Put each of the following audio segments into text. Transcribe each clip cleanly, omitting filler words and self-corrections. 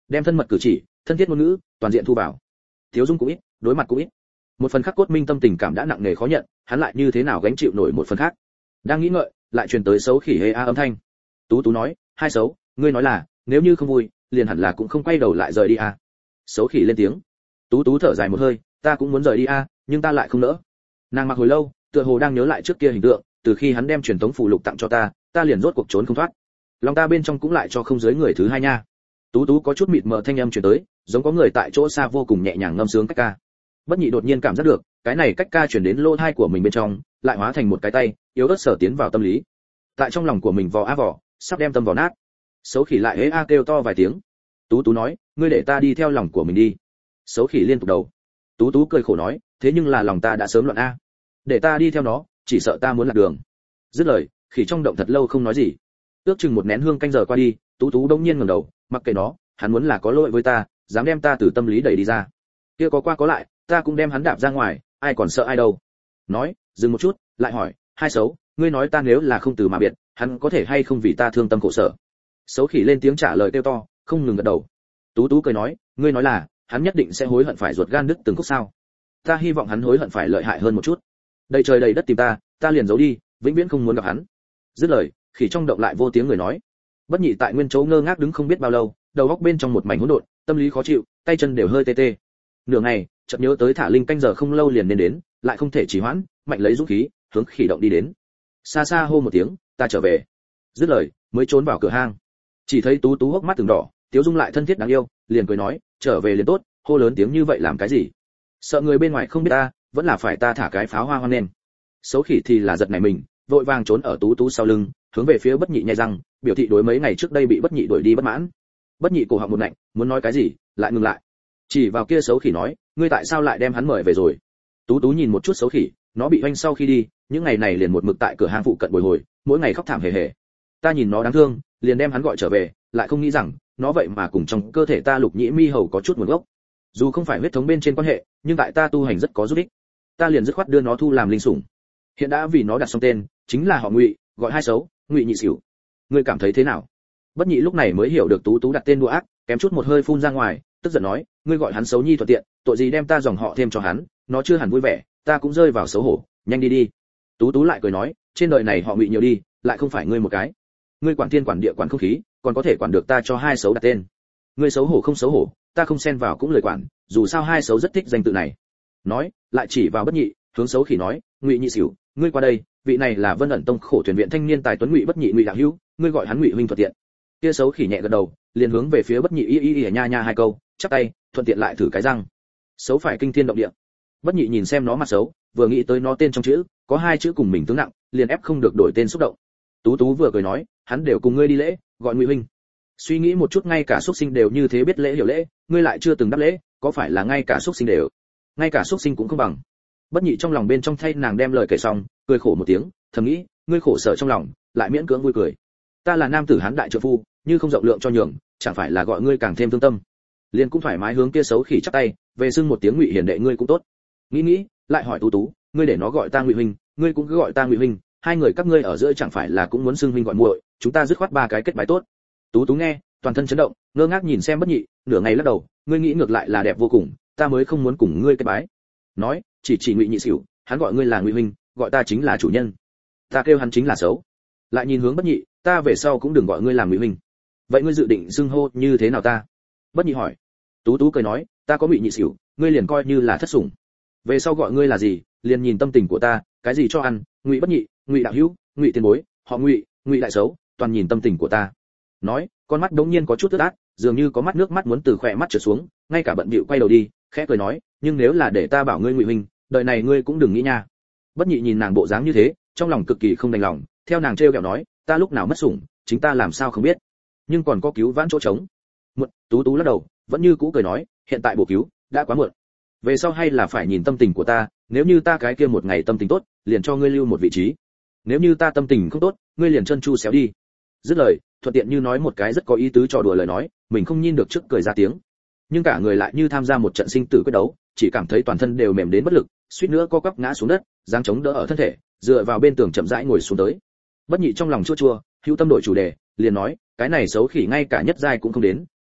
đem thân mật cử chỉ, thân thiết ngôn ngữ toàn diện thu vào. Thiếu dung cũng ít, đối mặt cũng ít. Một phần khác cốt minh tâm tình cảm đã nặng nề khó nhận, hắn lại như thế nào gánh chịu nổi một phần khác. Đang nghĩ ngợi, lại truyền tới xấu khỉ hê a âm thanh. Tú Tú nói, hai xấu, ngươi nói là, nếu như không vui, liền hẳn là cũng không quay đầu lại rời đi à. Xấu khỉ lên tiếng. Tú Tú thở dài một hơi, ta cũng muốn rời đi à, nhưng ta lại không nỡ. Nàng mặc hồi lâu, tựa hồ đang nhớ lại trước kia hình tượng, từ khi hắn đem truyền thống phụ lục tặng cho ta liền rốt cuộc trốn không thoát. Lòng ta bên trong cũng lại cho không dưới người thứ hai nha. Tú Tú có chút mịt mờ thanh âm truyền tới, giống có người tại chỗ xa vô cùng nhẹ nhàng ngâm sướng cách ca. Bất Nhị đột nhiên cảm giác được, cái này cách ca truyền đến lỗ tai của mình bên trong, lại hóa thành một cái tay, yếu ớt sở tiến vào tâm lý. Tại trong lòng của mình vò á vò, sắp đem tâm vò nát. Xấu khỉ lại hế a kêu to vài tiếng. Tú Tú nói, ngươi để ta đi theo lòng của mình đi. Xấu khỉ liên tục đầu. Tú Tú cười khổ nói, thế nhưng là lòng ta đã sớm loạn a. Để ta đi theo nó, chỉ sợ ta muốn lạc đường. Dứt lời, khỉ trong động thật lâu không nói gì. Ước chừng một nén hương canh giờ qua đi, Tú Tú đông nhiên ngẩng đầu, mặc kệ nó, hắn muốn là có lỗi với ta, dám đem ta từ tâm lý đẩy đi ra. Kia có qua có lại, ta cũng đem hắn đạp ra ngoài, ai còn sợ ai đâu. Nói, dừng một chút, lại hỏi, hai xấu, ngươi nói ta nếu là không từ mà biệt, hắn có thể hay không vì ta thương tâm khổ sở. Xấu khỉ lên tiếng trả lời kêu to, không ngừng gật đầu. Tú Tú cười nói, ngươi nói là, hắn nhất định sẽ hối hận phải ruột gan đứt từng khúc sao? Ta hy vọng hắn hối hận phải lợi hại hơn một chút. Đầy trời đầy đất tìm ta liền giấu đi, vĩnh viễn không muốn gặp hắn. Dứt lời, khỉ trong động lại vô tiếng người nói. Bất Nhị tại nguyên chỗ ngơ ngác đứng không biết bao lâu, đầu óc bên trong một mảnh hỗn độn, tâm lý khó chịu, tay chân đều hơi tê tê. Nửa ngày, chợt nhớ tới thả linh canh giờ không lâu liền nên đến, lại không thể trì hoãn, mạnh lấy dũng khí, hướng khỉ động đi đến. Xa xa hô một tiếng, ta trở về. Dứt lời, mới trốn vào cửa hang. Chỉ thấy Tú Tú hốc mắt từng đỏ, Tiếu Dung lại thân thiết đáng yêu, liền cười nói, trở về liền tốt, hô lớn tiếng như vậy làm cái gì? Sợ người bên ngoài không biết ta, vẫn là phải ta thả cái pháo hoa hoan lên. Xấu khỉ thì là giật nảy mình, vội vàng trốn ở Tú Tú sau lưng, hướng về phía Bất Nhị nhai răng, biểu thị đối mấy ngày trước đây bị Bất Nhị đuổi đi bất mãn. Bất Nhị cổ họng một nạnh, muốn nói cái gì, lại ngừng lại. Chỉ vào kia xấu khỉ nói, ngươi tại sao lại đem hắn mời về rồi? Tú Tú nhìn một chút xấu khỉ, nó bị hoanh sau khi đi, những ngày này liền một mực tại cửa hang phụ cận bồi hồi, mỗi ngày khóc thảm hề hề. Ta nhìn nó đáng thương, liền đem hắn gọi trở về, lại không nghĩ rằng, nó vậy mà cùng trong cơ thể ta lục nhĩ mi hầu có chút nguồn gốc. Dù không phải huyết thống bên trên quan hệ, nhưng tại ta tu hành rất có giúp ích. Ta liền dứt khoát đưa nó thu làm linh sủng. Hiện đã vì nó đặt xong tên, chính là họ Ngụy, gọi hai xấu, Ngụy Nhị Xỉu. Ngươi cảm thấy thế nào? Bất Nhị lúc này mới hiểu được Tú Tú đặt tên đùa ác, kém chút một hơi phun ra ngoài, tức giận nói, ngươi gọi hắn xấu nhi thuận tiện, tội gì đem ta dòng họ thêm cho hắn, nó chưa hẳn vui vẻ, ta cũng rơi vào xấu hổ, nhanh đi đi. Tú Tú lại cười nói, trên đời này họ Ngụy nhiều đi, lại không phải ngươi một cái. Ngươi quản thiên quản địa quản không khí, còn có thể quản được ta cho hai xấu đặt tên. Ngươi xấu hổ không xấu hổ, ta không xen vào cũng lời quản, dù sao hai xấu rất thích danh tự này. Nói, lại chỉ vào Bất Nhị, hướng xấu khỉ nói, Ngụy Nhị Xỉu, ngươi qua đây, vị này là Vân ẩn tông khổ thuyền viện thanh niên tài tuấn Ngụy Bất Nhị Ngụy đạo hữu, ngươi gọi hắn Ngụy huynh thuận tiện. Kia xấu khỉ nhẹ gật đầu, liền hướng về phía Bất Nhị y nha nha hai câu, chắp tay, thuận tiện lại thử cái răng. Xấu phải kinh thiên động địa. Bất Nhị nhìn xem nó mặt xấu, vừa nghĩ tới nó tên trong chữ, có hai chữ cùng mình tướng nặng, liền ép không được đổi tên xúc động. Tú Tú vừa cười nói, hắn đều cùng ngươi đi lễ, gọi Ngụy huynh. Suy nghĩ một chút, ngay cả xuất sinh đều như thế biết lễ hiểu lễ, ngươi lại chưa từng đáp lễ, có phải là ngay cả xuất sinh đều, ngay cả xuất sinh cũng không bằng. Bất Nhị trong lòng bên trong thay nàng đem lời kể xong, cười khổ một tiếng, thầm nghĩ, ngươi khổ sở trong lòng, lại miễn cưỡng vui cười. Ta là nam tử hán đại trợ phu, như không rộng lượng cho nhường, chẳng phải là gọi ngươi càng thêm thương tâm. Liền cũng thoải mái hướng kia xấu khỉ chắp tay, về xưng một tiếng Ngụy hiền đệ ngươi cũng tốt. Nghĩ, lại hỏi Tú Tú, ngươi để nó gọi ta Ngụy huynh, ngươi cũng cứ gọi ta Ngụy huynh, hai người các ngươi ở giữa chẳng phải là cũng muốn xưng huynh gọi muội, chúng ta dứt khoát ba cái kết bái tốt. Tú Tú nghe, toàn thân chấn động, ngơ ngác nhìn xem Bất Nhị, nửa ngày lắc đầu, ngươi nghĩ ngược lại là đẹp vô cùng, ta mới không muốn cùng ngươi kết bái. Nói, chỉ Ngụy Nhị Xỉu, hắn gọi ngươi là Ngụy huynh, gọi ta chính là chủ nhân. Ta kêu hắn chính là xấu. Lại nhìn hướng Bất Nhị, ta về sau cũng đừng gọi ngươi là Ngụy huynh. Vậy ngươi dự định xưng hô như thế nào ta? Bất Nhị hỏi. Tú Tú cười nói, ta có Ngụy Nhị Xỉu, ngươi liền coi như là thất sủng. Về sau gọi ngươi là gì, liền nhìn tâm tình của ta, cái gì cho ăn, Ngụy Bất Nhị, Ngụy đạo hữu, Ngụy tiền bối, họ Ngụy, Ngụy đại xấu, toàn nhìn tâm tình của ta. Nói, con mắt đống nhiên có chút ướt át, dường như có mắt nước mắt muốn từ khóe mắt trượt xuống, ngay cả bận bịu quay đầu đi, khẽ cười nói, nhưng nếu là để ta bảo ngươi Ngụy huynh, đời này ngươi cũng đừng nghĩ nha. Bất Nhị nhìn nàng bộ dáng như thế, trong lòng cực kỳ không đành lòng, theo nàng trêu ghẹo nói, ta lúc nào mất sủng, chính ta làm sao không biết, nhưng còn có cứu vãn chỗ trống. Muộn. Tú Tú lắc đầu, vẫn như cũ cười nói, hiện tại bổ cứu đã quá muộn, về sau hay là phải nhìn tâm tình của ta, nếu như ta cái kia một ngày tâm tình tốt, liền cho ngươi lưu một vị trí, nếu như ta tâm tình không tốt, ngươi liền chân chu xéo đi. Dứt lời, thuận tiện như nói một cái rất có ý tứ trò đùa lời nói, mình không nhìn được trước cười ra tiếng, nhưng cả người lại như tham gia một trận sinh tử quyết đấu, chỉ cảm thấy toàn thân đều mềm đến bất lực, suýt nữa co quắp ngã xuống đất, giáng chống đỡ ở thân thể, dựa vào bên tường chậm rãi ngồi xuống tới. Bất Nhị trong lòng chua chua, hữu tâm đổi chủ đề, liền nói, cái này xấu khỉ ngay cả nhất giai cũng không đến,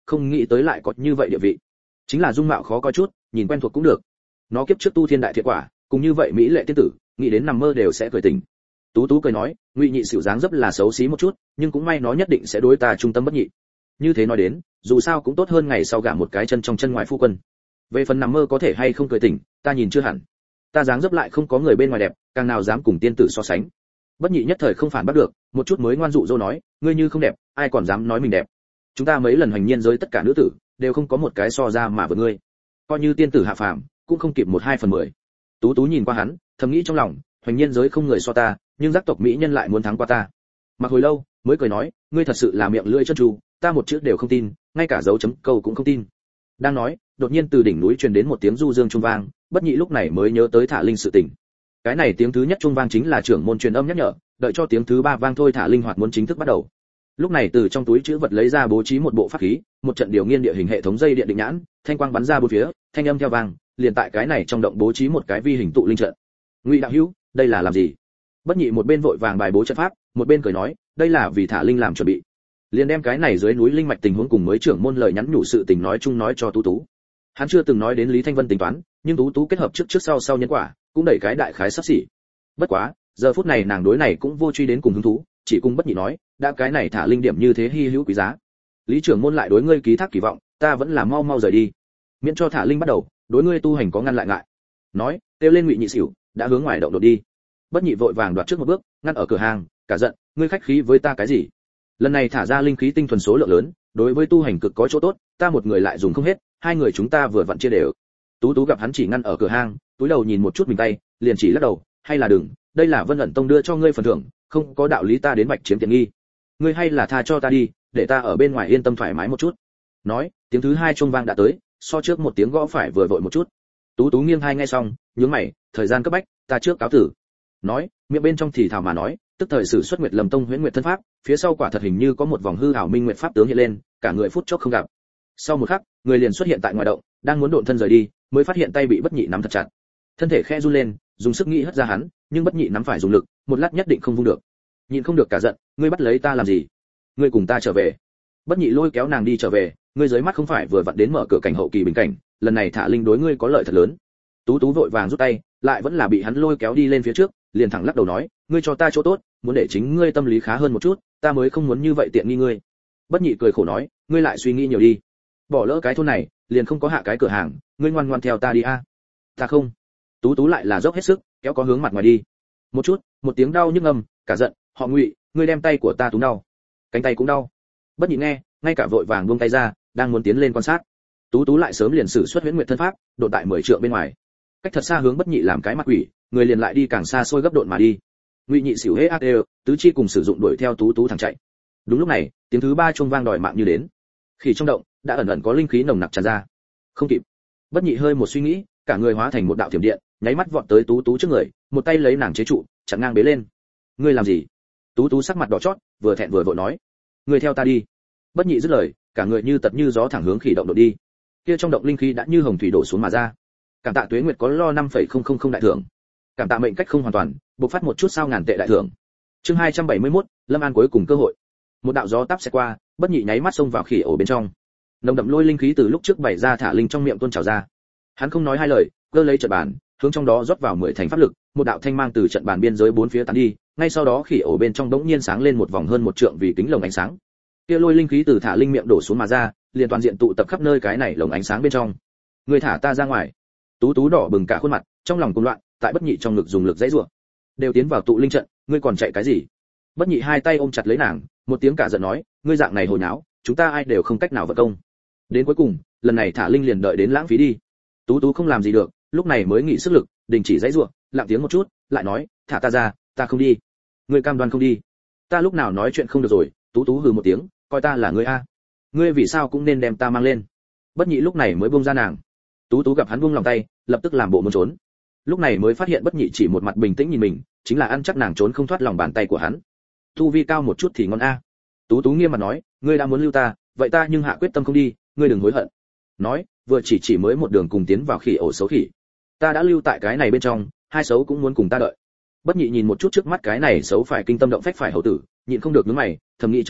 không nghĩ tới lại có như vậy địa vị. Chính là dung mạo khó coi chút, nhìn quen thuộc cũng được. Nó kiếp trước tu thiên đại thiện quả, cùng như vậy mỹ lệ tiên tử, nghĩ đến nằm mơ đều sẽ cười tỉnh. Tú Tú cười nói, Ngụy Nhị xỉu dáng dấp là xấu xí một chút, nhưng cũng may nó nhất định sẽ đối ta trung tâm bất nhị. Như thế nói đến, dù sao cũng tốt hơn ngày sau gả một cái chân trong chân ngoài phu quân. Về phần nằm mơ có thể hay không cười tỉnh, ta nhìn chưa hẳn. Ta dáng dấp lại không có người bên ngoài đẹp, càng nào dám cùng tiên tử so sánh. Bất nhị nhất thời không phản bắt được, một chút mới ngoan dụ dỗ nói, ngươi như không đẹp, ai còn dám nói mình đẹp. Chúng ta mấy lần hoành nhiên giới tất cả nữ tử, đều không có một cái so ra mà vượt ngươi. Coi như tiên tử hạ phàm, cũng không kịp 1/2/10. Tú Tú nhìn qua hắn, thầm nghĩ trong lòng, hoành nhiên giới không người so ta, nhưng giác tộc mỹ nhân lại muốn thắng qua ta. Mặc hồi lâu, mới cười nói, ngươi thật sự là miệng lưỡi chân tru, ta một chữ đều không tin, ngay cả dấu chấm câu cũng không tin. Đang nói, đột nhiên từ đỉnh núi truyền đến một tiếng du dương trung vang, Bất Nhị lúc này mới nhớ tới Thả Linh sự tình. Cái này tiếng thứ nhất trung vang chính là trưởng môn truyền âm nhắc nhở, đợi cho tiếng thứ ba vang thôi Thả Linh hoạt muốn chính thức bắt đầu. Lúc này từ trong túi trữ vật lấy ra bố trí một bộ pháp khí, một trận điều nghiên địa hình hệ thống dây điện định nhãn, thanh quang bắn ra bốn phía, thanh âm theo vang, liền tại cái này trong động bố trí một cái vi hình tụ linh trận. Ngụy đạo hữu, đây là làm gì? Bất Nhị một bên vội vàng bài bố trận pháp, một bên cười nói, đây là vì Thả Linh làm chuẩn bị. Liền đem cái này dưới núi linh mạch tình huống cùng mới trưởng môn lời nhắn nhủ sự tình nói chung nói cho Tú Tú. Hắn chưa từng nói đến Lý Thanh Vân tính toán, nhưng Tú Tú kết hợp trước sau nhân quả, cũng đẩy cái đại khái sắp xỉ. Bất quá, giờ phút này nàng đối này cũng vô truy đến cùng hứng thú, chỉ cùng Bất Nhị nói, đã cái này Thả Linh điểm như thế hi hữu quý giá. Lý trưởng môn lại đối ngươi ký thác kỳ vọng, ta vẫn là mau rời đi, miễn cho Thả Linh bắt đầu, đối ngươi tu hành có ngăn lại ngại. Nói, kêu lên Ngụy Nhị xỉu, đã hướng ngoài động đột đi. Bất Nhị vội vàng đoạt trước một bước, ngăn ở cửa hàng, cả giận, ngươi khách khí với ta cái gì? Lần này thả ra linh khí tinh thuần số lượng lớn, đối với tu hành cực có chỗ tốt, ta một người lại dùng không hết, hai người chúng ta vừa vặn chia đều. Tú Tú gặp hắn chỉ ngăn ở cửa hàng, túi đầu nhìn một chút mình tay, liền chỉ lắc đầu, hay là đừng, đây là Vân ẩn tông đưa cho ngươi phần thưởng, không có đạo lý ta đến bạch chiếm tiện nghi. Ngươi hay là tha cho ta đi, để ta ở bên ngoài yên tâm thoải mái một chút. Nói, tiếng thứ hai chuông vang đã tới, so trước một tiếng gõ phải vừa vội một chút. Tú Tú nghiêng hai nghe xong, nhướng mày, thời gian cấp bách, ta trước cáo tử. Nói, miệng bên trong thì thào mà nói, tức thời sử xuất Nguyệt Lâm Tông Huyễn Nguyệt thân pháp, phía sau quả thật hình như có một vòng hư ảo minh nguyệt pháp tướng hiện lên, cả người phút chốc không gặp. Sau một khắc, người liền xuất hiện tại ngoài động, đang muốn độn thân rời đi, mới phát hiện tay bị Bất Nhị nắm thật chặt. Thân thể khẽ run lên, dùng sức nghĩ hất ra hắn, nhưng Bất Nhị nắm phải dùng lực, một lát nhất định không vung được. Nhịn không được cả giận, ngươi bắt lấy ta làm gì? Ngươi cùng ta trở về. Bất Nhị lôi kéo nàng đi trở về, ngươi dưới mắt không phải vừa vặn đến mở cửa cảnh hậu kỳ bình cảnh, lần này Thả Linh đối ngươi có lợi thật lớn. Tú Tú vội vàng rút tay, lại vẫn là bị hắn lôi kéo đi lên phía trước, liền thẳng lắc đầu nói, ngươi cho ta chỗ tốt, muốn để chính ngươi tâm lý khá hơn một chút, ta mới không muốn như vậy tiện nghi ngươi. Bất Nhị cười khổ nói, ngươi lại suy nghĩ nhiều đi, bỏ lỡ cái thôn này, liền không có hạ cái cửa hàng, ngươi ngoan ngoan theo ta đi a. Ta không. Tú Tú lại là dốc hết sức, kéo có hướng mặt ngoài đi. Một tiếng đau nhức ngầm, cả giận, họ Ngụy, ngươi đem tay của ta túm đau, cánh tay cũng đau. Bất Nhị nghe, ngay cả vội vàng buông tay ra, đang muốn tiến lên quan sát. Tú Tú lại sớm liền sử xuất Huyễn Nguyệt thân pháp, độn tại 10 trượng bên ngoài. Cách thật xa hướng Bất Nhị làm cái mặt quỷ, người liền lại đi càng xa xôi gấp độn mà đi. Ngụy Nhị xỉu hế ác đều, tứ chi cùng sử dụng đuổi theo Tú Tú thẳng chạy. Đúng lúc này, tiếng thứ ba chuông vang đòi mạng như đến. Khỉ trong động đã ẩn ẩn có linh khí nồng nặc tràn ra. Không kịp. Bất Nhị hơi một suy nghĩ, cả người hóa thành một đạo thiểm điện, nháy mắt vọt tới Tú Tú trước người, một tay lấy nàng chế trụ, chặn ngang bế lên. Ngươi làm gì? Tú Tú sắc mặt đỏ chót, vừa thẹn vừa vội nói. Ngươi theo ta đi. Bất Nhị dứt lời, cả người như tật như gió thẳng hướng khỉ động đột đi. Kia trong động linh khí đã như hồng thủy đổ xuống mà ra. Cảm tạ Tuế Nguyệt có lo 5,000 đại thưởng. Cảm tạ mệnh cách không hoàn toàn, bộc phát một chút sao ngàn tệ đại thưởng. Chương 271, Lâm An cuối cùng cơ hội. Một đạo gió táp sẽ qua, Bất Nhị nháy mắt xông vào khỉ ổ bên trong. Nồng đậm lôi linh khí từ lúc trước bày ra Thả Linh trong miệng tuôn trào ra. Hắn không nói hai lời, cơ lấy trận bàn, hướng trong đó rót vào 10 thành pháp lực, một đạo thanh mang từ trận bàn biên giới bốn phía tán đi, ngay sau đó khỉ ổ bên trong đống nhiên sáng lên một vòng hơn 1 trượng vì kính lồng ánh sáng. Kia lôi linh khí từ Thả Linh miệng đổ xuống mà ra, liền toàn diện tụ tập khắp nơi cái này lồng ánh sáng bên trong. Người thả ta ra ngoài. Tú Tú đỏ bừng cả khuôn mặt, trong lòng cuồng loạn, tại Bất Nhị trong ngực dùng lực giãy giụa. Đều tiến vào tụ linh trận, ngươi còn chạy cái gì? Bất Nhị hai tay ôm chặt lấy nàng, một tiếng cả giận nói, ngươi dạng này hồi nháo, chúng ta ai đều không cách nào vận công. Đến cuối cùng, lần này Thả Linh liền đợi đến lãng phí đi. Tú Tú không làm gì được, lúc này mới nghỉ sức lực, đình chỉ giãy giụa, lặng tiếng một chút, lại nói, thả ta ra, ta không đi. Ngươi cam đoan không đi? Ta lúc nào nói chuyện không được rồi? Tú Tú hừ một tiếng, coi ta là ngươi a. Ngươi vì sao cũng nên đem ta mang lên. Bất Nhị lúc này mới buông ra nàng. Tú Tú gặp hắn buông lòng tay, lập tức làm bộ muốn trốn. Lúc này mới phát hiện Bất Nhị chỉ một mặt bình tĩnh nhìn mình, chính là ăn chắc nàng trốn không thoát lòng bàn tay của hắn. Tu vi cao một chút thì ngon a. Tú Tú nghiêm mặt nói, ngươi đã muốn lưu ta, vậy ta nhưng hạ quyết tâm không đi, ngươi đừng hối hận. Nói, vừa chỉ mới một đường cùng tiến vào khỉ ổ xấu khỉ. Ta đã lưu tại cái này bên trong, hai xấu cũng muốn cùng ta đợi. Bất Nhị nhìn một chút trước mắt cái này xấu phải kinh tâm động phách phải hầu tử, nhịn không được nhướng mày, thầm nghĩ trong lòng,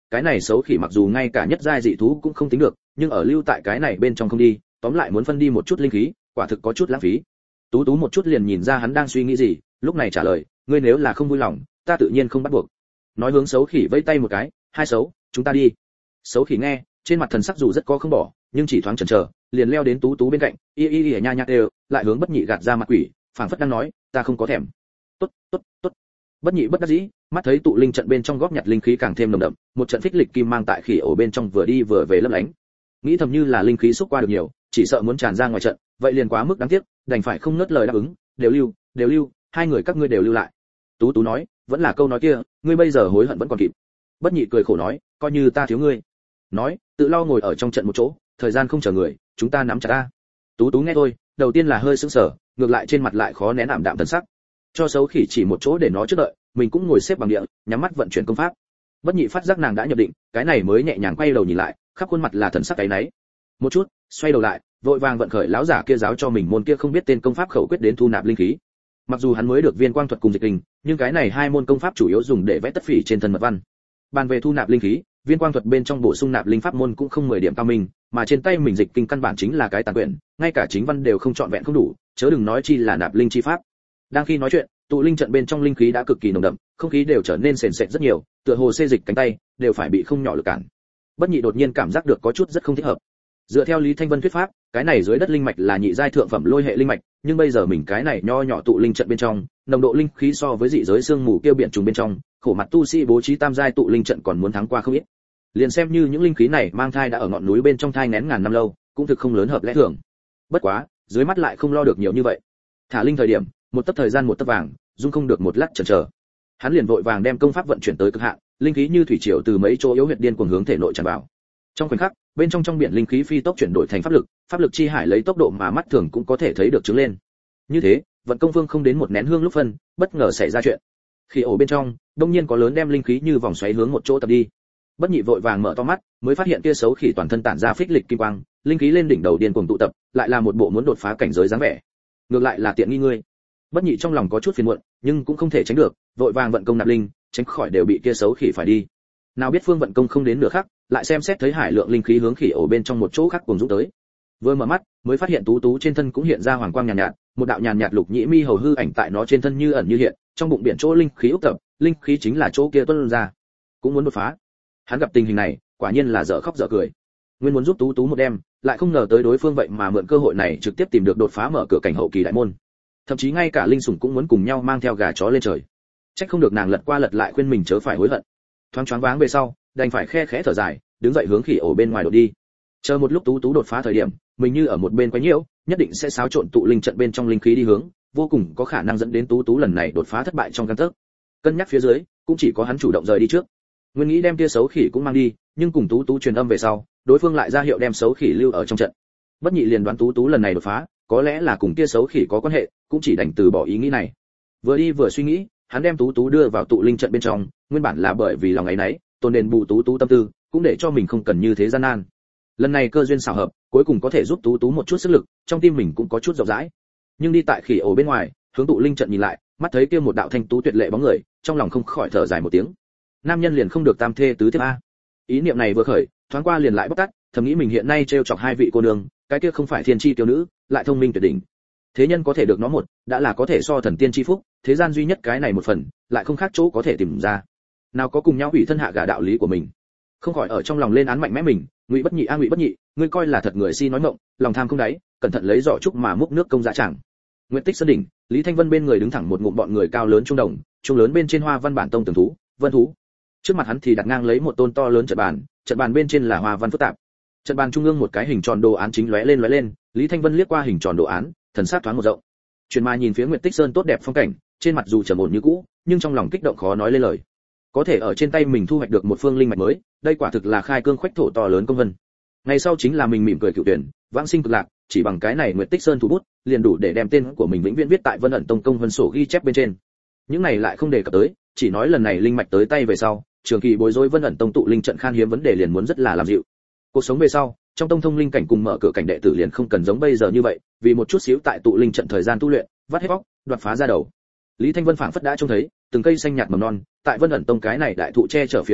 cái này xấu khỉ mặc dù ngay cả nhất giai dị thú cũng không tính được, nhưng ở lưu tại cái này bên trong không đi, tóm lại muốn phân đi một chút linh khí, quả thực có chút lãng phí. Tú Tú một chút liền nhìn ra hắn đang suy nghĩ gì, lúc này trả lời, ngươi nếu là không vui lòng, ta tự nhiên không bắt buộc. Nói hướng xấu khỉ vẫy tay một cái, hai xấu, chúng ta đi. Xấu khỉ nghe, trên mặt thần sắc dù rất có không bỏ, nhưng chỉ thoáng chần chờ, liền leo đến Tú Tú bên cạnh, y nha nha đều, lại hướng Bất Nhị gạt ra mặt quỷ, phảng phất đang nói, ta không có thèm. Tốt, tốt, tốt. Bất Nhị bất đắc dĩ, mắt thấy tụ linh trận bên trong góp nhặt linh khí càng thêm nồng đậm, một trận phích lịch kim mang tại khỉ ổ bên trong vừa đi vừa về lấp lánh. Nghĩ thầm như là linh khí xúc qua được nhiều, chỉ sợ muốn tràn ra ngoài trận, vậy liền quá mức đáng tiếc, đành phải không ngớt lời đáp ứng, đều lưu, hai người các ngươi đều lưu lại. Tú Tú nói, vẫn là câu nói kia, ngươi bây giờ hối hận vẫn còn kịp. Bất Nhị cười khổ nói, coi như ta thiếu ngươi. Nói, tự lo ngồi ở trong trận một chỗ, thời gian không chờ người, chúng ta nắm chặt ta. Tú Tú nghe thôi, đầu tiên là hơi sững sờ, ngược lại trên mặt lại khó nén ảm đạm thần sắc. Cho xấu khỉ chỉ một chỗ để nó trước đợi, mình cũng ngồi xếp bằng địa, nhắm mắt vận chuyển công pháp. Bất Nhị phát giác nàng đã nhập định, cái này mới nhẹ nhàng quay đầu nhìn lại, khắp khuôn mặt là thần sắc cái nấy. Một chút, xoay đầu lại, vội vàng vận khởi lão giả kia giáo cho mình môn kia không biết tên công pháp khẩu quyết đến thu nạp linh khí. Mặc dù hắn mới được viên quang thuật cùng dịch linh, nhưng cái này hai môn công pháp chủ yếu dùng để vẽ tất phỉ trên thân mật văn. Bàn về thu nạp linh khí, viên quang thuật bên trong bổ sung nạp linh pháp môn cũng không 10 điểm cao minh, mà trên tay mình dịch kinh căn bản chính là cái tàn quyển, ngay cả chính văn đều không trọn vẹn không đủ, chớ đừng nói chi là nạp linh chi pháp. Đang khi nói chuyện, tụ linh trận bên trong linh khí đã cực kỳ nồng đậm, không khí đều trở nên sền sệt rất nhiều, tựa hồ xê dịch cánh tay đều phải bị không nhỏ lực cản. Bất Nhị đột nhiên cảm giác được có chút rất không thích hợp. Dựa theo Lý Thanh Vân thuyết pháp, cái này dưới đất linh mạch là nhị giai thượng phẩm lôi hệ linh mạch, nhưng bây giờ mình cái này nho nhỏ tụ linh trận bên trong, nồng độ linh khí so với dị giới xương mù kêu biển trùng bên trong, khổ mặt tu sĩ bố trí tam giai tụ linh trận còn muốn thắng qua không ít. Liền xem như những linh khí này mang thai đã ở ngọn núi bên trong thai nén ngàn năm lâu, cũng thực không lớn hợp lẽ thường. Bất quá, dưới mắt lại không lo được nhiều như vậy. Thả linh thời điểm, một tấc thời gian một tấc vàng, dung không được một lát chần chờ. Hắn liền vội vàng đem công pháp vận chuyển tới cực hạn, linh khí như thủy triều từ mấy chỗ yếu huyệt điên cuồng hướng thể nội tràn vào. Trong khoảnh khắc, bên trong biển linh khí phi tốc chuyển đổi thành pháp lực chi hải lấy tốc độ mà mắt thường cũng có thể thấy được trứng lên. Như thế, vận công vương không đến một nén hương lúc phân, bất ngờ xảy ra chuyện. Khi ổ bên trong, đông nhiên có lớn đem linh khí như vòng xoáy hướng một chỗ tập đi. Bất Nhị vội vàng mở to mắt, mới phát hiện kia xấu khỉ toàn thân tản ra phích lịch kim quang, linh khí lên đỉnh đầu điên cuồng tụ tập, lại là một bộ muốn đột phá cảnh giới dáng vẻ. Ngược lại là tiện nghi ngươi. Bất Nhị trong lòng có chút phiền muộn, nhưng cũng không thể tránh được, vội vàng vận công nạp linh, tránh khỏi đều bị kia xấu khỉ phải đi. Nào biết phương vận công không đến nửa khắc, lại xem xét thấy hải lượng linh khí hướng khỉ ổ bên trong một chỗ khác cuồng dũng tới. Vừa mở mắt, mới phát hiện Tú Tú trên thân cũng hiện ra hoàng quang nhàn nhạt, một đạo nhàn nhạt lục nhĩ mi hầu hư ảnh tại nó trên thân như ẩn như hiện, trong bụng biển chỗ linh khí úc tập, linh khí chính là chỗ kia tuôn ra, cũng muốn đột phá. Hắn gặp tình hình này, quả nhiên là dở khóc dở cười. Nguyên muốn giúp Tú Tú một đêm, lại không ngờ tới đối phương vậy mà mượn cơ hội này trực tiếp tìm được đột phá mở cửa cảnh hậu kỳ đại môn. Thậm chí ngay cả linh sủng cũng muốn cùng nhau mang theo gà chó lên trời. Trách không được nàng lật qua lật lại khuyên mình chớ phải hối hận. Thoáng choáng váng về sau, đành phải khe khẽ thở dài, đứng dậy hướng khỉ ổ bên ngoài đột đi. Chờ một lúc Tú Tú đột phá thời điểm, mình như ở một bên quấy nhiễu, nhất định sẽ xáo trộn tụ linh trận bên trong linh khí đi hướng, vô cùng có khả năng dẫn đến Tú Tú lần này đột phá thất bại trong gang tấc. Cân nhắc phía dưới, cũng chỉ có hắn chủ động rời đi trước. Nguyên nghĩ đem kia xấu khỉ cũng mang đi, nhưng cùng Tú Tú truyền âm về sau, đối phương lại ra hiệu đem xấu khỉ lưu ở trong trận. Bất Nhị liền đoán Tú Tú lần này đột phá, có lẽ là cùng kia xấu khỉ có quan hệ, cũng chỉ đành từ bỏ ý nghĩ này. Vừa đi vừa suy nghĩ, hắn đem Tú Tú đưa vào tụ linh trận bên trong, nguyên bản là bởi vì lòng ấy nấy, tôn đền bù Tú Tú tâm tư, cũng để cho mình không cần như thế gian nan. Lần này cơ duyên xảo hợp, cuối cùng có thể giúp Tú Tú một chút sức lực, trong tim mình cũng có chút rộng rãi. Nhưng đi tại khỉ ổ bên ngoài, hướng tụ linh trận nhìn lại, mắt thấy kia một đạo thanh tú tuyệt lệ bóng người, trong lòng không khỏi thở dài một tiếng. Nam nhân liền không được tam thê tứ thiếp a. Ý niệm này vừa khởi, thoáng qua liền lại bóc tắt, thầm nghĩ mình hiện nay trêu chọc hai vị cô nương, cái kia không phải thiên chi tiểu nữ, lại thông minh tuyệt đỉnh. Thế nhân có thể được nó một, đã là có thể so thần tiên chi phúc, thế gian duy nhất cái này một phần, lại không khác chỗ có thể tìm ra. Nào có cùng nhau hủy thân hạ gả đạo lý của mình. Không khỏi ở trong lòng lên án mạnh mẽ mình, Ngụy Bất Nhị a Ngụy Bất Nhị, ngươi coi là thật người si nói mộng, lòng tham không đáy, cẩn thận lấy giỏ trúc mà múc nước công dã chẳng. Nguyệt Tích Sơn đỉnh, Lý Thanh Vân bên người đứng thẳng một ngụm bọn người cao lớn trung đồng, trung lớn bên trên hoa văn bản tông tường thú, vân thú. Trước mặt hắn thì đặt ngang lấy một tôn to lớn trận bàn bên trên là hoa văn phức tạp. Trận bàn trung ương một cái hình tròn đồ án chính lóe lên, Lý Thanh Vân liếc qua hình tròn đồ án, thần sắc thoáng một rộng. Chuyển mà nhìn phía Nguyệt Tích Sơn tốt đẹp phong cảnh, trên mặt dù trầm ổn như cũ, nhưng trong lòng kích động khó nói lên lời. Có thể ở trên tay mình thu hoạch được một phương linh mạch mới, đây quả thực là khai cương khoách thổ to lớn công vân. Ngày sau chính là mình mỉm cười cựu tuyển, vãng sinh cực lạc, chỉ bằng cái này Nguyệt Tích Sơn thủ bút, liền đủ để đem tên của mình vĩnh viễn viết tại Vân ẩn tông công vân sổ ghi chép bên trên. Những này lại không đề cập tới, chỉ nói lần này linh mạch tới tay về sau, trường kỳ bối rối Vân ẩn tông tụ linh trận khan hiếm vấn đề liền muốn rất là làm dịu. Cuộc sống về sau, trong tông thông linh cảnh cùng mở cửa cảnh đệ tử liền không cần giống bây giờ như vậy, vì một chút xíu tại tụ linh trận thời gian tu luyện, vắt hết bóc, đoạt phá ra đầu. Lý Thanh Vân phảng phất đã trông thấy, từng cây xanh nhạt mầm non, tại Vân ẩn tông cái này đại thụ che chở phía dưới,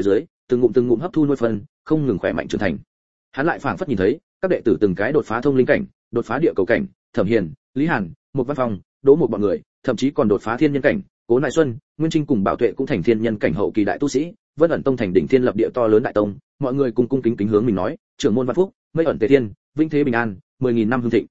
từng ngụm hấp thu nuôi phân, không ngừng khỏe mạnh trưởng thành. Hắn lại phảng phất nhìn thấy các đệ tử từng cái đột phá thông linh cảnh, đột phá địa cầu cảnh, Thẩm Hiền, Lý Hàn, Mục Văn Phong, Đỗ Mục bọn người, thậm chí còn đột phá thiên nhân cảnh, Cố Nại Xuân, Nguyên Trinh cùng Bảo Tuệ cũng thành thiên nhân cảnh hậu kỳ đại tu sĩ, Vân ẩn tông thành đỉnh thiên lập địa to lớn đại tông, mọi người cùng cung kính kính hướng mình nói, trưởng môn Văn Phúc, Mây ẩn Tề Thiên, vinh thế bình an, 10.000 năm hưng thịnh.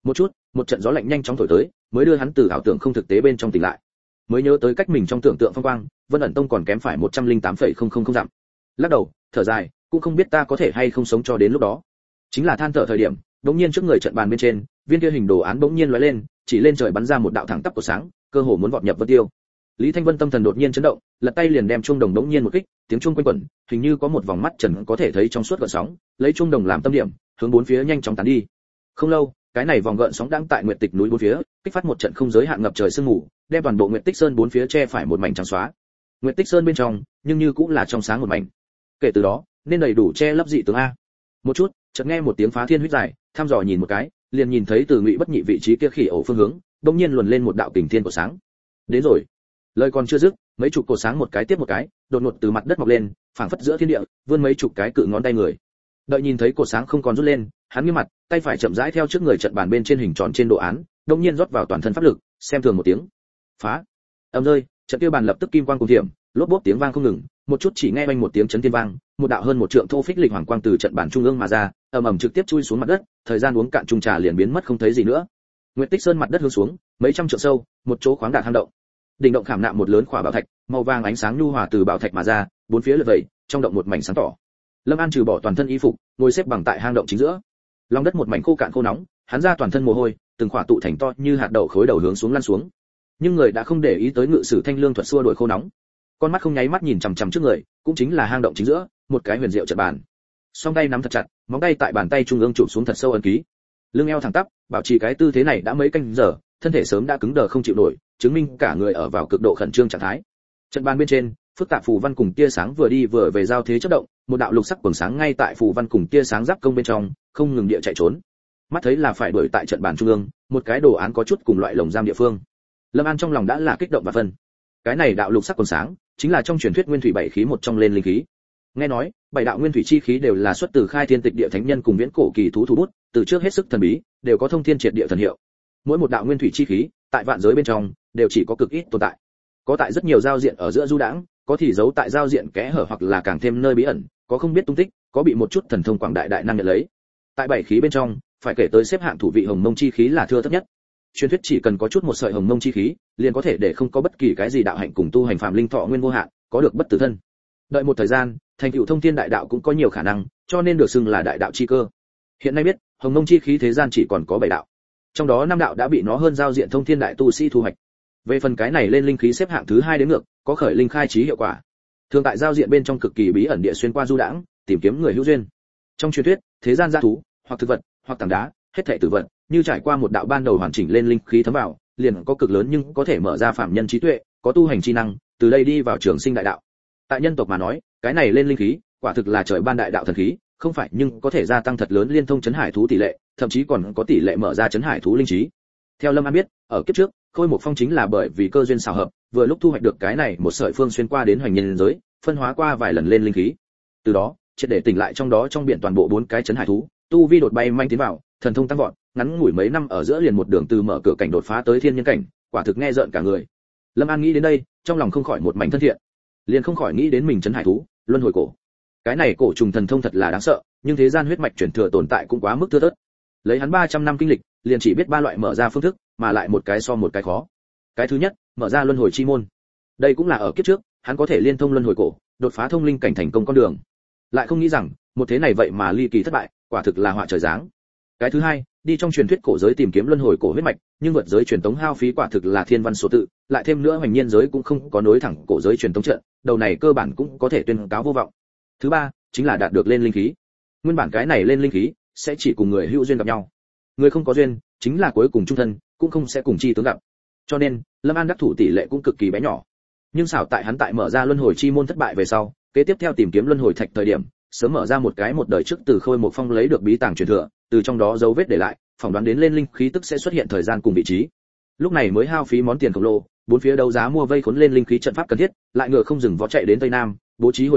Một trận gió lạnh nhanh chóng thổi tới, mới đưa hắn từ ảo tưởng không thực tế bên trong tỉnh lại. Mới nhớ tới cách mình trong tưởng tượng phong quang, Vân ẩn tông còn kém phải 108,000 dặm. Lắc đầu, thở dài, cũng không biết ta có thể hay không sống cho đến lúc đó. Chính là than thở thời điểm, đột nhiên trước người trận bàn bên trên, viên kia hình đồ án bỗng nhiên lóe lên, chỉ lên trời bắn ra một đạo thẳng tắp của sáng, cơ hồ muốn vọt nhập vân tiêu. Lý Thanh Vân tâm thần đột nhiên chấn động, lật tay liền đem chuông đồng đống nhiên một kích, tiếng chuông quanh quẩn, hình như có một vòng mắt trần có thể thấy trong suốt gợn sóng, lấy chuông đồng làm tâm điểm, hướng bốn phía nhanh chóng tán đi. Không lâu, cái này vòng gợn sóng đang tại Nguyệt Tịch núi bốn phía, kích phát một trận không giới hạn ngập trời sương mù, đem toàn bộ Nguyệt Tích Sơn bốn phía che phải một mảnh trắng xóa. Nguyệt Tích Sơn bên trong, nhưng như cũng là trong sáng một mảnh. Kể từ đó, nên đầy đủ che lấp dị tướng a. Một chút, chợt nghe một tiếng phá thiên huyết dài, thăm dò nhìn một cái, liền nhìn thấy từ Ngụy Bất Nhị vị trí kia khỉ ổ phương hướng, đột nhiên luồn lên một đạo kình thiên của sáng. Đến rồi. Lời còn chưa dứt, mấy chục cột sáng một cái tiếp một cái, đột ngột từ mặt đất mọc lên, phảng phất giữa thiên địa, vươn mấy chục cái cự ngón tay người. Đợi nhìn thấy cột sáng không còn rút lên, hắn nghiêm mặt, tay phải chậm rãi theo trước người trận bàn bên trên hình tròn trên đồ án, đột nhiên rót vào toàn thân pháp lực, xem thường một tiếng. Phá. Âm rơi, trận kia bàn lập tức kim quang cùng thiểm, lốp bốp tiếng vang không ngừng, một chút chỉ nghe vang một tiếng chấn thiên vang, một đạo hơn một trượng thô phích lịch hoàng quang từ trận bàn trung ương mà ra, ầm ầm trực tiếp chui xuống mặt đất, thời gian uống cạn chung trà liền biến mất không thấy gì nữa. Nguyệt Tích Sơn mặt đất hướng xuống, mấy trăm trượng sâu, một chỗ khoáng đạt hang động. Đỉnh động khảm nạm một lớn khỏa bảo thạch, màu vàng ánh sáng nhu hòa từ bảo thạch mà ra, bốn phía lượn vẩy, trong động một mảnh sáng tỏ. Lâm An trừ bỏ toàn thân y phục, ngồi xếp bằng tại hang động chính giữa. Lòng đất một mảnh khô cạn khô nóng, hắn ra toàn thân mồ hôi, từng khỏa tụ thành to như hạt đậu khối đầu hướng xuống lăn xuống. Nhưng người đã không để ý tới ngự sử thanh lương thuật xua đuổi khô nóng. Con mắt không nháy mắt nhìn chằm chằm trước người, cũng chính là hang động chính giữa, một cái huyền diệu trận bàn. Song tay nắm thật chặt, móng tay tại bàn tay trung ương chụp xuống thật sâu ấn ký. Lưng eo thẳng tắp, bảo trì cái tư thế này đã mấy canh giờ, thân thể sớm đã cứng đờ không chịu nổi, chứng minh cả người ở vào cực độ khẩn trương trạng thái. Trận bàn bên trên, phức tạp phù văn cùng tia sáng vừa đi vừa về giao thế chớp động, một đạo lục sắc quầng sáng ngay tại phù văn cùng tia sáng giáp công bên trong, không ngừng địa chạy trốn. Mắt thấy là phải đuổi tại trận bàn trung ương, một cái đồ án có chút cùng loại lồng giam địa phương. Lâm An trong lòng đã là kích động và phân. Cái này đạo lục sắc quầng sáng, chính là trong truyền thuyết nguyên thủy bảy khí một trong lên linh khí. Nghe nói, bảy đạo nguyên thủy chi khí đều là xuất từ khai thiên tịch địa thánh nhân cùng viễn cổ kỳ thú thủ bút, từ trước hết sức thần bí, đều có thông thiên triệt địa thần hiệu. Mỗi một đạo nguyên thủy chi khí, tại vạn giới bên trong, đều chỉ có cực ít tồn tại. Có tại rất nhiều giao diện ở giữa du đãng, có thì giấu tại giao diện kẽ hở hoặc là càng thêm nơi bí ẩn, có không biết tung tích, có bị một chút thần thông quảng đại đại năng nhận lấy. Tại bảy khí bên trong, phải kể tới xếp hạng thủ vị hồng mông chi khí là thưa thấp nhất. Truyền thuyết chỉ cần có chút một sợi hồng mông chi khí, liền có thể để không có bất kỳ cái gì đạo hạnh cùng tu hành phàm linh thọ nguyên vô hạn, có được bất tử thân. Đợi một thời gian, thành tựu thông thiên đại đạo cũng có nhiều khả năng, cho nên được xưng là đại đạo chi cơ. Hiện nay biết, hồng mông chi khí thế gian chỉ còn có 7 đạo. Trong đó 5 đạo đã bị nó hơn giao diện thông thiên đại tu sĩ thu hoạch. Về phần cái này lên linh khí xếp hạng thứ 2 đến ngược, có khởi linh khai trí hiệu quả. Thường tại giao diện bên trong cực kỳ bí ẩn địa xuyên qua du đãng, tìm kiếm người hữu duyên. Trong truyền thuyết, thế gian gia thú, hoặc thực vật, hoặc tảng đá, hết thảy tử vật, như trải qua một đạo ban đầu hoàn chỉnh lên linh khí thấm vào, liền có cực lớn nhưng có thể mở ra phạm nhân trí tuệ, có tu hành chi năng, từ đây đi vào trường sinh đại đạo. Tại nhân tộc mà nói, cái này lên linh khí, quả thực là trời ban đại đạo thần khí, không phải nhưng có thể gia tăng thật lớn liên thông chấn hải thú tỷ lệ, thậm chí còn có tỷ lệ mở ra chấn hải thú linh trí. Theo Lâm An biết, ở kiếp trước, Khôi Mục Phong chính là bởi vì cơ duyên xảo hợp, vừa lúc thu hoạch được cái này một sợi phương xuyên qua đến hoành nhân giới, phân hóa qua vài lần lên linh khí. Từ đó, triệt để tỉnh lại trong đó trong biển toàn bộ 4 cái chấn hải thú, tu vi đột bay manh tiến vào, thần thông tăng vọt, ngắn ngủi mấy năm ở giữa liền một đường từ mở cửa cảnh đột phá tới thiên nhân cảnh, quả thực nghe rợn cả người. Lâm An nghĩ đến đây, trong lòng không khỏi một mảnh thân thiện, liền không khỏi nghĩ đến mình chấn hải thú, luân hồi cổ. Cái này cổ trùng thần thông thật là đáng sợ, nhưng thế gian huyết mạch truyền thừa tồn tại cũng quá mức thưa thớt. Lấy hắn 300 năm kinh lịch, liền chỉ biết 3 loại mở ra phương thức, mà lại một cái so một cái khó. Cái thứ nhất, mở ra luân hồi chi môn. Đây cũng là ở kiếp trước, hắn có thể liên thông luân hồi cổ, đột phá thông linh cảnh thành công con đường. Lại không nghĩ rằng, một thế này vậy mà ly kỳ thất bại, quả thực là họa trời giáng. Cái thứ hai, đi trong truyền thuyết cổ giới tìm kiếm luân hồi cổ huyết mạch, nhưng vượt giới truyền tống hao phí quả thực là thiên văn số tự, lại thêm nữa hoành nhiên giới cũng không có nối thẳng cổ giới truyền tống trận, đầu này cơ bản cũng có thể tuyên cáo vô vọng. Thứ ba, chính là đạt được lên linh khí. Nguyên bản cái này lên linh khí sẽ chỉ cùng người hữu duyên gặp nhau. Người không có duyên, chính là cuối cùng chung thân, cũng không sẽ cùng chi tướng gặp. Cho nên, Lâm An đắc thủ tỷ lệ cũng cực kỳ bé nhỏ. Nhưng xảo tại hắn tại mở ra luân hồi chi môn thất bại về sau, kế tiếp theo tìm kiếm luân hồi thạch thời điểm, sớm mở ra một cái một đời trước từ Khôi Mục Phong lấy được bí tàng truyền thừa, từ trong đó dấu vết để lại, phỏng đoán đến lên linh khí tức sẽ xuất hiện thời gian cùng vị trí. Lúc này mới hao phí món tiền khổng lồ, bốn phía đấu giá mua vây khốn lên linh khí trận pháp cần thiết, lại ngựa không dừng vó chạy đến tây nam, bố trí hồi lâu,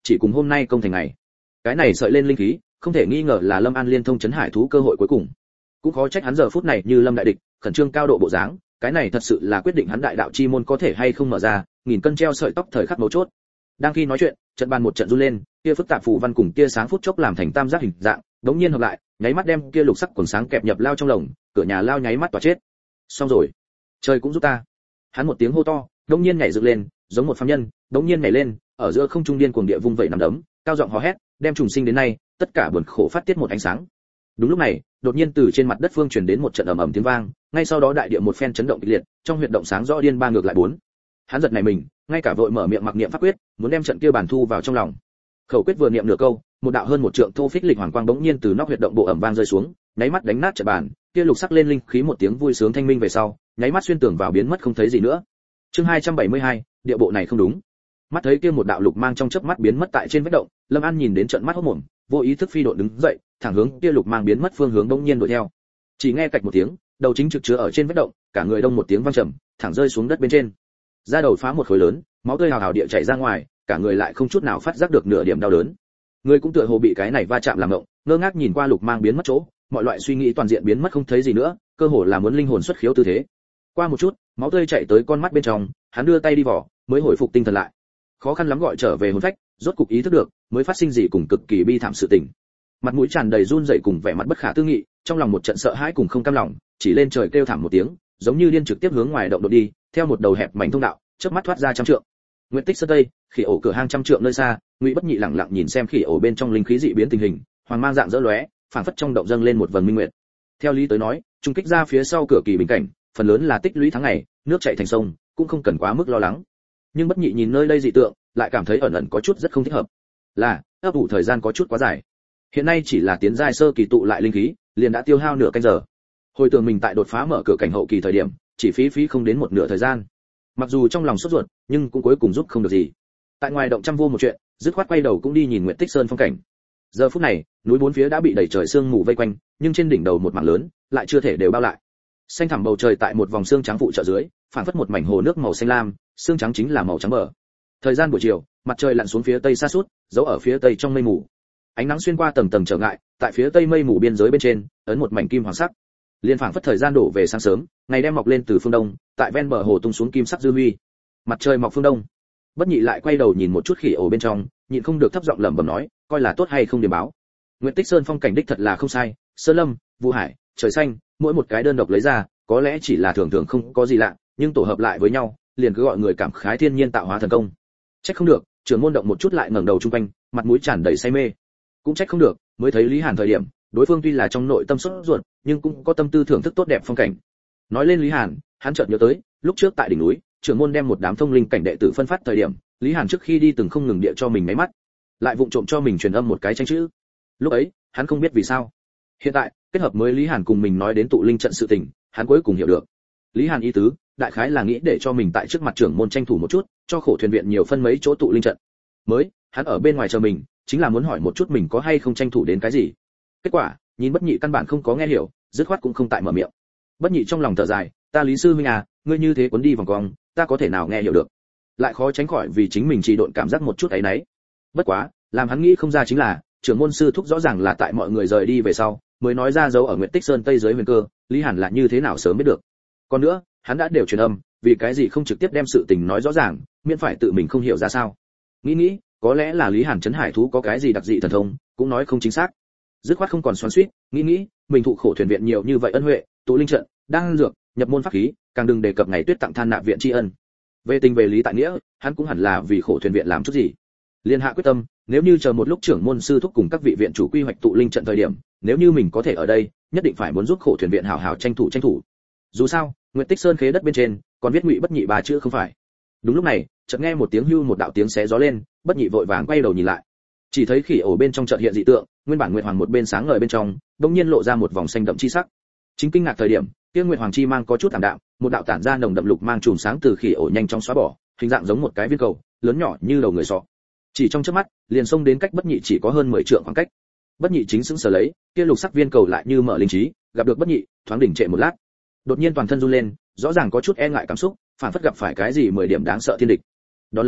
chỉ cùng hôm nay công thành ngày. Cái này sợi lên linh khí, không thể nghi ngờ là Lâm An liên thông chấn hải thú cơ hội cuối cùng. Cũng khó trách hắn giờ phút này như lâm đại địch, khẩn trương cao độ bộ dáng, cái này thật sự là quyết định hắn đại đạo chi môn có thể hay không mở ra, nghìn cân treo sợi tóc thời khắc mấu chốt. Đang khi nói chuyện, trận bàn một trận run lên, kia phức tạp phù văn cùng kia sáng phút chốc làm thành tam giác hình dạng, đống nhiên hợp lại, nháy mắt đem kia lục sắc quần sáng kẹp nhập lao trong lồng, cửa nhà lao nháy mắt tỏa chết. Xong rồi, trời cũng giúp ta. Hắn một tiếng hô to, đống nhiên nhảy dựng lên, giống một phàm nhân, đống nhiên nhảy lên, ở giữa không trung điên cuồng địa vung vẩy nắm đấm, cao giọng hò hét, đem trùng sinh đến nay, tất cả buồn khổ phát tiết một ánh sáng. Đúng lúc này, đột nhiên từ trên mặt đất phương truyền đến một trận ầm ầm tiếng vang, ngay sau đó đại địa một phen chấn động kịch liệt, trong huyệt động sáng rõ điên ba ngược lại bốn. Hắn giật nảy mình, ngay cả vội mở miệng mặc niệm pháp quyết, muốn đem trận kia bản thu vào trong lòng. Khẩu quyết vừa niệm nửa câu, một đạo hơn một trượng thô phích lịch hoàng quang bỗng nhiên từ nóc huyệt động bộ ẩm vang rơi xuống, nháy mắt đánh nát trận bàn, kia lục sắc lên linh khí một tiếng vui sướng thanh minh về sau, nháy mắt xuyên tường vào biến mất không thấy gì nữa. Chương 272, địa bộ này không đúng. Mắt thấy kia một đạo lục mang trong chớp mắt biến mất tại trên vách động, Lâm An nhìn đến trận mắt hốt mồm, vô ý thức phi độn đứng dậy, thẳng hướng kia lục mang biến mất phương hướng bỗng nhiên đuổi theo. Chỉ nghe cạch một tiếng, đầu chính trực chứa ở trên vách động, cả người đông một tiếng vang trầm, thẳng rơi xuống đất bên trên. Da đầu phá một khối lớn, máu tươi hào hào địa chảy ra ngoài, cả người lại không chút nào phát giác được nửa điểm đau đớn. Người cũng tựa hồ bị cái này va chạm làm ngộng, ngơ ngác nhìn qua lục mang biến mất chỗ, mọi loại suy nghĩ toàn diện biến mất không thấy gì nữa, cơ hồ là muốn linh hồn xuất khiếu tư thế. Qua một chút, máu tươi chảy tới con mắt bên trong, hắn đưa tay đi vò, mới hồi phục tinh thần lại. Khó khăn lắm gọi trở về hồn phách, rốt cục ý thức được, mới phát sinh gì cùng cực kỳ bi thảm sự tình. Mặt mũi tràn đầy run rẩy cùng vẻ mặt bất khả tư nghị, trong lòng một trận sợ hãi cùng không cam lòng, chỉ lên trời kêu thảm một tiếng, giống như điên trực tiếp hướng ngoài động đột đi, theo một đầu hẹp mảnh thông đạo, chớp mắt thoát ra trăm trượng. Nguyệt Tích Sơn Tây, khỉ ổ cửa hang trăm trượng nơi xa, Ngụy Bất Nhị lặng lặng nhìn xem khỉ ổ bên trong linh khí dị biến tình hình, hoàng mang dạng dỡ lóe, phảng phất trong động dâng lên một vầng minh nguyệt. Theo lý tới nói, trung kích ra phía sau cửa kỳ bình cảnh, phần lớn là tích lũy tháng ngày, nước chảy thành sông, cũng không cần quá mức lo lắng. Nhưng Bất Nhị nhìn nơi đây dị tượng, lại cảm thấy ẩn ẩn có chút rất không thích hợp. Là, ấp ủ thời gian có chút quá dài. Hiện nay chỉ là tiến giai sơ kỳ tụ lại linh khí, liền đã tiêu hao nửa canh giờ. Hồi tưởng mình tại đột phá mở cửa cảnh hậu kỳ thời điểm, chỉ phí không đến một nửa thời gian. Mặc dù trong lòng sốt ruột, nhưng cũng cuối cùng giúp không được gì. Tại ngoài động trăm vô một chuyện, dứt khoát quay đầu cũng đi nhìn Nguyệt Tích Sơn phong cảnh. Giờ phút này, núi bốn phía đã bị đầy trời sương mù vây quanh, nhưng trên đỉnh đầu một mảng lớn, lại chưa thể đều bao lại. Xanh thẳm bầu trời tại một vòng sương trắng phụ trợ dưới, phản phất một mảnh hồ nước màu xanh lam, sương trắng chính là màu trắng bờ. Thời gian buổi chiều, mặt trời lặn xuống phía tây xa sút, giấu ở phía tây trong mây mù. Ánh nắng xuyên qua tầng tầng trở ngại, tại phía tây mây mù biên giới bên trên, ấn một mảnh kim hoàng sắc. Liên phảng phất thời gian đổ về sáng sớm, ngày đem mọc lên từ phương đông, tại ven bờ hồ tung xuống kim sắc dư huy. Mặt trời mọc phương đông. Bất Nhị lại quay đầu nhìn một chút khỉ ổ bên trong, nhịn không được thấp giọng lẩm bẩm nói, coi là tốt hay không điểm báo. Nguyệt Tích Sơn phong cảnh đích thật là không sai, sơn lâm, vũ hải, trời xanh, mỗi một cái đơn độc lấy ra, có lẽ chỉ là thường thường không có gì lạ, nhưng tổ hợp lại với nhau, liền cứ gọi người cảm khái thiên nhiên tạo hóa thần công. Trách không được, trưởng môn động một chút lại ngẩng đầu trung quanh, mặt mũi tràn đầy say mê. Cũng trách không được, mới thấy Lý Hàn thời điểm, đối phương tuy là trong nội tâm sốt ruột, nhưng cũng có tâm tư thưởng thức tốt đẹp phong cảnh. Nói lên Lý Hàn, hắn chợt nhớ tới, lúc trước tại đỉnh núi, trưởng môn đem một đám thông linh cảnh đệ tử phân phát thời điểm, Lý Hàn trước khi đi từng không ngừng địa cho mình máy mắt, lại vụng trộm cho mình truyền âm một cái tranh chữ. Lúc ấy, hắn không biết vì sao. Hiện tại, kết hợp mới Lý Hàn cùng mình nói đến tụ linh trận sự tình, hắn cuối cùng hiểu được. Lý Hàn ý tứ, đại khái là nghĩ để cho mình tại trước mặt trưởng môn tranh thủ một chút, cho khổ thuyền viện nhiều phân mấy chỗ tụ linh trận. Mới, hắn ở bên ngoài chờ mình, chính là muốn hỏi một chút mình có hay không tranh thủ đến cái gì. Kết quả, nhìn Bất Nhị căn bản không có nghe hiểu, dứt khoát cũng không tại mở miệng. Bất Nhị trong lòng thở dài, ta Lý sư huynh à, ngươi như thế cuốn đi vòng cong, ta có thể nào nghe hiểu được. Lại khó tránh khỏi vì chính mình trì độn cảm giác một chút ấy nấy. Bất quá, làm hắn nghĩ không ra chính là, trưởng môn sư thúc rõ ràng là tại mọi người rời đi về sau, mới nói ra dấu ở Nguyệt Tích Sơn Tây dưới huyền cơ, Lý Hàn là như thế nào sớm biết được. Còn nữa, hắn đã đều truyền âm, vì cái gì không trực tiếp đem sự tình nói rõ ràng, miễn phải tự mình không hiểu ra sao. Nghĩ, có lẽ là Lý Hàn trấn hải thú có cái gì đặc dị thần thông, cũng nói không chính xác. Dứt khoát không còn xoắn xuýt, nghĩ, mình thụ khổ thuyền viện nhiều như vậy ân huệ, tụ linh trận, đang dược, nhập môn pháp khí, càng đừng đề cập ngày tuyết tặng than nạp viện tri ân. Về tình về lý tại nghĩa, hắn cũng hẳn là vì khổ thuyền viện làm chút gì. Liên hạ quyết tâm, nếu như chờ một lúc trưởng môn sư thúc cùng các vị viện chủ quy hoạch tụ linh trận thời điểm, nếu như mình có thể ở đây, nhất định phải muốn giúp khổ thuyền viện hảo hảo tranh thủ. Dù sao, Nguyệt Tích Sơn khế đất bên trên, còn viết Ngụy Bất Nhị ba chữ không phải. Đúng lúc này, chợt nghe một tiếng hưu một đạo tiếng xé gió lên, Bất Nhị vội vàng quay đầu nhìn lại. Chỉ thấy khỉ ổ bên trong chợt hiện dị tượng, nguyên bản Nguyệt Hoàng một bên sáng ngời bên trong, đột nhiên lộ ra một vòng xanh đậm chi sắc. Chính kinh ngạc thời điểm, kia Nguyệt Hoàng chi mang có chút ảm đạm, một đạo tản ra nồng đậm lục mang chùm sáng từ khỉ ổ nhanh chóng xóa bỏ, hình dạng giống một cái viên cầu, lớn nhỏ như đầu người sọ. Chỉ trong chớp mắt, liền xông đến cách Bất Nhị chỉ có hơn 10 trượng khoảng cách. Bất Nhị chính sững sờ lấy, kia lục sắc viên cầu lại như mở linh trí, gặp được Bất Nhị, thoáng đỉnh trệ một lát. Đột nhiên toàn thân run lên, rõ ràng có chút e ngại cảm xúc, phản phất gặp phải cái gì 10 điểm đáng sợ thiên địch. Đó lấy,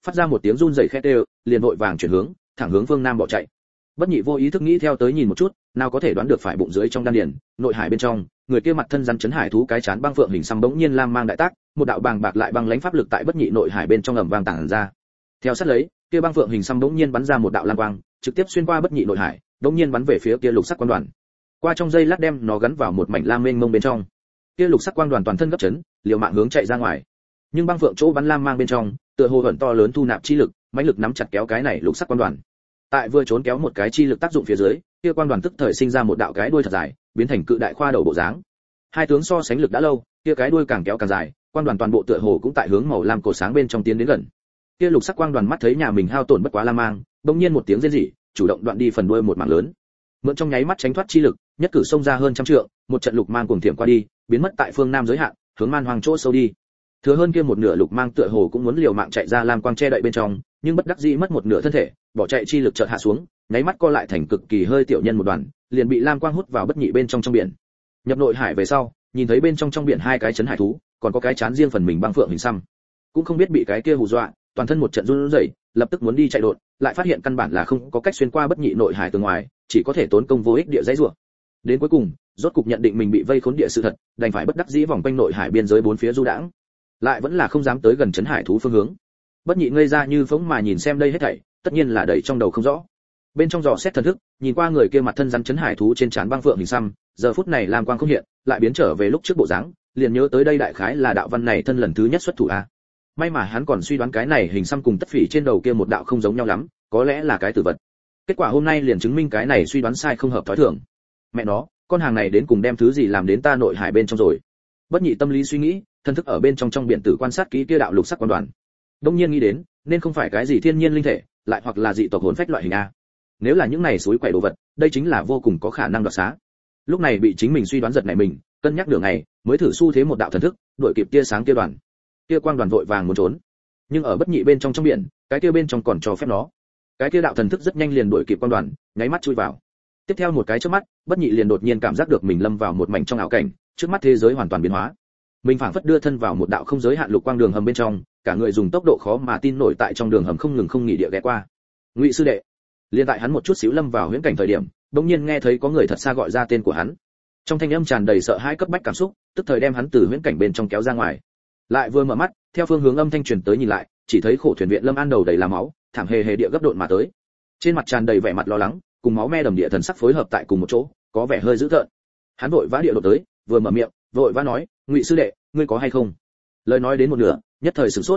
phát ra một tiếng run rẩy khét đều, liền vội vàng chuyển hướng, thẳng hướng phương nam bỏ chạy. Bất Nhị vô ý thức nghĩ theo tới nhìn một chút, nào có thể đoán được phải bụng dưới trong đan điền, nội hải bên trong, người kia mặt thân rắn chấn hải thú cái chán băng phượng hình xăm bỗng nhiên lam mang đại tác, một đạo bàng bạc lại băng lãnh pháp lực tại Bất Nhị nội hải bên trong ầm vang tản ra. Theo sát lấy, kia băng phượng hình xăm bỗng nhiên bắn ra một đạo lam quang, trực tiếp xuyên qua Bất Nhị nội hải, bỗng nhiên bắn về phía kia lục sắc quang đoàn. Qua trong dây lát đem nó gắn vào một mảnh lam mênh mông bên trong. Kia lục sắc quang đoàn toàn thân gấp chấn, liều mạng hướng chạy ra ngoài. Nhưng băng phượng chỗ bắn lam mang bên trong, tựa hồ ẩn to lớn thu nạp chi lực, mãnh lực nắm chặt kéo cái này lục sắc quang đoàn. Tại vừa trốn kéo một cái chi lực tác dụng phía dưới, kia quang đoàn tức thời sinh ra một đạo cái đuôi thật dài, biến thành cự đại khoa đầu bộ dáng. Hai tướng so sánh lực đã lâu, kia cái đuôi càng kéo càng dài, quang đoàn toàn bộ tựa hồ cũng tại hướng màu lam cổ sáng bên trong tiến đến gần. Kia lục sắc quang đoàn mắt thấy nhà mình hao tổn bất quá lam mang, bỗng nhiên một tiếng rên rỉ, chủ động đoạn đi phần đuôi một mảng lớn. Mượn trong nháy mắt tránh thoát chi lực, nhất cử xông ra hơn trăm trượng, một trận lục mang cuồng thiểm qua đi, biến mất tại phương nam giới hạn, hướng man hoang chỗ sâu đi. Thừa hơn kia một nửa lục mang tựa hồ cũng muốn liều mạng chạy ra lam quang che đậy bên trong, nhưng bất đắc dĩ mất một nửa thân thể, bỏ chạy chi lực chợt hạ xuống, nháy mắt co lại thành cực kỳ hơi tiểu nhân một đoàn, liền bị lam quang hút vào Bất Nhị bên trong biển. Nhập nội hải về sau, nhìn thấy bên trong biển hai cái chấn hải thú, còn có cái chán riêng phần mình băng phượng hình xăm, cũng không biết bị cái kia hù dọa, toàn thân một trận run rẩy, lập tức muốn đi chạy đột, lại phát hiện căn bản là không có cách xuyên qua Bất Nhị nội hải từ ngoài, chỉ có thể tốn công vô ích địa dãy rủa. Đến cuối cùng, rốt cục nhận định mình bị vây khốn địa sự thật, đành phải bất đắc dĩ vòng quanh nội hải biên giới bốn phía du đãng, lại vẫn là không dám tới gần chấn hải thú phương hướng. Bất Nhị ngây ra như phỗng mà nhìn xem đây hết thảy, tất nhiên là đầy trong đầu không rõ. Bên trong dò xét thần thức, nhìn qua người kia mặt thân rắn chấn hải thú trên trán băng phượng hình xăm, giờ phút này lam quang không hiện, lại biến trở về lúc trước bộ dáng, liền nhớ tới đây đại khái là đạo văn này thân lần thứ nhất xuất thủ a. May mà hắn còn suy đoán cái này hình xăm cùng tất phỉ trên đầu kia một đạo không giống nhau lắm, có lẽ là cái tử vật. Kết quả hôm nay liền chứng minh cái này suy đoán sai không hợp thói thường. Mẹ nó, con hàng này đến cùng đem thứ gì làm đến ta nội hải bên trong rồi. Bất Nhị tâm lý suy nghĩ, thân thức ở bên trong biển tử quan sát kỹ kia đạo lục sắc quan đoàn. Đông nhiên nghĩ đến, nên không phải cái gì thiên nhiên linh thể, lại hoặc là dị tộc hồn phách loại hình a. Nếu là những này suối quậy đồ vật, đây chính là vô cùng có khả năng đoạt xá. Lúc này bị chính mình suy đoán giật nảy mình, cân nhắc nửa ngày, mới thử xu thế một đạo thần thức, đuổi kịp tia sáng kia đoàn. Kia quang đoàn vội vàng muốn trốn, nhưng ở Bất Nhị bên trong biển, cái kia bên trong còn cho phép nó. Cái kia đạo thần thức rất nhanh liền đuổi kịp quang đoàn, nháy mắt chui vào. Tiếp theo một cái chớp mắt, Bất Nhị liền đột nhiên cảm giác được mình lâm vào một mảnh trong ảo cảnh, trước mắt thế giới hoàn toàn biến hóa. Mình phảng phất đưa thân vào một đạo không giới hạn lục quang đường hầm bên trong, cả người dùng tốc độ khó mà tin nổi tại trong đường hầm không ngừng không nghỉ địa ghé qua. Ngụy sư đệ. Liên tại hắn một chút xíu lâm vào huyễn cảnh thời điểm, đột nhiên nghe thấy có người thật xa gọi ra tên của hắn. Trong thanh âm tràn đầy sợ hãi cấp bách cảm xúc, tức thời đem hắn từ huyễn cảnh bên trong kéo ra ngoài. Lại vừa mở mắt, theo phương hướng âm thanh truyền tới nhìn lại, chỉ thấy khổ thuyền viện Lâm An đầu đầy là máu, thảm hề hề địa gấp độn mà tới. Trên mặt tràn đầy vẻ mặt lo lắng, cùng máu me đầm địa thần sắc phối hợp tại cùng một chỗ, có vẻ hơi dữ tợn. Hắn vội vã địa đột tới, vừa mở miệng, vội vã nói, "Ngụy sư đệ, ngươi có hay không?" Lời nói đến một nửa, nhất thời sửng sốt,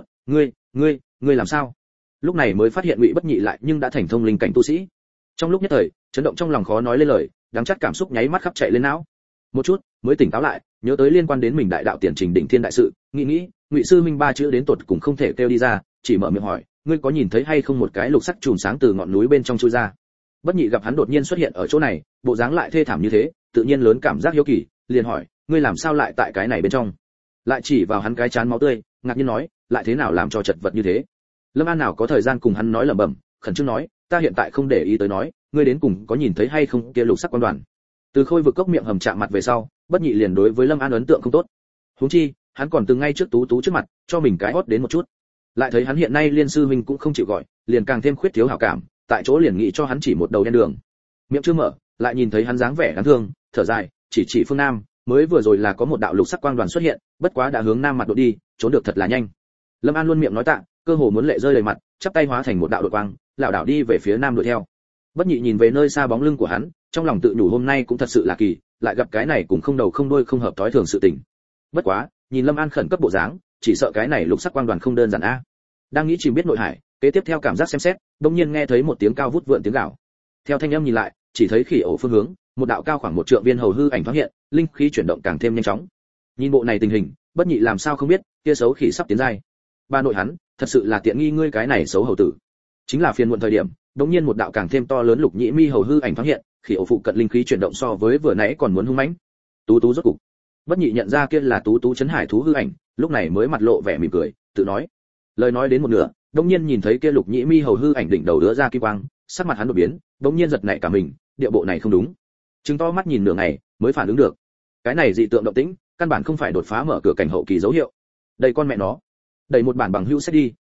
"Ngươi làm sao?" Lúc này mới phát hiện Ngụy Bất Nhị lại nhưng đã thành thông linh cảnh tu sĩ. Trong lúc nhất thời, chấn động trong lòng khó nói lên lời, đắng chát cảm xúc nháy mắt khắp chạy lên não. Một chút, mới tỉnh táo lại, nhớ tới liên quan đến mình đại đạo tiền trình đỉnh thiên đại sự, nghĩ, Ngụy sư minh ba chữ đến tột cùng không thể kêu đi ra, chỉ mở miệng hỏi, "Ngươi có nhìn thấy hay không một cái lục sắc chùm sáng từ ngọn núi bên trong chui ra?" Bất Nhị gặp hắn đột nhiên xuất hiện ở chỗ này, bộ dáng lại thê thảm như thế, tự nhiên lớn cảm giác hiếu kỳ, liền hỏi, "Ngươi làm sao lại tại cái này bên trong?" Lại chỉ vào hắn cái chán máu tươi, ngạc nhiên nói, "Lại thế nào làm cho chật vật như thế?" Lâm An nào có thời gian cùng hắn nói lẩm bẩm, khẩn trương nói, "Ta hiện tại không để ý tới nói, ngươi đến cùng có nhìn thấy hay không kia lục sắc quan đoàn?" Từ Khôi vực cốc miệng hầm chạm mặt về sau, Bất Nhị liền đối với Lâm An ấn tượng không tốt. Huống chi, hắn còn từng ngay trước Tú Tú trước mặt, cho mình cái hót đến một chút. Lại thấy hắn hiện nay liên sư huynh cũng không chịu gọi, liền càng thêm khuyết thiếu hảo cảm, tại chỗ liền nghĩ cho hắn chỉ một đầu đen đường. Miệng chưa mở, lại nhìn thấy hắn dáng vẻ đáng thương, thở dài, chỉ phương nam, mới vừa rồi là có một đạo lục sắc quang đoàn xuất hiện, bất quá đã hướng nam mặt độ đi, trốn được thật là nhanh. Lâm An luôn miệng nói tạ, cơ hồ muốn lệ rơi đầy mặt, chắp tay hóa thành một đạo đột quang, lảo đảo đi về phía nam đuổi theo. Bất Nhị nhìn về nơi xa bóng lưng của hắn, trong lòng tự nhủ hôm nay cũng thật sự là kỳ, lại gặp cái này cũng không đầu không đuôi không hợp thói thường sự tình. Bất quá, nhìn Lâm An khẩn cấp bộ dáng, chỉ sợ cái này lục sắc quang đoàn không đơn giản a. Đang nghĩ chìm biết nội hải, kế tiếp theo cảm giác xem xét, đột nhiên nghe thấy một tiếng cao vút vượn tiếng gào. Theo thanh âm nhìn lại, chỉ thấy khỉ ổ phương hướng, một đạo cao khoảng một trượng viên hầu hư ảnh thoáng hiện, linh khí chuyển động càng thêm nhanh chóng. Nhìn bộ này tình hình, Bất Nhị làm sao không biết, kia xấu khỉ sắp tiến giai. Ba nội hắn, thật sự là tiện nghi ngươi cái này xấu hầu tử. Chính là phiền muộn thời điểm, đột nhiên một đạo càng thêm to lớn lục nhĩ mi hầu hư ảnh thoáng hiện, khỉ ổ phụ cận linh khí chuyển động so với vừa nãy còn muốn hung mãnh. Tú Tú rốt cục. Bất Nhị nhận ra kia là Tú Tú chấn hải thú hư ảnh, lúc này mới mặt lộ vẻ mỉm cười, tự nói. Lời nói đến một nửa, đột nhiên nhìn thấy kia lục nhĩ mi hầu hư ảnh đỉnh đầu đứa ra kim quang, sắc mặt hắn đột biến, đột nhiên giật nảy cả mình, địa bộ này không đúng. Trừng to mắt nhìn nửa ngày, mới phản ứng được. Cái này dị tượng động tĩnh, căn bản không phải đột phá mở cửa cảnh hậu kỳ dấu hiệu. Đây con mẹ nó. Đẩy một bản bằng hữu sẽ đi,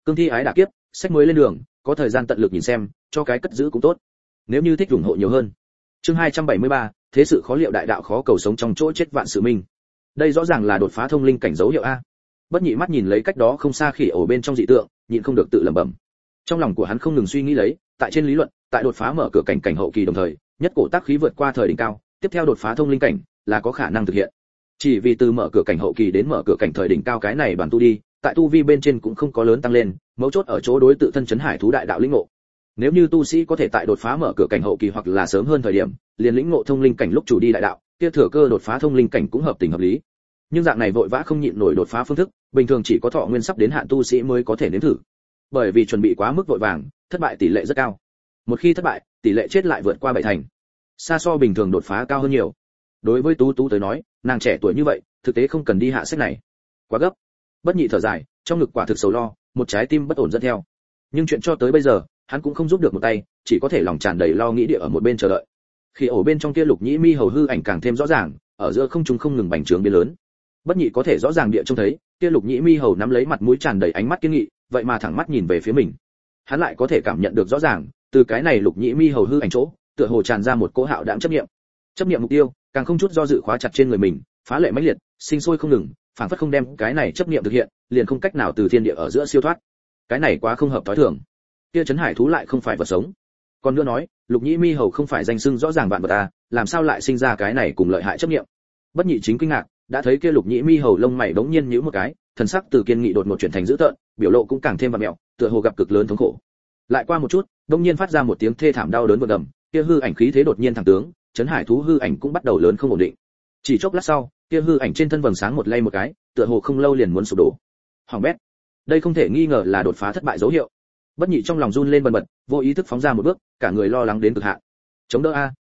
Cương thi ái đả kiếp, sách mới lên đường, có thời gian tận lực nhìn xem, cho cái cất giữ cũng tốt. Nếu như thích ủng hộ nhiều hơn. Chương 273, thế sự khó liệu đại đạo khó cầu sống trong chỗ chết vạn sự minh. Đây rõ ràng là đột phá thông linh cảnh dấu hiệu a. Bất Nhị mắt nhìn lấy cách đó không xa khỉ ổ bên trong dị tượng, nhịn không được tự lẩm bẩm. Trong lòng của hắn không ngừng suy nghĩ lấy, tại trên lý luận, tại đột phá mở cửa cảnh cảnh hậu kỳ đồng thời, nhất cổ tác khí vượt qua thời đỉnh cao, tiếp theo đột phá thông linh cảnh là có khả năng thực hiện. Chỉ vì từ mở cửa cảnh hậu kỳ đến mở cửa cảnh thời đỉnh cao cái này đoàn tu đi, tại tu vi bên trên cũng không có lớn tăng lên, mấu chốt ở chỗ đối tự thân chấn hải thú đại đạo lĩnh ngộ. Nếu như tu sĩ có thể tại đột phá mở cửa cảnh hậu kỳ hoặc là sớm hơn thời điểm, liền lĩnh ngộ thông linh cảnh lúc chủ đi đại đạo, kia thừa cơ đột phá thông linh cảnh cũng hợp tình hợp lý. Nhưng dạng này vội vã không nhịn nổi đột phá phương thức, bình thường chỉ có thọ nguyên sắp đến hạn tu sĩ mới có thể nếm thử. Bởi vì chuẩn bị quá mức vội vàng, thất bại tỷ lệ rất cao. Một khi thất bại, tỷ lệ chết lại vượt qua 7 thành. Xa so bình thường đột phá cao hơn nhiều. Đối với Tú Tú tới nói, nàng trẻ tuổi như vậy, thực tế không cần đi hạ sách này. Quá gấp. Bất Nhị thở dài, trong ngực quả thực sầu lo, một trái tim bất ổn dẫn theo. Nhưng chuyện cho tới bây giờ, hắn cũng không giúp được một tay, chỉ có thể lòng tràn đầy lo nghĩ địa ở một bên chờ đợi. Khi ổ bên trong kia Lục Nhĩ Mi hầu hư ảnh càng thêm rõ ràng, ở giữa không trung không ngừng bành trướng biến lớn. Bất Nhị có thể rõ ràng địa trông thấy, kia Lục Nhĩ Mi hầu nắm lấy mặt mũi tràn đầy ánh mắt kiên nghị, vậy mà thẳng mắt nhìn về phía mình. Hắn lại có thể cảm nhận được rõ ràng, từ cái này Lục Nhĩ Mi hầu hư ảnh chỗ, tựa hồ tràn ra một cỗ hạo đãng chấp niệm mục tiêu, càng không chút do dự khóa chặt trên người mình, phá lệ mãnh liệt, sinh sôi không ngừng, phảng phất không đem cái này chấp niệm thực hiện, liền không cách nào từ thiên địa ở giữa siêu thoát. Cái này quá không hợp tối thường. Kia trấn hải thú lại không phải vật sống. Còn nữa nói, Lục Nhĩ Mi hầu không phải danh xưng rõ ràng vạn vật à, làm sao lại sinh ra cái này cùng lợi hại chấp niệm. Bất Nhị chính kinh ngạc, đã thấy kia Lục Nhĩ Mi hầu lông mày đống nhiên nhíu một cái, thần sắc từ kiên nghị đột ngột chuyển thành dữ tợn, biểu lộ cũng càng thêm vặn mèo, tựa hồ gặp cực lớn thống khổ. Lại qua một chút, đống nhiên phát ra một tiếng thê thảm đau đớn vượt gầm, kia hư ảnh khí thế đột nhiên thẳng tướng, trấn hải thú hư ảnh cũng bắt đầu lớn không ổn định. Chỉ chốc lát sau, kia hư ảnh trên thân vầng sáng một lay một cái, tựa hồ không lâu liền muốn sụp đổ. Hoàng bét. Đây không thể nghi ngờ là đột phá thất bại dấu hiệu. Bất Nhị trong lòng run lên bần bật, vô ý thức phóng ra một bước, cả người lo lắng đến cực hạn. Chống đỡ a,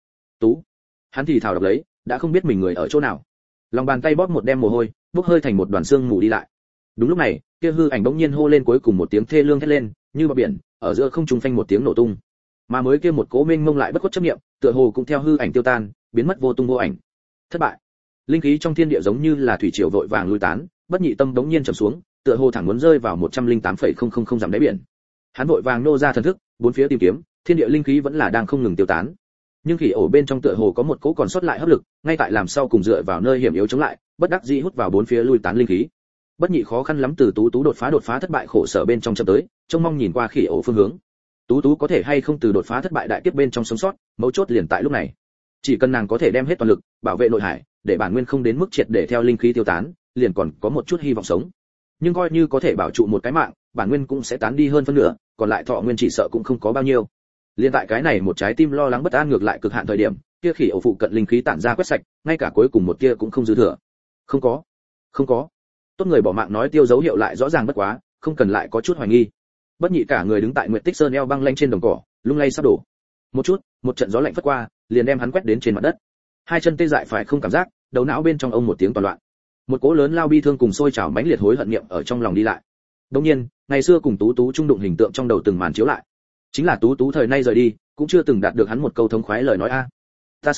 Tú. Hắn thì thào đọc lấy, đã không biết mình người ở chỗ nào. Lòng bàn tay bóp một đem mồ hôi, bốc hơi thành một đoàn xương mù đi lại. Đúng lúc này, kia hư ảnh bỗng nhiên hô lên cuối cùng một tiếng thê lương thét lên, như bọt biển, ở giữa không trung phanh một tiếng nổ tung. Mà mới kia một cố mênh mông lại bất khuất chấp niệm, tựa hồ cũng theo hư ảnh tiêu tan, biến mất vô tung vô ảnh. Thất bại. Linh khí trong thiên địa giống như là thủy triều vội vàng lui tán, Bất Nhị tâm bỗng nhiên trầm xuống, tựa hồ thẳng muốn rơi vào 108,000 dặm đáy biển. Hắn vội vàng nô ra thần thức, bốn phía tìm kiếm, thiên địa linh khí vẫn là đang không ngừng tiêu tán. Nhưng khỉ ổ bên trong tựa hồ có một cỗ còn sót lại hấp lực, ngay tại làm sau cùng dựa vào nơi hiểm yếu chống lại, bất đắc dĩ hút vào bốn phía lui tán linh khí. Bất Nhị khó khăn lắm từ Tú Tú đột phá thất bại khổ sở bên trong chậm tới, trông mong nhìn qua khỉ ổ phương hướng. Tú Tú có thể hay không từ đột phá thất bại đại kiếp bên trong sống sót, mấu chốt liền tại lúc này. Chỉ cần nàng có thể đem hết toàn lực, bảo vệ nội hải, để bản nguyên không đến mức triệt để theo linh khí tiêu tán, liền còn có một chút hy vọng sống. Nhưng coi như có thể bảo trụ một cái mạng, bản nguyên cũng sẽ tán đi hơn phân nửa, còn lại thọ nguyên chỉ sợ cũng không có bao nhiêu. Liên tại cái này một trái tim lo lắng bất an ngược lại cực hạn thời điểm, kia khỉ ổ phụ cận linh khí tản ra quét sạch, ngay cả cuối cùng một tia cũng không dư thừa. Không có. Tốt người bỏ mạng nói tiêu dấu hiệu lại rõ ràng bất quá, không cần lại có chút hoài nghi. Bất Nhị cả người đứng tại Nguyệt Tích Sơn eo băng lanh trên đồng cỏ, lung lay sắp đổ. Một trận gió lạnh phất qua, liền đem hắn quét đến trên mặt đất. Hai chân tê dại phải không cảm giác, đầu não bên trong ông một tiếng toàn loạn. Một cỗ lớn lao bi thương cùng sôi trào mãnh liệt hối hận niệm ở trong lòng đi lại. Đương nhiên, ngày xưa cùng Tú Tú trung đụng hình tượng trong đầu từng màn chiếu lại. Chính là Tú Tú thời nay rời đi, cũng chưa từng đạt được hắn một câu thống khoái lời nói a. Ta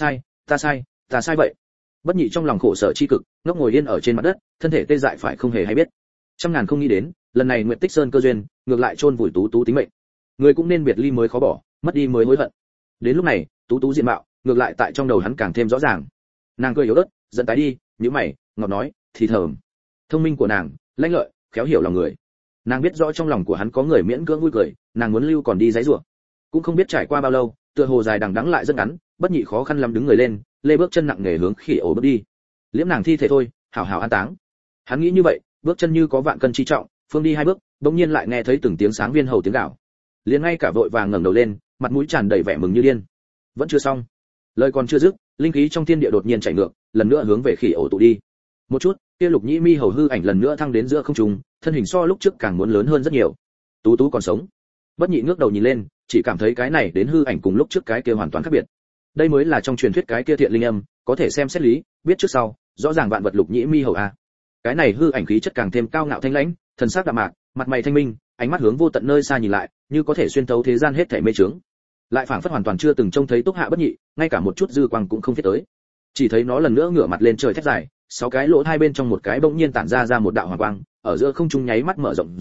sai vậy. Bất Nhị trong lòng khổ sở chi cực, ngốc ngồi yên ở trên mặt đất, thân thể tê dại phải không hề hay biết. Trăm ngàn không nghĩ đến, lần này Nguyệt Tích Sơn cơ duyên, ngược lại chôn vùi Tú Tú tính mệnh. Người cũng nên biệt ly mới khó bỏ, mất đi mới hối hận. Đến lúc này, Tú Tú diện mạo, ngược lại tại trong đầu hắn càng thêm rõ ràng. Nàng cười yếu ớt, giận tái đi, nhíu mày, ngọt nói, thì thầm. Thông minh của nàng, lãnh lợi, khéo hiểu lòng người. Nàng biết rõ trong lòng của hắn có người miễn cưỡng vui cười, nàng muốn lưu còn đi giãy giụa. Cũng không biết trải qua bao lâu, tựa hồ dài đằng đẵng lại rất ngắn, Bất Nhị khó khăn lắm đứng người lên, lê bước chân nặng nề hướng khỉ ổ bước đi. Liễm nàng thi thể thôi, hảo hảo an táng. Hắn nghĩ như vậy, bước chân như có vạn cân chi trọng, phương đi hai bước, bỗng nhiên lại nghe thấy từng tiếng sáng viên hầu tiếng gào. Liền ngay cả vội vàng ngẩng đầu lên, mặt mũi tràn đầy vẻ mừng như điên. Vẫn chưa xong. Lời còn chưa dứt, linh khí trong thiên địa đột nhiên chảy ngược, lần nữa hướng về khỉ ổ tụ đi. Một chút, kia Lục Nhĩ Mi hầu hư ảnh lần nữa thăng đến giữa không trung, thân hình so lúc trước càng muốn lớn hơn rất nhiều. Tú Tú còn sống. Bất Nhị ngước đầu nhìn lên, chỉ cảm thấy cái này đến hư ảnh cùng lúc trước cái kia hoàn toàn khác biệt. Đây mới là trong truyền thuyết cái kia thiện linh âm, có thể xem xét lý, biết trước sau, rõ ràng vạn vật Lục Nhĩ Mi hầu a. Cái này hư ảnh khí chất càng thêm cao ngạo thanh lãnh, thần sắc đạm mạc, mặt mày thanh minh, ánh mắt hướng vô tận nơi xa nhìn lại, như có thể xuyên thấu thế gian hết thảy mê chướng. Lại phảng phất hoàn toàn chưa từng trông thấy Túc Hạ Bất Nhị, ngay cả một chút dư quang cũng không thiết tới. Chỉ thấy nó lần nữa ngửa mặt lên trời thét dài, sáu cái lỗ hai bên trong một cái bỗng nhiên tản ra một đạo hỏa quang, ở giữa không trung nháy mắt mở rộng ra,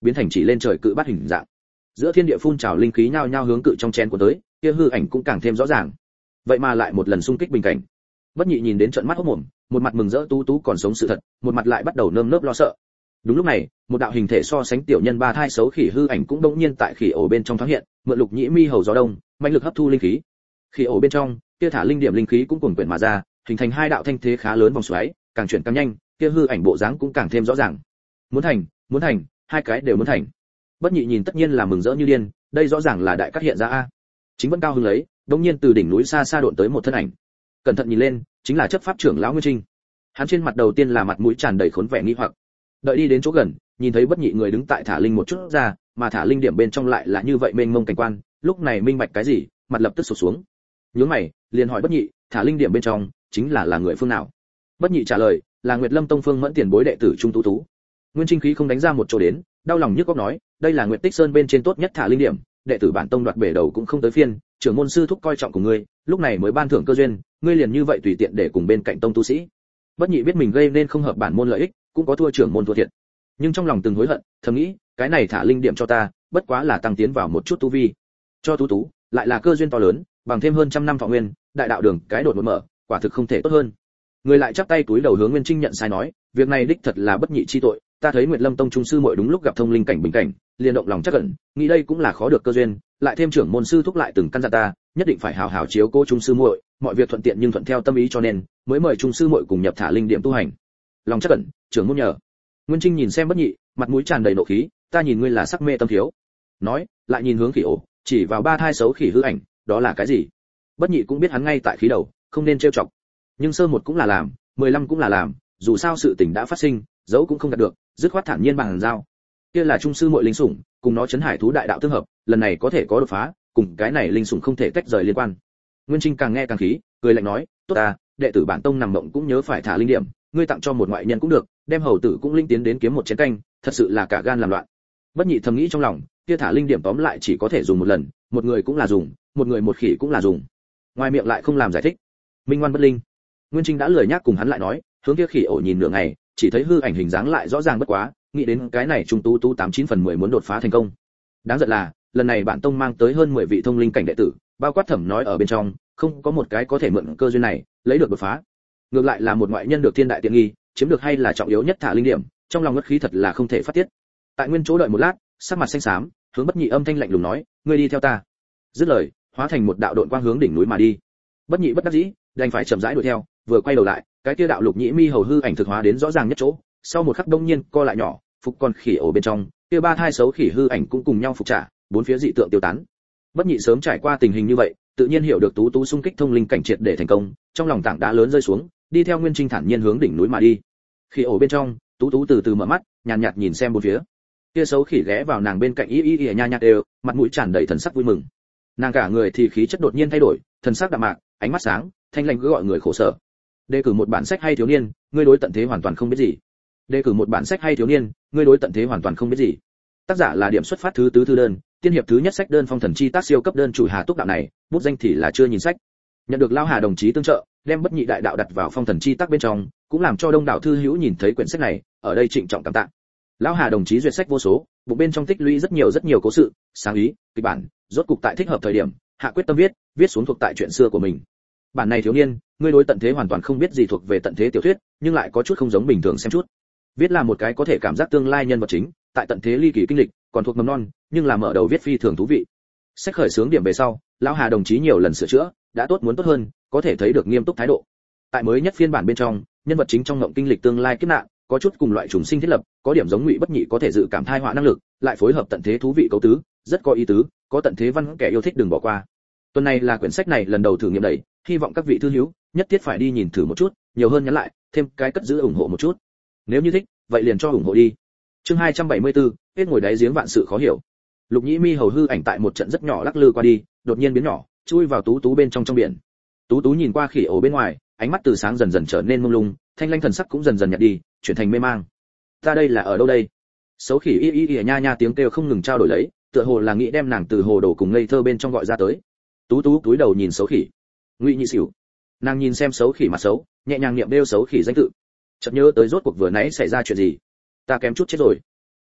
biến thành chỉ lên trời cự bát hình dạng. Giữa thiên địa phun trào linh khí nhao nhao hướng cự trong chén của tới, kia hư ảnh cũng càng thêm rõ ràng. Vậy mà lại một lần xung kích bình cảnh. Bất Nhị nhìn đến trợn mắt hốt mồm, một mặt mừng rỡ tú tú còn sống sự thật, một mặt lại bắt đầu nơm nớp lo sợ. Đúng lúc này, một đạo hình thể so sánh tiểu nhân ba thai xấu khỉ hư ảnh cũng đột nhiên tại khỉ ổ bên trong thoáng hiện, mượn Lục Nhĩ mi hầu gió đông, mạnh lực hấp thu linh khí. Khỉ ổ bên trong, kia thả linh điểm linh khí cũng cuồn quyển mà ra, hình thành hai đạo thanh thế khá lớn vòng xoáy, càng chuyển càng nhanh, kia hư ảnh bộ dáng cũng càng thêm rõ ràng. Muốn thành, hai cái đều muốn thành. Bất Nhị nhìn tất nhiên là mừng rỡ như điên, đây rõ ràng là đại cát hiện ra a. Chính vẫn cao hứng lấy, đột nhiên từ đỉnh núi xa xa độn tới một thân ảnh. Cẩn thận nhìn lên, chính là chấp pháp trưởng lão Nguyên Trinh. Hắn trên mặt đầu tiên là mặt mũi tràn đầy khốn vẻ nghi hoặc. Đợi đi đến chỗ gần, nhìn thấy Bất Nhị người đứng tại thả linh một chút ra, mà thả linh điểm bên trong lại là như vậy mênh mông cảnh quan, lúc này minh bạch cái gì, mặt lập tức sụp xuống. Nhướng mày, liền hỏi Bất Nhị, thả linh điểm bên trong chính là người phương nào? Bất Nhị trả lời, là Nguyệt Lâm Tông Phương Mẫn tiền bối đệ tử Trung Tú Tú. Nguyên Trinh khí không đánh ra một chỗ đến, đau lòng nhức óc nói, đây là Nguyệt Tích Sơn bên trên tốt nhất thả linh điểm, đệ tử bản tông đoạt bể đầu cũng không tới phiên, trưởng môn sư thúc coi trọng của ngươi, lúc này mới ban thưởng cơ duyên, ngươi liền như vậy tùy tiện để cùng bên cạnh tông tu sĩ. Bất Nhị biết mình gây nên không hợp bản môn lợi ích, cũng có thua trưởng môn thua thiệt, nhưng trong lòng từng hối hận, thầm nghĩ, cái này thả linh điểm cho ta, bất quá là tăng tiến vào một chút tu vi. Cho Tú Tú, lại là cơ duyên to lớn, bằng thêm hơn trăm năm thọ nguyên, đại đạo đường cái đột một mở, quả thực không thể tốt hơn. Người lại chắp tay túi đầu hướng Nguyên Trinh nhận sai nói, việc này đích thật là Bất Nhị chi tội, ta thấy Nguyệt Lâm Tông trung sư muội đúng lúc gặp thông linh cảnh bình cảnh, liền động lòng chắc ẩn, nghĩ đây cũng là khó được cơ duyên, lại thêm trưởng môn sư thúc lại từng căn dặn ta, nhất định phải hảo hảo chiếu cố trung sư muội, mọi việc thuận tiện nhưng thuận theo tâm ý cho nên mới mời trung sư muội cùng nhập thả linh điểm tu hành. Lòng chắc ẩn, trưởng môn nhờ. Nguyên Trinh nhìn xem Bất Nhị, mặt mũi tràn đầy nộ khí, ta nhìn ngươi là sắc mê tâm thiếu. Nói, lại nhìn hướng khỉ ổ, chỉ vào ba thai xấu khỉ hư ảnh, đó là cái gì? Bất Nhị cũng biết hắn ngay tại khí đầu, không nên trêu chọc. Nhưng sơ một cũng là làm, 15 cũng là làm, dù sao sự tình đã phát sinh, dẫu cũng không đạt được, dứt khoát thản nhiên bằng giao. Kia là trung sư muội linh sủng, cùng nó chấn hải thú đại đạo tương hợp, lần này có thể có đột phá, cùng cái này linh sủng không thể tách rời liên quan. Nguyên Trinh càng nghe càng khí, cười lạnh nói, tốt ta, đệ tử bản tông nằm mộng cũng nhớ phải thả linh điểm, ngươi tặng cho một ngoại nhân cũng được, đem hầu tử cũng linh tiến đến kiếm một chén canh, thật sự là cả gan làm loạn. Bất Nhị thầm nghĩ trong lòng, kia thả linh điểm tóm lại chỉ có thể dùng một lần, một người cũng là dùng, một người một khỉ cũng là dùng. Ngoài miệng lại không làm giải thích. Minh ngoan bất linh. Nguyên Trinh đã lười nhác cùng hắn lại nói, hướng kia khỉ ổ nhìn nửa ngày, chỉ thấy hư ảnh hình dáng lại rõ ràng bất quá, nghĩ đến cái này Trung Tú Tú 89 phần 10 muốn đột phá thành công. Đáng giận là, lần này bản tông mang tới hơn 10 vị thông linh cảnh đệ tử, bao quát Thẩm nói ở bên trong, không có một cái có thể mượn cơ duyên này lấy được đột phá. Ngược lại là một ngoại nhân được thiên đại tiện nghi, chiếm được hay là trọng yếu nhất thả linh điểm, trong lòng ngất khí thật là không thể phát tiết. Tại nguyên chỗ đợi một lát, sắc mặt xanh xám, hướng Bất Nhị âm thanh lạnh lùng nói, ngươi đi theo ta. Dứt lời, hóa thành một đạo độn quang hướng đỉnh núi mà đi. Bất Nhị bất đắc dĩ, đành phải chậm rãi đuổi theo, vừa quay đầu lại, cái kia đạo Lục Nhĩ mi hầu hư ảnh thực hóa đến rõ ràng nhất chỗ, sau một khắc đông nhiên co lại nhỏ, phục con khỉ ổ bên trong, kia ba thai xấu khỉ hư ảnh cũng cùng nhau phục trả, bốn phía dị tượng tiêu tán. Bất Nhị sớm trải qua tình hình như vậy, tự nhiên hiểu được Tú Tú xung kích thông linh cảnh triệt để thành công, trong lòng tảng đá lớn rơi xuống, đi theo Nguyên Trinh thản nhiên hướng đỉnh núi mà đi. Khỉ ổ bên trong, Tú Tú từ từ mở mắt, nhàn nhạt nhìn xem bốn phía. Kia xấu khỉ ghé vào nàng bên cạnh y nha nha đều, mặt mũi tràn đầy thần sắc vui mừng. Nàng cả người thì khí chất đột nhiên thay đổi, thần sắc đạm mạc, ánh mắt sáng, thanh lãnh cứ gọi người khổ sở. Đề cử một bản sách hay thiếu niên, ngươi đối tận thế hoàn toàn không biết gì. Đề cử một bản sách hay thiếu niên, ngươi đối tận thế hoàn toàn không biết gì. Tác giả là điểm xuất phát thứ tứ thư đơn, tiên hiệp thứ nhất sách đơn phong thần chi tác siêu cấp đơn chủ Hà Túc đạo này, bút danh thì là chưa nhìn sách. Nhận được Lão Hà đồng chí tương trợ, đem Bất Nhị đại đạo đặt vào phong thần chi tác bên trong, cũng làm cho đông đảo thư hữu nhìn thấy quyển sách này, ở đây trịnh trọng cảm tạ. Lão Hà đồng chí duyệt sách vô số, bụng bên trong tích lũy rất nhiều cố sự, sáng ý, kịch bản, rốt cục tại thích hợp thời điểm, hạ quyết tâm viết xuống thuộc tại chuyện xưa của mình. Bản này thiếu niên, ngươi đối tận thế hoàn toàn không biết gì thuộc về tận thế tiểu thuyết, nhưng lại có chút không giống bình thường xem chút. Viết là một cái có thể cảm giác tương lai nhân vật chính, tại tận thế ly kỳ kinh lịch, còn thuộc mầm non, nhưng là mở đầu viết phi thường thú vị. Sách khởi xướng điểm về sau, Lão Hà đồng chí nhiều lần sửa chữa, đã tốt muốn tốt hơn, có thể thấy được nghiêm túc thái độ. Tại mới nhất phiên bản bên trong, nhân vật chính trong ngộng kinh lịch tương lai kiếp nạn, có chút cùng loại trùng sinh thiết lập, có điểm giống Ngụy Bất Nhị có thể dự cảm thai họa năng lực, lại phối hợp tận thế thú vị cấu tứ, rất có ý tứ, có tận thế văn kẻ yêu thích đừng bỏ qua. Tuần này là quyển sách này lần đầu thử nghiệm đẩy, hy vọng các vị thư hữu nhất thiết phải đi nhìn thử một chút, nhiều hơn nhắn lại, thêm cái cất giữ ủng hộ một chút. Nếu như thích, vậy liền cho ủng hộ đi. Chương 274, hết ngồi đáy giếng vạn sự khó hiểu. Lục Nhĩ mi hầu hư ảnh tại một trận rất nhỏ lắc lư qua đi, đột nhiên biến nhỏ, chui vào Tú Tú bên trong biển. Tú Tú nhìn qua khỉ ổ bên ngoài, ánh mắt từ sáng dần dần trở nên mông lung, thanh lanh thần sắc cũng dần dần nhạt đi, chuyển thành mê mang. Ta đây là ở đâu đây? Xấu khỉ y nha nha tiếng kêu không ngừng trao đổi lấy, tựa hồ là nghĩ đem nàng từ hồ đồ cùng ngây thơ bên trong gọi ra tới. Tú Tú cúi đầu nhìn xấu khỉ. Ngụy Nhị Sửu. Nàng nhìn xem xấu khỉ mặt xấu, nhẹ nhàng niệm đeo xấu khỉ danh tự. Chợt nhớ tới rốt cuộc vừa nãy xảy ra chuyện gì. Ta kém chút chết rồi.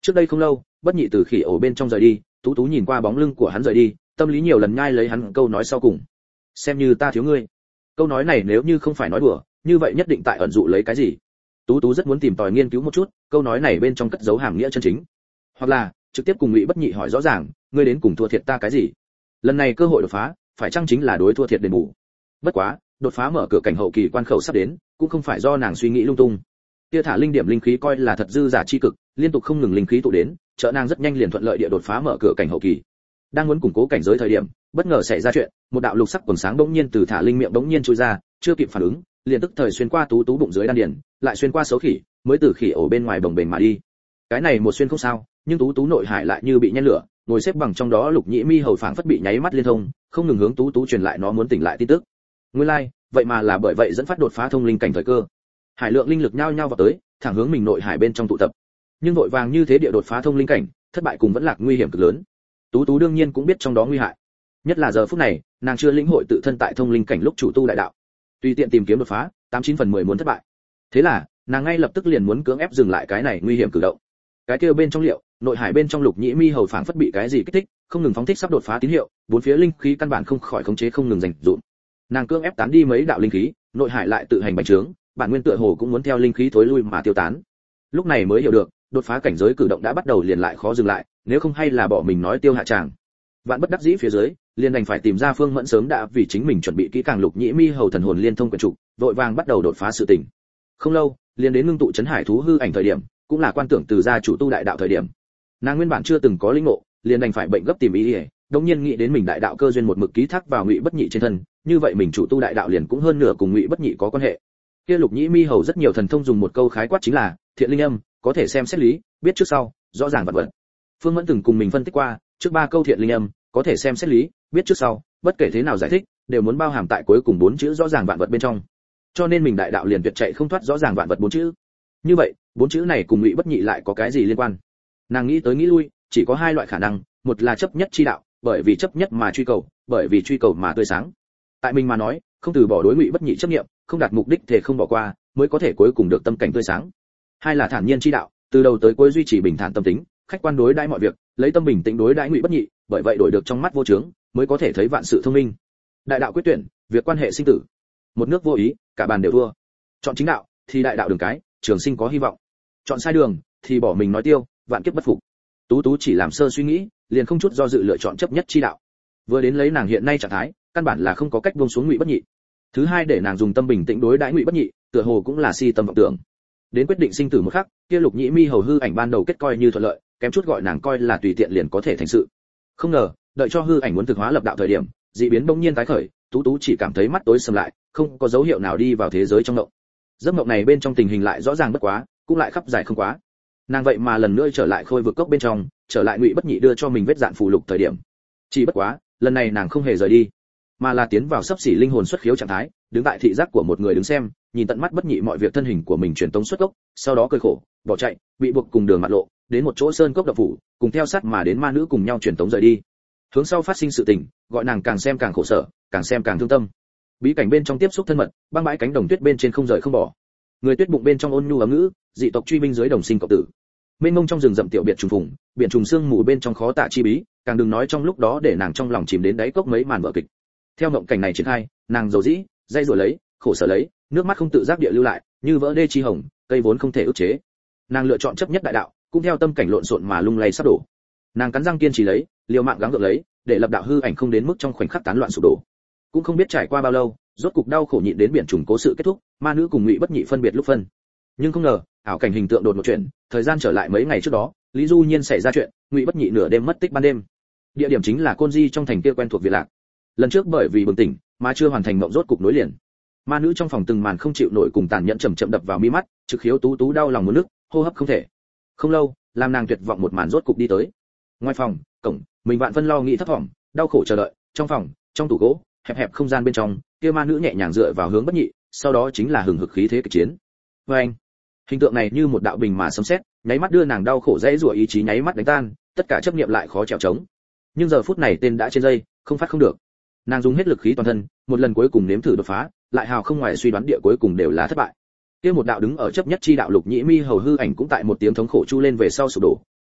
Trước đây không lâu, Bất Nhị từ khỉ ổ bên trong rời đi, Tú Tú nhìn qua bóng lưng của hắn rời đi, tâm lý nhiều lần nhai lấy hắn câu nói sau cùng. Xem như ta thiếu ngươi. Câu nói này nếu như không phải nói đùa, như vậy nhất định tại ẩn dụ lấy cái gì. Tú Tú rất muốn tìm tòi nghiên cứu một chút, câu nói này bên trong cất giấu hàm nghĩa chân chính. Hoặc là, trực tiếp cùng Ngụy Bất Nhị hỏi rõ ràng, ngươi đến cùng thua thiệt ta cái gì? Lần này cơ hội đột phá, phải chăng chính là đối thua thiệt đền bù? Bất quá, đột phá mở cửa cảnh hậu kỳ quan khẩu sắp đến, cũng không phải do nàng suy nghĩ lung tung. Kia thả linh điểm linh khí coi là thật dư giả chi cực, liên tục không ngừng linh khí tụ đến, trợ nàng rất nhanh liền thuận lợi địa đột phá mở cửa cảnh hậu kỳ. Đang muốn củng cố cảnh giới thời điểm, bất ngờ xảy ra chuyện, một đạo lục sắc quần sáng bỗng nhiên từ thả linh miệng bỗng nhiên chui ra, chưa kịp phản ứng, liền tức thời xuyên qua Tú Tú bụng dưới đan điền, lại xuyên qua xấu khỉ, mới từ khỉ ổ bên ngoài bồng bềnh mà đi. Cái này một xuyên không sao, nhưng Tú Tú nội hải lại như bị nhen lửa, ngồi xếp bằng trong đó Lục Nhĩ Mi hầu phảng phất bị nháy mắt liên thông, không ngừng hướng Tú Tú truyền lại nó muốn tỉnh lại tin tức. Nguyên lai, vậy mà là bởi vậy dẫn phát đột phá thông linh cảnh thời cơ. Hải lượng linh lực nhao nhao vào tới, thẳng hướng mình nội hải bên trong tụ tập. Nhưng vội vàng như thế địa đột phá thông linh cảnh, thất bại cùng vẫn lạc nguy hiểm cực lớn. Tú Tú đương nhiên cũng biết trong đó nguy hại. Nhất là giờ phút này, nàng chưa lĩnh hội tự thân tại thông linh cảnh lúc chủ tu đại đạo. Tùy tiện tìm kiếm đột phá, 89/10 muốn thất bại. Thế là, nàng ngay lập tức liền muốn cưỡng ép dừng lại cái này nguy hiểm cử động. Cái kia bên trong liệu, nội hải bên trong Lục Nhĩ Mi hầu phảng phất bị cái gì kích thích, không ngừng phóng thích sắp đột phá tín hiệu, bốn phía linh khí căn bản không khỏi khống chế không ngừng dành dụm. Nàng cưỡng ép tán đi mấy đạo linh khí, nội hải lại tự hành bành trướng, bản nguyên tựa hồ cũng muốn theo linh khí thối lui mà tiêu tán. Lúc này mới hiểu được, đột phá cảnh giới cử động đã bắt đầu liền lại khó dừng lại, nếu không hay là bỏ mình nói tiêu hạ tràng. Vạn bất đắc dĩ phía dưới, liền đành phải tìm ra Phương Mẫn sớm đã vì chính mình chuẩn bị kỹ càng Lục Nhĩ Mi hầu thần hồn liên thông quyển trục, vội vàng bắt đầu đột phá sự tình. Không lâu, liền đến ngưng tụ chấn hải thú hư ảnh thời điểm, cũng là quan tưởng từ gia chủ tu đại đạo thời điểm. Nàng nguyên bản chưa từng có linh ngộ, liền đành phải bệnh gấp tìm ý, đống nhiên nghĩ đến mình đại đạo cơ duyên một mực ký thác vào Ngụy Bất Nhị trên thân, như vậy mình chủ tu đại đạo liền cũng hơn nửa cùng Ngụy Bất Nhị có quan hệ. Kia Lục Nhĩ Mi hầu rất nhiều thần thông dùng một câu khái quát chính là thiện linh âm, có thể xem xét lý, biết trước sau, rõ ràng vật vật. Phương Mẫn từng cùng mình phân tích qua, trước ba câu thiện linh âm, có thể xem xét lý, biết trước sau, bất kể thế nào giải thích, đều muốn bao hàm tại cuối cùng bốn chữ rõ ràng vạn vật bên trong. Cho nên mình đại đạo liền tuyệt chạy không thoát rõ ràng vạn vật bốn chữ. Như vậy, bốn chữ này cùng Ngụy Bất Nhị lại có cái gì liên quan? Nàng nghĩ tới nghĩ lui, chỉ có hai loại khả năng, một là chấp nhất chi đạo, bởi vì chấp nhất mà truy cầu, bởi vì truy cầu mà tươi sáng. Tại mình mà nói, không từ bỏ đối Ngụy Bất Nhị chấp niệm, không đạt mục đích thể không bỏ qua, mới có thể cuối cùng được tâm cảnh tươi sáng. Hai là thản nhiên chi đạo, từ đầu tới cuối duy trì bình thản tâm tính, khách quan đối đãi mọi việc, lấy tâm bình tĩnh đối đãi Ngụy Bất Nhị, bởi vậy đổi được trong mắt vô chướng, mới có thể thấy vạn sự thông minh. Đại đạo quyết tuyển, việc quan hệ sinh tử. Một nước vô ý, cả bàn đều thua. Chọn chính đạo, thì đại đạo đường cái, trường sinh có hy vọng. Chọn sai đường, thì bỏ mình nói tiêu, vạn kiếp bất phục. Tú Tú chỉ làm sơ suy nghĩ, liền không chút do dự lựa chọn chấp nhất chi đạo. Vừa đến lấy nàng hiện nay trạng thái, căn bản là không có cách buông xuống Ngụy Bất Nhị. Thứ hai để nàng dùng tâm bình tĩnh đối đãi Ngụy Bất Nhị, tựa hồ cũng là si tâm vọng tưởng. Đến quyết định sinh tử một khắc, kia Lục Nhĩ Mi hầu hư ảnh ban đầu kết coi như thuận lợi, kém chút gọi nàng coi là tùy tiện liền có thể thành sự. Không ngờ, đợi cho hư ảnh muốn thực hóa lập đạo thời điểm, dị biến bỗng nhiên tái khởi, Tú Tú chỉ cảm thấy mắt tối sầm lại, không có dấu hiệu nào đi vào thế giới trong mộng. Giấc mộng này bên trong tình hình lại rõ ràng bất quá, cũng lại khắp dài không quá. Nàng vậy mà lần nữa trở lại khôi vực cốc bên trong, trở lại Ngụy Bất Nhị đưa cho mình vết dạn phù lục thời điểm. Chỉ bất quá, lần này nàng không hề rời đi, mà là tiến vào sắp xỉ linh hồn xuất khiếu trạng thái, đứng tại thị giác của một người đứng xem, nhìn tận mắt Bất Nhị mọi việc thân hình của mình truyền tống xuất cốc, sau đó cười khổ, bỏ chạy, bị buộc cùng đường mặt lộ, đến một chỗ sơn cốc độc phủ, cùng theo sát mà đến ma nữ cùng nhau truyền tống rời đi. Hướng sau phát sinh sự tình, gọi nàng càng xem càng khổ sở, càng xem càng thương tâm. Bí cảnh bên trong tiếp xúc thân mật, băng bãi cánh đồng tuyết bên trên không rời không bỏ. Người tuyết bụng bên trong ôn nhu ấm ngữ, dị tộc truy binh dưới đồng sinh cộng tử. Mênh mông trong rừng rậm tiểu biệt trùng phùng, biển trùng sương mù bên trong khó tả chi bí, càng đừng nói trong lúc đó để nàng trong lòng chìm đến đáy cốc mấy màn vở kịch. Theo ngộng cảnh này triển khai, nàng dầu dĩ, dây rủa lấy, khổ sở lấy, nước mắt không tự giác địa lưu lại, như vỡ đê chi hồng, cây vốn không thể ức chế. Nàng lựa chọn chấp nhất đại đạo, cũng theo tâm cảnh lộn xộn mà lung lay sắp đổ. Nàng cắn răng kiên trì lấy, liều mạng gắng gượng lấy, để lập đạo hư ảnh không đến mức trong khoảnh khắc tán loạn sụp đổ. Cũng không biết trải qua bao lâu, rốt cục đau khổ nhịn đến biển trùng cố sự kết thúc, ma nữ cùng Ngụy Bất Nhị phân biệt lúc phân. Nhưng không ngờ, ảo cảnh hình tượng đột một chuyển, thời gian trở lại mấy ngày trước đó, Lý Du Nhiên xảy ra chuyện, Ngụy Bất Nhị nửa đêm mất tích ban đêm. Địa điểm chính là Côn Di trong thành kia quen thuộc Việt Lạc. Lần trước bởi vì bừng tỉnh, mà chưa hoàn thành mộng rốt cục nối liền. Ma nữ trong phòng từng màn không chịu nổi cùng tàn nhẫn chậm chậm đập vào mi mắt, trực khiếu Tú Tú đau lòng muốn nức, hô hấp không thể. Không lâu, làm nàng tuyệt vọng một màn rốt cục đi tới. Ngoài phòng, cổng, mình vạn phân lo nghĩ thấp thỏm, đau khổ chờ đợi, trong phòng, trong tủ gỗ, hẹp hẹp không gian bên trong, kia ma nữ nhẹ nhàng dựa vào hướng Bất Nhị, sau đó chính là hừng hực khí thế kịch chiến. Anh, hình tượng này như một đạo bình mà sấm sét, nháy mắt đưa nàng đau khổ dễ rủa ý chí nháy mắt đánh tan, tất cả chấp niệm lại khó trèo trống. Nhưng giờ phút này tên đã trên dây, không phát không được. Nàng dùng hết lực khí toàn thân, một lần cuối cùng nếm thử đột phá, lại hào không ngoài suy đoán địa cuối cùng đều là thất bại. Kia một đạo đứng ở chấp nhất chi đạo Lục Nhĩ Mi hầu hư ảnh cũng tại một tiếng thống khổ chu lên về sau sụp đổ,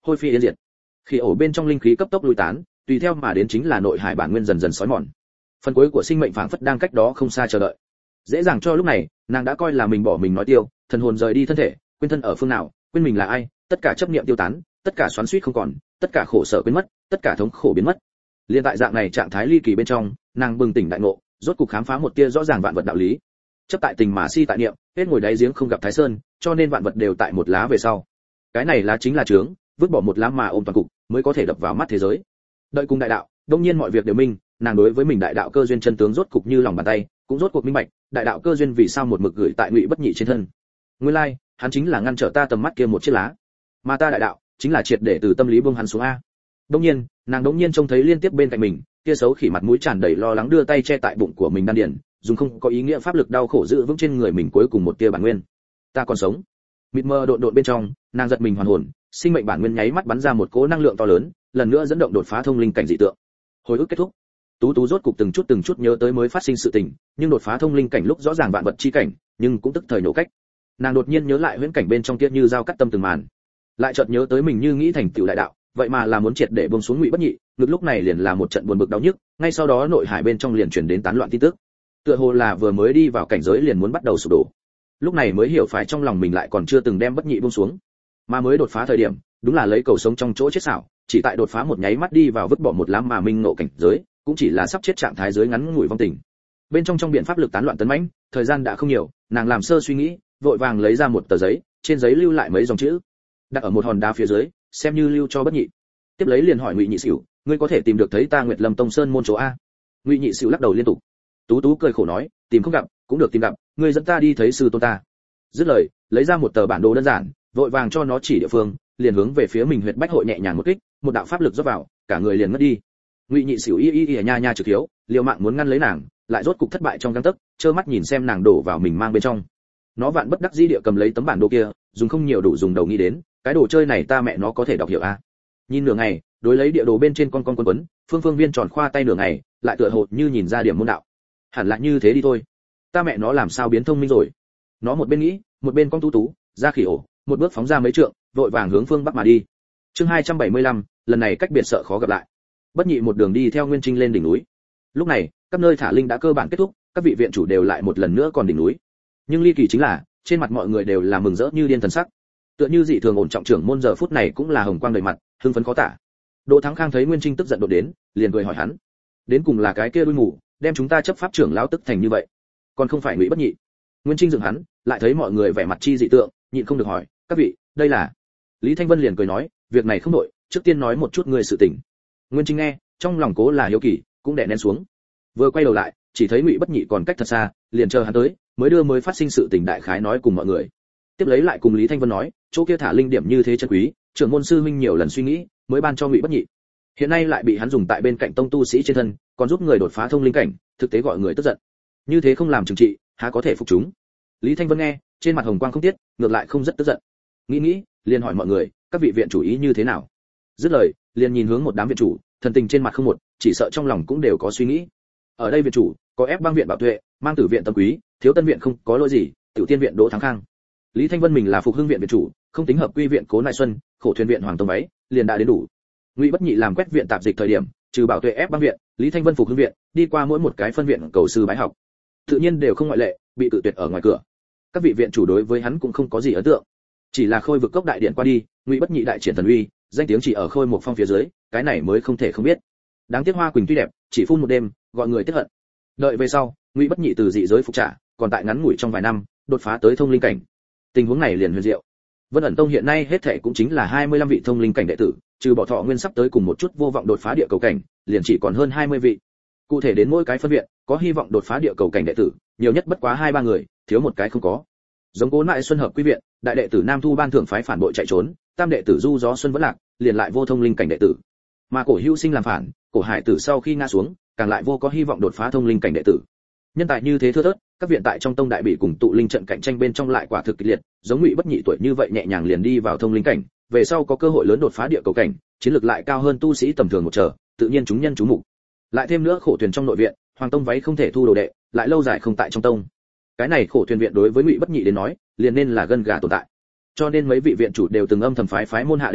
hôi phi yên diệt. Khi ổ bên trong linh khí cấp tốc lui tán, tùy theo mà đến chính là nội hải bản nguyên dần dần sói mòn. Phần cuối của sinh mệnh phảng phất đang cách đó không xa chờ đợi. Dễ dàng cho lúc này, nàng đã coi là mình bỏ mình nói tiêu, thần hồn rời đi thân thể, quên thân ở phương nào, quên mình là ai, tất cả chấp niệm tiêu tán, tất cả xoắn xuýt không còn, tất cả khổ sở biến mất, tất cả thống khổ biến mất. Liên tại dạng này trạng thái ly kỳ bên trong, nàng bừng tỉnh đại ngộ, rốt cục khám phá một tia rõ ràng vạn vật đạo lý. Chấp tại tình mà si tại niệm, hết ngồi đáy giếng không gặp thái sơn, cho nên vạn vật đều tại một lá về sau. Cái này lá chính là chướng, vứt bỏ một lá mà ôm toàn cục, mới có thể đập vào mắt thế giới. Đợi cùng đại đạo, đương nhiên mọi việc đều minh, nàng đối với mình đại đạo cơ duyên chân tướng rốt cục như lòng bàn tay, cũng rốt cuộc minh bạch, đại đạo cơ duyên vì sao một mực gửi tại Ngụy Bất Nhị trên thân. Nguyên lai, hắn chính là ngăn trở ta tầm mắt kia một chiếc lá, mà ta đại đạo chính là triệt để từ tâm lý buông hắn xuống a. Đương nhiên, nàng đống nhiên trông thấy liên tiếp bên cạnh mình, kia xấu khỉ mặt mũi tràn đầy lo lắng đưa tay che tại bụng của mình đan điền, dùng không có ý nghĩa pháp lực đau khổ giữ vững trên người mình cuối cùng một tia bản nguyên. Ta còn sống. Mịt mờ độn độn bên trong, nàng giật mình hoàn hồn, sinh mệnh bản nguyên nháy mắt bắn ra một cỗ năng lượng to lớn, lần nữa dẫn động đột phá thông linh cảnh dị tượng. Hồi ức kết thúc. Tú Tú rốt cục từng chút nhớ tới mới phát sinh sự tình, nhưng đột phá thông linh cảnh lúc rõ ràng vạn vật chi cảnh, nhưng cũng tức thời nổ cách. Nàng đột nhiên nhớ lại huyễn cảnh bên trong kia như dao cắt tâm từng màn, lại chợt nhớ tới mình như nghĩ thành tựu đại đạo, vậy mà là muốn triệt để buông xuống Ngụy Bất Nhị, ngực lúc này liền là một trận buồn bực đau nhức, ngay sau đó nội hải bên trong liền truyền đến tán loạn tin tức. Tựa hồ là vừa mới đi vào cảnh giới liền muốn bắt đầu sụp đổ. Lúc này mới hiểu phải trong lòng mình lại còn chưa từng đem Bất Nhị buông xuống, mà mới đột phá thời điểm, đúng là lấy cầu sống trong chỗ chết xảo, chỉ tại đột phá một nháy mắt đi vào vứt bỏ một lá mà minh ngộ cảnh giới, cũng chỉ là sắp chết trạng thái dưới ngắn ngủi vong tình. Bên trong biện pháp lực tán loạn tấn mãnh, thời gian đã không nhiều, nàng làm sơ suy nghĩ, vội vàng lấy ra một tờ giấy, trên giấy lưu lại mấy dòng chữ, đặt ở một hòn đá phía dưới, xem như lưu cho Bất Nhị. Tiếp lấy liền hỏi Ngụy Nhị Sửu, ngươi có thể tìm được thấy ta Nguyệt Lâm Tông Sơn môn chỗ a? Ngụy Nhị Sửu lắc đầu liên tục. Tú Tú cười khổ nói, tìm không gặp, cũng được tìm gặp, ngươi dẫn ta đi thấy sư tôn ta. Dứt lời, lấy ra một tờ bản đồ đơn giản, vội vàng cho nó chỉ địa phương, liền hướng về phía mình huyệt bách hội nhẹ nhàng một kích, một đạo pháp lực rót vào, cả người liền ngất đi. Ngụy Nhị Sửu nha nha trực hiếu, liều mạng muốn ngăn lấy nàng, lại rốt cục thất bại trong gang tấc, trơ mắt nhìn xem nàng đổ vào mình mang bên trong. Nó vạn bất đắc dĩ địa cầm lấy tấm bản đồ kia, dùng không nhiều đủ dùng đầu nghĩ đến, cái đồ chơi này ta mẹ nó có thể đọc hiểu a. Nhìn nửa ngày, đối lấy địa đồ bên trên con quấn, phương viên tròn khoa tay nửa ngày, lại tựa hồ như nhìn ra điểm môn đạo. Hẳn là như thế đi thôi. Ta mẹ nó làm sao biến thông minh rồi? Nó một bên nghĩ, một bên con Tú Tú ra khỉ ổ, một bước phóng ra mấy trượng, vội vàng hướng phương bắc mà đi. Chương 275, lần này cách biệt sợ khó gặp lại. Bất Nhị một đường đi theo Nguyên Trinh lên đỉnh núi. Lúc này, các nơi thả linh đã cơ bản kết thúc, các vị viện chủ đều lại một lần nữa còn đỉnh núi. Nhưng ly kỳ chính là, trên mặt mọi người đều là mừng rỡ như điên thần sắc. Tựa như dị thường ổn trọng trưởng môn giờ phút này cũng là hồng quang đầy mặt, hưng phấn khó tả. Đỗ Thắng Khang thấy Nguyên Trinh tức giận đột đến, liền cười hỏi hắn: "Đến cùng là cái kia đuôi mù, đem chúng ta chấp pháp trưởng lão tức thành như vậy, còn không phải Ngụy Bất Nhị?" Nguyên Trinh dừng hắn, lại thấy mọi người vẻ mặt chi dị tượng, nhịn không được hỏi: "Các vị, đây là?" Lý Thanh Vân liền cười nói: "Việc này không đổi, trước tiên nói một chút người sự tình." Nguyên Trinh nghe, trong lòng cố là hiếu kỳ, cũng đè nén xuống. Vừa quay đầu lại, chỉ thấy Ngụy Bất Nhị còn cách thật xa, liền chờ hắn tới, mới phát sinh sự tình đại khái nói cùng mọi người. Tiếp lấy lại cùng Lý Thanh Vân nói, chỗ kia thả linh điểm như thế chân quý, trưởng môn sư huynh nhiều lần suy nghĩ, mới ban cho Ngụy Bất Nhị. Hiện nay lại bị hắn dùng tại bên cạnh tông tu sĩ trên thân, còn giúp người đột phá thông linh cảnh, thực tế gọi người tức giận. Như thế không làm trừng trị, há có thể phục chúng. Lý Thanh Vân nghe, trên mặt hồng quang không tiết, ngược lại không rất tức giận. Nghĩ, liền hỏi mọi người, các vị viện chủ ý như thế nào? Dứt lời, liền nhìn hướng một đám viện chủ, thần tình trên mặt không một, chỉ sợ trong lòng cũng đều có suy nghĩ. Ở đây viện chủ, có ép bang viện Bảo Tuệ, mang tử viện Tâm Quý, thiếu tân viện không có lỗi gì, tiểu tiên viện Đỗ Thắng Khang. Lý Thanh Vân mình là phục hưng viện viện chủ, không tính hợp quy viện Cố Nại Xuân, khổ thuyền viện Hoàng Tông Váy, liền đã đến đủ. Ngụy Bất Nhị làm quét viện tạp dịch thời điểm, trừ Bảo Tuệ ép bang viện, Lý Thanh Vân phục hưng viện, đi qua mỗi một cái phân viện cầu sư bái học, tự nhiên đều không ngoại lệ, bị tự tuyệt ở ngoài cửa. Các vị viện chủ đối với hắn cũng không có gì ấn tượng, chỉ là Khôi Vực Cốc đại điện qua đi, Ngụy Bất Nhị đại triển thần uy, danh tiếng chỉ ở Khôi một phong phía dưới, cái này mới không thể không biết. Đáng tiếc Hoa Quỳnh tuy đẹp, chỉ phun một đêm, gọi người tiếc hận. Đợi về sau, Ngụy Bất Nhị từ dị giới phục trả, còn tại ngắn ngủi trong vài năm, đột phá tới thông linh cảnh. Tình huống này liền huyền diệu. Vân ẩn tông hiện nay hết thảy cũng chính là 25 vị thông linh cảnh đệ tử, trừ bỏ Thọ Nguyên sắp tới cùng một chút vô vọng đột phá địa cầu cảnh, liền chỉ còn hơn 20 vị. Cụ thể đến mỗi cái phân viện, có hy vọng đột phá địa cầu cảnh đệ tử, nhiều nhất bất quá 2-3 người, thiếu một cái không có. Giống Cố Nại Xuân hợp quy viện, đại đệ tử Nam Thu Ban thưởng phái phản bội chạy trốn, tam đệ tử Du Gió Xuân vẫn lạc, liền lại vô thông linh cảnh đệ tử. Mà Cổ Hữu Sinh làm phản, Cổ Hải Tử sau khi ngã xuống, càng lại vô có hy vọng đột phá thông linh cảnh đệ tử. Nhân tài như thế thưa thớt, các viện tại trong tông đại bị cùng tụ linh trận cạnh tranh bên trong lại quả thực kịch liệt, giống Ngụy Bất Nhị tuổi như vậy nhẹ nhàng liền đi vào thông linh cảnh, về sau có cơ hội lớn đột phá địa cầu cảnh, chiến lược lại cao hơn tu sĩ tầm thường một trở, tự nhiên chúng nhân chú mục. Lại thêm nữa khổ thuyền trong nội viện, Hoàng Tông Váy không thể thu đồ đệ, lại lâu dài không tại trong tông. Cái này khổ thuyền viện đối với Ngụy Bất Nhị đến nói, liền nên là gân gà tồn tại. Cho nên mấy vị viện chủ đều từng âm thầm phái môn hạ đệ tử,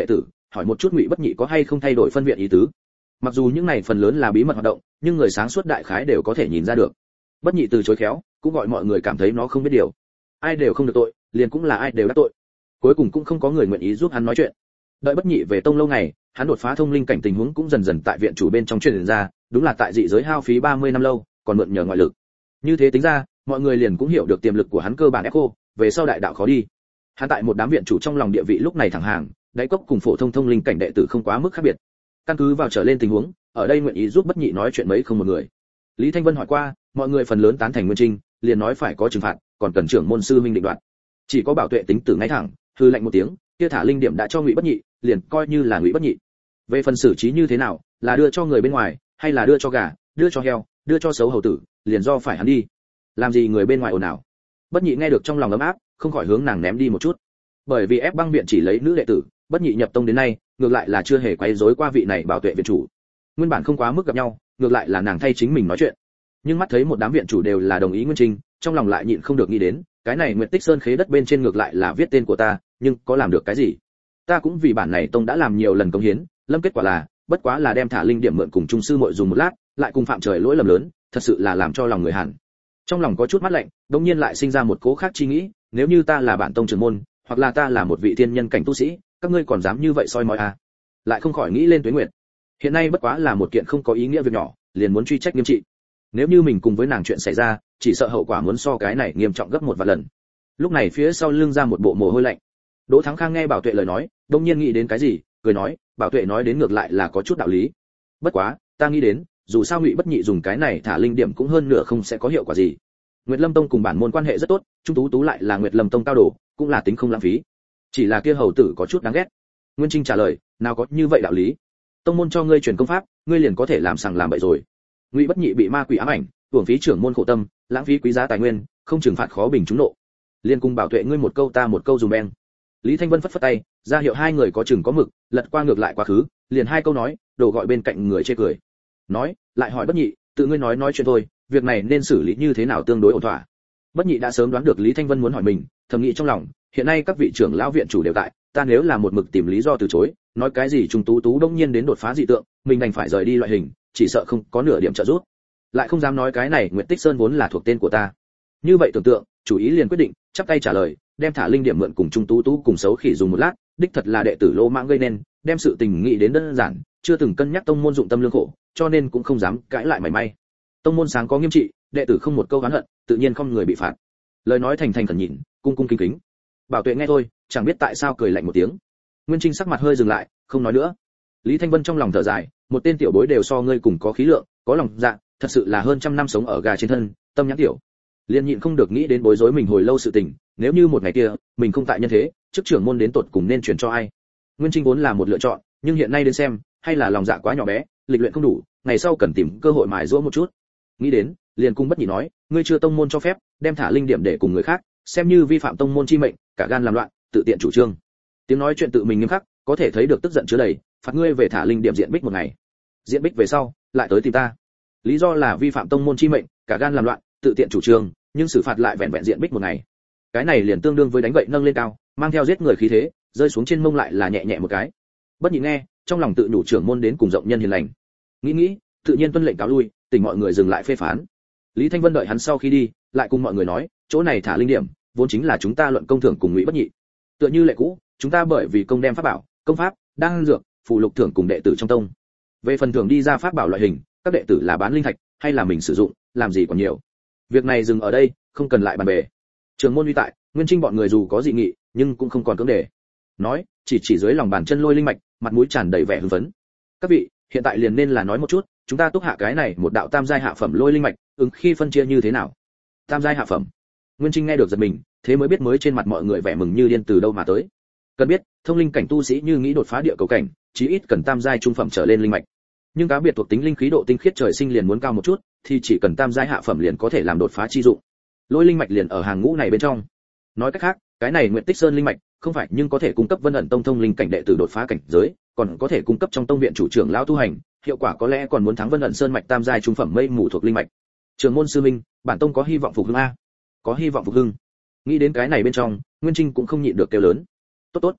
hỏi một chút Ngụy Bất Nhị có hay không thay đổi phân viện ý tứ. Mặc dù những này phần lớn là bí mật hoạt động, nhưng người sáng suốt đại khái đều có thể nhìn ra được. Bất Nhị từ chối khéo, cũng gọi mọi người cảm thấy nó không biết điều. Ai đều không được tội, liền cũng là ai đều đắc tội. Cuối cùng cũng không có người nguyện ý giúp hắn nói chuyện. Đợi Bất Nhị về tông lâu ngày, hắn đột phá thông linh cảnh tình huống cũng dần dần tại viện chủ bên trong truyền ra, đúng là tại dị giới hao phí 30 năm lâu, còn mượn nhờ ngoại lực. Như thế tính ra, mọi người liền cũng hiểu được tiềm lực của hắn cơ bản ép khô, về sau đại đạo khó đi. Hắn tại một đám viện chủ trong lòng địa vị lúc này thẳng hàng, đáy cốc cùng phổ thông thông linh cảnh đệ tử không quá mức khác biệt. Căn cứ vào trở lên tình huống, ở đây nguyện ý giúp Bất Nhị nói chuyện mấy không một người. Lý Thanh Vân hỏi qua, mọi người phần lớn tán thành Nguyên Trinh, liền nói phải có trừng phạt, còn cần trưởng môn sư minh định đoạt. Chỉ có Bảo Tuệ tính tử ngay thẳng, hư lạnh một tiếng, kia thả linh điểm đã cho Ngụy Bất Nhị, liền coi như là Ngụy Bất Nhị. Về phần xử trí như thế nào, là đưa cho người bên ngoài, hay là đưa cho gà, đưa cho heo, đưa cho xấu hầu tử, liền do phải hắn đi. Làm gì người bên ngoài ồn ào. Bất Nhị nghe được trong lòng ấm áp, không khỏi hướng nàng ném đi một chút. Bởi vì ép băng viện chỉ lấy nữ đệ tử, Bất Nhị nhập tông đến nay, ngược lại là chưa hề quấy rối qua vị này Bảo Tuệ viện chủ. Nguyên bản không quá mức gặp nhau, ngược lại là nàng thay chính mình nói chuyện. Nhưng mắt thấy một đám viện chủ đều là đồng ý Nguyên Trinh, trong lòng lại nhịn không được nghĩ đến, cái này Nguyệt Tích Sơn khế đất bên trên ngược lại là viết tên của ta, nhưng có làm được cái gì? Ta cũng vì bản này tông đã làm nhiều lần công hiến, lâm kết quả là, bất quá là đem thả linh điểm mượn cùng trung sư muội dùng một lát, lại cùng phạm trời lỗi lầm lớn, thật sự là làm cho lòng người hàn. Trong lòng có chút mát lạnh, đột nhiên lại sinh ra một cố khác chi nghĩ, nếu như ta là bản tông trưởng môn, hoặc là ta là một vị tiên nhân cảnh tu sĩ, các ngươi còn dám như vậy soi mói à? Lại không khỏi nghĩ lên Tuế Nguyệt. Hiện nay bất quá là một kiện không có ý nghĩa việc nhỏ, liền muốn truy trách nghiêm trị. Nếu như mình cùng với nàng chuyện xảy ra, chỉ sợ hậu quả muốn so cái này nghiêm trọng gấp một vạn lần. Lúc này phía sau lưng ra một bộ mồ hôi lạnh. Đỗ Thắng Khang nghe Bảo Tuệ lời nói, đột nhiên nghĩ đến cái gì, cười nói, Bảo Tuệ nói đến ngược lại là có chút đạo lý. Bất quá, ta nghĩ đến, dù sao Ngụy Bất Nhị dùng cái này thả linh điểm cũng hơn nửa không sẽ có hiệu quả gì. Nguyệt Lâm Tông cùng bản môn quan hệ rất tốt, Trung Tú Tú lại là Nguyệt Lâm Tông cao đồ, cũng là tính không lãng phí. Chỉ là kia hầu tử có chút đáng ghét. Nguyên Trinh trả lời, nào có như vậy đạo lý. Tông môn cho ngươi truyền công pháp, ngươi liền có thể làm sằng làm bậy rồi. Ngụy Bất Nhị bị ma quỷ ám ảnh, uổng phí trưởng môn khổ tâm, lãng phí quý giá tài nguyên, không trừng phạt khó bình chúng nộ. Liên cùng Bảo Tuệ ngươi một câu ta một câu dùm beng. Lý Thanh Vân phất phất tay, ra hiệu hai người có chừng có mực, lật qua ngược lại quá khứ, liền hai câu nói, đồ gọi bên cạnh người chê cười. Nói, lại hỏi Bất Nhị, tự ngươi nói chuyện thôi, việc này nên xử lý như thế nào tương đối ổn thỏa. Bất Nhị đã sớm đoán được Lý Thanh Vân muốn hỏi mình, thầm nghĩ trong lòng, hiện nay các vị trưởng lão viện chủ đều tại, ta nếu là một mực tìm lý do từ chối, nói cái gì Trung Tú Tú đông nhiên đến đột phá dị tượng, mình đành phải rời đi loại hình, chỉ sợ không có nửa điểm trợ giúp. Lại không dám nói cái này Nguyệt Tích Sơn vốn là thuộc tên của ta. Như vậy tưởng tượng, chủ ý liền quyết định, chắp tay trả lời, đem thả linh điểm mượn cùng Trung Tú Tú cùng xấu khỉ dùng một lát, đích thật là đệ tử lô mãng gây nên, đem sự tình nghĩ đến đơn giản, chưa từng cân nhắc tông môn dụng tâm lương khổ, cho nên cũng không dám cãi lại mảy may. Tông môn sáng có nghiêm trị, đệ tử không một câu oán hận, tự nhiên không người bị phạt. Lời nói thành khẩn nhìn, cung cung kính kính. Bảo Tuệ nghe thôi, chẳng biết tại sao cười lạnh một tiếng. Nguyên Trinh sắc mặt hơi dừng lại, không nói nữa. Lý Thanh Vân trong lòng thở dài, một tên tiểu bối đều so ngươi cùng có khí lượng, có lòng dạ, thật sự là hơn trăm năm sống ở gà trên thân, tâm nhãn tiểu. Liên nhịn không được nghĩ đến bối rối mình hồi lâu sự tình, nếu như một ngày kia, mình không tại nhân thế, chức trưởng môn đến tột cùng nên chuyển cho ai. Nguyên Trinh vốn là một lựa chọn, nhưng hiện nay đến xem, hay là lòng dạ quá nhỏ bé, lịch luyện không đủ, ngày sau cần tìm cơ hội mài giũa một chút. Nghĩ đến, liền cung Bất Nhị nói, ngươi chưa tông môn cho phép, đem thả linh điểm để cùng người khác, xem như vi phạm tông môn chi mệnh, cả gan làm loạn, tự tiện chủ trương. Tiếng nói chuyện tự mình nghiêm khắc, có thể thấy được tức giận chứa đầy, phạt ngươi về thả linh điểm diện bích một ngày. Diện bích về sau, lại tới tìm ta. Lý do là vi phạm tông môn chi mệnh, cả gan làm loạn, tự tiện chủ trương, nhưng xử phạt lại vẹn vẹn diện bích một ngày. Cái này liền tương đương với đánh gậy nâng lên cao, mang theo giết người khí thế, rơi xuống trên mông lại là nhẹ nhẹ một cái. Bất Nhị nghe, trong lòng tự nhủ trưởng môn đến cùng rộng nhân hiền lành. Nghĩ, tự nhiên tuân lệnh cáo lui, tỉnh mọi người dừng lại phê phán. Lý Thanh Vân đợi hắn sau khi đi, lại cùng mọi người nói, chỗ này thả linh điểm, vốn chính là chúng ta luận công thưởng cùng Ngụy Bất Nhị. Tựa như lệ cũ, chúng ta bởi vì công đem pháp bảo, công pháp, đan dược, phụ lục thưởng cùng đệ tử trong tông. Về phần thưởng đi ra pháp bảo loại hình, các đệ tử là bán linh thạch, hay là mình sử dụng, làm gì còn nhiều. Việc này dừng ở đây, không cần lại bàn bề. Trường môn uy tại, Nguyên Trinh bọn người dù có dị nghị, nhưng cũng không còn cưỡng đề. Nói, chỉ dưới lòng bàn chân lôi linh mạch, mặt mũi tràn đầy vẻ hưng phấn. Các vị, hiện tại liền nên là nói một chút, chúng ta túc hạ cái này một đạo tam giai hạ phẩm lôi linh mạch, ứng khi phân chia như thế nào? Tam giai hạ phẩm. Nguyên Trinh nghe được giật mình, thế mới biết mới trên mặt mọi người vẻ mừng như điên từ đâu mà tới. Cần biết, thông linh cảnh tu sĩ như nghĩ đột phá địa cầu cảnh, chí ít cần tam giai trung phẩm trở lên linh mạch. Nhưng cá biệt thuộc tính linh khí độ tinh khiết trời sinh liền muốn cao một chút, thì chỉ cần tam giai hạ phẩm liền có thể làm đột phá chi dụng. Lôi linh mạch liền ở hàng ngũ này bên trong. Nói cách khác, cái này Nguyệt Tích Sơn linh mạch, không phải nhưng có thể cung cấp Vân ẩn tông thông linh cảnh đệ tử đột phá cảnh giới, còn có thể cung cấp trong tông viện chủ trưởng lão tu hành, hiệu quả có lẽ còn muốn thắng Vân ẩn sơn mạch tam giai trung phẩm mây mù thuộc linh mạch. Trường môn sư minh, bản tông có hy vọng phục hưng a. Có hy vọng phục hưng. Nghĩ đến cái này bên trong, Nguyên Trinh cũng không nhịn được kêu lớn. Tốt.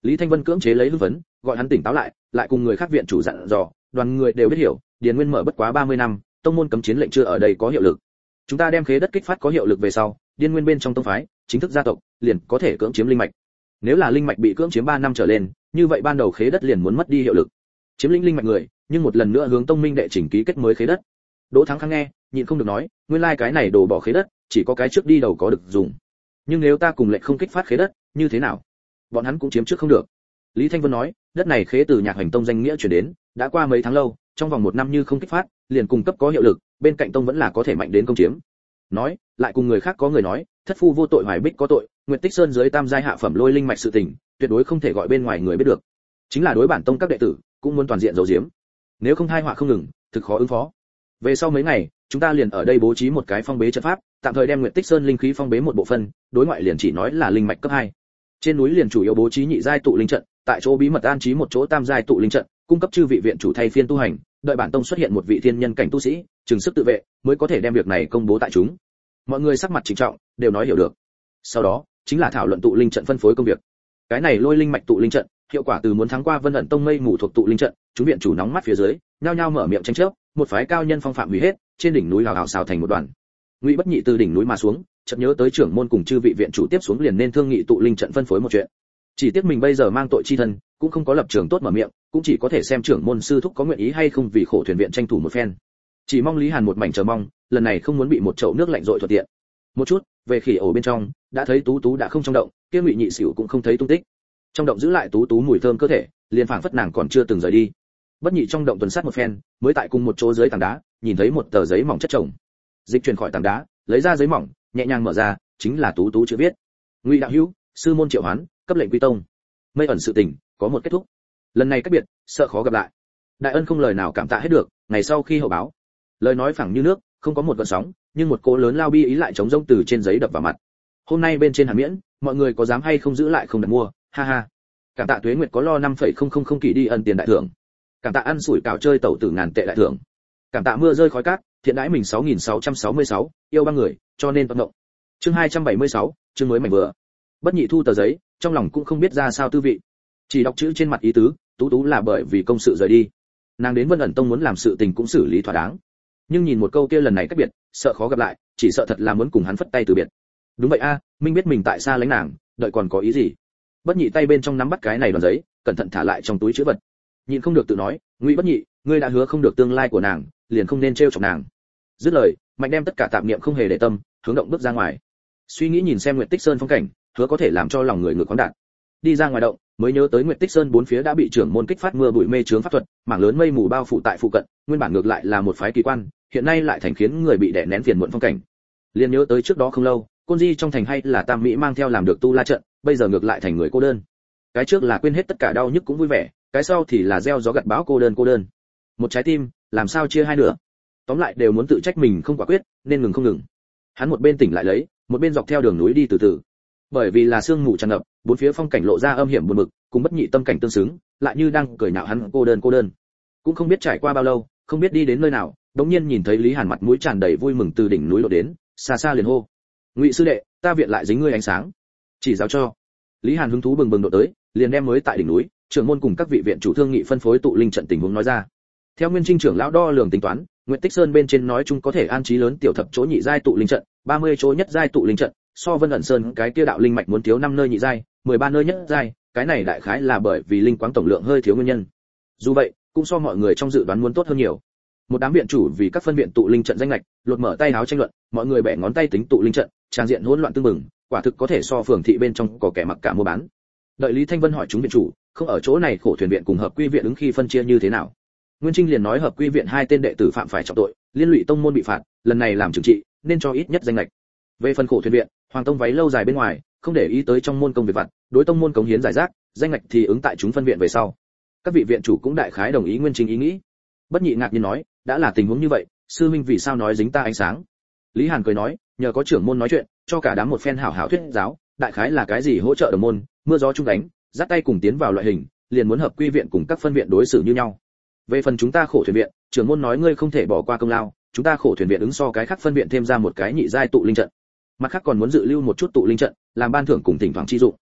Lý Thanh Vân cưỡng chế lấy hưng phấn, gọi hắn tỉnh táo lại cùng người khác viện chủ dặn dò, đoàn người đều biết hiểu, Điền Nguyên mở bất quá 30 năm, tông môn cấm chiến lệnh chưa ở đây có hiệu lực. Chúng ta đem khế đất kích phát có hiệu lực về sau, Điền Nguyên bên trong tông phái, chính thức gia tộc, liền có thể cưỡng chiếm linh mạch. Nếu là linh mạch bị cưỡng chiếm 3 năm trở lên, như vậy ban đầu khế đất liền muốn mất đi hiệu lực. Chiếm lĩnh linh mạch người, nhưng một lần nữa hướng tông minh đệ chỉnh ký kết mới khế đất. Đỗ Thắng Khang nghe, nhịn không được nói, nguyên lai cái này đồ bỏ khế đất, chỉ có cái trước đi đầu có được dùng. Nhưng nếu ta cùng lệnh không kích phát khế đất, như thế nào? Bọn hắn cũng chiếm trước không được. Lý Thanh Vân nói, đất này khế từ Nhạc Hành Tông danh nghĩa chuyển đến, đã qua mấy tháng lâu, trong vòng 1 năm như không kích phát, liền cung cấp có hiệu lực, bên cạnh tông vẫn là có thể mạnh đến công chiếm. Nói, lại cùng người khác có người nói, thất phu vô tội Hoài Bích có tội, Nguyệt Tích Sơn dưới tam giai hạ phẩm lôi linh mạch sự tình, tuyệt đối không thể gọi bên ngoài người biết được. Chính là đối bản tông các đệ tử, cũng muốn toàn diện giấu giếm. Nếu không tai họa không ngừng, thực khó ứng phó. Về sau mấy ngày, chúng ta liền ở đây bố trí một cái phong bế trận pháp, tạm thời đem Nguyệt Tích Sơn linh khí phong bế một bộ phận, đối ngoại liền chỉ nói là linh mạch cấp 2. Trên núi liền chủ yếu bố trí nhị giai tụ linh trận, tại chỗ bí mật an trí một chỗ tam giai tụ linh trận, cung cấp chư vị viện chủ thay phiên tu hành, đợi bản tông xuất hiện một vị thiên nhân cảnh tu sĩ, chừng sức tự vệ, mới có thể đem việc này công bố tại chúng. Mọi người sắc mặt trịnh trọng, đều nói hiểu được. Sau đó, chính là thảo luận tụ linh trận phân phối công việc. Cái này lôi linh mạch tụ linh trận, hiệu quả từ muốn thắng qua Vân ẩn tông mây mù thuộc tụ linh trận, chúng viện chủ nóng mắt phía dưới, nhao nhao mở miệng tranh chấp, một phái cao nhân phong phạm hủy hết, trên đỉnh núi hào hào xào thành một đoàn. Ngụy Bất Nhị từ đỉnh núi mà xuống, chợt nhớ tới trưởng môn cùng chư vị viện chủ tiếp xuống liền nên thương nghị tụ linh trận phân phối một chuyện. Chỉ tiếc mình bây giờ mang tội chi thân, cũng không có lập trường tốt mở miệng, cũng chỉ có thể xem trưởng môn sư thúc có nguyện ý hay không vì khổ thuyền viện tranh thủ một phen. Chỉ mong Lý Hàn một mảnh chờ mong, lần này không muốn bị một chậu nước lạnh rội thuận tiện. Một chút, về khỉ ổ bên trong, đã thấy Tú Tú đã không trong động, kia Ngụy Nhị Sửu cũng không thấy tung tích. Trong động giữ lại Tú Tú mùi thơm cơ thể, liền phảng phất nàng còn chưa từng rời đi. Bất Nhị trong động tuần sát một phen, mới tại cùng một chỗ dưới tảng đá, nhìn thấy một tờ giấy mỏng chất chồng. Dịch chuyển khỏi tảng đá, lấy ra giấy mỏng, nhẹ nhàng mở ra, chính là Tú Tú chữ viết. Ngụy đạo hữu, sư môn triệu hoán, cấp lệnh quy tông. Mây ẩn sự tình, có một kết thúc. Lần này cách biệt, sợ khó gặp lại. Đại ân không lời nào cảm tạ hết được, ngày sau khi hậu báo. Lời nói phẳng như nước, không có một gợn sóng, nhưng một cỗ lớn lao bi ý lại chống rông từ trên giấy đập vào mặt. Hôm nay bên trên Hàn Miễn, mọi người có dám hay không giữ lại không đặt mua, ha ha. Cảm tạ Tuế Nguyệt có lo 5,000 kỷ đi ân tiền đại thưởng. Cảm tạ ăn sủi cảo chơi tẩu tử ngàn tệ đại thưởng. Cảm tạ mưa rơi khói cát, thiện đãi mình 6666, yêu ba người, cho nên vận động. Chương 276, chương mới mảnh vừa. Bất Nhị thu tờ giấy, trong lòng cũng không biết ra sao tư vị. Chỉ đọc chữ trên mặt ý tứ, Tú Tú là bởi vì công sự rời đi. Nàng đến Vân ẩn tông muốn làm sự tình cũng xử lý thỏa đáng. Nhưng nhìn một câu kia lần này cách biệt, sợ khó gặp lại, chỉ sợ thật là muốn cùng hắn phất tay từ biệt. Đúng vậy a, Minh biết mình tại sao lánh nàng, đợi còn có ý gì. Bất Nhị tay bên trong nắm bắt cái này đoàn giấy, cẩn thận thả lại trong túi trữ vật. Nhịn không được tự nói, Ngụy Bất Nhị, ngươi đã hứa không được tương lai của nàng, liền không nên trêu chọc nàng. Dứt lời, mạnh đem tất cả tạp niệm không hề để tâm, hướng động bước ra ngoài. Suy nghĩ nhìn xem Nguyệt Tích Sơn phong cảnh, hứa có thể làm cho lòng người ngược khoáng đạt. Đi ra ngoài động, mới nhớ tới Nguyệt Tích Sơn bốn phía đã bị trưởng môn kích phát mưa bụi mê chướng pháp thuật, mảng lớn mây mù bao phủ tại phụ cận, nguyên bản ngược lại là một phái kỳ quan, hiện nay lại thành khiến người bị đè nén phiền muộn phong cảnh. Liền nhớ tới trước đó không lâu, Côn Di trong thành hay là Tam Mỹ mang theo làm được tu la trận, bây giờ ngược lại thành người cô đơn. Cái trước là quên hết tất cả đau nhức cũng vui vẻ, cái sau thì là gieo gió gặt bão cô đơn. Một trái tim, làm sao chia hai nửa? Tóm lại đều muốn tự trách mình không quả quyết, nên ngừng không ngừng. Hắn một bên tỉnh lại lấy, một bên dọc theo đường núi đi từ từ. Bởi vì là sương mù tràn ngập, bốn phía phong cảnh lộ ra âm hiểm buồn bực, cùng Bất Nhị tâm cảnh tương xứng, lại như đang cười nhạo hắn cô đơn. Cũng không biết trải qua bao lâu, không biết đi đến nơi nào, đống nhiên nhìn thấy Lý Hàn mặt mũi tràn đầy vui mừng từ đỉnh núi lộ đến, xa xa liền hô: "Ngụy sư đệ, ta viện lại dính ngươi ánh sáng." Chỉ giáo cho. Lý Hàn hứng thú bừng bừng độ tới, liền đem mới tại đỉnh núi, trưởng môn cùng các vị viện chủ thương nghị phân phối tụ linh trận tình huống nói ra. Theo Nguyên Trinh trưởng lão đo lường tính toán, Nguyệt Tích Sơn bên trên nói chung có thể an trí lớn tiểu thập chỗ nhị giai tụ linh trận, 30 chỗ nhất giai tụ linh trận, so Vân ẩn Sơn cái kia đạo linh mạch muốn thiếu 5 nơi nhị giai, 13 nơi nhất giai, cái này đại khái là bởi vì linh quáng tổng lượng hơi thiếu nguyên nhân. Dù vậy, cũng so mọi người trong dự đoán muốn tốt hơn nhiều. Một đám viện chủ vì các phân viện tụ linh trận danh lệch, lột mở tay áo tranh luận, mọi người bẻ ngón tay tính tụ linh trận, trang diện hỗn loạn tương mừng, quả thực có thể so phường thị bên trong có kẻ mặc cả mua bán. Đợi Lý Thanh Vân hỏi chúng viện chủ, không ở chỗ này khổ thuyền viện cùng hợp quy viện ứng khi phân chia như thế nào. Nguyên Trinh liền nói hợp quy viện hai tên đệ tử phạm phải trọng tội, liên lụy tông môn bị phạt, lần này làm trừng trị, nên cho ít nhất danh lệch. Về phần khổ thuyền viện, Hoàng Tông váy lâu dài bên ngoài, không để ý tới trong môn công việc vặt, đối tông môn cống hiến giải rác, danh lệch thì ứng tại chúng phân viện về sau. Các vị viện chủ cũng đại khái đồng ý Nguyên Trinh ý nghĩ. Bất Nhị ngạc nhiên nói, đã là tình huống như vậy, sư minh vì sao nói dính ta ánh sáng? Lý Hàn cười nói, nhờ có trưởng môn nói chuyện, cho cả đám một phen hảo hảo thuyết giáo, đại khái là cái gì hỗ trợ đồng môn, mưa gió chung đánh, dắt tay cùng tiến vào loại hình, liền muốn hợp quy viện cùng các phân viện đối xử như nhau. Về phần chúng ta khổ thuyền viện, trưởng môn nói ngươi không thể bỏ qua công lao, chúng ta khổ thuyền viện ứng so cái khác phân viện thêm ra một cái nhị giai tụ linh trận. Mặt khác còn muốn dự lưu một chút tụ linh trận, làm ban thưởng cùng thỉnh thoảng chi dụng.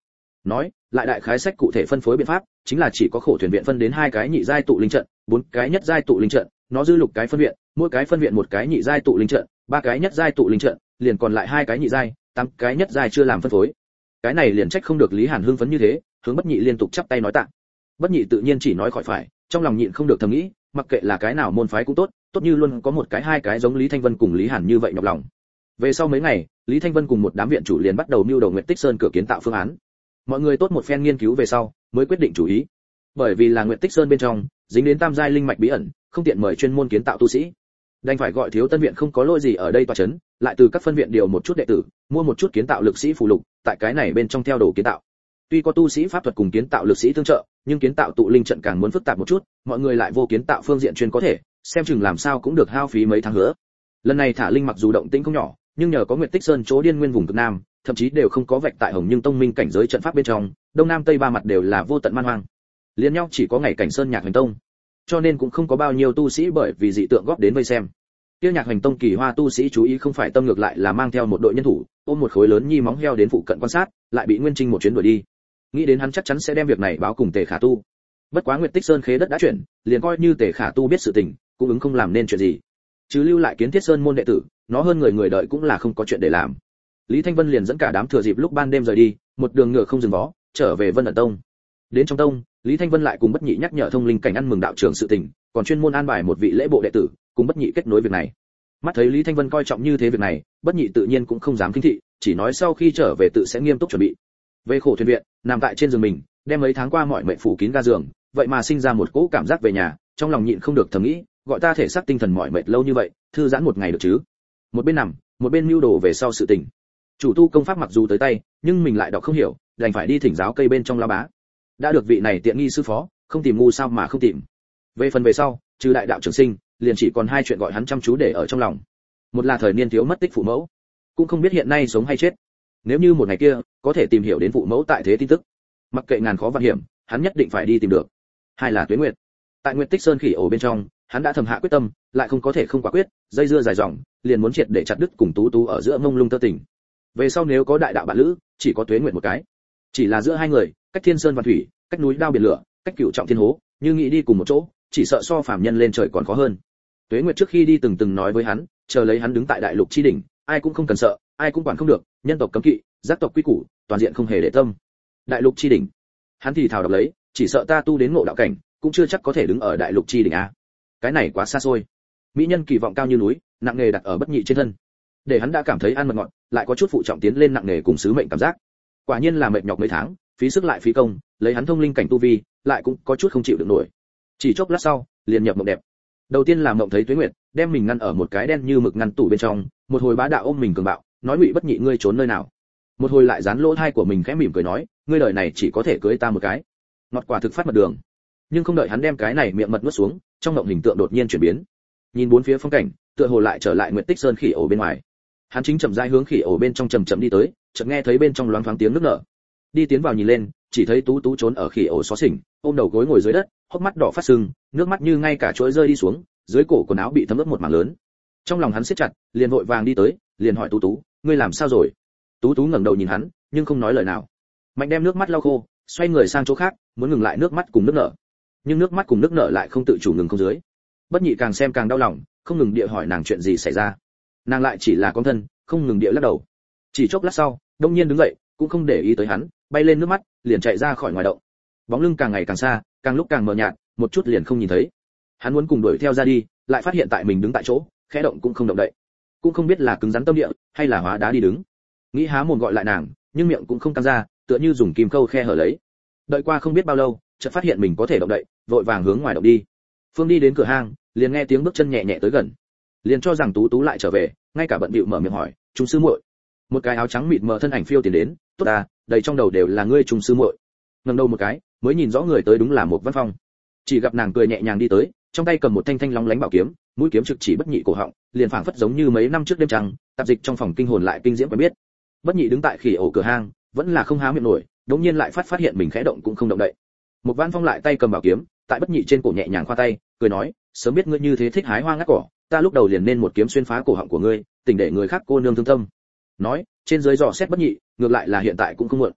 nói lại đại khái sách cụ thể phân phối biện pháp, chính là chỉ có khổ thuyền viện phân đến 2 cái nhị giai tụ linh trận, 4 cái nhất giai tụ linh trận, nó dư lục cái phân viện, mỗi cái phân viện một cái nhị giai tụ linh trận, 3 cái nhất giai tụ linh trận, liền còn lại 2 cái nhị giai, 8 cái nhất giai chưa làm phân phối. Cái này liền trách không được Lý Hàn hưng phấn như thế, hướng Bất Nhị liên tục chắp tay nói tạ. Bất Nhị tự nhiên chỉ nói khỏi phải, trong lòng nhịn không được thầm nghĩ, mặc kệ là cái nào môn phái cũng tốt, tốt như luôn có một cái 2 cái giống Lý Thanh Vân cùng Lý Hàn như vậy nhọc lòng. Về sau mấy ngày, Lý Thanh Vân cùng một đám viện chủ liền bắt đầu mưu đồ Nguyệt Tích Sơn cửa kiến tạo phương án. Mọi người tốt một phen nghiên cứu về sau, mới quyết định chủ ý. Bởi vì là Nguyệt Tích Sơn bên trong, dính đến tam giai linh mạch bí ẩn, không tiện mời chuyên môn kiến tạo tu sĩ. Đành phải gọi Thiếu Tân viện không có lỗi gì ở đây tọa chấn, lại từ các phân viện điều một chút đệ tử, mua một chút kiến tạo lực sĩ phù lục, tại cái này bên trong theo đồ kiến tạo. Tuy có tu sĩ pháp thuật cùng kiến tạo lực sĩ tương trợ, nhưng kiến tạo tụ linh trận càng muốn phức tạp một chút, mọi người lại vô kiến tạo phương diện chuyên có thể, xem chừng làm sao cũng được hao phí mấy tháng nữa. Lần này thả linh mặc dù động tĩnh không nhỏ, nhưng nhờ có Nguyệt Tích Sơn chỗ điên nguyên vùng cực nam, thậm chí đều không có vạch tại Hồng Nhưng Tông Minh cảnh giới trận pháp bên trong, đông nam tây ba mặt đều là vô tận man hoang. Liên nhau chỉ có ngày cảnh Sơn Nhạc Hoành Tông, cho nên cũng không có bao nhiêu tu sĩ bởi vì dị tượng góp đến vây xem. Tiêu Nhạc Hoành Tông kỳ hoa tu sĩ chú ý không phải tâm ngược lại là mang theo một đội nhân thủ, ôm một khối lớn nhi móng heo đến phụ cận quan sát, lại bị Nguyên Trinh một chuyến đuổi đi. Nghĩ đến hắn chắc chắn sẽ đem việc này báo cùng Tề Khả Tu. Bất quá Nguyệt Tích Sơn khế đất đã chuyển, liền coi như Tề Khả Tu biết sự tình, cũng ứng không làm nên chuyện gì. Chứ lưu lại Kiến Thiết Sơn môn đệ tử, nó hơn người đợi cũng là không có chuyện để làm. Lý Thanh Vân liền dẫn cả đám thừa dịp lúc ban đêm rời đi, một đường ngựa không dừng vó, trở về Vân Ẩn Tông. Đến trong tông, Lý Thanh Vân lại cùng Bất Nhị nhắc nhở thông linh cảnh ăn mừng đạo trưởng sự tình, còn chuyên môn an bài một vị lễ bộ đệ tử, cùng Bất Nhị kết nối việc này. Mắt thấy Lý Thanh Vân coi trọng như thế việc này, Bất Nhị tự nhiên cũng không dám khinh thị, chỉ nói sau khi trở về tự sẽ nghiêm túc chuẩn bị. Về khổ thuyền viện, nằm tại trên giường mình, đem mấy tháng qua mọi mệnh phủ kín ga giường, vậy mà sinh ra một cỗ cảm giác về nhà, trong lòng nhịn không được thầm nghĩ, gọi ta thể xác tinh thần mỏi mệt lâu như vậy, thư giãn một ngày được chứ? Một bên nằm, một bên mưu đồ về sau sự tình. Chủ tu công pháp mặc dù tới tay, nhưng mình lại đọc không hiểu, đành phải đi thỉnh giáo cây bên trong la bá. Đã được vị này tiện nghi sư phó, không tìm ngu sao mà không tìm. Về phần về sau, trừ đại đạo trường sinh, liền chỉ còn 2 chuyện gọi hắn chăm chú để ở trong lòng. Một là thời niên thiếu mất tích phụ mẫu, cũng không biết hiện nay sống hay chết. Nếu như một ngày kia có thể tìm hiểu đến phụ mẫu tại thế tin tức, mặc kệ ngàn khó vạn hiểm, hắn nhất định phải đi tìm được. Hai là Tuế Nguyệt. Tại Nguyệt Tích Sơn khỉ ổ bên trong, hắn đã thầm hạ quyết tâm, lại không có thể không quả quyết, dây dưa dài dòng, liền muốn triệt để chặt đứt cùng Tú Tú ở giữa mông lung tơ tình. Về sau nếu có đại đạo bạn lữ, chỉ có Tuế Nguyệt một cái. Chỉ là giữa hai người, cách thiên sơn và thủy, cách núi đao biển lửa, cách cửu trọng thiên hố, như nghĩ đi cùng một chỗ, chỉ sợ so phàm nhân lên trời còn khó hơn. Tuế Nguyệt trước khi đi từng nói với hắn, chờ lấy hắn đứng tại đại lục chi đỉnh, ai cũng không cần sợ, ai cũng quản không được, nhân tộc cấm kỵ, giác tộc quy củ, toàn diện không hề để tâm. Đại lục chi đỉnh. Hắn thì thào đọc lấy, chỉ sợ ta tu đến ngộ đạo cảnh, cũng chưa chắc có thể đứng ở đại lục chi đỉnh a. Cái này quá xa xôi. Mỹ nhân kỳ vọng cao như núi, nặng nề đặt ở Bất Nhị trên thân. Để hắn đã cảm thấy ăn mật ngọt, lại có chút phụ trọng tiến lên nặng nề cùng sứ mệnh cảm giác. Quả nhiên là mệt nhọc mấy tháng, phí sức lại phí công, lấy hắn thông linh cảnh tu vi, lại cũng có chút không chịu được nổi. Chỉ chốc lát sau, liền nhập mộng đẹp. Đầu tiên là mộng thấy Tuế Nguyệt, đem mình ngăn ở một cái đen như mực ngăn tủ bên trong, một hồi bá đạo ôm mình cường bạo, nói Ngụy Bất Nhị ngươi trốn nơi nào? Một hồi lại dán lỗ tai của mình khẽ mỉm cười nói, ngươi đời này chỉ có thể cưới ta một cái. Ngọt quả thực phát mật đường. Nhưng không đợi hắn đem cái này miệng mật nuốt xuống, trong mộng hình tượng đột nhiên chuyển biến. Nhìn bốn phía phong cảnh, tựa hồ lại trở lại Nguyệt Tích Sơn khỉ ổ bên ngoài. Hắn chính chậm rãi hướng khỉ ổ bên trong chậm chậm đi tới, chợt nghe thấy bên trong loáng thoáng tiếng nước nở. Đi tiến vào nhìn lên, chỉ thấy Tú Tú trốn ở khỉ ổ xó xỉnh, ôm đầu gối ngồi dưới đất, hốc mắt đỏ phát sưng, nước mắt như ngay cả chuỗi rơi đi xuống, dưới cổ quần áo bị thấm ướt một mảng lớn. Trong lòng hắn siết chặt, liền vội vàng đi tới, liền hỏi Tú Tú, ngươi làm sao rồi? Tú Tú ngẩng đầu nhìn hắn, nhưng không nói lời nào. Mạnh đem nước mắt lau khô, xoay người sang chỗ khác, muốn ngừng lại nước mắt cùng nước nở. Nhưng nước mắt cùng nước nở lại không tự chủ ngừng không dưới. Bất Nhị càng xem càng đau lòng, không ngừng địa hỏi nàng chuyện gì xảy ra. Nàng lại chỉ là con thân, không ngừng địa lắc đầu. Chỉ chốc lát sau, đông nhiên đứng dậy, cũng không để ý tới hắn, bay lên nước mắt, liền chạy ra khỏi ngoài động. Bóng lưng càng ngày càng xa, càng lúc càng mờ nhạt, một chút liền không nhìn thấy. Hắn muốn cùng đuổi theo ra đi, lại phát hiện tại mình đứng tại chỗ, khẽ động cũng không động đậy. Cũng không biết là cứng rắn tâm địa, hay là hóa đá đi đứng. Nghĩ há mồm gọi lại nàng, nhưng miệng cũng không căng ra, tựa như dùng kim khâu khe hở lấy. Đợi qua không biết bao lâu, chợt phát hiện mình có thể động đậy, vội vàng hướng ngoài động đi. Phương đi đến cửa hang, liền nghe tiếng bước chân nhẹ nhẹ tới gần. Liền cho rằng Tú Tú lại trở về, ngay cả bận bịu mở miệng hỏi, "Trung sư muội?" Một cái áo trắng mịt mờ thân ảnh phiêu tiến đến, "Tốt à, đầy trong đầu đều là ngươi Trung sư muội." Ngẩng đầu một cái, mới nhìn rõ người tới đúng là một Văn Phong. Chỉ gặp nàng cười nhẹ nhàng đi tới, trong tay cầm một thanh thanh lóng lánh bảo kiếm, mũi kiếm trực chỉ Bất Nhị cổ họng, liền phảng phất giống như mấy năm trước đêm trăng, tạp dịch trong phòng kinh hồn lại kinh diễm quen biết. Bất Nhị đứng tại khỉ ổ cửa hang, vẫn là không há miệng nổi, đột nhiên lại phát hiện mình khẽ động cũng không động đậy. Một Văn Phong lại tay cầm bảo kiếm, tại Bất Nhị trên cổ nhẹ nhàng khoa tay, cười nói, "Sớm biết ngươi như thế thích hái hoa ngắt cỏ, ta lúc đầu liền nên một kiếm xuyên phá cổ họng của ngươi, tỉnh để người khác cô nương thương tâm." Nói, trên dưới dò xét Bất Nhị, ngược lại là hiện tại cũng không muộn.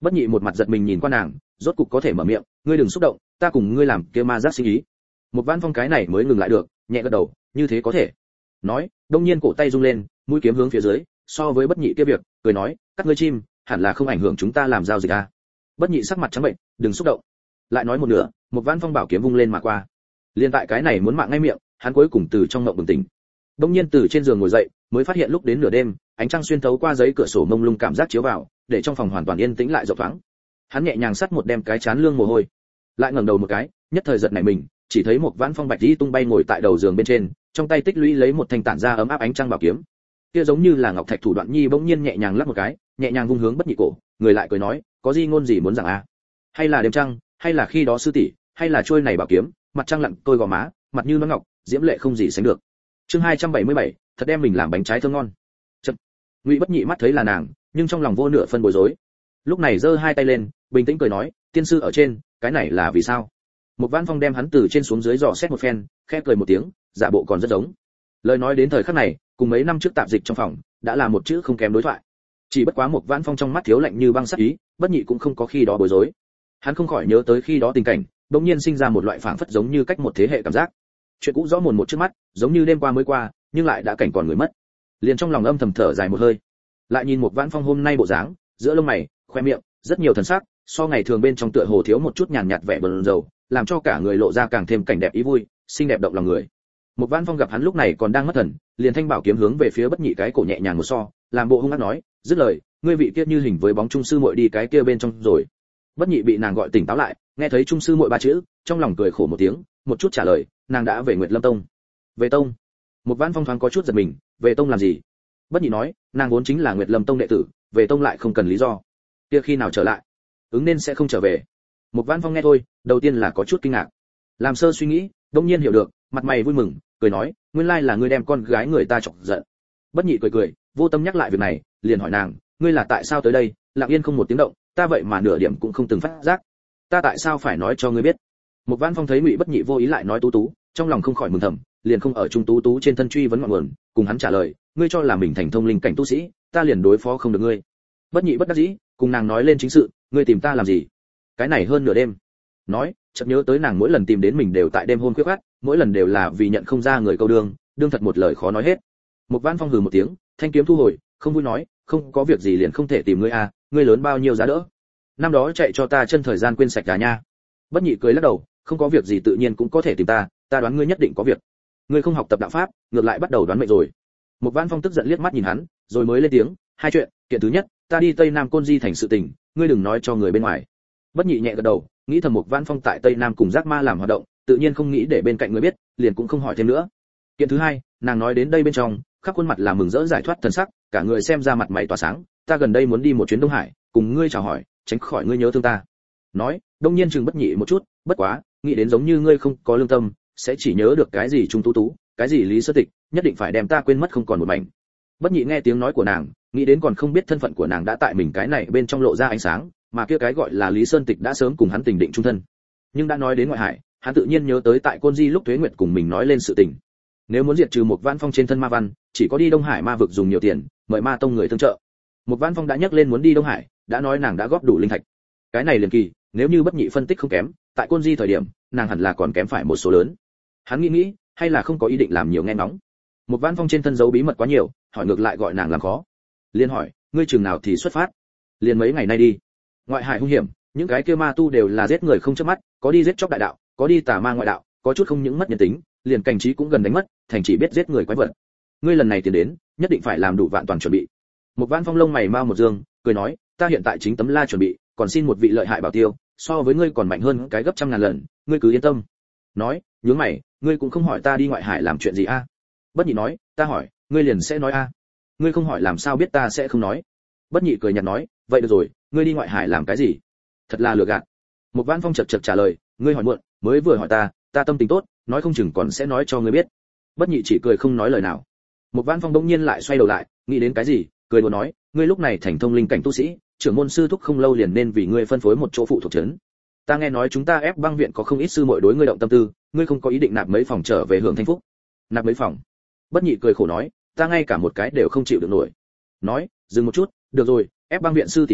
Bất Nhị một mặt giật mình nhìn qua nàng, rốt cục có thể mở miệng, ngươi đừng xúc động, ta cùng ngươi làm kia ma giác sinh ý. Một Vãn Phong cái này mới ngừng lại được, nhẹ gật đầu, như thế có thể. Nói, đông nhiên cổ tay rung lên, mũi kiếm hướng phía dưới, so với Bất Nhị kia việc, cười nói, cắt ngươi chim, hẳn là không ảnh hưởng chúng ta làm giao dịch à. Bất Nhị sắc mặt trắng bệnh, đừng xúc động. Lại nói một nửa, một Vãn Phong bảo kiếm vung lên mà qua. Liên tại cái này muốn mạng ngay miệng, hắn cuối cùng từ trong mộng bừng tỉnh. Đông nhiên từ trên giường ngồi dậy, mới phát hiện lúc đến nửa đêm, ánh trăng xuyên thấu qua giấy cửa sổ mông lung cảm giác chiếu vào, để trong phòng hoàn toàn yên tĩnh lại rộng thoáng. Hắn nhẹ nhàng sắt một đem cái chán lương mồ hôi, lại ngẩng đầu một cái, nhất thời giật nảy mình, chỉ thấy một Vãn Phong bạch y tung bay ngồi tại đầu giường bên trên, trong tay tích lũy lấy một thanh tản ra ấm áp ánh trăng bảo kiếm. Kia giống như là ngọc thạch thủ đoạn nhi bỗng nhiên nhẹ nhàng lắc một cái, nhẹ nhàng vung hướng Bất Nhị cổ, người lại cười nói, có gì ngôn gì muốn rằng a? Hay là đêm trăng, hay là khi đó sư tỷ, hay là trôi này bảo kiếm, mặt trăng lặn tôi gò má, mặt như nó ngọc, diễm lệ không gì sánh được. Chương 277, thật đem mình làm bánh trái thơm ngon. Chậm. Ngụy Bất Nhị mắt thấy là nàng, nhưng trong lòng vô nửa phân bối rối. Lúc này giơ hai tay lên, bình tĩnh cười nói, tiên sư ở trên, cái này là vì sao? Một Vãn Phong đem hắn từ trên xuống dưới dò xét một phen, khẽ cười một tiếng, giả bộ còn rất giống. Lời nói đến thời khắc này, cùng mấy năm trước tạp dịch trong phòng, đã là một chữ không kém đối thoại. Chỉ bất quá một Vãn Phong trong mắt thiếu lạnh như băng sắc ý, Bất Nhị cũng không có khi đó bối rối. Hắn không khỏi nhớ tới khi đó tình cảnh, đột nhiên sinh ra một loại phảng phất giống như cách một thế hệ cảm giác. Chuyện cũ rõ mồn một trước mắt, giống như đêm qua mới qua, nhưng lại đã cảnh còn người mất. Liền trong lòng âm thầm thở dài một hơi. Lại nhìn một Vãn Phong hôm nay bộ dáng, giữa lông mày, khoe miệng, rất nhiều thần sắc, so ngày thường bên trong tựa hồ thiếu một chút nhàn nhạt vẻ buồn rầu, làm cho cả người lộ ra càng thêm cảnh đẹp ý vui, xinh đẹp động lòng người. Một Vãn Phong gặp hắn lúc này còn đang mất thần, liền thanh bảo kiếm hướng về phía Bất Nhị cái cổ nhẹ nhàng một so, làm bộ hung ác nói, dứt lời, ngươi vị kia như hình với bóng trung sư muội đi cái kia bên trong rồi. Bất Nhị bị nàng gọi tỉnh táo lại, nghe thấy trung sư muội ba chữ, trong lòng cười khổ một tiếng, một chút trả lời, nàng đã về Nguyệt Lâm Tông. Về tông? Một Vãn Phong thoáng có chút giật mình, về tông làm gì? Bất Nhị nói, nàng vốn chính là Nguyệt Lâm Tông đệ tử, về tông lại không cần lý do. Kia khi nào trở lại? Ứng nên sẽ không trở về. Một Vãn Phong nghe thôi, đầu tiên là có chút kinh ngạc, làm sơ suy nghĩ, đột nhiên hiểu được, mặt mày vui mừng, cười nói, nguyên lai là ngươi đem con gái người ta chọc giận. Bất Nhị cười cười, vô tâm nhắc lại việc này, liền hỏi nàng, ngươi là tại sao tới đây? Lặng yên không một tiếng động, ta vậy mà nửa điểm cũng không từng phát giác. Ta tại sao phải nói cho ngươi biết? Một Vãn Phong thấy Ngụy Bất Nhị vô ý lại nói Tú Tú, trong lòng không khỏi mừng thầm, liền không ở chung Tú Tú trên thân truy vấn ngọn nguồn, cùng hắn trả lời, ngươi cho là mình thành thông linh cảnh tu sĩ, ta liền đối phó không được ngươi. Bất Nhị bất đắc dĩ, cùng nàng nói lên chính sự, ngươi tìm ta làm gì? Cái này hơn nửa đêm. Nói, chợt nhớ tới nàng mỗi lần tìm đến mình đều tại đêm hôm khuya khoắt, mỗi lần đều là vì nhận không ra người câu đương thật một lời khó nói hết. Một Vãn Phong hừ một tiếng, thanh kiếm thu hồi, không vui nói, không có việc gì liền không thể tìm ngươi à, ngươi lớn bao nhiêu giá đỡ? Năm đó chạy cho ta chân thời gian quên sạch cả nha. Bất Nhị cười lắc đầu, không có việc gì tự nhiên cũng có thể tìm ta đoán ngươi nhất định có việc. Ngươi không học tập đạo pháp, ngược lại bắt đầu đoán mệnh rồi. Một Vãn Phong tức giận liếc mắt nhìn hắn, rồi mới lên tiếng, hai chuyện, kiện thứ nhất, ta đi Tây Nam Côn Di thành sự tình, ngươi đừng nói cho người bên ngoài. Bất Nhị nhẹ gật đầu, nghĩ thầm một Vãn Phong tại Tây Nam cùng Giác Ma làm hoạt động, tự nhiên không nghĩ để bên cạnh người biết, liền cũng không hỏi thêm nữa. Kiện thứ hai, nàng nói đến đây bên trong, khắp khuôn mặt là mừng rỡ giải thoát thần sắc, cả người xem ra mặt mày tỏa sáng, ta gần đây muốn đi một chuyến Đông Hải, cùng ngươi chào hỏi, tránh khỏi ngươi nhớ thương ta. Nói, đông nhiên chừng Bất Nhị một chút, bất quá, nghĩ đến giống như ngươi không có lương tâm, sẽ chỉ nhớ được cái gì Trung Tú Tú, cái gì Lý Sơ Tịch, nhất định phải đem ta quên mất không còn một mảnh. Bất Nhị nghe tiếng nói của nàng, nghĩ đến còn không biết thân phận của nàng đã tại mình cái này bên trong lộ ra ánh sáng, mà kia cái gọi là Lý Sơn Tịch đã sớm cùng hắn tình định chung thân. Nhưng đã nói đến ngoại hải, hắn tự nhiên nhớ tới tại Côn Di lúc Tuế Nguyệt cùng mình nói lên sự tình. Nếu muốn diệt trừ một Vãn Phong trên thân ma văn, chỉ có đi Đông Hải ma vực dùng nhiều tiền, mời ma tông người tương trợ. Một Vãn Phong đã nhắc lên muốn đi Đông Hải, đã nói nàng đã góp đủ linh thạch. Cái này liền kỳ, nếu như Bất Nhị phân tích không kém, tại Côn Di thời điểm, nàng hẳn là còn kém phải một số lớn. Hắn nghĩ, hay là không có ý định làm nhiều nghe ngóng. Một Vãn Phong trên thân giấu bí mật quá nhiều, hỏi ngược lại gọi nàng làm khó. Liên hỏi, ngươi chừng nào thì xuất phát? Liền mấy ngày nay đi. Ngoại hải hung hiểm, những cái kia ma tu đều là giết người không chớp mắt, có đi giết chóc đại đạo, có đi tà ma ngoại đạo, có chút không những mất nhân tính, liền cảnh trí cũng gần đánh mất, thành chỉ biết giết người quái vật. Ngươi lần này tiến đến, nhất định phải làm đủ vạn toàn chuẩn bị. Một Vãn Phong lông mày mau một dương, cười nói, ta hiện tại chính tấm la chuẩn bị, còn xin một vị lợi hại bảo tiêu, so với ngươi còn mạnh hơn cái gấp trăm ngàn lần, ngươi cứ yên tâm. Nói, nhướng mày, ngươi cũng không hỏi ta đi ngoại hải làm chuyện gì a? Bất Nhị nói, ta hỏi, ngươi liền sẽ nói a. Ngươi không hỏi làm sao biết ta sẽ không nói. Bất Nhị cười nhạt nói, vậy được rồi, ngươi đi ngoại hải làm cái gì? Thật là lừa gạt. Một Vãn Phong chật chật trả lời, ngươi hỏi muộn, mới vừa hỏi ta tâm tình tốt, nói không chừng còn sẽ nói cho ngươi biết. Bất Nhị chỉ cười không nói lời nào. Một Vãn Phong bỗng nhiên lại xoay đầu lại, nghĩ đến cái gì, cười đùa nói, ngươi lúc này thành thông linh cảnh tu sĩ, trưởng môn sư thúc không lâu liền nên vì ngươi phân phối một chỗ phụ thuộc trấn. Ta nghe nói chúng ta ép băng viện có không ít sư muội đối ngươi động tâm tư, ngươi không có ý định nạp mấy phòng trở về hưởng thanh phúc? Nạp mấy phòng? Bất Nhị cười khổ nói, ta ngay cả một cái đều không chịu được nổi. Nói, dừng một chút, được rồi, ép băng viện sư tỷ muội,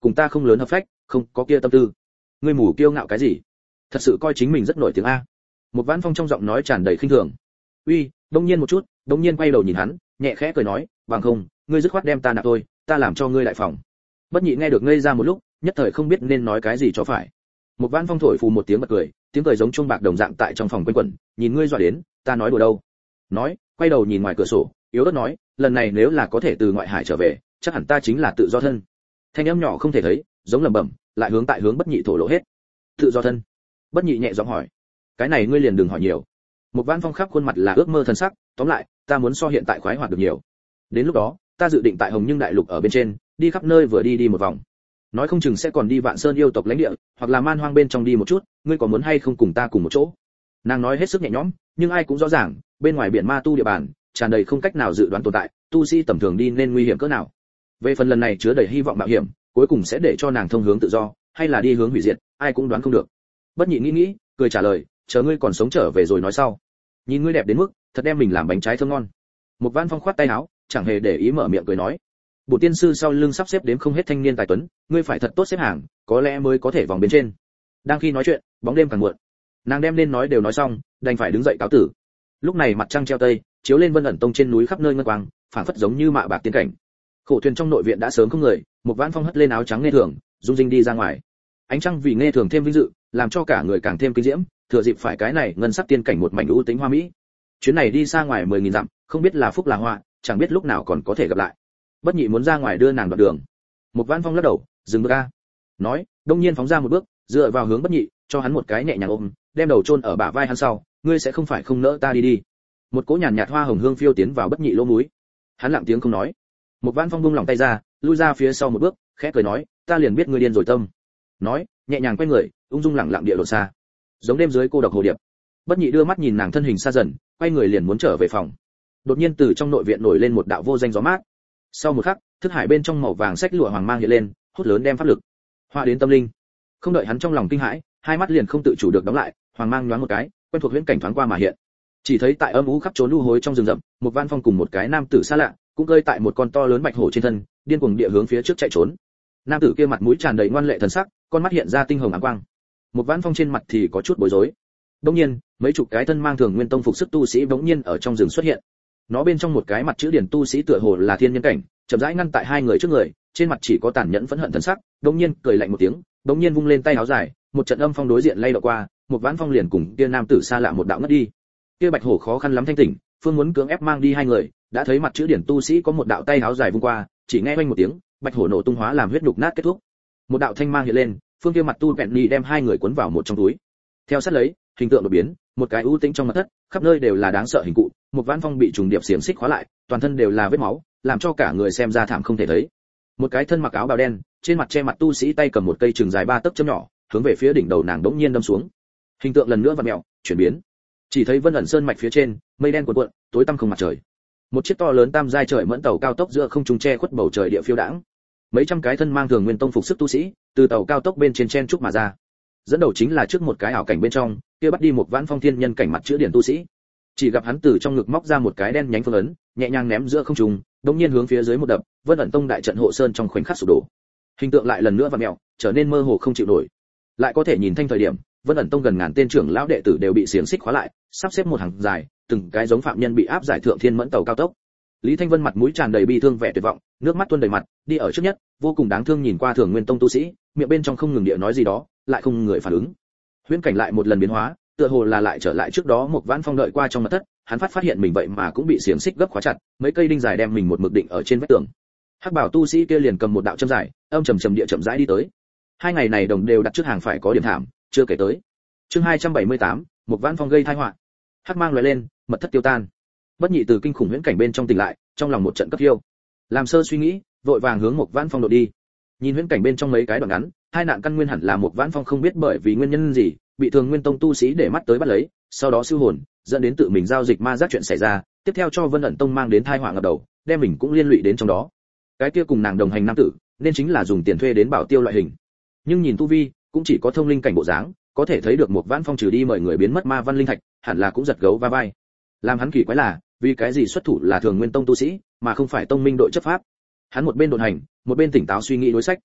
cùng ta không lớn hợp phách, không có kia tâm tư. Ngươi mù kiêu ngạo cái gì? Thật sự coi chính mình rất nổi tiếng a? Một Vãn Phong trong giọng nói tràn đầy khinh thường. Uy, đông nhiên một chút, đông nhiên quay đầu nhìn hắn, nhẹ khẽ cười nói, bằng không, ngươi dứt khoát đem ta nạp tôi, ta làm cho ngươi đại phòng. Bất Nhị nghe được ngây ra một lúc, nhất thời không biết nên nói cái gì cho phải. Một Vãn Phong thổi phù một tiếng bật cười, tiếng cười giống chuông bạc đồng dạng tại trong phòng quanh quẩn, nhìn ngươi dọa đến, ta nói đùa đâu. Nói, quay đầu nhìn ngoài cửa sổ, yếu ớt nói, lần này nếu là có thể từ ngoại hải trở về, chắc hẳn ta chính là tự do thân. Thanh âm nhỏ không thể thấy, giống lẩm bẩm, lại hướng Bất Nhị thổ lộ hết. Tự do thân? Bất Nhị nhẹ giọng hỏi. Cái này ngươi liền đừng hỏi nhiều. Một Vãn Phong khắp khuôn mặt là ước mơ thần sắc, tóm lại, ta muốn so hiện tại khoái hoạt được nhiều. Đến lúc đó, ta dự định tại Hồng Nhưng đại lục ở bên trên, đi khắp nơi vừa đi một vòng. Nói không chừng sẽ còn đi Vạn Sơn yêu tộc lãnh địa, hoặc là Man Hoang bên trong đi một chút, ngươi có muốn hay không cùng ta cùng một chỗ? Nàng nói hết sức nhẹ nhõm, nhưng ai cũng rõ ràng, bên ngoài biển ma tu địa bàn, tràn đầy không cách nào dự đoán tồn tại, tu sĩ tầm thường đi nên nguy hiểm cỡ nào. Về phần lần này chứa đầy hy vọng mạo hiểm, cuối cùng sẽ để cho nàng thông hướng tự do, hay là đi hướng hủy diệt, ai cũng đoán không được. Bất Nhị nghĩ, cười trả lời, chờ ngươi còn sống trở về rồi nói sau. Nhìn ngươi đẹp đến mức, thật đem mình làm bánh trái thơm ngon. Một Vãn Phong khoát tay áo, chẳng hề để ý mở miệng cười nói, bộ tiên sư sau lưng sắp xếp đến không hết thanh niên tài tuấn, ngươi phải thật tốt xếp hàng, có lẽ mới có thể vòng bên trên. Đang khi nói chuyện, bóng đêm càng muộn. Nàng đem nên nói đều nói xong, đành phải đứng dậy cáo tử. Lúc này mặt trăng treo tây, chiếu lên Vân ẩn tông trên núi khắp nơi ngân quang, phảng phất giống như mạ bạc tiên cảnh. Khổ thuyền trong nội viện đã sớm không người, một Vãn Phong hất lên áo trắng nghe thường, dung dinh đi ra ngoài. Ánh trăng vì nghe thường thêm vinh dự, làm cho cả người càng thêm kinh diễm, thừa dịp phải cái này ngân sắc tiên cảnh một mảnh ưu tính hoa mỹ. Chuyến này đi xa ngoài 10.000 dặm, không biết là phúc là họa, chẳng biết lúc nào còn có thể gặp lại. Bất Nhị muốn ra ngoài đưa nàng đoạn đường. Một Vãn Phong lắc đầu, dừng bước a. Nói, đông nhiên phóng ra một bước, dựa vào hướng Bất Nhị, cho hắn một cái nhẹ nhàng ôm, đem đầu chôn ở bả vai hắn sau, ngươi sẽ không phải không nỡ ta đi. Một cỗ nhàn nhạt hoa hồng hương phiêu tiến vào Bất Nhị lỗ mũi. Hắn lặng tiếng không nói. Một Vãn Phong buông lòng tay ra, lui ra phía sau một bước, khẽ cười nói, ta liền biết ngươi điên rồi tâm. Nói, nhẹ nhàng quay người, ung dung lặng lặng địa lộ xa. Giống đêm dưới cô độc hồ điệp. Bất Nhị đưa mắt nhìn nàng thân hình xa dần, quay người liền muốn trở về phòng. Đột nhiên từ trong nội viện nổi lên một đạo vô danh gió mát. Sau một khắc, thức hải bên trong màu vàng sách lụa hoàng mang hiện lên, hút lớn đem pháp lực, hòa đến tâm linh. Không đợi hắn trong lòng kinh hãi, hai mắt liền không tự chủ được đóng lại, hoàng mang nhoáng một cái, quen thuộc huyễn cảnh thoáng qua mà hiện. Chỉ thấy tại âm u khắp trốn u hối trong rừng rậm, một Vãn Phong cùng một cái nam tử xa lạ, cũng cơi tại một con to lớn bạch hổ trên thân, điên cuồng địa hướng phía trước chạy trốn. Nam tử kia mặt mũi tràn đầy ngoan lệ thần sắc, con mắt hiện ra tinh hồng áng quang. Một Vãn Phong trên mặt thì có chút bối rối. Đương nhiên, mấy chục cái thân mang thường nguyên tông phục sức tu sĩ bỗng nhiên ở trong rừng xuất hiện. Nó bên trong một cái mặt chữ điển tu sĩ tựa hồ là thiên nhân cảnh, chậm rãi ngăn tại hai người trước người, trên mặt chỉ có tàn nhẫn phẫn hận thần sắc, đột nhiên cười lạnh một tiếng, đột nhiên vung lên tay áo dài, một trận âm phong đối diện lay động qua, một Vãn Phong liền cùng kia nam tử xa lạ một đạo ngất đi. Kia bạch hổ khó khăn lắm thanh tỉnh, phương muốn cưỡng ép mang đi hai người, đã thấy mặt chữ điển tu sĩ có một đạo tay áo dài vung qua, chỉ nghe oanh một tiếng, bạch hổ nổ tung hóa làm huyết nhục nát kết thúc. Một đạo thanh mang hiện lên, phương kia mặt tu vẹn nhì đem hai người cuốn vào một trong túi. Theo sát lấy, hình tượng đột biến, một cái ưu tĩnh trong mặt thất, khắp nơi đều là đáng sợ hình cụ, một Vãn Phong bị trùng điệp xiềng xích khóa lại, toàn thân đều là vết máu, làm cho cả người xem ra thảm không thể thấy. Một cái thân mặc áo bào đen, trên mặt che mặt tu sĩ tay cầm một cây trường dài 3 tấc châm nhỏ, hướng về phía đỉnh đầu nàng đống nhiên đâm xuống. Hình tượng lần nữa vặn mèo, chuyển biến. Chỉ thấy Vân ẩn sơn mạch phía trên, mây đen cuộn cuộn, tối tăm không mặt trời. Một chiếc to lớn tam giai trời mẫn tàu cao tốc giữa không trung che khuất bầu trời địa phiêu đãng. Mấy trăm cái thân mang thường nguyên tông phục sức tu sĩ, từ tàu cao tốc bên trên chen trúc mà ra. Dẫn đầu chính là trước một cái ảo cảnh bên trong, kia bắt đi một Vãn Phong thiên nhân cảnh mặt chữ điển tu sĩ. Chỉ gặp hắn từ trong ngực móc ra một cái đen nhánh phương ấn, nhẹ nhàng ném giữa không trung, đột nhiên hướng phía dưới một đập, Vân ẩn tông đại trận hộ sơn trong khoảnh khắc sụp đổ. Hình tượng lại lần nữa vặn mèo, trở nên mơ hồ không chịu nổi. Lại có thể nhìn thanh thời điểm, Vân ẩn tông gần ngàn tên trưởng lão đệ tử đều bị xiềng xích khóa lại, sắp xếp một hàng dài, từng cái giống phạm nhân bị áp giải thượng thiên mẫn tàu cao tốc. Lý Thanh Vân mặt mũi tràn đầy bi thương vẻ tuyệt vọng, nước mắt tuôn đầy mặt, đi ở trước nhất, vô cùng đáng thương nhìn qua Thường Nguyên Tông tu sĩ, miệng bên trong không ngừng địa nói gì đó, lại không người phản ứng. Huyễn cảnh lại một lần biến hóa, tựa hồ là lại trở lại trước đó một Vãn Phong đợi qua trong mật thất, hắn phát hiện mình vậy mà cũng bị xiềng xích gấp khóa chặt, mấy cây đinh dài đem mình một mực định ở trên vách tường. Hắc bảo tu sĩ kia liền cầm một đạo châm dài, âm trầm trầm địa chậm rãi đi tới. Hai ngày này đồng đều đặt trước hàng phải có điểm thảm, chưa kể tới. Chương 278, một Vãn Phong gây tai họa. Hắc mang lóe lên, mật thất tiêu tan. Bất Nhị từ kinh khủng huyễn cảnh bên trong tỉnh lại, trong lòng một trận cấp hiêu. Làm sơ suy nghĩ, vội vàng hướng một Vãn Phong đột đi. Nhìn huyễn cảnh bên trong mấy cái đoạn ngắn, hai nạn căn nguyên hẳn là một Vãn Phong không biết bởi vì nguyên nhân gì, bị Thường Nguyên Tông tu sĩ để mắt tới bắt lấy, sau đó siêu hồn, dẫn đến tự mình giao dịch ma giác chuyện xảy ra, tiếp theo cho Vân ẩn tông mang đến tai họa ngập đầu, đem mình cũng liên lụy đến trong đó. Cái kia cùng nàng đồng hành nam tử, nên chính là dùng tiền thuê đến bảo tiêu loại hình. Nhưng nhìn tu vi, cũng chỉ có thông linh cảnh bộ dáng, có thể thấy được một Vãn Phong trừ đi mời người biến mất ma văn linh thạch, hẳn là cũng giật gấu va vai. Làm hắn kỳ quái là, vì cái gì xuất thủ là Thường Nguyên Tông tu sĩ, mà không phải tông minh đội chấp pháp. Hắn một bên độn hành, một bên tỉnh táo suy nghĩ đối sách.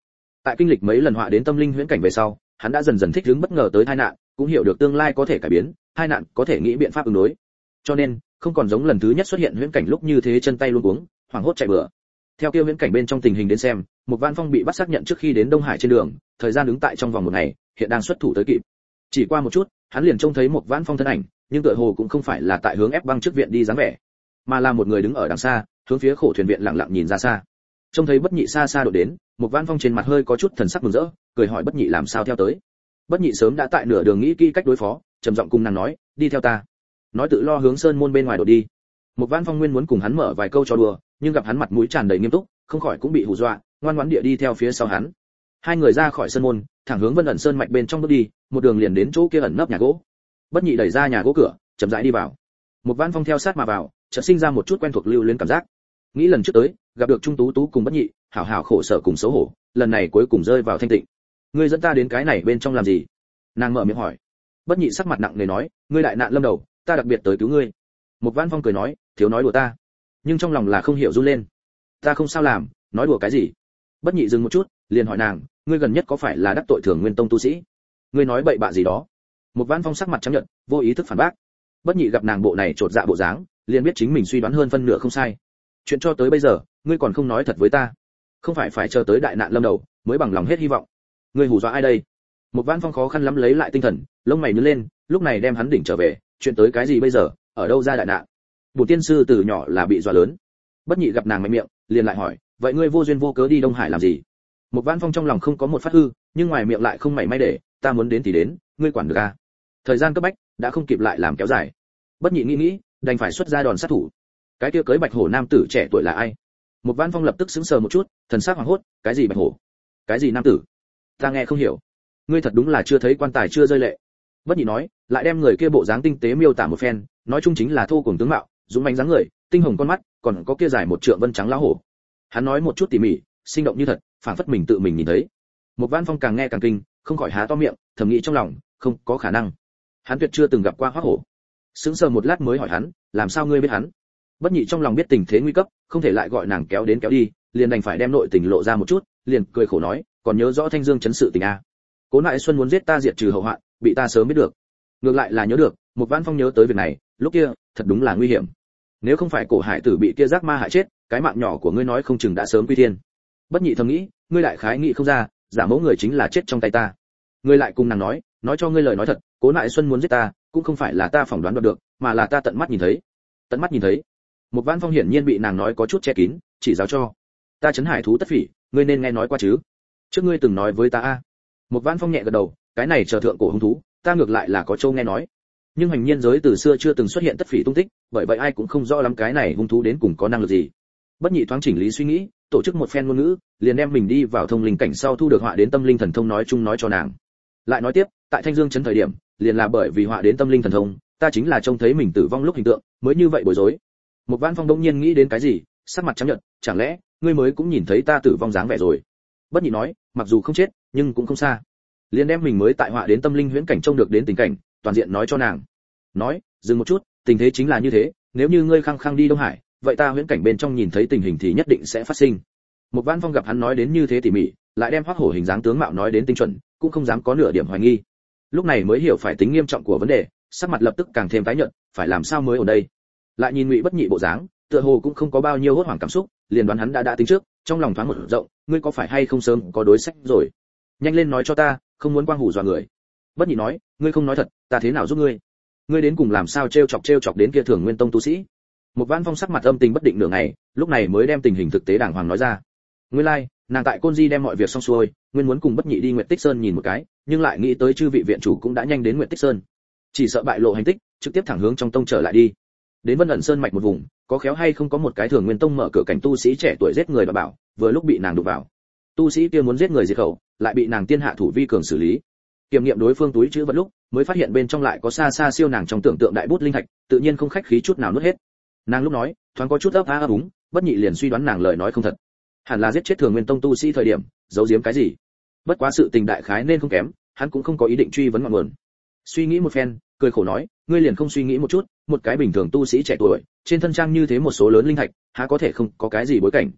Tại kinh lịch mấy lần họa đến tâm linh huyễn cảnh về sau, hắn đã dần dần thích ứng bất ngờ tới tai nạn, cũng hiểu được tương lai có thể cải biến, tai nạn có thể nghĩ biện pháp ứng đối. Cho nên, không còn giống lần thứ nhất xuất hiện huyễn cảnh lúc như thế chân tay luống cuống, hoảng hốt chạy bừa. Theo kia huyễn cảnh bên trong tình hình đến xem, Mục Văn Phong bị bắt xác nhận trước khi đến Đông Hải trên đường, thời gian đứng tại trong vòng một ngày, hiện đang xuất thủ tới kịp. Chỉ qua một chút, hắn liền trông thấy Mục Văn Phong thân ảnh, nhưng tựa hồ cũng không phải là tại hướng ép băng trước viện đi dáng vẻ, mà là một người đứng ở đằng xa, hướng phía khổ thuyền viện lặng lặng nhìn ra xa. Trông thấy Bất Nhị xa xa đổ đến, Mục Văn Phong trên mặt hơi có chút thần sắc mừng rỡ, cười hỏi Bất Nhị làm sao theo tới. Bất Nhị sớm đã tại nửa đường nghĩ kỹ cách đối phó, trầm giọng cùng nàng nói, đi theo ta. Nói tự lo hướng sơn môn bên ngoài đổ đi. Mục Văn Phong nguyên muốn cùng hắn mở vài câu trò đùa, nhưng gặp hắn mặt mũi tràn đầy nghiêm túc, không khỏi cũng bị hù dọa, ngoan ngoãn địa đi theo phía sau hắn. Hai người ra khỏi sơn môn, thẳng hướng Vân ẩn sơn mạch bên trong bước đi, một đường liền đến chỗ kia ẩn nấp nhà gỗ. Bất Nhị đẩy ra nhà gỗ cửa, chậm rãi đi vào. Mục Văn Phong theo sát mà vào, chợt sinh ra một chút quen thuộc lưu luyến cảm giác. Nghĩ lần trước tới, gặp được Trung Tú Tú cùng Bất Nhị, hảo hảo khổ sở cùng xấu hổ, lần này cuối cùng rơi vào thanh tịnh. Ngươi dẫn ta đến cái này bên trong làm gì? Nàng mở miệng hỏi. Bất Nhị sắc mặt nặng nề nói, ngươi đại nạn lâm đầu, ta đặc biệt tới cứu ngươi. Mục Văn Phong cười nói, thiếu nói đùa ta, nhưng trong lòng là không hiểu run lên. Ta không sao làm, nói đùa cái gì? Bất Nhị dừng một chút, liền hỏi nàng, ngươi gần nhất có phải là đắc tội Thường Nguyên Tông tu sĩ? Ngươi nói bậy bạ gì đó? Mục Văn Phong sắc mặt trắng nhợt, vô ý thức phản bác. Bất Nhị gặp nàng bộ này trột dạ bộ dáng, liền biết chính mình suy đoán hơn phân nửa không sai. Chuyện cho tới bây giờ, ngươi còn không nói thật với ta, không phải chờ tới đại nạn lâm đầu mới bằng lòng hết hy vọng. Ngươi hù dọa ai đây? Mục Văn Phong khó khăn lắm lấy lại tinh thần, lông mày nhướng lên, lúc này đem hắn đỉnh trở về, chuyện tới cái gì bây giờ, ở đâu ra đại nạn? Bổn tiên sư từ nhỏ là bị dọa lớn. Bất Nhị gặp nàng mạnh miệng, liền lại hỏi, vậy ngươi vô duyên vô cớ đi Đông Hải làm gì? Mục Văn Phong trong lòng không có một phát hư, nhưng ngoài miệng lại không mảy may để, ta muốn đến thì đến, ngươi quản được à? Thời gian cấp bách, đã không kịp lại làm kéo dài. Bất Nhị nghĩ, đành phải xuất ra đòn sát thủ. Cái kia cưới bạch hổ nam tử trẻ tuổi là ai? Mục Văn Phong lập tức sững sờ một chút, thần sắc hoảng hốt, cái gì bạch hổ? Cái gì nam tử? Ta nghe không hiểu. Ngươi thật đúng là chưa thấy quan tài chưa rơi lệ. Bất Nhị nói, lại đem người kia bộ dáng tinh tế miêu tả một phen, nói chung chính là thô cùng tướng mạo, dũng mãnh dáng người, tinh hồng con mắt, còn có kia dài một trượng vân trắng lão hổ. Hắn nói một chút tỉ mỉ, sinh động như thật, phảng phất mình tự mình nhìn thấy. Mục Văn Phong càng nghe càng kinh, không khỏi há to miệng, thầm nghĩ trong lòng, không có khả năng. Hắn tuyệt chưa từng gặp qua Hoắc Hổ. Sững sờ một lát mới hỏi hắn, làm sao ngươi biết hắn? Bất Nhị trong lòng biết tình thế nguy cấp, không thể lại gọi nàng kéo đến kéo đi, liền đành phải đem nội tình lộ ra một chút, liền cười khổ nói, còn nhớ rõ Thanh Dương chấn sự tình a? Cố Nại Xuân muốn giết ta diệt trừ hậu hoạn, bị ta sớm biết được. Ngược lại là nhớ được, Mục Văn Phong nhớ tới việc này, lúc kia, thật đúng là nguy hiểm. Nếu không phải Cổ Hải Tử bị kia giác ma hại chết, cái mạng nhỏ của ngươi nói không chừng đã sớm quy thiên. Bất Nhị thầm nghĩ, ngươi lại khái nghĩ không ra, giả mẫu người chính là chết trong tay ta. Ngươi lại cùng nàng nói cho ngươi lời nói thật, Cố Nại Xuân muốn giết ta, cũng không phải là ta phỏng đoán được, mà là ta tận mắt nhìn thấy. Tận mắt nhìn thấy. Mục Văn Phong hiển nhiên bị nàng nói có chút che kín, chỉ giáo cho. Ta trấn hải thú tất phỉ, ngươi nên nghe nói qua chứ? Trước ngươi từng nói với ta a. Mục Văn Phong nhẹ gật đầu, cái này chờ thượng cổ hung thú, ta ngược lại là có châu nghe nói. Nhưng hành nhiên giới từ xưa chưa từng xuất hiện tất phỉ tung tích, bởi vậy ai cũng không rõ lắm cái này hung thú đến cùng có năng lực gì. Bất Nhị thoáng chỉnh lý suy nghĩ, tổ chức một phen ngôn ngữ, liền đem mình đi vào thông linh cảnh sau thu được họa đến tâm linh thần thông nói chung nói cho nàng. Lại nói tiếp, tại Thanh Dương trấn thời điểm, liền là bởi vì họa đến tâm linh thần thông, ta chính là trông thấy mình tử vong lúc hình tượng, mới như vậy bối rối. Mục Văn Phong đông nhiên nghĩ đến cái gì, sắc mặt trắng nhợt, chẳng lẽ ngươi mới cũng nhìn thấy ta tử vong dáng vẻ rồi? Bất Nhị nói, mặc dù không chết, nhưng cũng không xa. Liền đem mình mới tại họa đến tâm linh huyễn cảnh trông được đến tình cảnh, toàn diện nói cho nàng. Nói, dừng một chút, tình thế chính là như thế, nếu như ngươi khăng khăng đi Đông Hải, vậy ta huyễn cảnh bên trong nhìn thấy tình hình thì nhất định sẽ phát sinh. Mục Văn Phong gặp hắn nói đến như thế tỉ mỉ, lại đem Hoắc Hổ hình dáng tướng mạo nói đến tinh chuẩn, cũng không dám có nửa điểm hoài nghi. Lúc này mới hiểu phải tính nghiêm trọng của vấn đề, sắc mặt lập tức càng thêm tái nhợt, phải làm sao mới ở đây? Lại nhìn Ngụy Bất Nhị bộ dáng, tựa hồ cũng không có bao nhiêu hốt hoảng cảm xúc, liền đoán hắn đã tính trước, trong lòng thoáng một rộng, ngươi có phải hay không sớm có đối sách rồi? Nhanh lên nói cho ta, không muốn quang hủ dọa người. Bất Nhị nói, ngươi không nói thật, ta thế nào giúp ngươi? Ngươi đến cùng làm sao trêu chọc đến kia Thường Nguyên Tông tu sĩ? Một Văn Phong sắc mặt âm tình bất định nửa ngày, lúc này mới đem tình hình thực tế đàng hoàng nói ra. Nguyên lai, nàng tại Côn Di đem mọi việc xong xuôi, nguyên muốn cùng Bất Nhị đi Nguyệt Tích Sơn nhìn một cái, nhưng lại nghĩ tới chư vị viện chủ cũng đã nhanh đến Nguyệt Tích Sơn, chỉ sợ bại lộ hành tích, trực tiếp thẳng hướng trong tông trở lại đi. Đến Vân ẩn Sơn mạch một vùng, có khéo hay không có một cái Thường Nguyên Tông mở cửa cảnh tu sĩ trẻ tuổi giết người và bảo, vừa lúc bị nàng đụng vào. Tu sĩ kia muốn giết người diệt khẩu, lại bị nàng tiên hạ thủ vi cường xử lý. Kiểm nghiệm đối phương túi trữ vật lúc, mới phát hiện bên trong lại có xa xa siêu nàng trong tưởng tượng đại bút linh thạch, tự nhiên không khách khí chút nào nuốt hết. Nàng lúc nói, thoáng có chút ấp á ấp úng, Bất Nhị liền suy đoán nàng lời nói không thật. Hẳn là giết chết Thường Nguyên Tông tu sĩ thời điểm, giấu giếm cái gì. Bất quá sự tình đại khái nên không kém, hắn cũng không có ý định truy vấn ngọn nguồn. Suy nghĩ một phen, cười khổ nói, ngươi liền không suy nghĩ một chút, một cái bình thường tu sĩ trẻ tuổi, trên thân trang như thế một số lớn linh thạch, há có thể không có cái gì bối cảnh.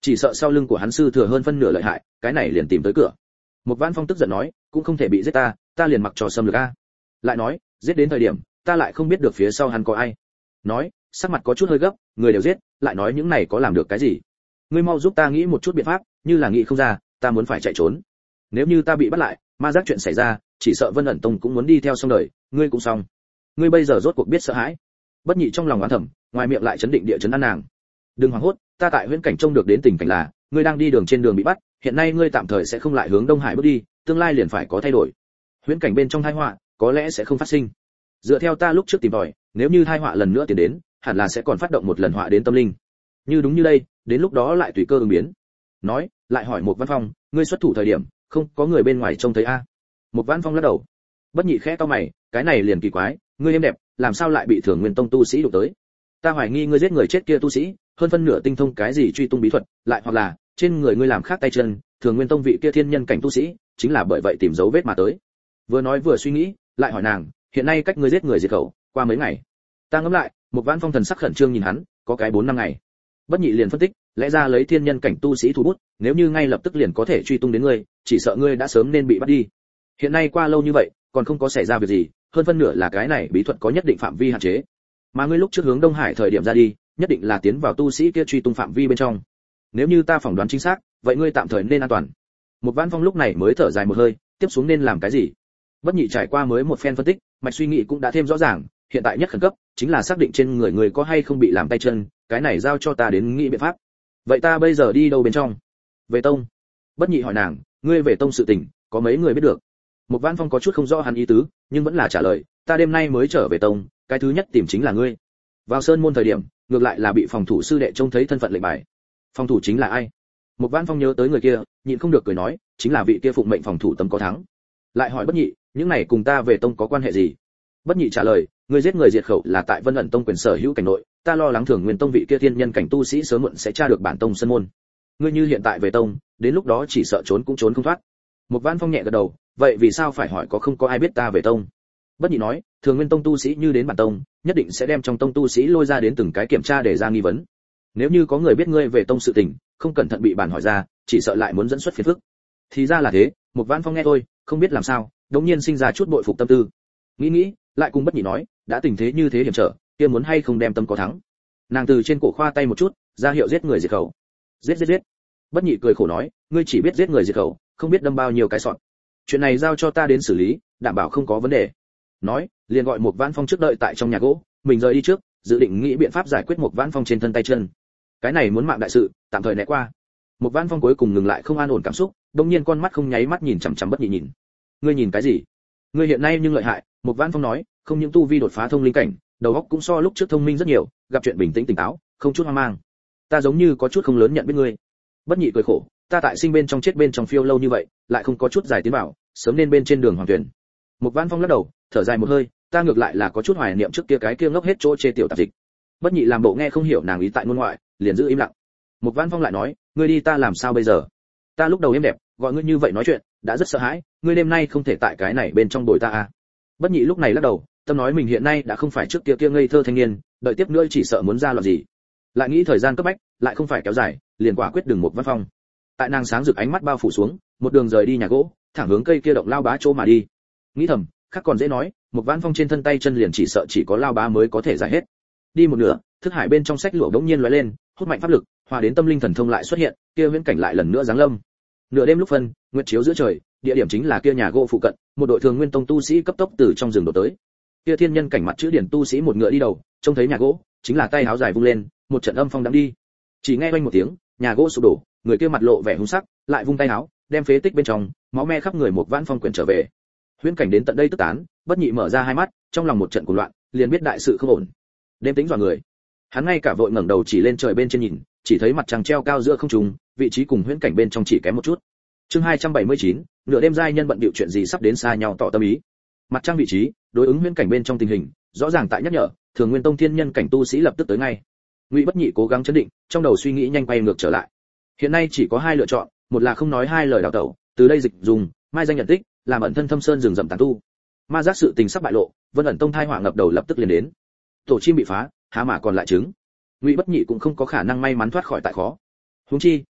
chỉ sợ sau lưng của hắn sư thừa hơn phân nửa lợi hại, cái này liền tìm tới cửa. Một Vãn Phong tức giận nói, cũng không thể bị giết ta liền mặc trò xâm lược a. Lại nói, giết đến thời điểm, ta lại không biết được phía sau hắn có ai. Nói, sắc mặt có chút hơi gấp, người đều giết, lại nói những này có làm được cái gì? Ngươi mau giúp ta nghĩ một chút biện pháp, như là nghĩ không ra, ta muốn phải chạy trốn. Nếu như ta bị bắt lại, ma giác chuyện xảy ra, chỉ sợ Vân ẩn tông cũng muốn đi theo xong đời, ngươi cũng xong. Ngươi bây giờ rốt cuộc biết sợ hãi. Bất Nhị trong lòng oán thầm, ngoài miệng lại chấn định địa chấn an nàng. Đừng hoảng hốt, ta tại huyễn cảnh trông được đến tình cảnh là, ngươi đang đi đường trên đường bị bắt, hiện nay ngươi tạm thời sẽ không lại hướng Đông Hải bước đi, tương lai liền phải có thay đổi. Huyễn cảnh bên trong tai họa, có lẽ sẽ không phát sinh. Dựa theo ta lúc trước tìm tòi, nếu như tai họa lần nữa tiến đến, hẳn là sẽ còn phát động một lần họa đến tâm linh. Như đúng như đây, đến lúc đó lại tùy cơ ứng biến. Nói, lại hỏi một Văn Phong, ngươi xuất thủ thời điểm, không có người bên ngoài trông thấy a? Một Văn Phong lắc đầu. Bất Nhị khẽ cau mày, cái này liền kỳ quái, ngươi em đẹp, làm sao lại bị Thường Nguyên Tông tu sĩ đụng tới? Ta hoài nghi ngươi giết người chết kia tu sĩ, hơn phân nửa tinh thông cái gì truy tung bí thuật, lại hoặc là trên người ngươi làm khác tay chân, Thường Nguyên Tông vị kia thiên nhân cảnh tu sĩ, chính là bởi vậy tìm dấu vết mà tới. Vừa nói vừa suy nghĩ, lại hỏi nàng, hiện nay cách ngươi giết người diệt khẩu, qua mấy ngày? Ta ngẫm lại, một Vãn Phong thần sắc khẩn trương nhìn hắn, có cái 4 năm ngày. Bất Nhị liền phân tích, lẽ ra lấy thiên nhân cảnh tu sĩ thủ bút, nếu như ngay lập tức liền có thể truy tung đến ngươi, chỉ sợ ngươi đã sớm nên bị bắt đi. Hiện nay qua lâu như vậy, còn không có xảy ra việc gì, hơn phân nửa là cái này bí thuật có nhất định phạm vi hạn chế. Mà ngươi lúc trước hướng Đông Hải thời điểm ra đi, nhất định là tiến vào tu sĩ kia truy tung phạm vi bên trong. Nếu như ta phỏng đoán chính xác, vậy ngươi tạm thời nên an toàn. Một Vãn Phong lúc này mới thở dài một hơi, tiếp xuống nên làm cái gì? Bất Nhị trải qua mới một phen phân tích, mạch suy nghĩ cũng đã thêm rõ ràng, hiện tại nhất khẩn cấp chính là xác định trên người người có hay không bị làm tay chân, cái này giao cho ta đến nghĩ biện pháp. Vậy ta bây giờ đi đâu bên trong? Về tông. Bất Nhị hỏi nàng, ngươi về tông sự tình, có mấy người biết được? Một Vãn Phong có chút không rõ hắn ý tứ, nhưng vẫn là trả lời, ta đêm nay mới trở về tông, cái thứ nhất tìm chính là ngươi. Vào sơn môn thời điểm, ngược lại là bị phòng thủ sư đệ trông thấy thân phận lệnh bài. Phòng thủ chính là ai? Một Vãn Phong nhớ tới người kia, nhịn không được cười nói, chính là vị kia phụng mệnh phòng thủ Tấm có thắng. Lại hỏi Bất Nhị, những này cùng ta về tông có quan hệ gì? Bất Nhị trả lời, ngươi giết người diệt khẩu là tại Vân ẩn tông quyền sở hữu cảnh nội, ta lo lắng Thường Nguyên tông vị kia thiên nhân cảnh tu sĩ sớm muộn sẽ tra được bản tông sân môn. Ngươi như hiện tại về tông, đến lúc đó chỉ sợ trốn cũng trốn không thoát. Một Vãn Phong nhẹ gật đầu, vậy vì sao phải hỏi có không có ai biết ta về tông? Bất Nhị nói, Thường Nguyên tông tu sĩ như đến bản tông, nhất định sẽ đem trong tông tu sĩ lôi ra đến từng cái kiểm tra để ra nghi vấn. Nếu như có người biết ngươi về tông sự tình, không cẩn thận bị bản hỏi ra, chỉ sợ lại muốn dẫn xuất phiền phức. Thì ra là thế, Một Vãn Phong nghe thôi, không biết làm sao, đống nhiên sinh ra chút bội phục tâm tư. Nghĩ, lại cùng Bất Nhị nói, đã tình thế như thế hiểm trở, kia muốn hay không đem Tâm có thắng. Nàng từ trên cổ khoa tay một chút, ra hiệu giết người diệt khẩu. Giết. Bất Nhị cười khổ nói, ngươi chỉ biết giết người diệt khẩu, không biết đâm bao nhiêu cái sọt. Chuyện này giao cho ta đến xử lý, đảm bảo không có vấn đề. Nói, liền gọi Một Vãn Phong trước đợi tại trong nhà gỗ, mình rời đi trước, dự định nghĩ biện pháp giải quyết Một Vãn Phong trên thân tay chân. Cái này muốn mạng đại sự, tạm thời né qua. Một Vãn Phong cuối cùng ngừng lại không an ổn cảm xúc, đột nhiên con mắt không nháy mắt nhìn chằm chằm Bất Nhị nhìn. Ngươi nhìn cái gì? Ngươi hiện nay nhưng lợi hại, Một Vãn Phong nói, không những tu vi đột phá thông linh cảnh, đầu óc cũng so lúc trước thông minh rất nhiều, gặp chuyện bình tĩnh tỉnh táo, không chút hoang mang. Ta giống như có chút không lớn nhận biết ngươi. Bất Nhị cười khổ, ta tại sinh bên trong chết bên trong phiêu lâu như vậy, lại không có chút giải tiến bảo, sớm nên bên trên đường hoàng tuyển. Một Vãn Phong lắc đầu, thở dài một hơi, ta ngược lại là có chút hoài niệm trước kia cái kia ngốc hết chỗ chê tiểu tạp dịch. Bất Nhị làm bộ nghe không hiểu nàng ý tại ngôn ngoại, liền giữ im lặng. Một Vãn Phong lại nói, ngươi đi ta làm sao bây giờ? Ta lúc đầu em đẹp, gọi ngươi như vậy nói chuyện, đã rất sợ hãi, ngươi đêm nay không thể tại cái này bên trong bồi ta à? Bất Nhị lúc này lắc đầu, tâm nói mình hiện nay đã không phải trước kia ngây thơ thanh niên, đợi tiếp nữa chỉ sợ muốn ra loạn gì. Lại nghĩ thời gian cấp bách, lại không phải kéo dài, liền quả quyết đừng Một Vãn Phong. Tại nàng sáng rực ánh mắt bao phủ xuống, một đường rời đi nhà gỗ, thẳng hướng cây kia động lao bá chỗ mà đi. Nghĩ thầm, khác còn dễ nói, Một Vãn Phong trên thân tay chân liền chỉ sợ chỉ có lao bá mới có thể giải hết. Đi một nửa, thức hải bên trong sách lụa đống nhiên lóe lên, hút mạnh pháp lực, hòa đến tâm linh thần thông lại xuất hiện, kia viễn cảnh lại lần nữa giáng lâm. Nửa đêm lúc phân, nguyệt chiếu giữa trời, địa điểm chính là kia nhà gỗ phụ cận, một đội Thường Nguyên tông tu sĩ cấp tốc từ trong rừng đổ tới. Kia thiên nhân cảnh mặt chữ điển tu sĩ một ngựa đi đầu, trông thấy nhà gỗ, chính là tay áo dài vung lên, một trận âm phong đang đi. Chỉ nghe oanh một tiếng, nhà gỗ sụp đổ, người kia mặt lộ vẻ hung sắc, lại vung tay áo, đem phế tích bên trong, máu me khắp người Một Vãn Phong quyển trở về. Huyễn cảnh đến tận đây tức tán, Bất Nhị mở ra hai mắt, trong lòng một trận cuồng loạn, liền biết đại sự không ổn. Đêm tính dọa người. Hắn ngay cả vội ngẩng đầu chỉ lên trời bên trên nhìn, chỉ thấy mặt trăng treo cao giữa không trung, vị trí cùng huyễn cảnh bên trong chỉ kém một chút. Chương 279, nửa đêm giai nhân bận bịu chuyện gì sắp đến xa nhau tỏ tâm ý. Mặt trăng vị trí, đối ứng huyễn cảnh bên trong tình hình, rõ ràng tại nhắc nhở, Thường Nguyên tông thiên nhân cảnh tu sĩ lập tức tới ngay. Ngụy Bất Nhị cố gắng chấn định, trong đầu suy nghĩ nhanh quay ngược trở lại. Hiện nay chỉ có hai lựa chọn, một là không nói hai lời đào tẩu, từ đây dịch dùng, mai danh nhận tích, làm ẩn thân thâm sơn rừng rậm tán tu. Ma giác sự tình sắp bại lộ, Vân ẩn tông thai họa ngập đầu lập tức liền đến. Tổ chim bị phá, há mà còn lại trứng. Ngụy Bất Nhị cũng không có khả năng may mắn thoát khỏi tại khó. Huống chi,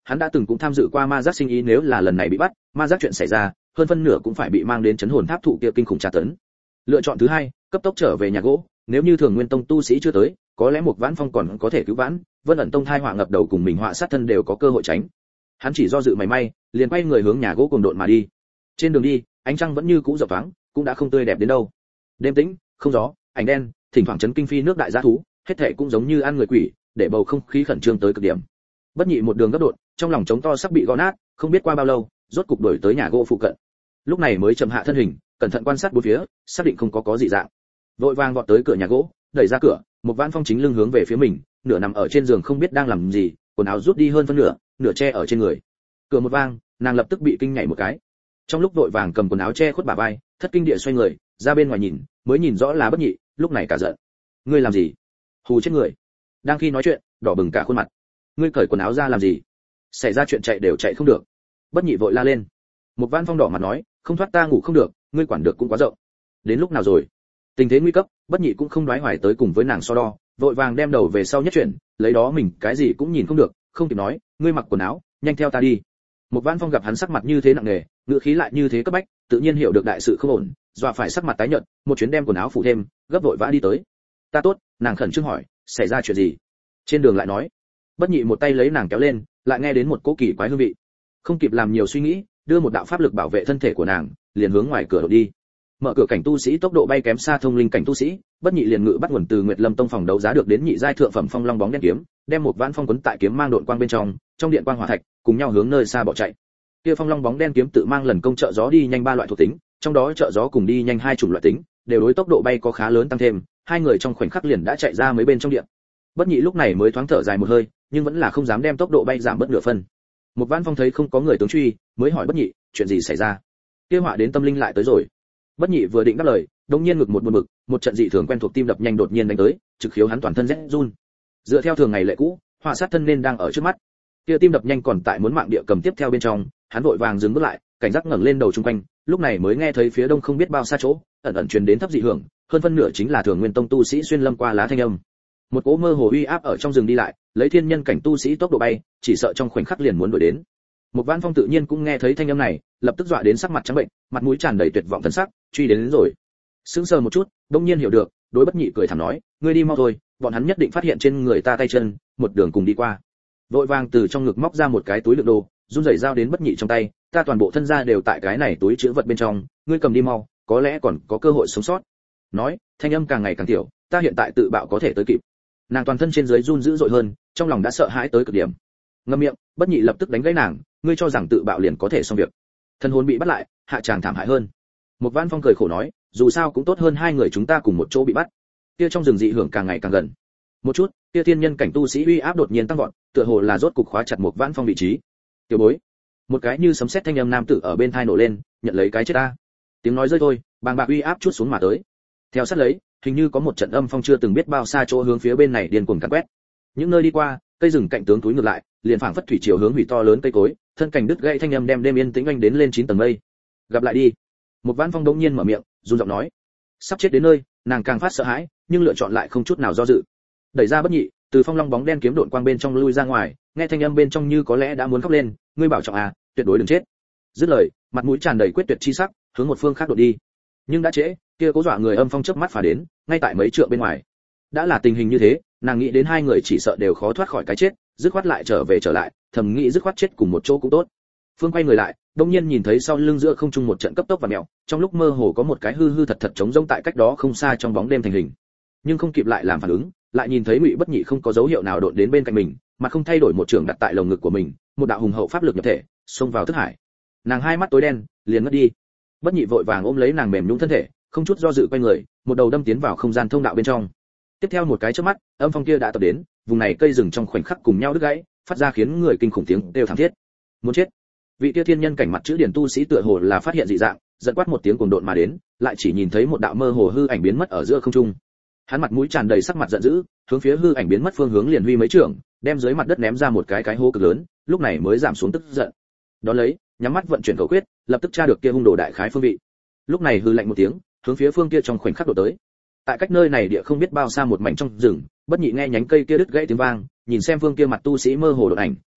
hắn đã từng cũng tham dự qua ma giác sinh ý, nếu là lần này bị bắt, ma giác chuyện xảy ra, hơn phân nửa cũng phải bị mang đến chấn hồn tháp thụ kia kinh khủng tra tấn. Lựa chọn thứ hai, cấp tốc trở về nhà gỗ, nếu như Thường Nguyên Tông tu sĩ chưa tới, có lẽ một Vãn Phong còn có thể cứu vãn, Vân ẩn tông thai họa ngập đầu cùng mình họa sát thân đều có cơ hội tránh. Hắn chỉ do dự mảy may, liền quay người hướng nhà gỗ cuồng độn mà đi. Trên đường đi, ánh trăng vẫn như cũ rộng thoáng, cũng đã không tươi đẹp đến đâu. Đêm tĩnh, không gió, ảnh đen, thỉnh thoảng chấn kinh phi nước đại dã thú, hết thảy cũng giống như ăn người quỷ, để bầu không khí khẩn trương tới cực điểm. Bất Nhị một đường gấp đột, trong lòng trống to sắp bị gõ nát, không biết qua bao lâu, rốt cục đuổi tới nhà gỗ phụ cận. Lúc này mới chậm hạ thân hình, cẩn thận quan sát bốn phía, xác định không có gì dạng. Vội vàng vọt tới cửa nhà gỗ, đẩy ra cửa, một Vãn Phong chính lưng hướng về phía mình, nửa nằm ở trên giường không biết đang làm gì, quần áo rút đi hơn phân nửa, nửa che ở trên người. Cửa một vang, nàng lập tức bị kinh nhảy một cái. Trong lúc vội vàng cầm quần áo che khuất bả vai, thất kinh địa xoay người, ra bên ngoài nhìn, mới nhìn rõ là Bất Nhị, lúc này cả giận. Ngươi làm gì? Hù chết người. Đang khi nói chuyện, đỏ bừng cả khuôn mặt. Ngươi cởi quần áo ra làm gì? Xảy ra chuyện chạy đều chạy không được. Bất Nhị vội la lên. Một Vãn Phong đỏ mặt nói, không thoát ta ngủ không được, ngươi quản được cũng quá rộng. Đến lúc nào rồi? Tình thế nguy cấp, Bất Nhị cũng không đoái hoài tới cùng với nàng so đo, vội vàng đem đầu về sau nhất chuyển, lấy đó mình cái gì cũng nhìn không được, không kịp nói, ngươi mặc quần áo, nhanh theo ta đi. Một Vãn Phong gặp hắn sắc mặt như thế nặng nề, ngữ khí lại như thế cấp bách, tự nhiên hiểu được đại sự không ổn, dọa phải sắc mặt tái nhợt, một chuyến đem quần áo phủ thêm, gấp vội vã đi tới. Ta tốt, nàng khẩn trương hỏi, xảy ra chuyện gì? Trên đường lại nói. Bất Nhị một tay lấy nàng kéo lên, lại nghe đến một cỗ kỳ quái hương vị. Không kịp làm nhiều suy nghĩ, đưa một đạo pháp lực bảo vệ thân thể của nàng, liền hướng ngoài cửa đổ đi. Mở cửa cảnh tu sĩ tốc độ bay kém xa thông linh cảnh tu sĩ, Bất Nhị liền ngự bắt nguồn từ Nguyệt Lâm tông phòng đấu giá được đến nhị giai thượng phẩm phong long bóng đen kiếm, đem một Vãn Phong quấn tại kiếm mang độn quang bên trong điện quang hỏa thạch, cùng nhau hướng nơi xa bỏ chạy. Kia phong long bóng đen kiếm tự mang lần công trợ gió đi nhanh 3 loại thuộc tính, trong đó trợ gió cùng đi nhanh 2 chủng loại tính, đều đối tốc độ bay có khá lớn tăng thêm, hai người trong khoảnh khắc liền đã chạy ra mấy bên trong điện. Bất Nhị lúc này mới thoáng thở dài một hơi, nhưng vẫn là không dám đem tốc độ bay giảm bớt nửa phân. Một Vãn Phong thấy không có người tướng truy, mới hỏi Bất Nhị, chuyện gì xảy ra? Kia họa đến tâm linh lại tới rồi. Bất Nhị vừa định đáp lời, đột nhiên ngực một buồn bực, một trận dị thường quen thuộc tim đập nhanh đột nhiên đánh tới, trực khiếu hắn toàn thân rét run. Dựa theo thường ngày lệ cũ, họa sát thân nên đang ở trước mắt. Kia tim đập nhanh còn tại muốn mạng địa cầm tiếp theo bên trong, hắn vội vàng dừng bước lại, cảnh giác ngẩng lên đầu chung quanh, lúc này mới nghe thấy phía đông không biết bao xa chỗ, ẩn ẩn truyền đến thấp dị hưởng, hơn phân nửa chính là Thường Nguyên tông tu sĩ xuyên lâm qua lá thanh âm. Một cỗ mơ hồ uy áp ở trong rừng đi lại, lấy thiên nhân cảnh tu sĩ tốc độ bay, chỉ sợ trong khoảnh khắc liền muốn đuổi đến. Một Vãn Phong tự nhiên cũng nghe thấy thanh âm này, lập tức dọa đến sắc mặt trắng bệnh, mặt mũi tràn đầy tuyệt vọng thần sắc, truy đến rồi. Sững sờ một chút, đống nhiên hiểu được, đối Bất Nhị cười thảm nói, ngươi đi mau thôi, bọn hắn nhất định phát hiện trên người ta tay chân, một đường cùng đi qua. Vội vàng từ trong ngực móc ra một cái túi đựng đồ, run rẩy giao đến Bất Nhị trong tay, ta toàn bộ thân gia đều tại cái này túi trữ vật bên trong, ngươi cầm đi mau, có lẽ còn có cơ hội sống sót. Nói, thanh âm càng ngày càng tiểu, ta hiện tại tự bạo có thể tới kịp. Nàng toàn thân trên dưới run dữ dội hơn, trong lòng đã sợ hãi tới cực điểm. Ngậm miệng, Bất Nhị lập tức đánh gãy nàng, ngươi cho rằng tự bạo liền có thể xong việc? Thân hồn bị bắt lại, hạ chàng thảm hại hơn. Một Vãn Phong cười khổ nói, dù sao cũng tốt hơn hai người chúng ta cùng một chỗ bị bắt. Kia trong rừng dị hưởng càng ngày càng gần. Một chút, kia thiên nhân cảnh tu sĩ uy áp đột nhiên tăng vọt, tựa hồ là rốt cục khóa chặt một Vãn Phong vị trí. Tiểu bối, một cái như sấm sét thanh âm nam tử ở bên tai nổ lên, nhận lấy cái chết ta. Tiếng nói rơi thôi, bàng bạc uy áp chút xuống mà tới. Theo sát lấy, hình như có một trận âm phong chưa từng biết bao xa chỗ hướng phía bên này điên cuồng càn quét. Những nơi đi qua, cây rừng cạnh tướng túi ngược lại, liền phảng phất thủy triều hướng hủy to lớn cây cối, thân cảnh đứt gãy thanh âm đem đêm yên tĩnh anh đến lên 9 tầng mây. Gặp lại đi. Một Vãn Phong đống nhiên mở miệng, run giọng nói. Sắp chết đến nơi, nàng càng phát sợ hãi, nhưng lựa chọn lại không chút nào do dự. Đẩy ra Bất Nhị, từ phong long bóng đen kiếm độn quang bên trong lui ra ngoài, nghe thanh âm bên trong như có lẽ đã muốn khóc lên, ngươi bảo trọng à, tuyệt đối đừng chết. Dứt lời, mặt mũi tràn đầy quyết tuyệt chi sắc, hướng một phương khác đột đi. Nhưng đã trễ, kia cố dọa người âm phong chớp mắt phá đến, ngay tại mấy trượng bên ngoài. Đã là tình hình như thế, nàng nghĩ đến hai người chỉ sợ đều khó thoát khỏi cái chết, dứt khoát lại trở lại, thầm nghĩ dứt khoát chết cùng một chỗ cũng tốt. Phương quay người lại, đột nhiên nhìn thấy sau lưng giữa không trung một trận cấp tốc và mèo, trong lúc mơ hồ có một cái hư thật trống rỗng tại cách đó không xa trong bóng đêm thành hình. Nhưng không kịp lại làm phản ứng, lại nhìn thấy Ngụy Bất Nhị không có dấu hiệu nào đột đến bên cạnh mình, mà không thay đổi một trường đặt tại lồng ngực của mình, một đạo hùng hậu pháp lực nhập thể, xông vào thức hải. Nàng hai mắt tối đen, liền ngất đi. Bất Nhị vội vàng ôm lấy nàng mềm nhũn thân thể, không chút do dự quay người, một đầu đâm tiến vào không gian thông đạo bên trong. Tiếp theo một cái chớp mắt, âm phong kia đã tập đến, vùng này cây rừng trong khoảnh khắc cùng nhau đứt gãy, phát ra khiến người kinh khủng tiếng kêu thảm thiết. Muốn chết. Vị kia thiên nhân cảnh mặt chữ điển tu sĩ tựa hồ là phát hiện dị dạng, giận quát một tiếng cuồng độn mà đến, lại chỉ nhìn thấy một đạo mơ hồ hư ảnh biến mất ở giữa không trung. Hắn mặt mũi tràn đầy sắc mặt giận dữ, hướng phía hư ảnh biến mất phương hướng liền huy mấy trường, đem dưới mặt đất ném ra một cái hố cực lớn, lúc này mới giảm xuống tức giận. Đó lấy, nhắm mắt vận chuyển cầu quyết, lập tức tra được kia hung đồ đại khái phương vị. Lúc này hư lạnh một tiếng, hướng phía phương kia trong khoảnh khắc đổ tới. Tại cách nơi này địa không biết bao xa một mảnh trong rừng, Bất Nhị nghe nhánh cây kia đứt gãy tiếng vang, nhìn xem phương kia mặt tu sĩ mơ hồ đột ảnh,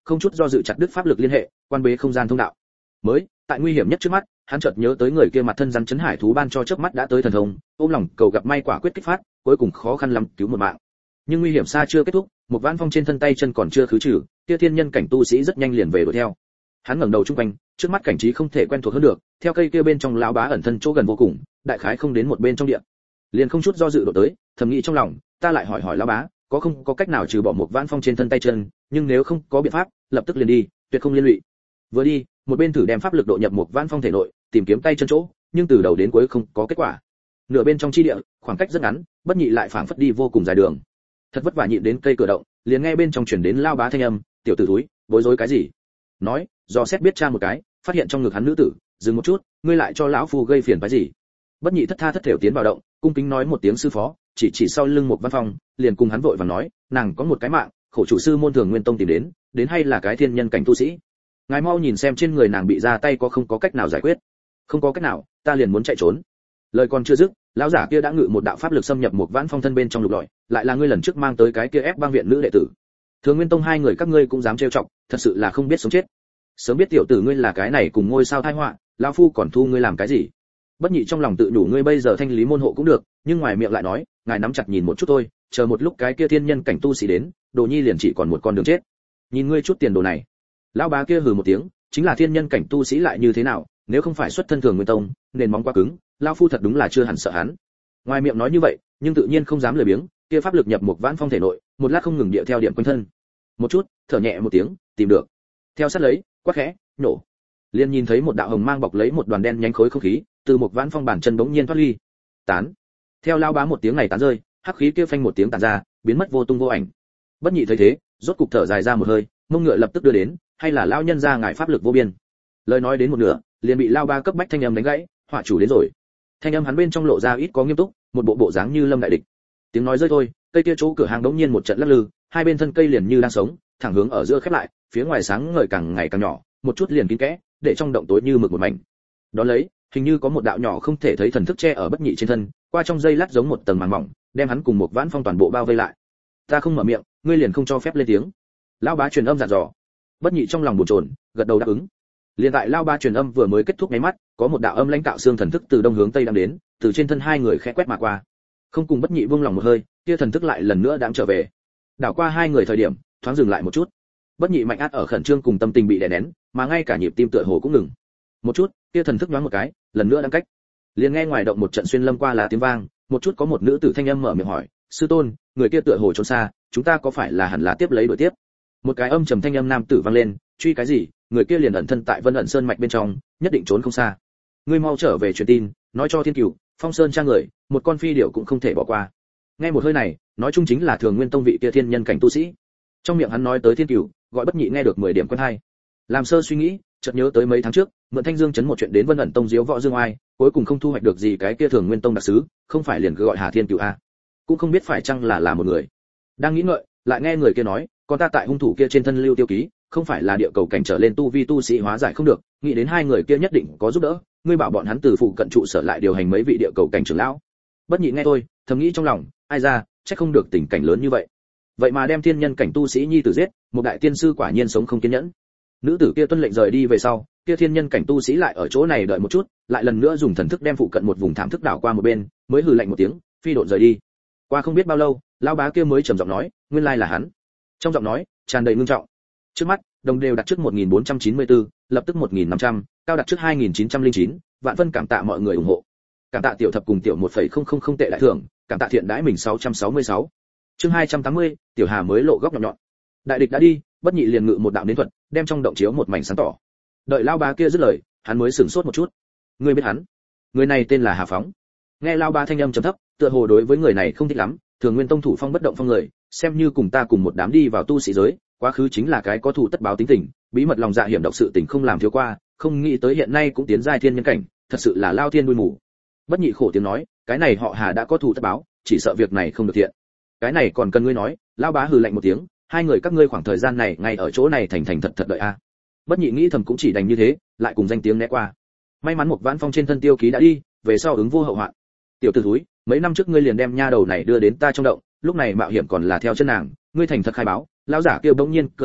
không chút do dự chặt đứt pháp lực liên hệ, quan bế không gian thông đạo. Mới, tại nguy hiểm nhất trước mắt, hắn chợt nhớ tới người kia mặt thân rắn chấn hải thú ban cho chớp mắt đã tới thần thông, ôm lòng cầu gặp may quả quyết kích phát, cuối cùng khó khăn lắm cứu một mạng. Nhưng nguy hiểm xa chưa kết thúc, một Vãn Phong trên thân tay chân còn chưa khứ trừ, kia thiên nhân cảnh tu sĩ rất nhanh liền về đuổi theo. Hắn ngẩng đầu chung quanh, trước mắt cảnh trí không thể quen thuộc hơn được, theo cây kia bên trong lão bá ẩn thân chỗ gần vô cùng, đại khái không đến một bên trong địa. Liền không chút do dự đổ tới, thầm nghĩ trong lòng, ta lại hỏi lão bá, có không có cách nào trừ bỏ một Vãn Phong trên thân tay chân, nhưng nếu không có biện pháp, lập tức liền đi, tuyệt không liên lụy. Vừa đi, một bên thử đem pháp lực độ nhập một Vãn Phong thể nội, tìm kiếm tay chân chỗ, nhưng từ đầu đến cuối không có kết quả. Nửa bên trong chi địa, khoảng cách rất ngắn, Bất Nhị lại phảng phất đi vô cùng dài đường. Thật vất vả nhịn đến cây cửa động, liền nghe bên trong truyền đến lao bá thanh âm, tiểu tử thúi, bối rối cái gì? Nói, do xét biết tra một cái, phát hiện trong ngực hắn nữ tử, dừng một chút, ngươi lại cho lão phu gây phiền phái gì? Bất Nhị thất tha thất thểu tiến vào động, cung kính nói một tiếng sư phó, chỉ sau lưng một Vãn Phong, liền cùng hắn vội vàng nói, nàng có một cái mạng, khổ chủ sư môn Thường Nguyên Tông tìm đến hay là cái thiên nhân cảnh tu sĩ. Ngài mau nhìn xem trên người nàng bị ra tay có không có cách nào giải quyết. Không có cách nào, ta liền muốn chạy trốn. Lời còn chưa dứt, lão giả kia đã ngự một đạo pháp lực xâm nhập một Vãn Phong thân bên trong lục lọi, lại là ngươi lần trước mang tới cái kia ép băng viện nữ đệ tử. Thường Nguyên Tông hai người các ngươi cũng dám trêu chọc, thật sự là không biết sống chết. Sớm biết tiểu tử ngươi là cái này cùng ngôi sao tai họa, lão phu còn thu ngươi làm cái gì? Bất Nhị trong lòng tự đủ ngươi bây giờ thanh lý môn hộ cũng được, nhưng ngoài miệng lại nói, ngài nắm chặt nhìn một chút thôi, chờ một lúc cái kia thiên nhân cảnh tu sĩ đến, Đồ Nhi liền chỉ còn một con đường chết. Nhìn ngươi chút tiền đồ này. Lão bá kia hừ một tiếng, chính là thiên nhân cảnh tu sĩ lại như thế nào, nếu không phải xuất thân Thường Nguyên Tông, nền móng quá cứng, lão phu thật đúng là chưa hẳn sợ hắn. Ngoài miệng nói như vậy, nhưng tự nhiên không dám lười biếng, kia pháp lực nhập một Vãn Phong thể nội, một lát không ngừng điệu theo điểm quanh thân. Một chút, thở nhẹ một tiếng, tìm được. Theo sát lấy, quát khẽ, nổ. Liền nhìn thấy một đạo hồng mang bọc lấy một đoàn đen nhánh khối không khí, từ một Vãn Phong bàn chân bỗng nhiên thoát ly. Tán. Theo lao bá một tiếng này tán rơi, hắc khí kia phanh một tiếng tản ra, biến mất vô tung vô ảnh. Bất Nhị thấy thế, rốt cục thở dài ra một hơi, mông ngựa lập tức đưa đến, hay là lao nhân ra ngài pháp lực vô biên. Lời nói đến một nửa, liền bị lao ba cấp bách thanh âm đánh gãy, họa chủ đến rồi. Thanh âm hắn bên trong lộ ra ít có nghiêm túc, một bộ dáng như lâm đại địch. Tiếng nói rơi thôi, cây kia chỗ cửa hàng đống nhiên một trận lắc lư, hai bên thân cây liền như đang sống, thẳng hướng ở giữa khép lại, phía ngoài sáng ngời càng ngày càng nhỏ, một chút liền kín kẽ, để trong động tối như mực một mảnh. Đó lấy, hình như có một đạo nhỏ không thể thấy thần thức che ở Bất Nhị trên thân, qua trong dây lát giống một tầng màng mỏng, đem hắn cùng một Vãn Phong toàn bộ bao vây lại. Ta không mở miệng, ngươi liền không cho phép lên tiếng. Lão bá truyền âm dặn dò. Bất Nhị trong lòng buồn chồn, gật đầu đáp ứng. Liền tại lão bá truyền âm vừa mới kết thúc mấy mắt, có một đạo âm lãnh tạo xương thần thức từ đông hướng tây đang đến, từ trên thân hai người khẽ quét mà qua. Không cùng Bất Nhị buông lòng một hơi, kia thần thức lại lần nữa đãng trở về. Đảo qua hai người thời điểm, thoáng dừng lại một chút. Bất Nhị mạnh át ở khẩn trương cùng tâm tình bị đè nén, mà ngay cả nhịp tim tựa hồ cũng ngừng. Một chút, kia thần thức nhoáng một cái, lần nữa đang cách. Liền nghe ngoài động một trận xuyên lâm qua là tiếng vang, một chút có một nữ tử thanh âm mở miệng hỏi, sư tôn, người kia tựa hồ trốn xa, chúng ta có phải là hẳn là tiếp lấy đuổi tiếp? Một cái âm trầm thanh âm nam tử vang lên, truy cái gì, người kia liền ẩn thân tại Vân ẩn sơn mạch bên trong, nhất định trốn không xa. Ngươi mau trở về truyền tin, nói cho Thiên Cửu, Phong Sơn trang người, một con phi điểu cũng không thể bỏ qua. Nghe một hơi này, nói chung chính là Thường Nguyên Tông vị kia thiên nhân cảnh tu sĩ. Trong miệng hắn nói tới Thiên Cửu, gọi Bất Nhị nghe được 10 điểm quen hay. Làm sơ suy nghĩ, chợt nhớ tới mấy tháng trước, mượn Thanh Dương chấn một chuyện đến Vân ẩn tông diếu võ dương oai, cuối cùng không thu hoạch được gì cái kia Thường Nguyên Tông đặc sứ, không phải liền cứ gọi Hà Thiên Cửu a. Cũng không biết phải chăng là một người. Đang nghĩ ngợi, lại nghe người kia nói, con ta tại hung thủ kia trên thân lưu tiêu ký, không phải là địa cầu cảnh trở lên tu vi tu sĩ hóa giải không được, nghĩ đến hai người kia nhất định có giúp đỡ, ngươi bảo bọn hắn từ phụ cận trụ sở lại điều hành mấy vị địa cầu cảnh trưởng lão. Bất Nhị nghe tôi, thầm nghĩ trong lòng, ai ra, chắc không được tình cảnh lớn như vậy. Vậy mà đem thiên nhân cảnh tu sĩ nhi tử giết, một đại tiên sư quả nhiên sống không kiên nhẫn. Nữ tử kia tuân lệnh rời đi về sau, kia thiên nhân cảnh tu sĩ lại ở chỗ này đợi một chút, lại lần nữa dùng thần thức đem phụ cận một vùng thảm thức đảo qua một bên, mới hừ lạnh một tiếng, phi độn rời đi. Qua không biết bao lâu, lão bá kia mới trầm giọng nói, nguyên lai là hắn. Trong giọng nói tràn đầy ngưng trọng. Trước mắt, đồng đều đặt trước 1494, lập tức 1500, cao đặt trước 2909, vạn phân cảm tạ mọi người ủng hộ. Cảm tạ tiểu thập cùng tiểu 1,000 tệ đại thưởng, cảm tạ thiện đãi mình 666. Chương 280, tiểu Hà mới lộ góc nhọn nhọn. Đại địch đã đi, Bất Nhị liền ngự một đạo đến thuật, đem trong động chiếu một mảnh sáng tỏ. Đợi lão bá kia dứt lời, hắn mới sửng sốt một chút. Ngươi biết hắn? Người này tên là Hà Phóng. Nghe lão bá thanh âm trầm thấp, tựa hồ đối với người này không thích lắm, Thường Nguyên Tông thủ phong bất động phong người, xem như cùng ta cùng một đám đi vào tu sĩ giới, quá khứ chính là cái có thù tất báo tính tình, bí mật lòng dạ hiểm độc sự tình không làm thiếu qua, không nghĩ tới hiện nay cũng tiến giai thiên nhân cảnh, thật sự là lao thiên đuôi mù. Bất Nhị khổ tiếng nói, cái này họ Hà đã có thù tất báo, chỉ sợ việc này không được thiện. Cái này còn cần ngươi nói, lão bá hừ lạnh một tiếng, hai người các ngươi khoảng thời gian này ngay ở chỗ này thành thành thật thật đợi a. Bất Nhị nghĩ thầm cũng chỉ đành như thế, lại cùng danh tiếng né qua. May mắn một Vãn Phong trên thân tiêu ký đã đi, về sau ứng vô hậu hoạn. Tiểu tử thúi, mấy năm trước ngươi liền đem nha đầu này đưa đến ta trong động, lúc này mạo hiểm còn là theo chân nàng, ngươi thành thật khai báo. Lão giả kia bỗng nhiên cười hắc hắc,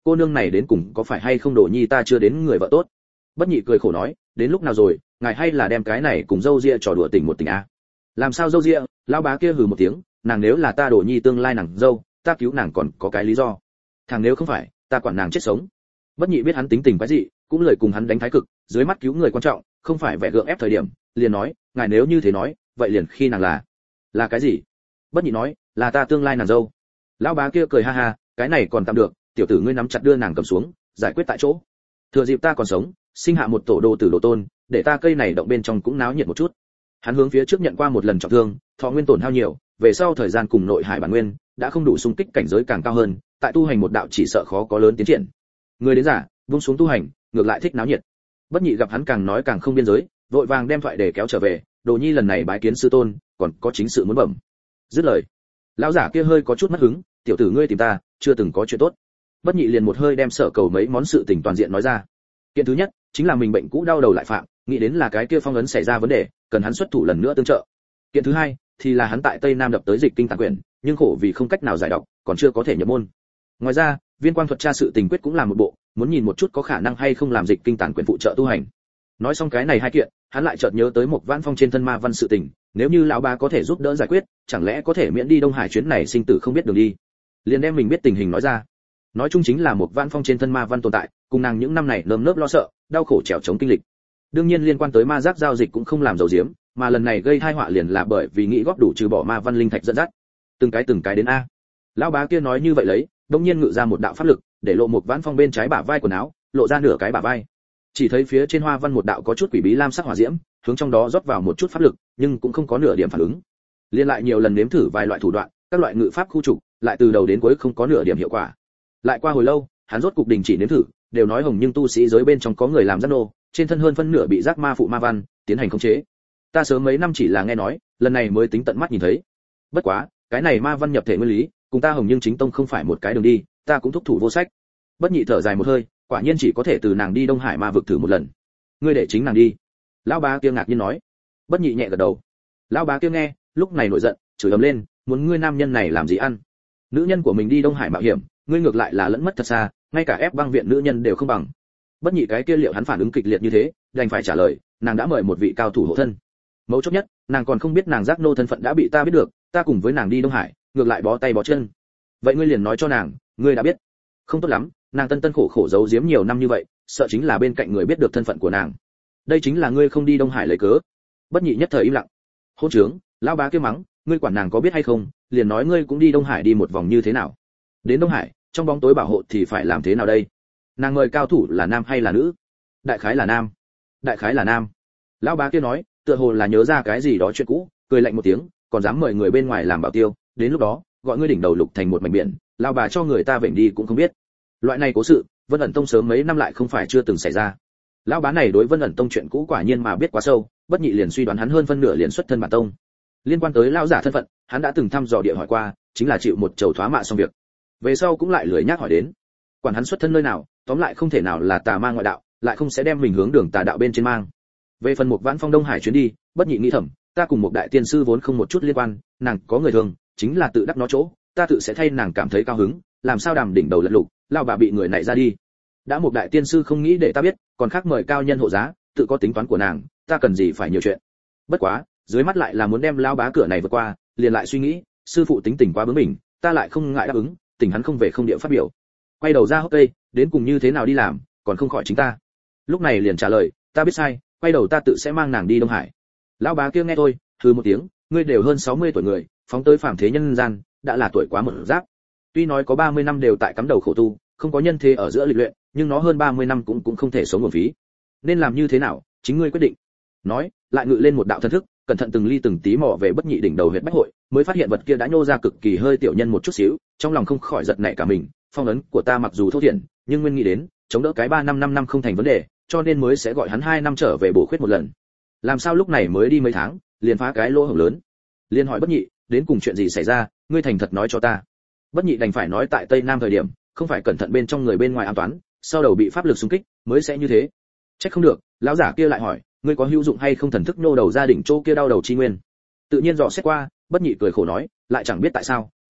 cô nương này đến cùng có phải hay không Đồ Nhi ta chưa đến người vợ tốt. Bất Nhị cười khổ nói, đến lúc nào rồi, ngài hay là đem cái này cùng dâu ria trò đùa tình một tình a. Làm sao dâu ria? Lão bá kia hừ một tiếng, nàng nếu là ta Đồ Nhi tương lai nàng dâu, ta cứu nàng còn có cái lý do. Thằng nếu không phải, ta quản nàng chết sống. Bất Nhị biết hắn tính tình quái dị, cũng lời cùng hắn đánh thái cực, dưới mắt cứu người quan trọng, không phải vẻ gượng ép thời điểm, liền nói, ngài nếu như thế nói, vậy liền khi nàng là cái gì? Bất Nhị nói, là ta tương lai nàng dâu. Lão bá kia cười ha ha, cái này còn tạm được, tiểu tử ngươi nắm chặt đưa nàng cầm xuống, giải quyết tại chỗ. Thừa dịp ta còn sống, sinh hạ một tổ đồ tử đồ tôn, để ta cây này động bên trong cũng náo nhiệt một chút. Hắn hướng phía trước nhận qua một lần trọng thương, thọ nguyên tổn hao nhiều, về sau thời gian cùng nội hải bản nguyên đã không đủ xung kích cảnh giới càng cao hơn, tại tu hành một đạo chỉ sợ khó có lớn tiến triển. Người đến giả, buông xuống tu hành, ngược lại thích náo nhiệt. Bất Nhị gặp hắn càng nói càng không biên giới, vội vàng đem thoại để kéo trở về, Đồ Nhi lần này bái kiến sư tôn, còn có chính sự muốn bẩm. Dứt lời, lão giả kia hơi có chút mất hứng, tiểu tử ngươi tìm ta, chưa từng có chuyện tốt. Bất Nhị liền một hơi đem sở cầu mấy món sự tình toàn diện nói ra. Kiện thứ nhất chính là mình bệnh cũ đau đầu lại phạm, nghĩ đến là cái kia phong ấn xảy ra vấn đề, cần hắn xuất thủ lần nữa tương trợ. Kiện thứ hai thì là hắn tại Tây Nam đập tới dịch kinh tàn quyển, nhưng khổ vì không cách nào giải đọc, còn chưa có thể nhập môn. Ngoài ra, Viên Quang thuật tra sự tình quyết cũng làm một bộ, muốn nhìn một chút có khả năng hay không làm dịch kinh tàn quyển phụ trợ tu hành. Nói xong cái này hai kiện, hắn lại chợt nhớ tới một Vãn Phong trên thân ma văn sự tình, nếu như lão ba có thể giúp đỡ giải quyết, chẳng lẽ có thể miễn đi Đông Hải chuyến này sinh tử không biết đường đi. Liền đem mình biết tình hình nói ra. Nói chung chính là một Vãn Phong trên thân ma văn tồn tại, cùng nàng những năm này nơm nớp lo sợ, đau khổ trèo chống kinh lịch. Đương nhiên liên quan tới ma giác giao dịch cũng không làm dầu diếm, mà lần này gây tai họa liền là bởi vì nghĩ góp đủ trừ bỏ ma văn linh thạch dẫn dắt. Từng cái đến a. Lão bá kia nói như vậy lấy, đống nhiên ngự ra một đạo pháp lực, để lộ một Vãn Phong bên trái bả vai quần áo, lộ ra nửa cái bả vai. Chỉ thấy phía trên hoa văn một đạo có chút quỷ bí lam sắc hỏa diễm, hướng trong đó rót vào một chút pháp lực, nhưng cũng không có nửa điểm phản ứng. Liên lại nhiều lần nếm thử vài loại thủ đoạn, các loại ngự pháp khu trục, lại từ đầu đến cuối không có nửa điểm hiệu quả. Lại qua hồi lâu, hắn rốt cục đình chỉ nếm thử, đều nói hồng nhưng tu sĩ giới bên trong có người làm giác nô, trên thân hơn phân nửa bị giác ma phụ ma văn tiến hành khống chế. Ta sớm mấy năm chỉ là nghe nói, lần này mới tính tận mắt nhìn thấy. Bất quá, cái này ma văn nhập thể nguyên lý, cùng ta hồng nhưng chính tông không phải một cái đường đi, ta cũng thúc thủ vô sách. Bất Nhị thở dài một hơi, quả nhiên chỉ có thể từ nàng đi Đông Hải ma vực thử một lần. Ngươi để chính nàng đi. Lão bá kia ngạc nhiên nói. Bất Nhị nhẹ gật đầu. Lão bá kia nghe, lúc này nổi giận, chửi ầm lên, muốn ngươi nam nhân này làm gì ăn? Nữ nhân của mình đi Đông Hải mạo hiểm, ngươi ngược lại là lẫn mất thật xa, ngay cả ép băng viện nữ nhân đều không bằng. Bất Nhị cái kia liệu hắn phản ứng kịch liệt như thế, đành phải trả lời, nàng đã mời một vị cao thủ hộ thân. Mấu chốt nhất, nàng còn không biết nàng giác nô thân phận đã bị ta biết được, ta cùng với nàng đi Đông Hải, ngược lại bó tay bó chân. Vậy ngươi liền nói cho nàng, ngươi đã biết. Không tốt lắm, nàng tân tân khổ khổ giấu giếm nhiều năm như vậy, sợ chính là bên cạnh người biết được thân phận của nàng. Đây chính là ngươi không đi Đông Hải lấy cớ. Bất Nhị nhất thời im lặng. Hôn trướng, lão bá kia mắng, ngươi quản nàng có biết hay không, liền nói ngươi cũng đi Đông Hải đi một vòng như thế nào. Đến Đông Hải, trong bóng tối bảo hộ thì phải làm thế nào đây? Nàng mời cao thủ là nam hay là nữ? Đại khái là nam. Đại khái là nam. Lão bá kia nói, tựa hồ là nhớ ra cái gì đó chuyện cũ, cười lạnh một tiếng, còn dám mời người bên ngoài làm bảo tiêu, đến lúc đó, gọi ngươi đỉnh đầu lục thành một mảnh biển, lão bà cho người ta vểnh đi cũng không biết. Loại này cố sự, Vân ẩn tông sớm mấy năm lại không phải chưa từng xảy ra. Lão bá này đối Vân ẩn tông chuyện cũ quả nhiên mà biết quá sâu, Bất Nhị liền suy đoán hắn hơn phân nửa liền xuất thân bản tông. Liên quan tới lão giả thân phận, hắn đã từng thăm dò địa hỏi qua, chính là chịu một chầu thoá mạ xong việc. Về sau cũng lại lười nhác hỏi đến. Quản hắn xuất thân nơi nào, tóm lại không thể nào là tà ma ngoại đạo, lại không sẽ đem mình hướng đường tà đạo bên trên mang. Về phần một Vãn Phong Đông Hải chuyến đi, Bất Nhị nghĩ thầm, ta cùng một đại tiên sư vốn không một chút liên quan, nàng có người thường, chính là tự đắc nó chỗ, ta tự sẽ thay nàng cảm thấy cao hứng, làm sao đàm đỉnh đầu lật lục, lao bà bị người này ra đi. Đã một đại tiên sư không nghĩ để ta biết, còn khác mời cao nhân hộ giá, tự có tính toán của nàng, ta cần gì phải nhiều chuyện. Bất quá, dưới mắt lại là muốn đem lao bá cửa này vượt qua, liền lại suy nghĩ, sư phụ tính tình quá bướng bỉnh, ta lại không ngại đáp ứng, tình hắn không về không địa phát biểu. Quay đầu ra hốc cây, đến cùng như thế nào đi làm, còn không khỏi chính ta. Lúc này liền trả lời, ta biết sai, quay đầu ta tự sẽ mang nàng đi Đông Hải. Lão bá kia nghe thôi, hừ một tiếng, ngươi đều hơn 60 tuổi người, phóng tới phàm thế nhân gian, đã là tuổi quá một giáp. Tuy nói có 30 năm đều tại cắm đầu khổ tu, không có nhân thế ở giữa lịch luyện, nhưng nó hơn 30 năm cũng không thể sống uổng phí. Nên làm như thế nào, chính ngươi quyết định. Nói, lại ngự lên một đạo thân thức, cẩn thận từng ly từng tí mò về Bất Nhị đỉnh đầu huyệt bách hội, mới phát hiện vật kia đã nhô ra cực kỳ hơi tiểu nhân một chút xíu, trong lòng không khỏi giật nảy cả mình, phong ấn của ta mặc dù thô thiển, nhưng nguyên nghĩ đến, chống đỡ cái 3 năm 5 năm không thành vấn đề, cho nên mới sẽ gọi hắn 2 năm trở về bổ khuyết một lần. Làm sao lúc này mới đi mấy tháng, liền phá cái lỗ hổng lớn. Liên hỏi Bất Nhị, đến cùng chuyện gì xảy ra, ngươi thành thật nói cho ta. Bất Nhị đành phải nói tại Tây Nam thời điểm, không phải cẩn thận bên trong người bên ngoài an toán, sau đầu bị pháp lực xung kích, mới sẽ như thế. Trách không được, lão giả kia lại hỏi, ngươi có hữu dụng hay không thần thức nô đầu gia đình chỗ kia đau đầu chi nguyên. Tự nhiên dò xét qua, Bất Nhị cười khổ nói, lại chẳng biết tại sao,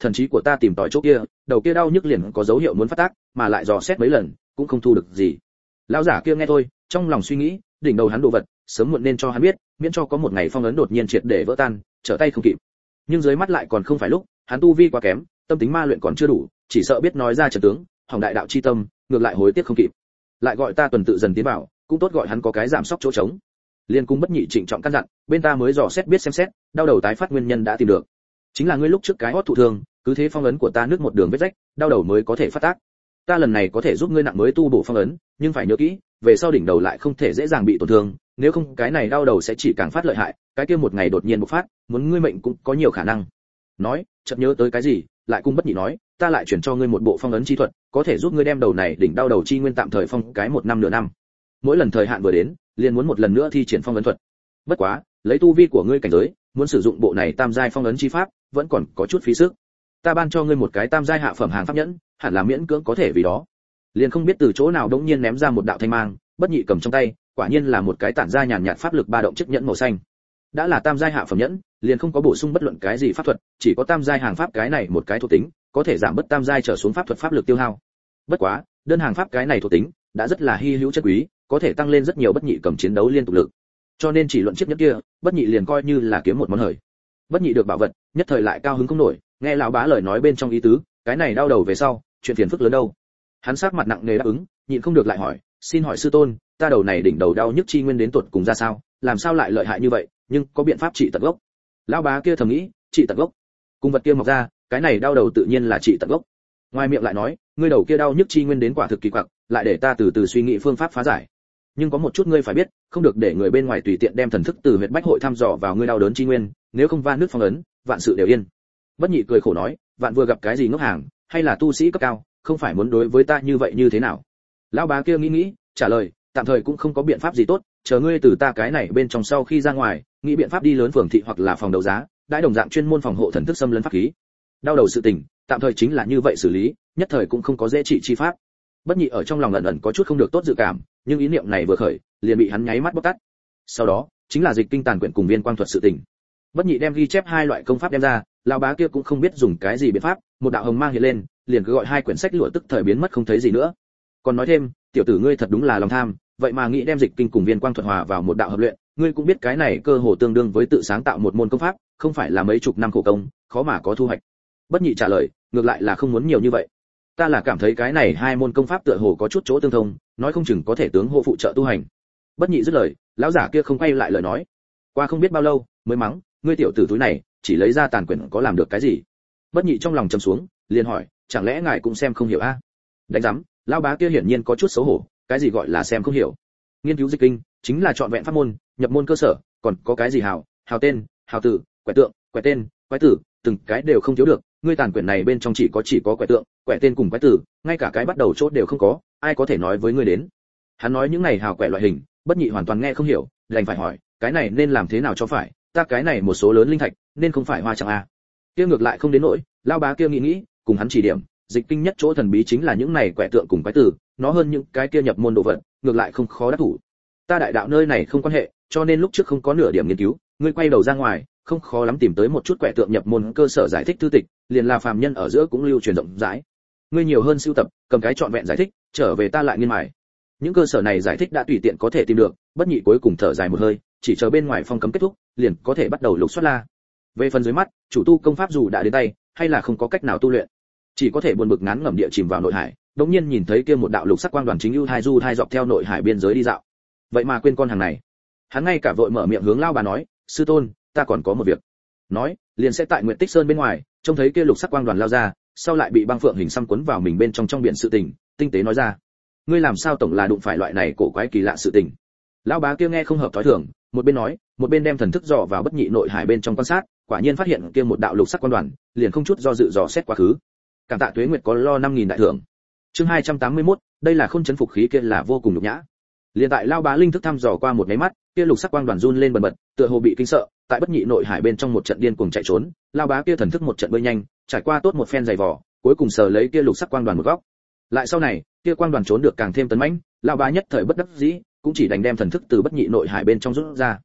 thần trí của ta tìm tòi chỗ kia, đầu kia đau nhức liền có dấu hiệu muốn phát tác, mà lại dò xét mấy lần, cũng không thu được gì. Lão giả kia nghe thôi, trong lòng suy nghĩ, đỉnh đầu hắn đồ vật, sớm muộn nên cho hắn biết, miễn cho có một ngày phong ấn đột nhiên triệt để vỡ tan, trở tay không kịp. Nhưng dưới mắt lại còn không phải lúc, hắn tu vi quá kém, tâm tính ma luyện còn chưa đủ, chỉ sợ biết nói ra trận tướng, hỏng đại đạo chi tâm, ngược lại hối tiếc không kịp. Lại gọi ta tuần tự dần tiến vào, cũng tốt gọi hắn có cái giảm sóc chỗ trống. Liên cung Bất Nhị trịnh trọng căn dặn, bên ta mới dò xét biết xem xét, đau đầu tái phát nguyên nhân đã tìm được. Chính là ngươi lúc trước cái hót thụ thương, cứ thế phong ấn của ta nước một đường vết rách, đau đầu mới có thể phát tác. Ta lần này có thể giúp ngươi nặng mới tu bổ phong ấn, nhưng phải nhớ kỹ, về sau đỉnh đầu lại không thể dễ dàng bị tổn thương, nếu không cái này đau đầu sẽ chỉ càng phát lợi hại, cái kia một ngày đột nhiên bộc phát, muốn ngươi mệnh cũng có nhiều khả năng. Nói, chợt nhớ tới cái gì, lại cung Bất Nhị nói, ta lại chuyển cho ngươi một bộ phong ấn chi thuật, có thể giúp ngươi đem đầu này đỉnh đau đầu chi nguyên tạm thời phong cái 1 năm nửa năm. Mỗi lần thời hạn vừa đến, liền muốn một lần nữa thi triển phong ấn thuật. Bất quá, lấy tu vi của ngươi cảnh giới, muốn sử dụng bộ này tam giai phong ấn chi pháp, vẫn còn có chút phí sức. Ta ban cho ngươi một cái tam giai hạ phẩm hàng pháp nhẫn, hẳn là miễn cưỡng có thể vì đó. Liền không biết từ chỗ nào đống nhiên ném ra một đạo thanh mang, Bất Nhị cầm trong tay, quả nhiên là một cái tản ra nhàn nhạt pháp lực ba động chiếc nhẫn màu xanh. Đã là tam giai hạ phẩm nhẫn, liền không có bổ sung bất luận cái gì pháp thuật, chỉ có tam giai hàng pháp cái này một cái thuộc tính, có thể giảm bớt tam giai trở xuống pháp thuật pháp lực tiêu hao. Bất quá, đơn hàng pháp cái này thuộc tính đã rất là hy hữu chất quý, có thể tăng lên rất nhiều Bất Nhị cầm chiến đấu liên tục lực. Cho nên chỉ luận chiếc nhẫn kia, Bất Nhị liền coi như là kiếm một món hời. Bất Nhị được bảo vật, nhất thời lại cao hứng không nổi, nghe lão bá lời nói bên trong ý tứ, cái này đau đầu về sau, chuyện phiền phức lớn đâu. Hắn sắc mặt nặng nề đáp ứng, nhịn không được lại hỏi, xin hỏi sư tôn, ta đầu này đỉnh đầu đau nhức chi nguyên đến tuột cùng ra sao, làm sao lại lợi hại như vậy, nhưng có biện pháp trị tận gốc. Lão bá kia thầm nghĩ, trị tận gốc, cùng vật kia mọc ra, cái này đau đầu tự nhiên là trị tận gốc. Ngoài miệng lại nói, ngươi đầu kia đau nhức chi nguyên đến quả thực kỳ quặc, lại để ta từ từ suy nghĩ phương pháp phá giải. Nhưng có một chút ngươi phải biết, không được để người bên ngoài tùy tiện đem thần thức từ huyệt bách hội thăm dò vào ngươi đau đớn chi nguyên, nếu không va nước phong ấn, vạn sự đều yên. Bất Nhị cười khổ nói, vạn vừa gặp cái gì ngốc hàng, hay là tu sĩ cấp cao, không phải muốn đối với ta như vậy như thế nào. Lão bá kia nghĩ, trả lời, tạm thời cũng không có biện pháp gì tốt, chờ ngươi từ ta cái này bên trong sau khi ra ngoài, nghĩ biện pháp đi lớn phường thị hoặc là phòng đấu giá, đãi đồng dạng chuyên môn phòng hộ thần thức xâm lấn pháp khí. Đau đầu sự tình, tạm thời chính là như vậy xử lý, nhất thời cũng không có dễ trị chi pháp. Bất Nhị ở trong lòng ẩn ẩn có chút không được tốt dự cảm, nhưng ý niệm này vừa khởi, liền bị hắn nháy mắt bóc tắt. Sau đó, chính là dịch kinh tàn quyển cùng viên quang thuật sự tình. Bất Nhị đem ghi chép hai loại công pháp đem ra, lão bá kia cũng không biết dùng cái gì biện pháp, một đạo hồng mang hiện lên, liền cứ gọi hai quyển sách lụa tức thời biến mất không thấy gì nữa. Còn nói thêm, tiểu tử ngươi thật đúng là lòng tham, vậy mà nghĩ đem dịch kinh cùng viên quang thuật hòa vào một đạo hợp luyện, ngươi cũng biết cái này cơ hồ tương đương với tự sáng tạo một môn công pháp, không phải là mấy chục năm khổ công, khó mà có thu hoạch. Bất Nhị trả lời, ngược lại là không muốn nhiều như vậy. Ta là cảm thấy cái này hai môn công pháp tựa hồ có chút chỗ tương thông, nói không chừng có thể tướng hộ phụ trợ tu hành. Bất Nhị dứt lời, lão giả kia không quay lại lời nói. Qua không biết bao lâu, mới mắng, ngươi tiểu tử túi này, chỉ lấy ra tàn quyển có làm được cái gì? Bất Nhị trong lòng trầm xuống, liền hỏi, chẳng lẽ ngài cũng xem không hiểu a? Đánh rắm, lão bá kia hiển nhiên có chút xấu hổ, cái gì gọi là xem không hiểu? Nghiên cứu dịch kinh, chính là chọn vẹn pháp môn, nhập môn cơ sở, còn có cái gì hào tên, hào tử, quẻ tượng, quẻ tên, quái tử, từng cái đều không thiếu được, ngươi tàn quyển này bên trong chỉ có quẻ tượng, quẻ tên cùng quái tử, ngay cả cái bắt đầu chốt đều không có, ai có thể nói với ngươi đến? Hắn nói những này hào quẻ loại hình, Bất Nhị hoàn toàn nghe không hiểu, đành phải hỏi, cái này nên làm thế nào cho phải, ta cái này một số lớn linh thạch, nên không phải hoa chẳng a. Kia ngược lại không đến nỗi, lão bá kia nghĩ, cùng hắn chỉ điểm, dịch kinh nhất chỗ thần bí chính là những này quẻ tượng cùng quái tử, nó hơn những cái kia nhập môn đồ vật, ngược lại không khó đắc thủ. Ta đại đạo nơi này không quan hệ, cho nên lúc trước không có nửa điểm nghiên cứu, ngươi quay đầu ra ngoài, không khó lắm tìm tới một chút quẻ tượng nhập môn cơ sở giải thích thư tịch, liền là phàm nhân ở giữa cũng lưu truyền rộng rãi. Ngươi nhiều hơn sưu tập, cầm cái trọn vẹn giải thích, trở về ta lại nghiên mài. Những cơ sở này giải thích đã tùy tiện có thể tìm được, Bất Nhị cuối cùng thở dài một hơi, chỉ chờ bên ngoài phong cấm kết thúc, liền có thể bắt đầu lục soát la. Về phần dưới mắt, chủ tu công pháp dù đã đến tay, hay là không có cách nào tu luyện, chỉ có thể buồn bực ngán ngẩm địa chìm vào nội hải. Đống nhiên nhìn thấy kia một đạo lục sắc quang đoàn chính ưu thai du thai dọc theo nội hải biên giới đi dạo. Vậy mà quên con hàng này. Hắn ngay cả vội mở miệng hướng lão bà nói, sư tôn, ta còn có một việc. Nói, liền sẽ tại Nguyệt Tích Sơn bên ngoài, trông thấy kia lục sắc quang đoàn lao ra, sau lại bị băng phượng hình xăm cuốn vào mình bên trong biển sự tình, tinh tế nói ra. Ngươi làm sao tổng là đụng phải loại này cổ quái kỳ lạ sự tình? Lão bá kia nghe không hợp thói thường, một bên nói, một bên đem thần thức dò vào Bất Nhị nội hải bên trong quan sát, quả nhiên phát hiện kia một đạo lục sắc quang đoàn, liền không chút do dự dò xét quá khứ. Cảm tạ Tuế Nguyệt có lo 5000 đại thưởng. Chương 281, đây là khôn chấn phục khí kia là vô cùng nhục nhã. Liền tại lão bá linh thức thăm dò qua một cái mắt, kia lục sắc quang đoàn run lên bần bật, tựa hồ bị kinh sợ, tại Bất Nhị nội hải bên trong một trận điên cuồng chạy trốn, lão bá kia thần thức một trận bơi nhanh, trải qua tốt một phen dày vò, cuối cùng sờ lấy kia lục sắc quang đoàn một góc. Lại sau này, kia quang đoàn trốn được càng thêm tấn mãnh, lão bá nhất thời bất đắc dĩ, cũng chỉ đành đem thần thức từ Bất Nhị nội hải bên trong rút ra.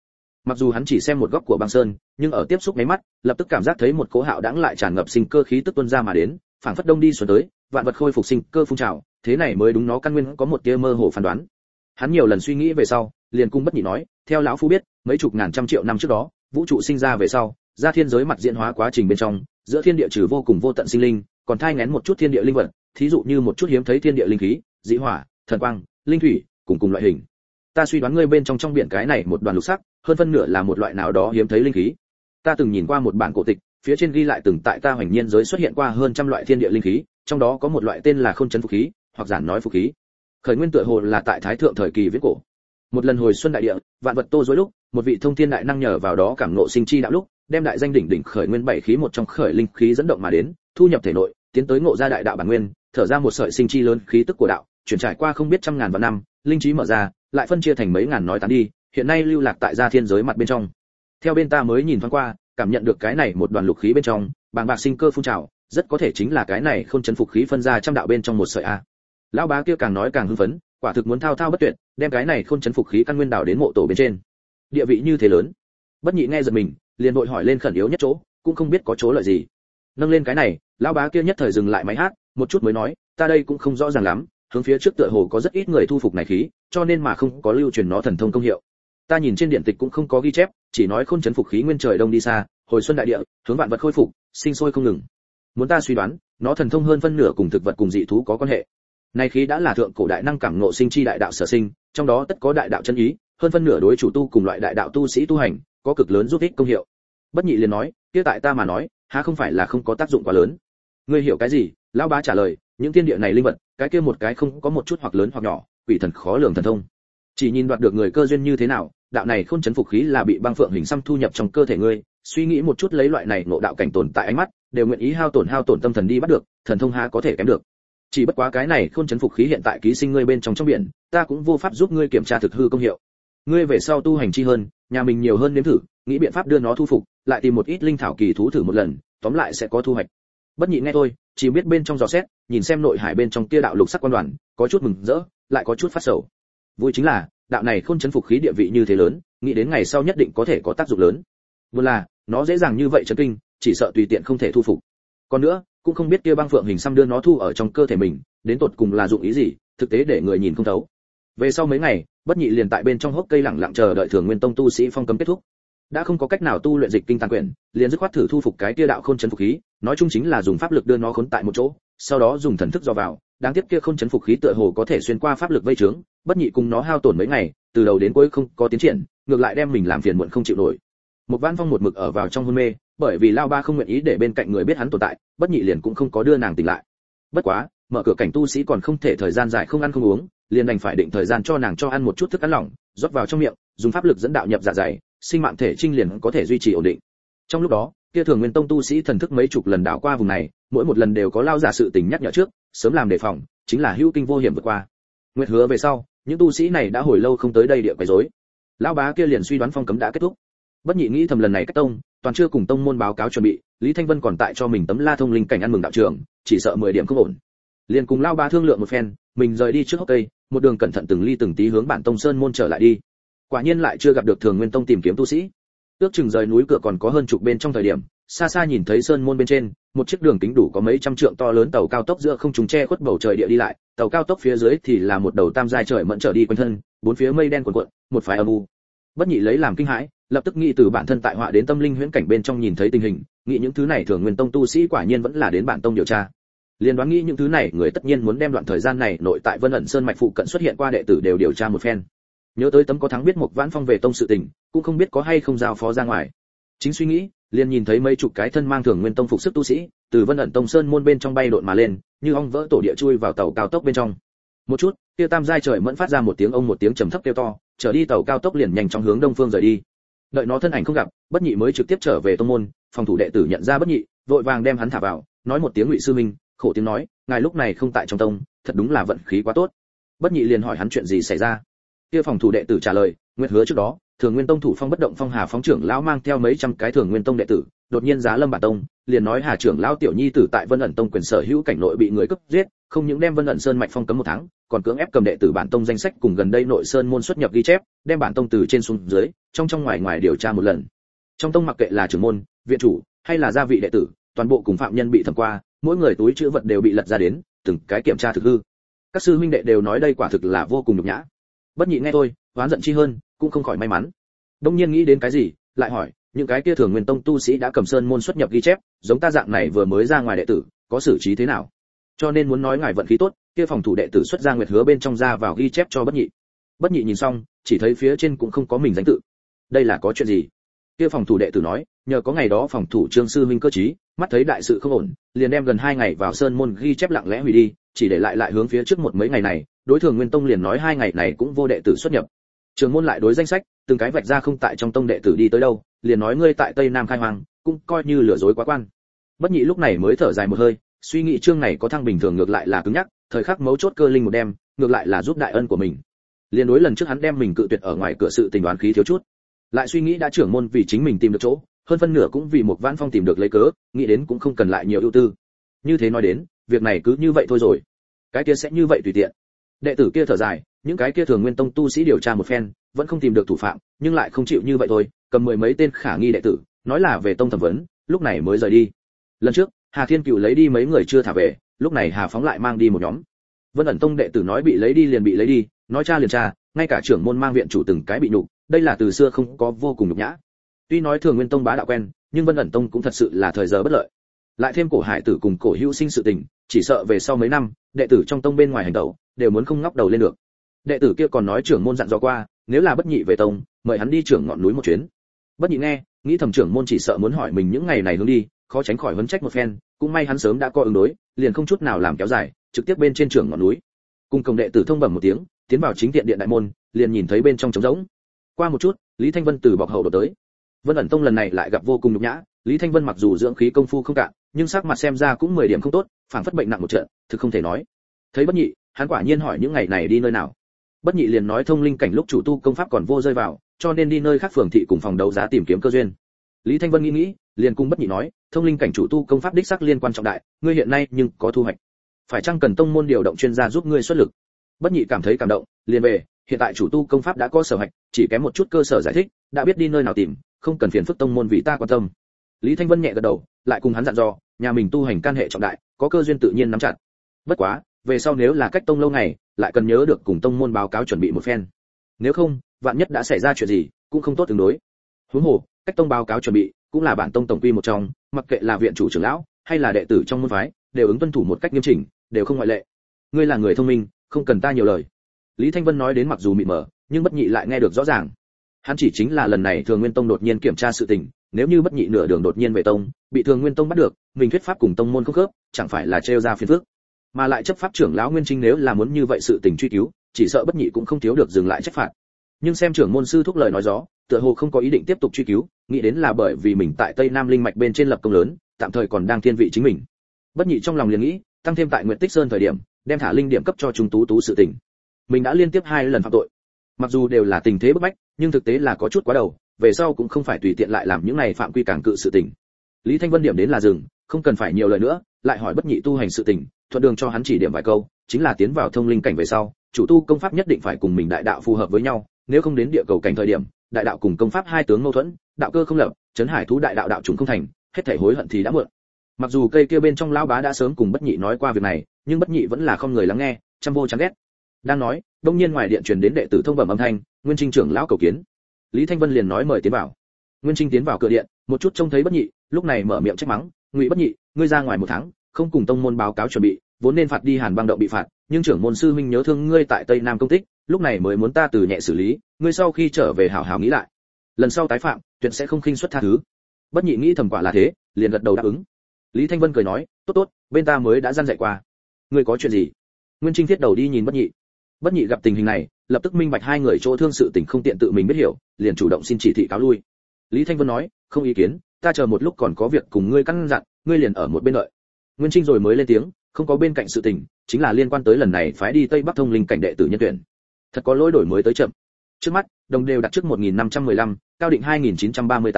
Mặc dù hắn chỉ xem một góc của băng sơn, nhưng ở tiếp xúc mấy mắt, lập tức cảm giác thấy một cỗ hạo đãng lại tràn ngập sinh cơ khí tức tuôn ra mà đến, phảng phất đông đi xuân tới, vạn vật khôi phục sinh cơ phun trào, thế này mới đúng nó căn nguyên có một tia mơ hồ phán đoán. Hắn nhiều lần suy nghĩ về sau, liền cung Bất Nhị nói, theo lão phu biết, mấy chục ngàn trăm triệu năm trước đó, vũ trụ sinh ra về sau, ra thiên giới mặt diễn hóa quá trình bên trong, giữa thiên địa trừ vô cùng vô tận sinh linh, còn thai nghén một chút thiên địa linh vật, thí dụ như một chút hiếm thấy thiên địa linh khí, dị hỏa, thần quang, linh thủy, cùng loại hình. Ta suy đoán ngươi bên trong biển cái này một đoàn lục sắc, hơn phân nửa là một loại nào đó hiếm thấy linh khí. Ta từng nhìn qua một bản cổ tịch, phía trên ghi lại từng tại ta hoành nhiên giới xuất hiện qua hơn trăm loại thiên địa linh khí, trong đó có một loại tên là Khôn Chấn Phục Khí, hoặc giản nói phục khí. Khởi nguyên tựa hồ là tại thái thượng thời kỳ viễn cổ. Một lần hồi xuân đại địa, vạn vật tô rối lúc, một vị thông thiên đại năng nhờ vào đó cảm ngộ sinh chi đạo lúc, đem đại danh đỉnh đỉnh khởi nguyên bảy khí một trong khởi linh khí dẫn động mà đến, thu nhập thể nội, tiến tới ngộ ra đại đạo bản nguyên, thở ra một sợi sinh chi lớn khí tức của đạo, chuyển trải qua không biết trăm ngàn vạn năm, linh trí mở ra, lại phân chia thành mấy ngàn nói tán đi, hiện nay lưu lạc tại gia thiên giới mặt bên trong. Theo bên ta mới nhìn thoáng qua, cảm nhận được cái này một đoàn lục khí bên trong, bàng bạc sinh cơ phun trào, rất có thể chính là cái này Khôn Chấn Phục Khí phân ra trăm đạo bên trong một sợi a. Lão bá kia càng nói càng hưng phấn, quả thực muốn thao thao bất tuyệt, đem cái này Khôn Chấn Phục Khí căn nguyên đảo đến mộ tổ bên trên. Địa vị như thế lớn. Bất Nhị nghe giật mình, liền vội hỏi lên khẩn yếu nhất chỗ, cũng không biết có chỗ lợi gì. Nâng lên cái này, lão bá kia nhất thời dừng lại máy hát, một chút mới nói, ta đây cũng không rõ ràng lắm, hướng phía trước tựa hồ có rất ít người thu phục này khí, cho nên mà không có lưu truyền nó thần thông công hiệu. Ta nhìn trên điện tịch cũng không có ghi chép, chỉ nói Khôn Chấn Phục Khí nguyên trời đông đi xa, hồi xuân đại địa, hướng vạn vật khôi phục, sinh sôi không ngừng. Muốn ta suy đoán, nó thần thông hơn phân nửa cùng thực vật cùng dị thú có quan hệ. Này khí đã là thượng cổ đại năng cảm ngộ sinh chi đại đạo sở sinh, trong đó tất có đại đạo chân ý, hơn phân nửa đối chủ tu cùng loại đại đạo tu sĩ tu hành, có cực lớn giúp ích công hiệu. Bất Nhị liền nói, kia tại ta mà nói, há không phải là không có tác dụng quá lớn. Ngươi hiểu cái gì? Lão bá trả lời, những thiên địa này linh vật, cái kia một cái không có một chút hoặc lớn hoặc nhỏ, quỷ thần khó lường thần thông. Chỉ nhìn đoạt được người cơ duyên như thế nào, đạo này Khôn Chấn Phục Khí là bị băng phượng hình xăm thu nhập trong cơ thể ngươi, suy nghĩ một chút lấy loại này ngộ đạo cảnh tồn tại ánh mắt, đều nguyện ý hao tổn tâm thần đi bắt được, thần thông há có thể kém được. Chỉ bất quá cái này Khôn Chấn Phục Khí hiện tại ký sinh ngươi bên trong biển, ta cũng vô pháp giúp ngươi kiểm tra thực hư công hiệu. Ngươi về sau tu hành chi hơn, nhà mình nhiều hơn nếm thử, nghĩ biện pháp đưa nó thu phục, lại tìm một ít linh thảo kỳ thú thử một lần, tóm lại sẽ có thu hoạch. Bất Nhị nghe thôi, chỉ biết bên trong dò xét, nhìn xem nội hải bên trong kia đạo lục sắc quan đoàn, có chút mừng rỡ, lại có chút phát sầu. Vui chính là, đạo này Khôn Chấn Phục Khí địa vị như thế lớn, nghĩ đến ngày sau nhất định có thể có tác dụng lớn. Buồn là, nó dễ dàng như vậy chấn kinh, chỉ sợ tùy tiện không thể thu phục. Còn nữa, cũng không biết kia băng phượng hình xăm đưa nó thu ở trong cơ thể mình, đến tột cùng là dụng ý gì, thực tế để người nhìn không thấu. Về sau mấy ngày, Bất Nhị liền tại bên trong hốc cây lặng lặng chờ đợi Thường Nguyên Tông tu sĩ phong cấm kết thúc. Đã không có cách nào tu luyện dịch kinh tàn quyển, liền dứt khoát thử thu phục cái kia đạo Khôn Chấn Phục Khí, nói chung chính là dùng pháp lực đưa nó khốn tại một chỗ, sau đó dùng thần thức dò vào, đáng tiếc kia Khôn Chấn Phục Khí tựa hồ có thể xuyên qua pháp lực vây trướng, Bất Nhị cùng nó hao tổn mấy ngày, từ đầu đến cuối không có tiến triển, ngược lại đem mình làm phiền muộn không chịu nổi. Một Vãn Phong một mực ở vào trong hôn mê, bởi vì Lao Ba không nguyện ý để bên cạnh người biết hắn tồn tại, Bất Nhị liền cũng không có đưa nàng tỉnh lại. Bất quá, mở cửa cảnh tu sĩ còn không thể thời gian dài không ăn không uống, liền đành phải định thời gian cho nàng cho ăn một chút thức ăn lỏng, rót vào trong miệng, dùng pháp lực dẫn đạo nhập dạ dày, sinh mạng thể trinh liền có thể duy trì ổn định. Trong lúc đó, kia Thường Nguyên Tông tu sĩ thần thức mấy chục lần đảo qua vùng này, mỗi một lần đều có lao giả sự tình nhắc nhở trước, sớm làm đề phòng, chính là hữu kinh vô hiểm vượt qua. Nguyệt hứa về sau, những tu sĩ này đã hồi lâu không tới đây địa quấy rối. Lão bá kia liền suy đoán phong cấm đã kết thúc. Bất Nhị nghĩ thầm lần này cách tông, toàn chưa cùng tông môn báo cáo chuẩn bị, Lý Thanh Vân còn tại cho mình tấm la thông linh cảnh ăn mừng đạo trường, chỉ sợ 10 điểm không ổn. Liền cùng lão bá thương lượng một phen, mình rời đi trước hốc cây, một đường cẩn thận từng ly từng tí hướng bản tông sơn môn trở lại đi. Quả nhiên lại chưa gặp được Thường Nguyên Tông tìm kiếm tu sĩ. Ước chừng rời núi cửa còn có hơn chục bên trong thời điểm, xa xa nhìn thấy sơn môn bên trên, một chiếc đường kính đủ có mấy trăm trượng to lớn tàu cao tốc giữa không trung che khuất bầu trời địa đi lại, tàu cao tốc phía dưới thì là một đầu tam giai trời mẫn trở đi quanh thân, bốn phía mây đen cuộn cuộn, một phái âm u. Bất Nhị lấy làm kinh hãi, lập tức nghĩ từ bản thân tại họa đến tâm linh huyễn cảnh bên trong nhìn thấy tình hình, nghĩ những thứ này Thường Nguyên Tông tu sĩ quả nhiên vẫn là đến bản tông điều tra. Liên đoán nghĩ những thứ này người tất nhiên muốn đem đoạn thời gian này nội tại Vân ẩn sơn mạch phụ cận xuất hiện qua đệ tử đều điều tra một phen. Nhớ tới tấm có thắng biết Một Vãn Phong về tông sự tình, cũng không biết có hay không giao phó ra ngoài. Chính suy nghĩ, liền nhìn thấy mấy chục cái thân mang Thường Nguyên Tông phục sức tu sĩ, từ Vân ẩn tông sơn môn bên trong bay độn mà lên, như ong vỡ tổ địa chui vào tàu cao tốc bên trong. Một chút, kia tam giai trời mẫn phát ra một tiếng ông một tiếng trầm thấp kêu to, trở đi tàu cao tốc liền nhanh chóng hướng đông phương rời đi. Đợi nó thân ảnh không gặp, Bất Nhị mới trực tiếp trở về tông môn, phòng thủ đệ tử nhận ra Bất Nhị, vội vàng đem hắn thả vào, nói một tiếng Ngụy sư minh, khổ tiếng nói, ngài lúc này không tại trong tông, thật đúng là vận khí quá tốt. Bất Nhị liền hỏi hắn chuyện gì xảy ra. Kia phòng thủ đệ tử trả lời, Nguyệt hứa trước đó, Thường Nguyên Tông thủ phong bất động Phong Hà phóng trưởng lão mang theo mấy trăm cái Thường Nguyên Tông đệ tử, đột nhiên giá lâm bản tông, liền nói Hà trưởng lão tiểu nhi tử tại Vân ẩn tông quyền sở hữu cảnh nội bị người cướp giết, không những đem Vân ẩn sơn mạch phong cấm 1 tháng, còn cưỡng ép cầm đệ tử bản tông danh sách cùng gần đây nội sơn môn xuất nhập ghi chép, đem bản tông từ trên xuống dưới, trong ngoài ngoài điều tra một lần. Trong tông mặc kệ là trưởng môn, viện chủ hay là gia vị đệ tử, toàn bộ cùng phạm nhân bị thẩm qua, mỗi người túi trữ vật đều bị lật ra đến, từng cái kiểm tra thực hư. Các sư huynh đệ đều nói đây quả thực là vô cùng nhục nhã. Bất Nhị nghe thôi, oán giận chi hơn, cũng không khỏi may mắn. Đông nhiên nghĩ đến cái gì, lại hỏi, những cái kia Thường Nguyên tông tu sĩ đã cầm sơn môn xuất nhập ghi chép, giống ta dạng này vừa mới ra ngoài đệ tử, có xử trí thế nào? Cho nên muốn nói ngài vận khí tốt, kia phòng thủ đệ tử xuất ra Nguyệt Hứa bên trong ra vào ghi chép cho Bất Nhị. Bất Nhị nhìn xong, chỉ thấy phía trên cũng không có mình danh tự. Đây là có chuyện gì? Kia phòng thủ đệ tử nói, nhờ có ngày đó phòng thủ Trương sư huynh cơ trí, mắt thấy đại sự không ổn, liền đem gần 2 ngày vào sơn môn ghi chép lặng lẽ hủy đi, chỉ để lại hướng phía trước một mấy ngày này, đối Thường Nguyên tông liền nói 2 ngày này cũng vô đệ tử xuất nhập. Trường môn lại đối danh sách, từng cái vạch ra không tại trong tông đệ tử đi tới đâu, liền nói ngươi tại Tây Nam khai hoang, cũng coi như lừa dối quá quan. Bất Nhị lúc này mới thở dài một hơi, suy nghĩ chương này có thăng bình thường ngược lại là cứng nhắc, thời khắc mấu chốt cơ linh một đem, ngược lại là giúp đại ân của mình. Liên đối lần trước hắn đem mình cự tuyệt ở ngoài cửa sự tình đoán khí thiếu chút. Lại suy nghĩ đã trưởng môn vì chính mình tìm được chỗ, hơn phân nửa cũng vì một Vãn Phong tìm được lấy cớ, nghĩ đến cũng không cần lại nhiều ưu tư. Như thế nói đến, việc này cứ như vậy thôi rồi. Cái kia sẽ như vậy tùy tiện. Đệ tử kia thở dài, những cái kia Thường Nguyên tông tu sĩ điều tra một phen, vẫn không tìm được thủ phạm, nhưng lại không chịu như vậy thôi, cầm 10 mấy tên khả nghi đệ tử, nói là về tông thẩm vấn, lúc này mới rời đi. Lần trước, Hà Thiên Cựu lấy đi mấy người chưa thả về, lúc này Hà Phóng lại mang đi một nhóm. Vân ẩn tông đệ tử nói bị lấy đi liền bị lấy đi, nói tra liền tra, ngay cả trưởng môn mang viện chủ từng cái bị nhục, đây là từ xưa không có, vô cùng nhục nhã. Tuy nói Thường Nguyên tông bá đạo quen, nhưng Vân ẩn tông cũng thật sự là thời giờ bất lợi. Lại thêm Cổ Hải tử cùng Cổ Hữu Sinh sự tình, chỉ sợ về sau mấy năm, đệ tử trong tông bên ngoài hành động đều muốn không ngóc đầu lên được. Đệ tử kia còn nói trưởng môn dặn dò qua, nếu là Bất Nhị về tông, mời hắn đi trưởng ngọn núi một chuyến. Bất Nhị nghe, nghĩ thầm trưởng môn chỉ sợ muốn hỏi mình những ngày này hướng đi, khó tránh khỏi vấn trách một phen, cũng may hắn sớm đã có ứng đối, liền không chút nào làm kéo dài, trực tiếp bên trên trưởng ngọn núi. Cùng công đệ tử thông bẩm một tiếng, tiến vào chính điện điện đại môn, liền nhìn thấy bên trong trống rỗng. Qua một chút, Lý Thanh Vân từ bọc hậu đổ tới. Vân ẩn tông lần này lại gặp vô cùng nhục nhã, Lý Thanh Vân mặc dù dưỡng khí công phu không cạn, nhưng sắc mặt xem ra cũng 10 điểm không tốt, phảng phất bệnh nặng một trận, thực không thể nói. Thấy Bất Nhị, hắn quả nhiên hỏi những ngày này đi nơi nào. Bất Nhị liền nói thông linh cảnh lúc chủ tu công pháp còn vô rơi vào, cho nên đi nơi khác phường thị cùng phòng đấu giá tìm kiếm cơ duyên. Lý Thanh Vân nghĩ, liền cùng Bất Nhị nói, thông linh cảnh chủ tu công pháp đích xác liên quan trọng đại, ngươi hiện nay nhưng có thu hoạch. Phải chăng cần tông môn điều động chuyên gia giúp ngươi xuất lực? Bất Nhị cảm thấy cảm động, liền về, hiện tại chủ tu công pháp đã có sở hạch, chỉ kém một chút cơ sở giải thích, đã biết đi nơi nào tìm, không cần phiền phức tông môn vì ta quan tâm. Lý Thanh Vân nhẹ gật đầu, lại cùng hắn dặn dò, nhà mình tu hành can hệ trọng đại, có cơ duyên tự nhiên nắm chặt. Bất quá, về sau nếu là cách tông lâu ngày, lại cần nhớ được cùng tông môn báo cáo chuẩn bị một phen. Nếu không, vạn nhất đã xảy ra chuyện gì, cũng không tốt tương đối. Huống hồ, cách tông báo cáo chuẩn bị, cũng là bản tông tổng quy một trong, mặc kệ là viện chủ trưởng lão hay là đệ tử trong môn phái, đều ứng tuân thủ một cách nghiêm chỉnh, đều không ngoại lệ. Ngươi là người thông minh, không cần ta nhiều lời. Lý Thanh Vân nói đến mặc dù mịt mờ, nhưng Bất Nhị lại nghe được rõ ràng. Hắn chỉ chính là lần này Thường Nguyên tông đột nhiên kiểm tra sự tình, nếu như Bất Nhị nửa đường đột nhiên về tông, bị Thường Nguyên tông bắt được, mình thuyết pháp cùng tông môn không khớp, chẳng phải là trêu ra phiền phức. Mà lại chấp pháp trưởng lão Nguyên Trinh nếu là muốn như vậy sự tình truy cứu, chỉ sợ Bất Nhị cũng không thiếu được dừng lại trách phạt. Nhưng xem trưởng môn sư thúc lời nói gió, tựa hồ không có ý định tiếp tục truy cứu, nghĩ đến là bởi vì mình tại Tây Nam linh mạch bên trên lập công lớn, tạm thời còn đang thiên vị chính mình. Bất Nhị trong lòng liền nghĩ, tăng thêm tại Nguyệt Tích Sơn thời điểm, đem thả linh điểm cấp cho Trung Tú sự tình. Mình đã liên tiếp 2 lần phạm tội. Mặc dù đều là tình thế bức bách, nhưng thực tế là có chút quá đầu, về sau cũng không phải tùy tiện lại làm những này phạm quy càng cự sự tình. Lý Thanh Vân điểm đến là dừng, không cần phải nhiều lời nữa, lại hỏi Bất Nhị tu hành sự tình, thuận đường cho hắn chỉ điểm vài câu, chính là tiến vào thông linh cảnh về sau, chủ tu công pháp nhất định phải cùng mình đại đạo phù hợp với nhau, nếu không đến địa cầu cảnh thời điểm, đại đạo cùng công pháp hai tướng mâu thuẫn, đạo cơ không lập, chấn hải thú đại đạo đạo trùng không thành, hết thảy hối hận thì đã muộn. Mặc dù cây kia bên trong lão bá đã sớm cùng Bất Nhị nói qua việc này, nhưng Bất Nhị vẫn là không người lắng nghe, trăm vô chán ghét. Đang nói, đông nhiên ngoài điện truyền đến đệ tử thông bẩm âm thanh, Nguyên Trinh trưởng lão cầu kiến. Lý Thanh Vân liền nói mời tiến vào. Nguyên Trinh tiến vào cửa điện, một chút trông thấy Bất Nhị, lúc này mở miệng trách mắng, "Ngụy Bất Nhị, ngươi ra ngoài 1 tháng, không cùng tông môn báo cáo chuẩn bị, vốn nên phạt đi Hàn Bang động bị phạt, nhưng trưởng môn sư huynh nhớ thương ngươi tại Tây Nam công tích, lúc này mới muốn ta từ nhẹ xử lý, ngươi sau khi trở về hảo hảo nghĩ lại, lần sau tái phạm, tuyệt sẽ không khinh suất tha thứ." Bất Nhị nghĩ thầm quả là thế, liền gật đầu đáp ứng. Lý Thanh Vân cười nói, "Tốt tốt, bên ta mới đã gian dạy qua. Ngươi có chuyện gì?" Nguyên Trinh thiết đầu đi nhìn Bất Nhị. Bất Nhị gặp tình hình này, lập tức minh bạch hai người chỗ thương sự tình không tiện tự mình biết hiểu, liền chủ động xin chỉ thị cáo lui. Lý Thanh Vân nói, "Không ý kiến, ta chờ một lúc còn có việc cùng ngươi căn dặn, ngươi liền ở một bên đợi." Nguyên Trinh rồi mới lên tiếng, "Không có bên cạnh sự tình, chính là liên quan tới lần này phái đi Tây Bắc thông linh cảnh đệ tử nhân tuyển. Thật có lỗi đổi mới tới chậm. Trước mắt, đồng đều đặt trước 1515, cao định 2938,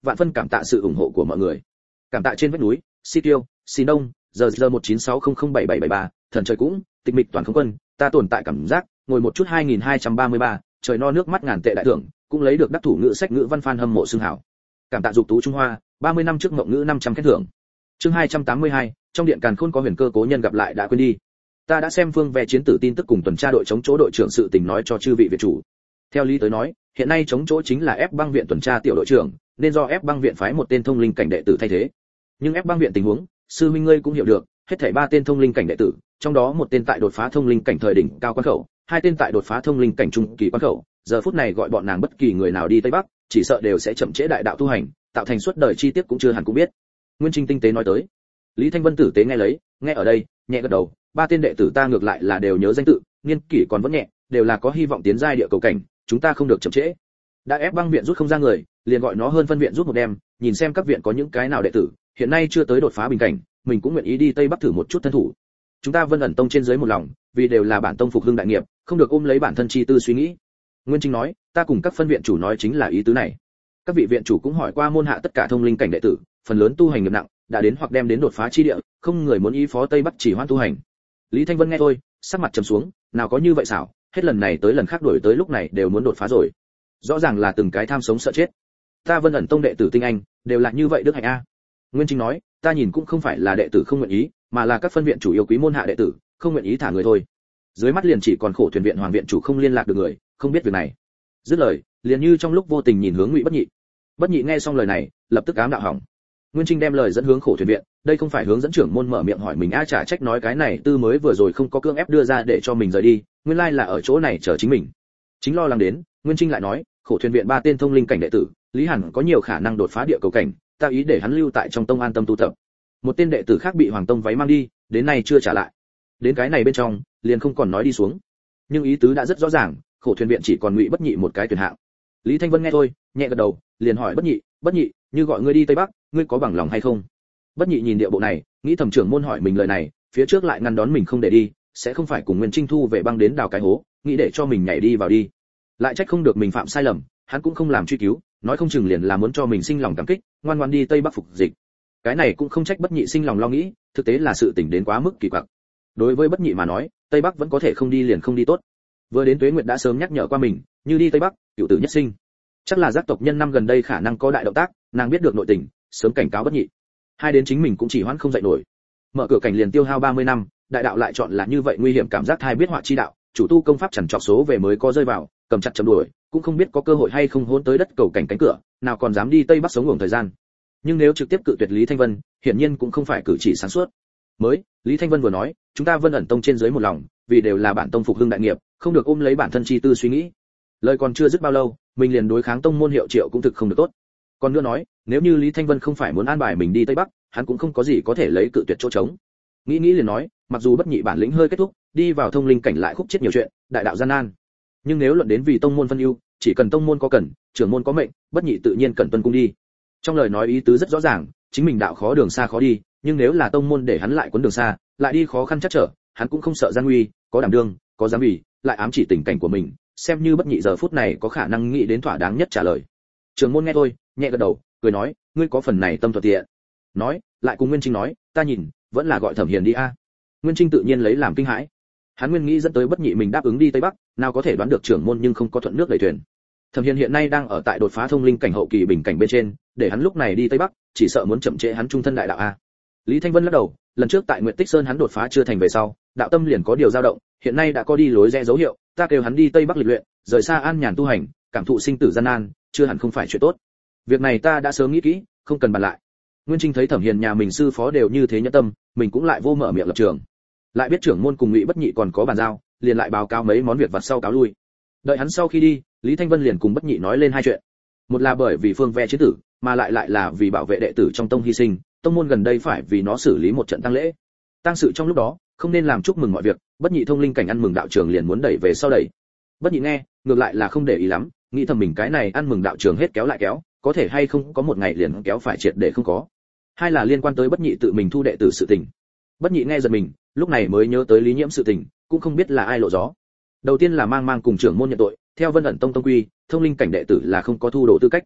vạn phân cảm tạ sự ủng hộ của mọi người. Cảm tạ trên vách núi, Si Tiêu, Xin Đông, giờ 1960077773, thần trời cũng, tịch mịch toàn không quân, ta tồn tại cảm giác, ngồi một chút 2233, trời no nước mắt ngàn tệ đại thưởng, cũng lấy được đắc thủ ngữ sách ngữ văn fan hâm mộ xưng hảo. Cảm tạ dục tú Trung Hoa, 30 năm trước mộng ngữ 500 khen thưởng. Chương 282, trong điện càn khôn có huyền cơ cố nhân gặp lại đã quên đi. Ta đã xem phương về chiến tử tin tức cùng tuần tra đội chống chỗ đội trưởng sự tình nói cho chư vị viện chủ. Theo lý tới nói, hiện nay chống chỗ chính là ép băng viện tuần tra tiểu đội trưởng, nên do ép băng viện phái một tên thông linh cảnh đệ tử thay thế. Nhưng ép băng viện tình huống, sư huynh ngươi cũng hiểu được, hết thảy 3 tên thông linh cảnh đệ tử, trong đó một tên tại đột phá thông linh cảnh thời đỉnh cao quan khẩu, 2 tên tại đột phá thông linh cảnh trung kỳ quan khẩu, giờ phút này gọi bọn nàng bất kỳ người nào đi tây bắc, chỉ sợ đều sẽ chậm trễ đại đạo tu hành, tạo thành suốt đời chi tiết cũng chưa hẳn cũng biết. Nguyên Trinh tinh tế nói tới. Lý Thanh Vân tử tế nghe lấy, nghe ở đây, nhẹ gật đầu, 3 tên đệ tử ta ngược lại là đều nhớ danh tự, niên kỷ còn vẫn nhẹ, đều là có hy vọng tiến giai địa cầu cảnh, chúng ta không được chậm trễ. Đã ép băng viện rút không ra người, liền gọi nó hơn phân viện rút một đêm, nhìn xem các viện có những cái nào đệ tử, hiện nay chưa tới đột phá bình cảnh, mình cũng nguyện ý đi tây bắc thử một chút thân thủ. Chúng ta Vân ẩn tông trên dưới một lòng, vì đều là bản tông phục hưng đại nghiệp, không được ôm lấy bản thân chi tư suy nghĩ. Nguyên Trinh nói, ta cùng các phân viện chủ nói chính là ý tứ này. Các vị viện chủ cũng hỏi qua môn hạ tất cả thông linh cảnh đệ tử, phần lớn tu hành nghiệp nặng, đã đến hoặc đem đến đột phá chi địa, không người muốn ý phó tây bắc chỉ hoan tu hành. Lý Thanh Vân nghe thôi, sắc mặt trầm xuống, nào có như vậy xảo, hết lần này tới lần khác đổi tới lúc này đều muốn đột phá rồi. Rõ ràng là từng cái tham sống sợ chết. Ta Vân ẩn tông đệ tử tinh anh, đều là như vậy đức hạnh a. Nguyên Trinh nói, ta nhìn cũng không phải là đệ tử không nguyện ý, mà là các phân viện chủ yêu quý môn hạ đệ tử, không nguyện ý thả người thôi. Dưới mắt liền chỉ còn khổ thuyền viện hoàng viện chủ không liên lạc được người, không biết việc này. Dứt lời, liền như trong lúc vô tình nhìn hướng Ngụy Bất Nhị. Bất Nhị nghe xong lời này, lập tức ám đạo hỏng. Nguyên Trinh đem lời dẫn hướng khổ thuyền viện, đây không phải hướng dẫn trưởng môn mở miệng hỏi mình trả trách nói cái này tư mới vừa rồi không có cưỡng ép đưa ra để cho mình rời đi, nguyên lai là ở chỗ này chờ chính mình. Chính lo lắng đến, Nguyên Trinh lại nói, khổ thuyền viện 3 tên thông linh cảnh đệ tử, Lý Hẳn có nhiều khả năng đột phá địa cầu cảnh, ta ý để hắn lưu tại trong tông an tâm tu tập. Một tên đệ tử khác bị Hoàng tông váy mang đi, đến nay chưa trả lại. Đến cái này bên trong, liền không còn nói đi xuống. Nhưng ý tứ đã rất rõ ràng, khổ thuyền viện chỉ còn Ngụy Bất Nhị một cái tuyển hạng. Lý Thanh Vân nghe thôi, nhẹ gật đầu, liền hỏi Bất Nhị, như gọi ngươi đi tây bắc, ngươi có bằng lòng hay không? Bất Nhị nhìn địa bộ này, nghĩ thầm trưởng môn hỏi mình lời này, phía trước lại ngăn đón mình không để đi, sẽ không phải cùng Nguyên Trinh thu về băng đến đào cái hố, nghĩ để cho mình nhảy đi vào đi. Lại trách không được mình phạm sai lầm, hắn cũng không làm truy cứu, nói không chừng liền là muốn cho mình sinh lòng cảm kích, ngoan ngoãn đi tây bắc phục dịch. Cái này cũng không trách Bất Nhị sinh lòng lo nghĩ, thực tế là sự tình đến quá mức kỳ quặc. Đối với Bất Nhị mà nói, tây bắc vẫn có thể không đi liền không đi tốt. Vừa đến Tuế Nguyệt đã sớm nhắc nhở qua mình, như đi tây bắc, cửu tử nhất sinh. Chắc là giác tộc nhân năm gần đây khả năng có đại động tác, nàng biết được nội tình, sớm cảnh cáo Bất Nhị. Hai đến chính mình cũng chỉ hoãn không dậy nổi. Mở cửa cảnh liền tiêu hao 30 năm, đại đạo lại chọn là như vậy nguy hiểm cảm giác thai biết họa chi đạo, chủ tu công pháp chằn trọc số về mới có rơi vào, cầm chặt chấm đuổi, cũng không biết có cơ hội hay không hôn tới đất cầu cảnh cánh cửa, nào còn dám đi tây bắc sống ngủ thời gian. Nhưng nếu trực tiếp cự tuyệt Lý Thanh Vân, hiển nhiên cũng không phải cử chỉ sáng suốt. Mới, Lý Thanh Vân vừa nói, chúng ta Vân ẩn tông trên dưới một lòng, vì đều là bản tông phục hưng đại nghiệp, không được ôm lấy bản thân chi tư suy nghĩ. Lời còn chưa dứt bao lâu, mình liền đối kháng tông môn hiệu triệu cũng thực không được tốt. Còn nữa nói, nếu như Lý Thanh Vân không phải muốn an bài mình đi tây bắc, hắn cũng không có gì có thể lấy cự tuyệt chỗ trống. Nghĩ liền nói, mặc dù Bất Nhị bản lĩnh hơi kết thúc, đi vào thông linh cảnh lại khúc chết nhiều chuyện, đại đạo gian nan. Nhưng nếu luận đến vì tông môn phân ưu, chỉ cần tông môn có cần, trưởng môn có mệnh, Bất Nhị tự nhiên cần tuân cung đi. Trong lời nói ý tứ rất rõ ràng, chính mình đạo khó đường xa khó đi, nhưng nếu là tông môn để hắn lại cuốn đường xa, lại đi khó khăn chắc trở, hắn cũng không sợ gian nguy, có đảm đương, có dám vì, lại ám chỉ tình cảnh của mình, xem như Bất Nhị giờ phút này có khả năng nghĩ đến thỏa đáng nhất trả lời. Trưởng môn nghe thôi, nhẹ gật đầu, cười nói, ngươi có phần này tâm thuận tiện. Nói, lại cùng Nguyên Trinh nói, ta nhìn, vẫn là gọi Thẩm Hiền đi a. Nguyên Trinh tự nhiên lấy làm kinh hãi. Hắn nguyên nghĩ dẫn tới Bất Nhị mình đáp ứng đi tây bắc, nào có thể đoán được trưởng môn nhưng không có thuận nước đẩy thuyền. Thẩm Hiền hiện nay đang ở tại đột phá thông linh cảnh hậu kỳ bình cảnh bên trên, để hắn lúc này đi tây bắc, chỉ sợ muốn chậm trễ hắn trung thân đại đạo a. Lý Thanh Vân lắc đầu, lần trước tại Nguyệt Tích Sơn hắn đột phá chưa thành về sau, đạo tâm liền có điều dao động, hiện nay đã có đi lối rẽ dấu hiệu, ta kêu hắn đi tây bắc lịch luyện, rời xa an nhàn tu hành, cảm thụ sinh tử gian nan, chưa hẳn không phải chuyện tốt. Việc này ta đã sớm nghĩ kỹ, không cần bàn lại. Nguyên Trinh thấy Thẩm Hiền nhà mình sư phó đều như thế nhẫn tâm, mình cũng lại vô mở miệng lập trường. Lại biết trưởng môn cùng Ngụy Bất Nhị còn có bàn giao, liền lại báo cáo mấy món việc vặt sau cáo lui. Đợi hắn sau khi đi, Lý Thanh Vân liền cùng Bất Nhị nói lên hai chuyện. Một là bởi vì phương ve chiến tử, mà lại là vì bảo vệ đệ tử trong tông hy sinh, tông môn gần đây phải vì nó xử lý một trận tang lễ. Tang sự trong lúc đó, không nên làm chúc mừng mọi việc, Bất Nhị thông linh cảnh ăn mừng đạo trường liền muốn đẩy về sau đẩy. Bất Nhị nghe, ngược lại là không để ý lắm, nghĩ thầm mình cái này ăn mừng đạo trường hết kéo lại kéo, có thể hay không có một ngày liền kéo phải triệt để không có. Hai là liên quan tới Bất Nhị tự mình thu đệ tử sự tình. Bất Nhị nghe giật mình, lúc này mới nhớ tới Lý Nhiễm sự tình, cũng không biết là ai lộ gió. Đầu tiên là mang cùng trưởng môn nhận tội, theo Vân ẩn tông tông quy, thông linh cảnh đệ tử là không có thu đồ tư cách.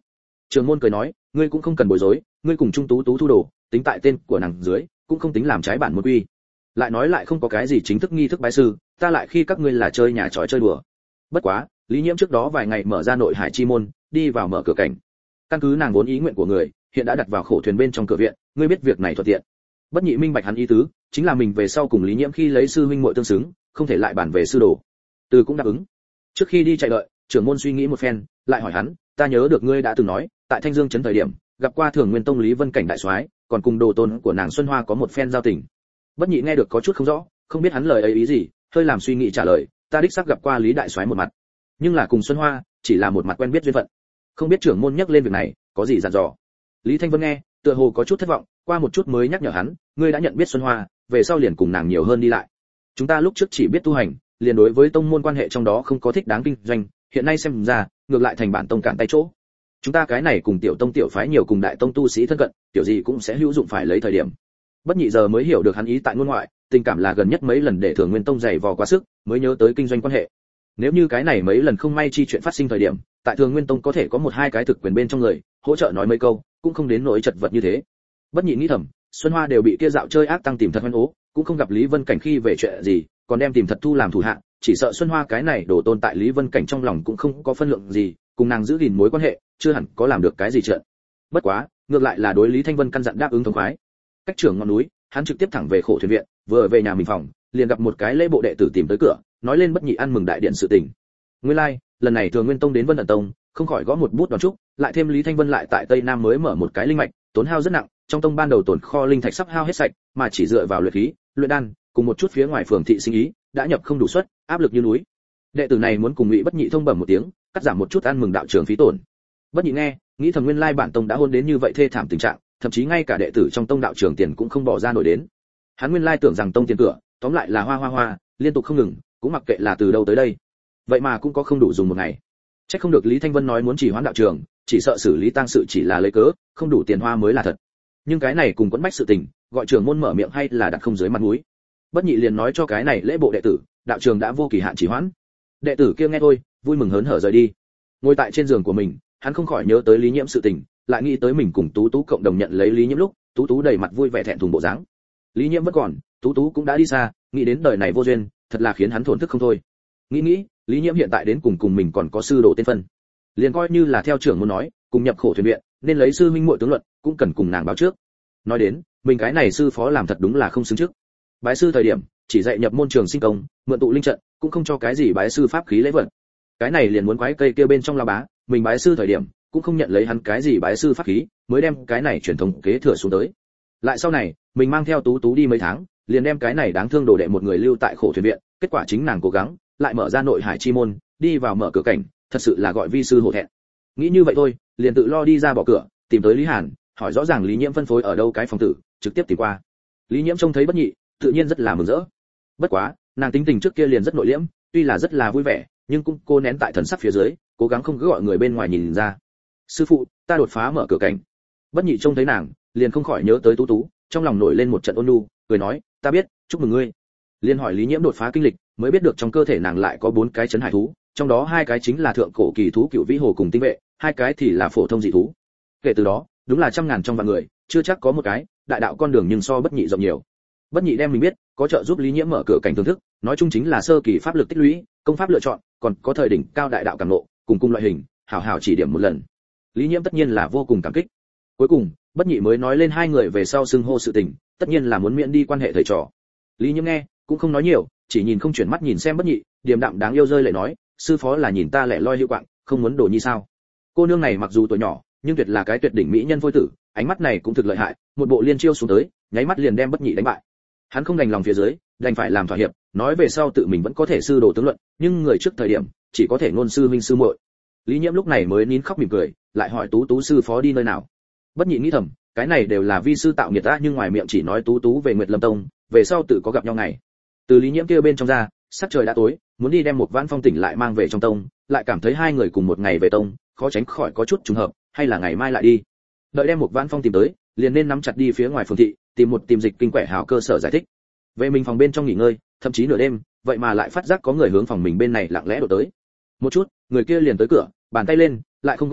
Trưởng môn cười nói, ngươi cũng không cần bối rối, ngươi cùng Trung Tú Tú thu đồ, tính tại tên của nàng dưới, cũng không tính làm trái bản môn quy. Lại nói lại không có cái gì chính thức nghi thức bái sư, ta lại khi các ngươi là chơi nhà trò chơi đùa. Bất quá, Lý Nhiễm trước đó vài ngày mở ra nội hải chi môn, đi vào mở cửa cảnh. Căn cứ nàng vốn ý nguyện của người, hiện đã đặt vào khổ thuyền bên trong cửa viện, ngươi biết việc này thuận tiện. Bất Nhị minh bạch hắn ý tứ, chính là mình về sau cùng Lý Nhiễm khi lấy sư huynh muội tương xứng, không thể lại bản về sư đồ. Từ cũng đáp ứng. Trước khi đi chạy đợi, trưởng môn suy nghĩ một phen, lại hỏi hắn, ta nhớ được ngươi đã từng nói, tại Thanh Dương trấn thời điểm, gặp qua Thường Nguyên Tông Lý Vân Cảnh đại soái, còn cùng đồ tôn của nàng Xuân Hoa có một phen giao tình. Bất Nhị nghe được có chút không rõ, không biết hắn lời ấy ý gì, hơi làm suy nghĩ trả lời, ta đích xác gặp qua Lý đại soái một mặt, nhưng là cùng Xuân Hoa, chỉ là một mặt quen biết duyên phận. Không biết trưởng môn nhắc lên việc này, có gì dặn dò. Lý Thanh Vân nghe, tựa hồ có chút thất vọng, qua một chút mới nhắc nhở hắn, ngươi đã nhận biết Xuân Hoa, về sau liền cùng nàng nhiều hơn đi lại. Chúng ta lúc trước chỉ biết tu hành, liền đối với tông môn quan hệ trong đó không có thích đáng kinh doanh, hiện nay xem ra, ngược lại thành bản tông cản tay chỗ. Chúng ta cái này cùng tiểu tông tiểu phái nhiều cùng đại tông tu sĩ thân cận, tiểu gì cũng sẽ hữu dụng phải lấy thời điểm. Bất Nhị giờ mới hiểu được hắn ý tại ngôn ngoại, tình cảm là gần nhất mấy lần để Thường Nguyên Tông dày vò quá sức, mới nhớ tới kinh doanh quan hệ. Nếu như cái này mấy lần không may chi chuyện phát sinh thời điểm, tại Thường Nguyên Tông có thể có một hai cái thực quyền bên trong người, hỗ trợ nói mấy câu, cũng không đến nỗi chật vật như thế. Bất Nhị nghĩ thầm, Xuân Hoa đều bị kia dạo chơi ác tăng tìm thật hoan ố, cũng không gặp Lý Vân Cảnh khi về chuyện gì, còn đem tìm thật thu làm thủ hạ, chỉ sợ Xuân Hoa cái này đổ tôn tại Lý Vân Cảnh trong lòng cũng không có phân lượng gì, cùng nàng giữ gìn mối quan hệ, chưa hẳn có làm được cái gì chuyện. Bất quá, ngược lại là đối Lý Thanh Vân căn dặn đáp ứng thống khoái. Cách trưởng ngọn núi, hắn trực tiếp thẳng về khổ thuyền viện, vừa về nhà mình phòng, liền gặp một cái lễ bộ đệ tử tìm tới cửa, nói lên Bất Nhị ăn mừng đại điện sự tình. Nguyên lai, lần này Thường Nguyên Tông đến Vân Ẩn Tông, không khỏi gõ một bút đón chúc, lại thêm Lý Thanh Vân lại tại Tây Nam mới mở một cái linh mạch, tốn hao rất nặng, trong tông ban đầu tồn kho linh thạch sắp hao hết sạch, mà chỉ dựa vào luyện khí, luyện đan, cùng một chút phía ngoài phường thị sinh ý, đã nhập không đủ suất, áp lực như núi. Đệ tử này muốn cùng Ngụy Bất Nhị thông bẩm một tiếng, cắt giảm một chút ăn mừng đạo trưởng phí tổn. Bất Nhị nghe, nghĩ thầm nguyên lai bản tông đã hôn đến như vậy thê thảm tình trạng, thậm chí ngay cả đệ tử trong tông đạo trưởng tiền cũng không bỏ ra nổi đến. Hắn nguyên lai tưởng rằng tông tiền cửa, tóm lại là hoa, liên tục không ngừng, cũng mặc kệ là từ đâu tới đây. Vậy mà cũng có không đủ dùng một ngày. Chắc không được Lý Thanh Vân nói muốn chỉ hoãn đạo trưởng, chỉ sợ xử lý tang sự chỉ là lấy cớ, không đủ tiền hoa mới là thật. Nhưng cái này cùng quẫn bách sự tình, gọi trưởng môn mở miệng hay là đặt không dưới mặt mũi. Bất Nhị liền nói cho cái này lễ bộ đệ tử, đạo trưởng đã vô kỳ hạn chỉ hoãn. Đệ tử kia nghe thôi, vui mừng hớn hở rời đi. Ngồi tại trên giường của mình, hắn không khỏi nhớ tới Lý Nhiễm sự tình, lại nghĩ tới mình cùng Tú Tú cộng đồng nhận lấy Lý Nhiễm lúc, Tú Tú đầy mặt vui vẻ thẹn thùng bộ dáng. Lý Nhiễm vẫn còn, Tú Tú cũng đã đi xa, nghĩ đến đời này vô duyên, thật là khiến hắn thổn thức không thôi. Nghĩ, Lý Nhiễm hiện tại đến cùng mình còn có sư đồ tên phân, liền coi như là theo trưởng muốn nói, cùng nhập khổ thuyền viện, nên lấy sư huynh muội tướng luận, cũng cần cùng nàng báo trước. Nói đến, mình cái này sư phó làm thật đúng là không xứng trước. Bái sư thời điểm, chỉ dạy nhập môn trường sinh công, mượn tụ linh trận, cũng không cho cái gì bái sư pháp khí lễ vật. Cái này liền muốn quái cây kia bên trong la bá, mình bái sư thời điểm, cũng không nhận lấy hắn cái gì bái sư pháp khí, mới đem cái này truyền thống kế thừa xuống tới. Lại sau này, mình mang theo Tú Tú đi mấy tháng, liền đem cái này đáng thương đồ đệ một người lưu tại khổ thuyền viện, kết quả chính nàng cố gắng, lại mở ra nội hải chi môn, đi vào mở cửa cảnh, thật sự là gọi vi sư hổ thẹn. Nghĩ như vậy thôi, liền tự lo đi ra bỏ cửa, tìm tới Lý Hàn, hỏi rõ ràng Lý Nhiễm phân phối ở đâu cái phòng tử, trực tiếp tìm qua. Lý Nhiễm trông thấy Bất Nhị, tự nhiên rất là mừng rỡ. Bất quá, nàng tính tình trước kia liền rất nội liễm, tuy là rất là vui vẻ, nhưng cũng cô nén tại thần sắc phía dưới, cố gắng không cứ gọi người bên ngoài nhìn ra. Sư phụ, ta đột phá mở cửa cảnh. Bất Nhị trông thấy nàng, liền không khỏi nhớ tới Tú Tú, trong lòng nổi lên một trận ôn nhu, cười nói, ta biết, chúc mừng ngươi. Liên hỏi Lý Nhiễm đột phá kinh lịch, mới biết được trong cơ thể nàng lại có 4 cái chấn hải thú, trong đó 2 cái chính là thượng cổ kỳ thú Cửu Vĩ Hồ cùng Tinh Vệ, 2 cái thì là phổ thông dị thú. Kể từ đó, đúng là trăm ngàn trong vạn người, chưa chắc có một cái, đại đạo con đường nhưng so Bất Nhị rộng nhiều. Bất Nhị đem mình biết, có trợ giúp Lý Nhiễm mở cửa cảnh thưởng thức, nói chung chính là sơ kỳ pháp lực tích lũy, công pháp lựa chọn, còn có thời đỉnh cao đại đạo cảm ngộ, cùng loại hình, hảo hảo chỉ điểm một lần. Lý Nhiễm tất nhiên là vô cùng cảm kích. Cuối cùng, Bất Nhị mới nói lên hai người về sau xưng hô sự tình, tất nhiên là muốn miễn đi quan hệ thầy trò. Lý Nhiễm nghe, cũng không nói nhiều, chỉ nhìn không chuyển mắt nhìn xem Bất Nhị, điềm đạm đáng yêu rơi lệ nói, sư phó là nhìn ta lẻ loi hữu quạng, không muốn đổ nhi sao? Cô nương này mặc dù tuổi nhỏ, nhưng tuyệt là cái tuyệt đỉnh mỹ nhân phôi tử, ánh mắt này cũng thực lợi hại, một bộ liên chiêu xuống tới, nháy mắt liền đem Bất Nhị đánh bại. Hắn không đành lòng phía dưới, đành phải làm thỏa hiệp, nói về sau tự mình vẫn có thể sư đồ tướng luận, nhưng người trước thời điểm, chỉ có thể ngôn sư huynh sư muội. Lý Nhiễm lúc này mới nín khóc mỉm cười, lại hỏi Tú Tú sư phó đi nơi nào. Bất Nhị nghĩ thầm, cái này đều là vi sư tạo nghiệt ta, nhưng ngoài miệng chỉ nói Tú Tú về Nguyệt Lâm Tông, về sau tự có gặp nhau ngày. Từ Lý Nhiễm kia bên trong ra, sắc trời đã tối, muốn đi đem một Vãn Phong tỉnh lại mang về trong tông, lại cảm thấy hai người cùng một ngày về tông, khó tránh khỏi có chút trùng hợp, hay là ngày mai lại đi. Đợi đem một Vãn Phong tìm tới, liền nên nắm chặt đi phía ngoài phường thị, tìm dịch kinh quẻ hào cơ sở giải thích. Về mình phòng bên trong nghỉ ngơi, thậm chí nửa đêm, vậy mà lại phát giác có người hướng phòng mình bên này lặng lẽ đổ tới. Một chút, người kia liền tới cửa, bàn tay lên, lại không gõ cửa,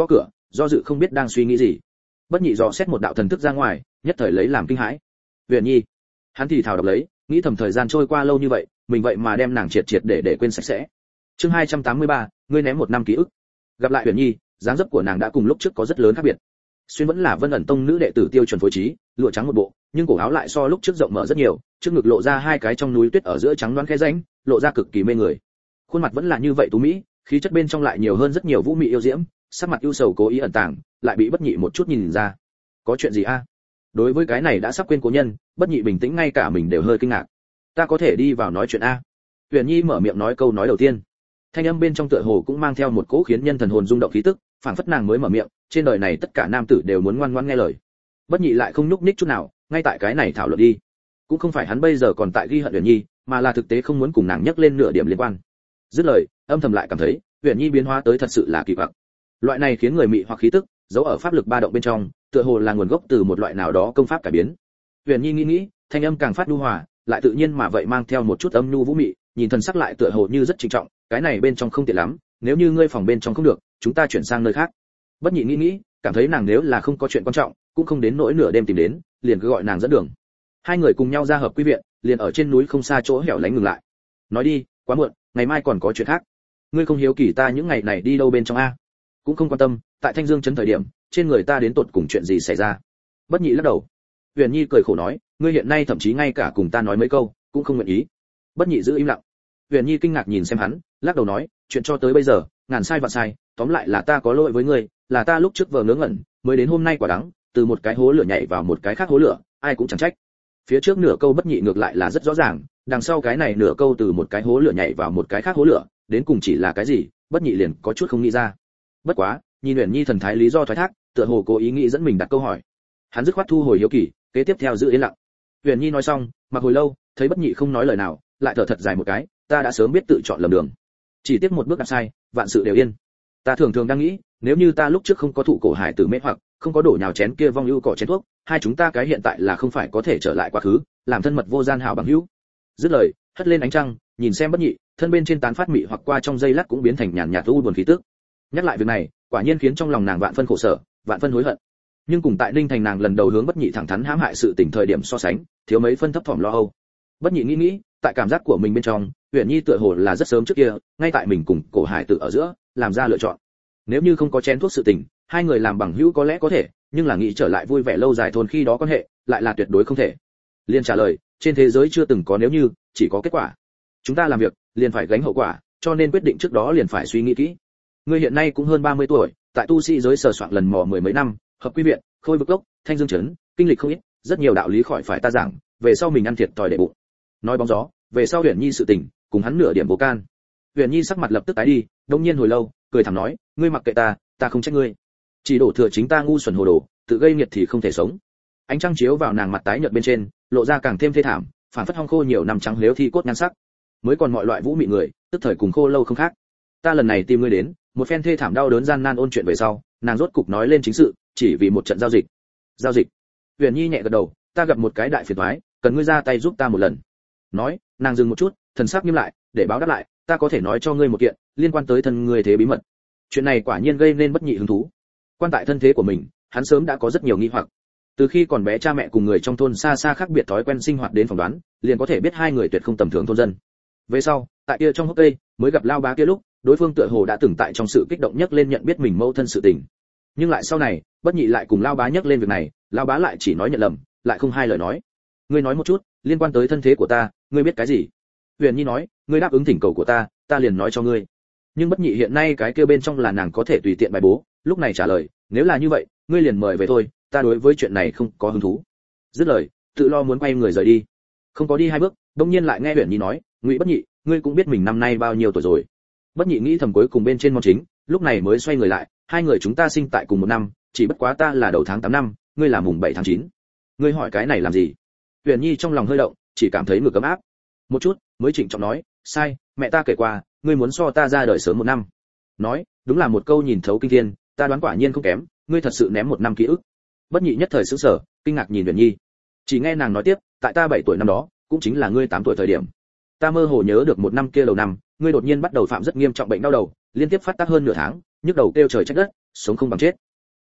do dự không biết đang suy nghĩ gì. Bất Nhị dò xét một đạo thần thức ra ngoài, nhất thời lấy làm kinh hãi. Huyền Nhi, hắn thì thào đọc lấy, nghĩ thầm thời gian trôi qua lâu như vậy, mình vậy mà đem nàng triệt triệt để quên sạch sẽ. Chương 283, ngươi ném một năm ký ức. Gặp lại Huyền Nhi, dáng dấp của nàng đã cùng lúc trước có rất lớn khác biệt. Xuyên vẫn là Vân ẩn tông nữ đệ tử tiêu chuẩn phối trí, lụa trắng một bộ, nhưng cổ áo lại so lúc trước rộng mở rất nhiều, trước ngực lộ ra hai cái trong núi tuyết ở giữa trắng đoán khe rãnh, lộ ra cực kỳ mê người. Khuôn mặt vẫn là như vậy tú mỹ, khí chất bên trong lại nhiều hơn rất nhiều vũ mị yêu diễm, sắc mặt ưu sầu cố ý ẩn tàng, lại bị Bất Nhị một chút nhìn ra. Có chuyện gì a? Đối với cái này đã sắp quên cố nhân, Bất Nhị bình tĩnh ngay cả mình đều hơi kinh ngạc. Ta có thể đi vào nói chuyện a? Huyền Nhi mở miệng nói câu nói đầu tiên. Thanh âm bên trong tựa hồ cũng mang theo một cỗ khiến nhân thần hồn rung động khí tức, phảng phất nàng mới mở miệng, trên đời này tất cả nam tử đều muốn ngoan ngoãn nghe lời. Bất Nhị lại không nhúc nhích chút nào, ngay tại cái này thảo luận đi. Cũng không phải hắn bây giờ còn tại ghi hận Huyền Nhi, mà là thực tế không muốn cùng nàng nhắc lên nửa điểm liên quan. Dứt lời, âm thầm lại cảm thấy, Huyền Nhi biến hóa tới thật sự là kỳ quặc. Loại này khiến người mị hoặc khí tức, giấu ở pháp lực ba động bên trong, tựa hồ là nguồn gốc từ một loại nào đó công pháp cải biến. Huyền Nhi nghĩ, thanh âm càng phát nhu hòa, lại tự nhiên mà vậy mang theo một chút âm nhu vũ mị, nhìn thần sắc lại tựa hồ như rất trịnh trọng, cái này bên trong không tiện lắm, nếu như ngươi phòng bên trong không được, chúng ta chuyển sang nơi khác. Bất Nhị nghĩ, cảm thấy nàng nếu là không có chuyện quan trọng, cũng không đến nỗi nửa đêm tìm đến, liền cứ gọi nàng dẫn đường. Hai người cùng nhau ra hợp quy viện, liền ở trên núi không xa chỗ hẻo lánh ngừng lại. Nói đi, quá muộn, ngày mai còn có chuyện khác. Ngươi không hiếu kỳ ta những ngày này đi đâu bên trong a? Cũng không quan tâm, tại Thanh Dương trấn thời điểm, trên người ta đến tột cùng chuyện gì xảy ra? Bất Nhị lắc đầu. Huyền Nhi cười khổ nói, ngươi hiện nay thậm chí ngay cả cùng ta nói mấy câu, cũng không nguyện ý. Bất Nhị giữ im lặng. Huyền Nhi kinh ngạc nhìn xem hắn, lắc đầu nói, chuyện cho tới bây giờ, ngàn sai vạn sai, tóm lại là ta có lỗi với ngươi, là ta lúc trước vờ ngớ ngẩn, mới đến hôm nay quả đắng, từ một cái hố lửa nhảy vào một cái khác hố lửa, ai cũng chẳng trách. Phía trước nửa câu Bất Nhị ngược lại là rất rõ ràng, đằng sau cái này nửa câu từ một cái hố lửa nhảy vào một cái khác hố lửa, đến cùng chỉ là cái gì, Bất Nhị liền có chút không nghĩ ra. Bất quá, nhìn Huyền Nhi thần thái lý do thoái thác, tựa hồ cố ý nghĩ dẫn mình đặt câu hỏi. Hắn dứt khoát thu hồi hiếu kỳ, kế tiếp theo giữ yên lặng. Huyền Nhi nói xong, mặc hồi lâu, thấy Bất Nhị không nói lời nào, lại thở thật dài một cái, ta đã sớm biết tự chọn lầm đường, chỉ tiếc một bước đạp sai, vạn sự đều yên. Ta thường thường đang nghĩ, nếu như ta lúc trước không có thụ cổ hải tử mê hoặc, không có đổ nhào chén kia vong ưu cỏ chén thuốc, hai chúng ta cái hiện tại là không phải có thể trở lại quá khứ, làm thân mật vô gian hảo bằng hữu. Dứt lời, hất lên ánh trăng, nhìn xem Bất Nhị, thân bên trên tán phát mị hoặc qua trong giây lát cũng biến thành nhàn nhạt u buồn khí tức. Nhắc lại việc này, quả nhiên khiến trong lòng nàng vạn phân khổ sở, vạn phân hối hận. Nhưng cùng tại Ninh Thành nàng lần đầu hướng Bất Nhị thẳng thắn hãm hại sự tình thời điểm so sánh, thiếu mấy phân thấp thỏm lo âu. Bất Nhị nghĩ, tại cảm giác của mình bên trong, Huyền Nhi tựa hồ là rất sớm trước kia, ngay tại mình cùng cổ hải tử ở giữa, làm ra lựa chọn. Nếu như không có chén thuốc sự tình, hai người làm bằng hữu có lẽ có thể, nhưng là nghĩ trở lại vui vẻ lâu dài thôn khi đó quan hệ, lại là tuyệt đối không thể. Liên trả lời, trên thế giới chưa từng có nếu như, chỉ có kết quả. Chúng ta làm việc, liền phải gánh hậu quả, cho nên quyết định trước đó liền phải suy nghĩ kỹ. Ngươi hiện nay cũng hơn 30 tuổi, tại tu sĩ giới sờ soạn lần mò mười mấy năm, hợp quy viện, khôi vực cốc, Thanh Dương trấn, kinh lịch không ít, rất nhiều đạo lý khỏi phải ta giảng, về sau mình ăn thiệt thòi để bụng. Nói bóng gió, về sau Huyền Nhi sự tình, cùng hắn nửa điểm vô can. Huyền Nhi sắc mặt lập tức tái đi, đột nhiên hồi lâu, cười thẳng nói, ngươi mặc kệ ta, ta không trách ngươi. Chỉ đổ thừa chính ta ngu xuẩn hồ đồ, tự gây nghiệt thì không thể sống. Ánh trăng chiếu vào nàng mặt tái nhợt bên trên, lộ ra càng thêm thê thảm, phản phất hong khô nhiều năm trắng lếu thi cốt nhan sắc. Mới còn mọi loại vũ mị người, tức thời cùng khô lâu không khác. Ta lần này tìm ngươi đến, một phen thê thảm đau đớn gian nan ôn chuyện về sau, nàng rốt cục nói lên chính sự, chỉ vì một trận giao dịch. Giao dịch? Huyền Nhi nhẹ gật đầu, ta gặp một cái đại phiền toái, cần ngươi ra tay giúp ta một lần. Nói, nàng dừng một chút, thần sắc nghiêm lại, để báo đáp lại, ta có thể nói cho ngươi một kiện liên quan tới thân ngươi thế bí mật. Chuyện này quả nhiên gây nên Bất Nhị hứng thú. Quan tại thân thế của mình, hắn sớm đã có rất nhiều nghi hoặc. Từ khi còn bé cha mẹ cùng người trong thôn xa xa khác biệt thói quen sinh hoạt đến phỏng đoán, liền có thể biết hai người tuyệt không tầm thường thôn dân. Về sau, tại kia trong hốc cây, mới gặp Lao Bá kia lúc, đối phương tựa hồ đã từng tại trong sự kích động nhất lên nhận biết mình mâu thân sự tình. Nhưng lại sau này, Bất Nhị lại cùng Lao Bá nhắc lên việc này, Lao Bá lại chỉ nói nhận lầm, lại không hai lời nói. Ngươi nói một chút, liên quan tới thân thế của ta, ngươi biết cái gì? Huyền Nhi nói, ngươi đáp ứng thỉnh cầu của ta, ta liền nói cho ngươi. Nhưng Bất Nhị hiện nay cái kia bên trong là nàng có thể tùy tiện bài bố, lúc này trả lời, nếu là như vậy, ngươi liền mời về thôi, ta đối với chuyện này không có hứng thú. Dứt lời, tự lo muốn quay người rời đi. Không có đi hai bước, đột nhiên lại nghe Huyền Nhi nói, Ngụy Bất Nhị, ngươi cũng biết mình năm nay bao nhiêu tuổi rồi. Bất Nhị nghĩ thầm cuối cùng bên trên món chính, lúc này mới xoay người lại, hai người chúng ta sinh tại cùng một năm, chỉ bất quá ta là đầu tháng 8 năm, ngươi là mùng 7 tháng 9. Ngươi hỏi cái này làm gì? Huyền Nhi trong lòng hơi động, chỉ cảm thấy ngực ấm áp. Một chút, mới trịnh trọng nói, sai, mẹ ta kể qua, ngươi muốn so ta ra đời sớm một năm. Nói, đúng là một câu nhìn thấu kinh thiên, ta đoán quả nhiên không kém, ngươi thật sự ném một năm ký ức. Bất Nhị nhất thời sửng sở, kinh ngạc nhìn Huyền Nhi. Chỉ nghe nàng nói tiếp, tại ta 7 tuổi năm đó, cũng chính là ngươi 8 tuổi thời điểm. Ta mơ hồ nhớ được một năm kia đầu năm, ngươi đột nhiên bắt đầu phạm rất nghiêm trọng bệnh đau đầu, liên tiếp phát tác hơn nửa tháng, nhức đầu kêu trời trách đất, sống không bằng chết.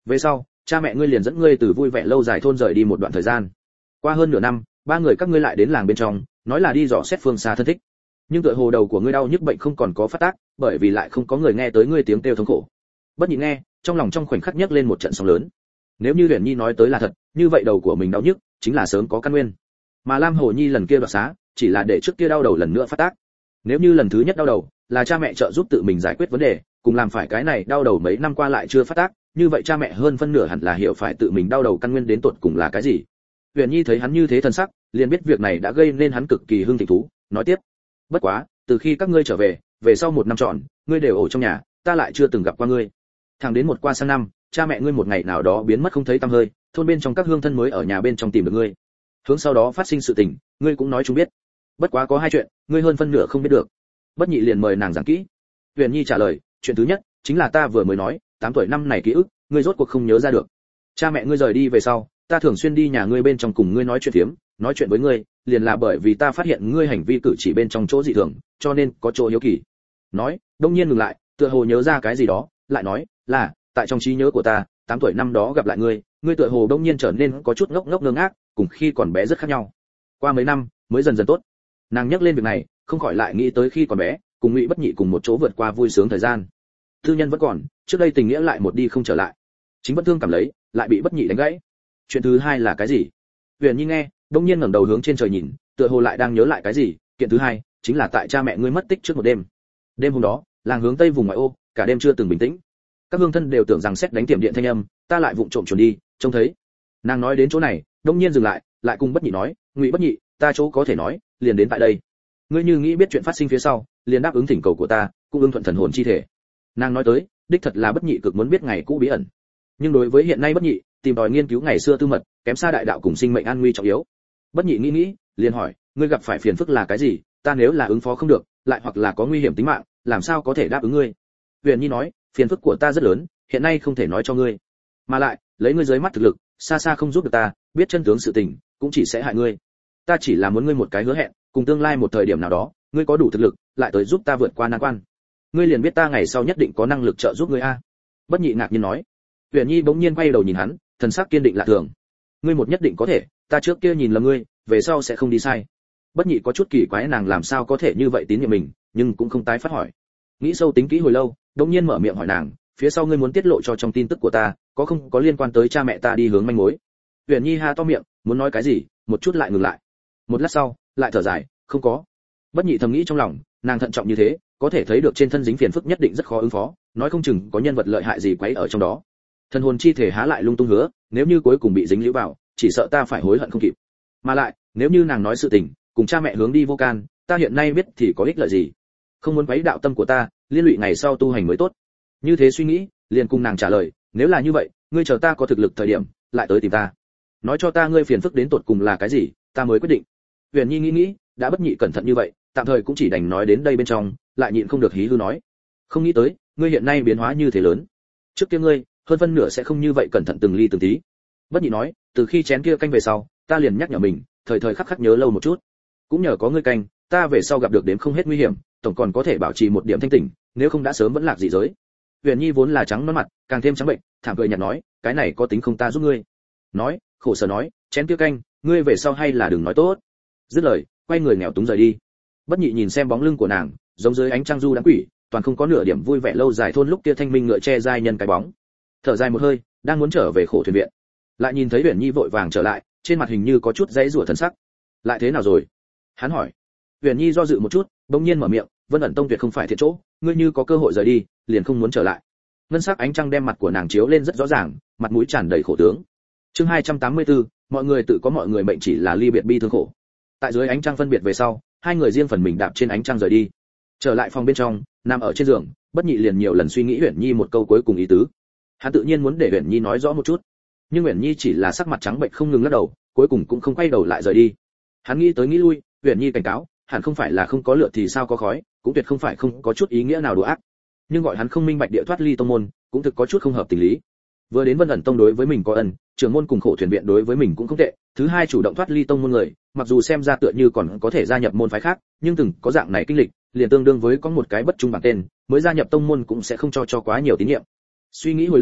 Về sau cha mẹ ngươi liền dẫn ngươi từ vui vẻ lâu dài thôn rời đi một đoạn thời gian. Qua hơn nửa năm, ba người các ngươi lại đến làng bên trong, nói là đi dò xét phương xa thân thích. Nhưng tựa hồ đầu của ngươi đau nhức bệnh không còn có phát tác, bởi vì lại không có người nghe tới ngươi tiếng kêu thống khổ. Bất Nhị nghe, trong lòng trong khoảnh khắc nhấc lên một trận sóng lớn. Nếu như Uyển Nhi nói tới là thật, như vậy đầu của mình đau nhức chính là sớm có căn nguyên. Mà Lam Hồ Nhi lần kia đoạt xá, chỉ là để trước kia đau đầu lần nữa phát tác. Nếu như lần thứ nhất đau đầu là cha mẹ trợ giúp tự mình giải quyết vấn đề, cùng làm phải cái này đau đầu mấy năm qua lại chưa phát tác, như vậy cha mẹ hơn phân nửa hẳn là hiểu phải tự mình đau đầu căn nguyên đến tột cùng là cái gì. Uyển Nhi thấy hắn như thế thần sắc, liền biết việc này đã gây nên hắn cực kỳ hưng thịnh thú, nói tiếp: "Bất quá, từ khi các ngươi trở về, về sau một năm trọn, ngươi đều ở trong nhà, ta lại chưa từng gặp qua ngươi. Thẳng đến một qua sang năm, cha mẹ ngươi một ngày nào đó biến mất không thấy tăm hơi, thôn bên trong các hương thân mới ở nhà bên trong tìm được ngươi. Hướng sau đó phát sinh sự tình, ngươi cũng nói chúng biết. Bất quá có hai chuyện, ngươi hơn phân nửa không biết được." Bất Nhị liền mời nàng giảng kỹ. Uyển Nhi trả lời: "Chuyện thứ nhất, chính là ta vừa mới nói, 8 tuổi năm này ký ức, ngươi rốt cuộc không nhớ ra được. Cha mẹ ngươi rời đi về sau, ta thường xuyên đi nhà ngươi bên trong cùng ngươi nói chuyện phiếm, nói chuyện với ngươi, liền là bởi vì ta phát hiện ngươi hành vi cử chỉ bên trong chỗ dị thường, cho nên có chỗ hiếu kỳ." Nói, đông nhiên ngừng lại, tựa hồ nhớ ra cái gì đó, lại nói, là, tại trong trí nhớ của ta, 8 tuổi năm đó gặp lại ngươi, ngươi tựa hồ đông nhiên trở nên có chút ngốc ngốc ngơ ngác, cùng khi còn bé rất khác nhau. Qua mấy năm, mới dần dần tốt. Nàng nhắc lên việc này, không khỏi lại nghĩ tới khi còn bé, cùng Ngụy Bất Nhị cùng một chỗ vượt qua vui sướng thời gian. Tư nhân vẫn còn, trước đây tình nghĩa lại một đi không trở lại. Chính vẫn thương cảm lấy, lại bị Bất Nhị đánh gãy. Chuyện thứ hai là cái gì? Uyển Nhi nghe, đông nhiên ngẩng đầu hướng trên trời nhìn, tựa hồ lại đang nhớ lại cái gì. Kiện thứ hai, chính là tại cha mẹ ngươi mất tích trước một đêm. Đêm hôm đó, làng hướng tây vùng ngoại ô, cả đêm chưa từng bình tĩnh. Các hương thân đều tưởng rằng sét đánh tiệm điện thanh âm, ta lại vụng trộm chuồn đi, trông thấy. Nàng nói đến chỗ này, đông nhiên dừng lại, lại cùng Bất Nhị nói, Ngụy Bất Nhị, ta chỗ có thể nói, liền đến tại đây. Ngươi như nghĩ biết chuyện phát sinh phía sau, liền đáp ứng thỉnh cầu của ta, cũng ưng thuận thần hồn chi thể. Nàng nói tới, đích thật là Bất Nhị cực muốn biết ngày cũ bí ẩn. Nhưng đối với hiện nay Bất Nhị, tìm tòi nghiên cứu ngày xưa tư mật, kém xa đại đạo cùng sinh mệnh an nguy trọng yếu. Bất Nhị nghĩ, liền hỏi, ngươi gặp phải phiền phức là cái gì? Ta nếu là ứng phó không được, lại hoặc là có nguy hiểm tính mạng, làm sao có thể đáp ứng ngươi? Uyển Nhi nói, phiền phức của ta rất lớn, hiện nay không thể nói cho ngươi. Mà lại, lấy ngươi dưới mắt thực lực, xa xa không giúp được ta, biết chân tướng sự tình, cũng chỉ sẽ hại ngươi. Ta chỉ là muốn ngươi một cái hứa hẹn, cùng tương lai một thời điểm nào đó, ngươi có đủ thực lực, lại tới giúp ta vượt qua nan quan. Ngươi liền biết ta ngày sau nhất định có năng lực trợ giúp ngươi a." Bất Nhị ngạc nhiên nói. Uyển Nhi bỗng nhiên quay đầu nhìn hắn, thần sắc kiên định lạ thường. "Ngươi một nhất định có thể, ta trước kia nhìn lầm ngươi, về sau sẽ không đi sai." Bất Nhị có chút kỳ quái nàng làm sao có thể như vậy tín nhiệm mình, nhưng cũng không tái phát hỏi. Nghĩ sâu tính kỹ hồi lâu, đột nhiên mở miệng hỏi nàng, "Phía sau ngươi muốn tiết lộ cho trong tin tức của ta, có không có liên quan tới cha mẹ ta đi hướng manh mối?" Uyển Nhi ha to miệng, muốn nói cái gì, một chút lại ngừng lại. Một lát sau, lại thở dài, "Không có." Bất Nhị thầm nghĩ trong lòng, nàng thận trọng như thế, có thể thấy được trên thân dính phiền phức nhất định rất khó ứng phó, nói không chừng có nhân vật lợi hại gì quấy ở trong đó. Thần hồn chi thể há lại lung tung hứa, nếu như cuối cùng bị dính liễu vào, chỉ sợ ta phải hối hận không kịp. Mà lại, nếu như nàng nói sự tình, cùng cha mẹ hướng đi vô can, ta hiện nay biết thì có ích lợi gì? Không muốn quấy đạo tâm của ta, liên lụy ngày sau tu hành mới tốt. Như thế suy nghĩ, liền cùng nàng trả lời, nếu là như vậy, ngươi chờ ta có thực lực thời điểm, lại tới tìm ta. Nói cho ta ngươi phiền phức đến tột cùng là cái gì, ta mới quyết định. Uyển Nhi nghĩ, đã Bất Nhị cẩn thận như vậy, tạm thời cũng chỉ đành nói đến đây bên trong, lại nhịn không được hí hư nói, không nghĩ tới, ngươi hiện nay biến hóa như thế lớn. Trước kia ngươi, hơn phân nửa sẽ không như vậy cẩn thận từng ly từng tí. Bất Nhị nói, từ khi chén kia canh về sau, ta liền nhắc nhở mình, thời thời khắc khắc nhớ lâu một chút. Cũng nhờ có ngươi canh, ta về sau gặp được đến không hết nguy hiểm, tổng còn có thể bảo trì một điểm thanh tỉnh, nếu không đã sớm vẫn lạc dị giới. Uyển Nhi vốn là trắng nõn mặt, càng thêm trắng bệnh, thảm cười nhạt nói, cái này có tính không ta giúp ngươi. Nói, khổ sở nói, chén kia canh, ngươi về sau hay là đừng nói tốt. Dứt lời, quay người nghèo túng rời đi. Bất Nhị nhìn xem bóng lưng của nàng, giống dưới ánh trăng du đãng quỷ, toàn không có nửa điểm vui vẻ lâu dài thôn lúc kia thanh minh ngựa che giai nhân cái bóng. Thở dài một hơi, đang muốn trở về khổ thuyền viện, lại nhìn thấy Uyển Nhi vội vàng trở lại, trên mặt hình như có chút dãy rủa thần sắc. Lại thế nào rồi? Hắn hỏi. Uyển Nhi do dự một chút, bỗng nhiên mở miệng, Vân ẩn tông tuyệt không phải thiện chỗ, ngươi như có cơ hội rời đi, liền không muốn trở lại. Ngân sắc ánh trăng đem mặt của nàng chiếu lên rất rõ ràng, mặt mũi tràn đầy khổ tướng. Chương 284, mọi người tự có mọi người mệnh, chỉ là ly biệt bi thương khổ. Tại dưới ánh trăng phân biệt về sau, hai người riêng phần mình đạp trên ánh trăng rời đi. Trở lại phòng bên trong, nằm ở trên giường, Bất Nhị liền nhiều lần suy nghĩ Uyển Nhi một câu cuối cùng ý tứ. Hắn tự nhiên muốn để Uyển Nhi nói rõ một chút, nhưng Uyển Nhi chỉ là sắc mặt trắng bệch không ngừng lắc đầu, cuối cùng cũng không quay đầu lại rời đi. Hắn nghĩ tới nghĩ lui, Uyển Nhi cảnh cáo, hẳn không phải là không có lửa thì sao có khói, cũng tuyệt không phải không có chút ý nghĩa nào đùa ác. Nhưng gọi hắn không minh bạch địa thoát ly tông môn, cũng thực có chút không hợp tình lý. Vừa đến Vân ẩn tông đối với mình có ân, trưởng môn cùng khổ thuyền viện đối với mình cũng không tệ, thứ hai chủ động thoát ly tông môn người, mặc dù xem ra tựa như còn có thể gia nhập môn phái khác, nhưng từng có dạng này kinh lịch, liền tương đương với có một cái bất trung bảng tên, mới gia nhập tông môn cũng sẽ không cho quá nhiều tín nhiệm. Suy nghĩ hồi lâu,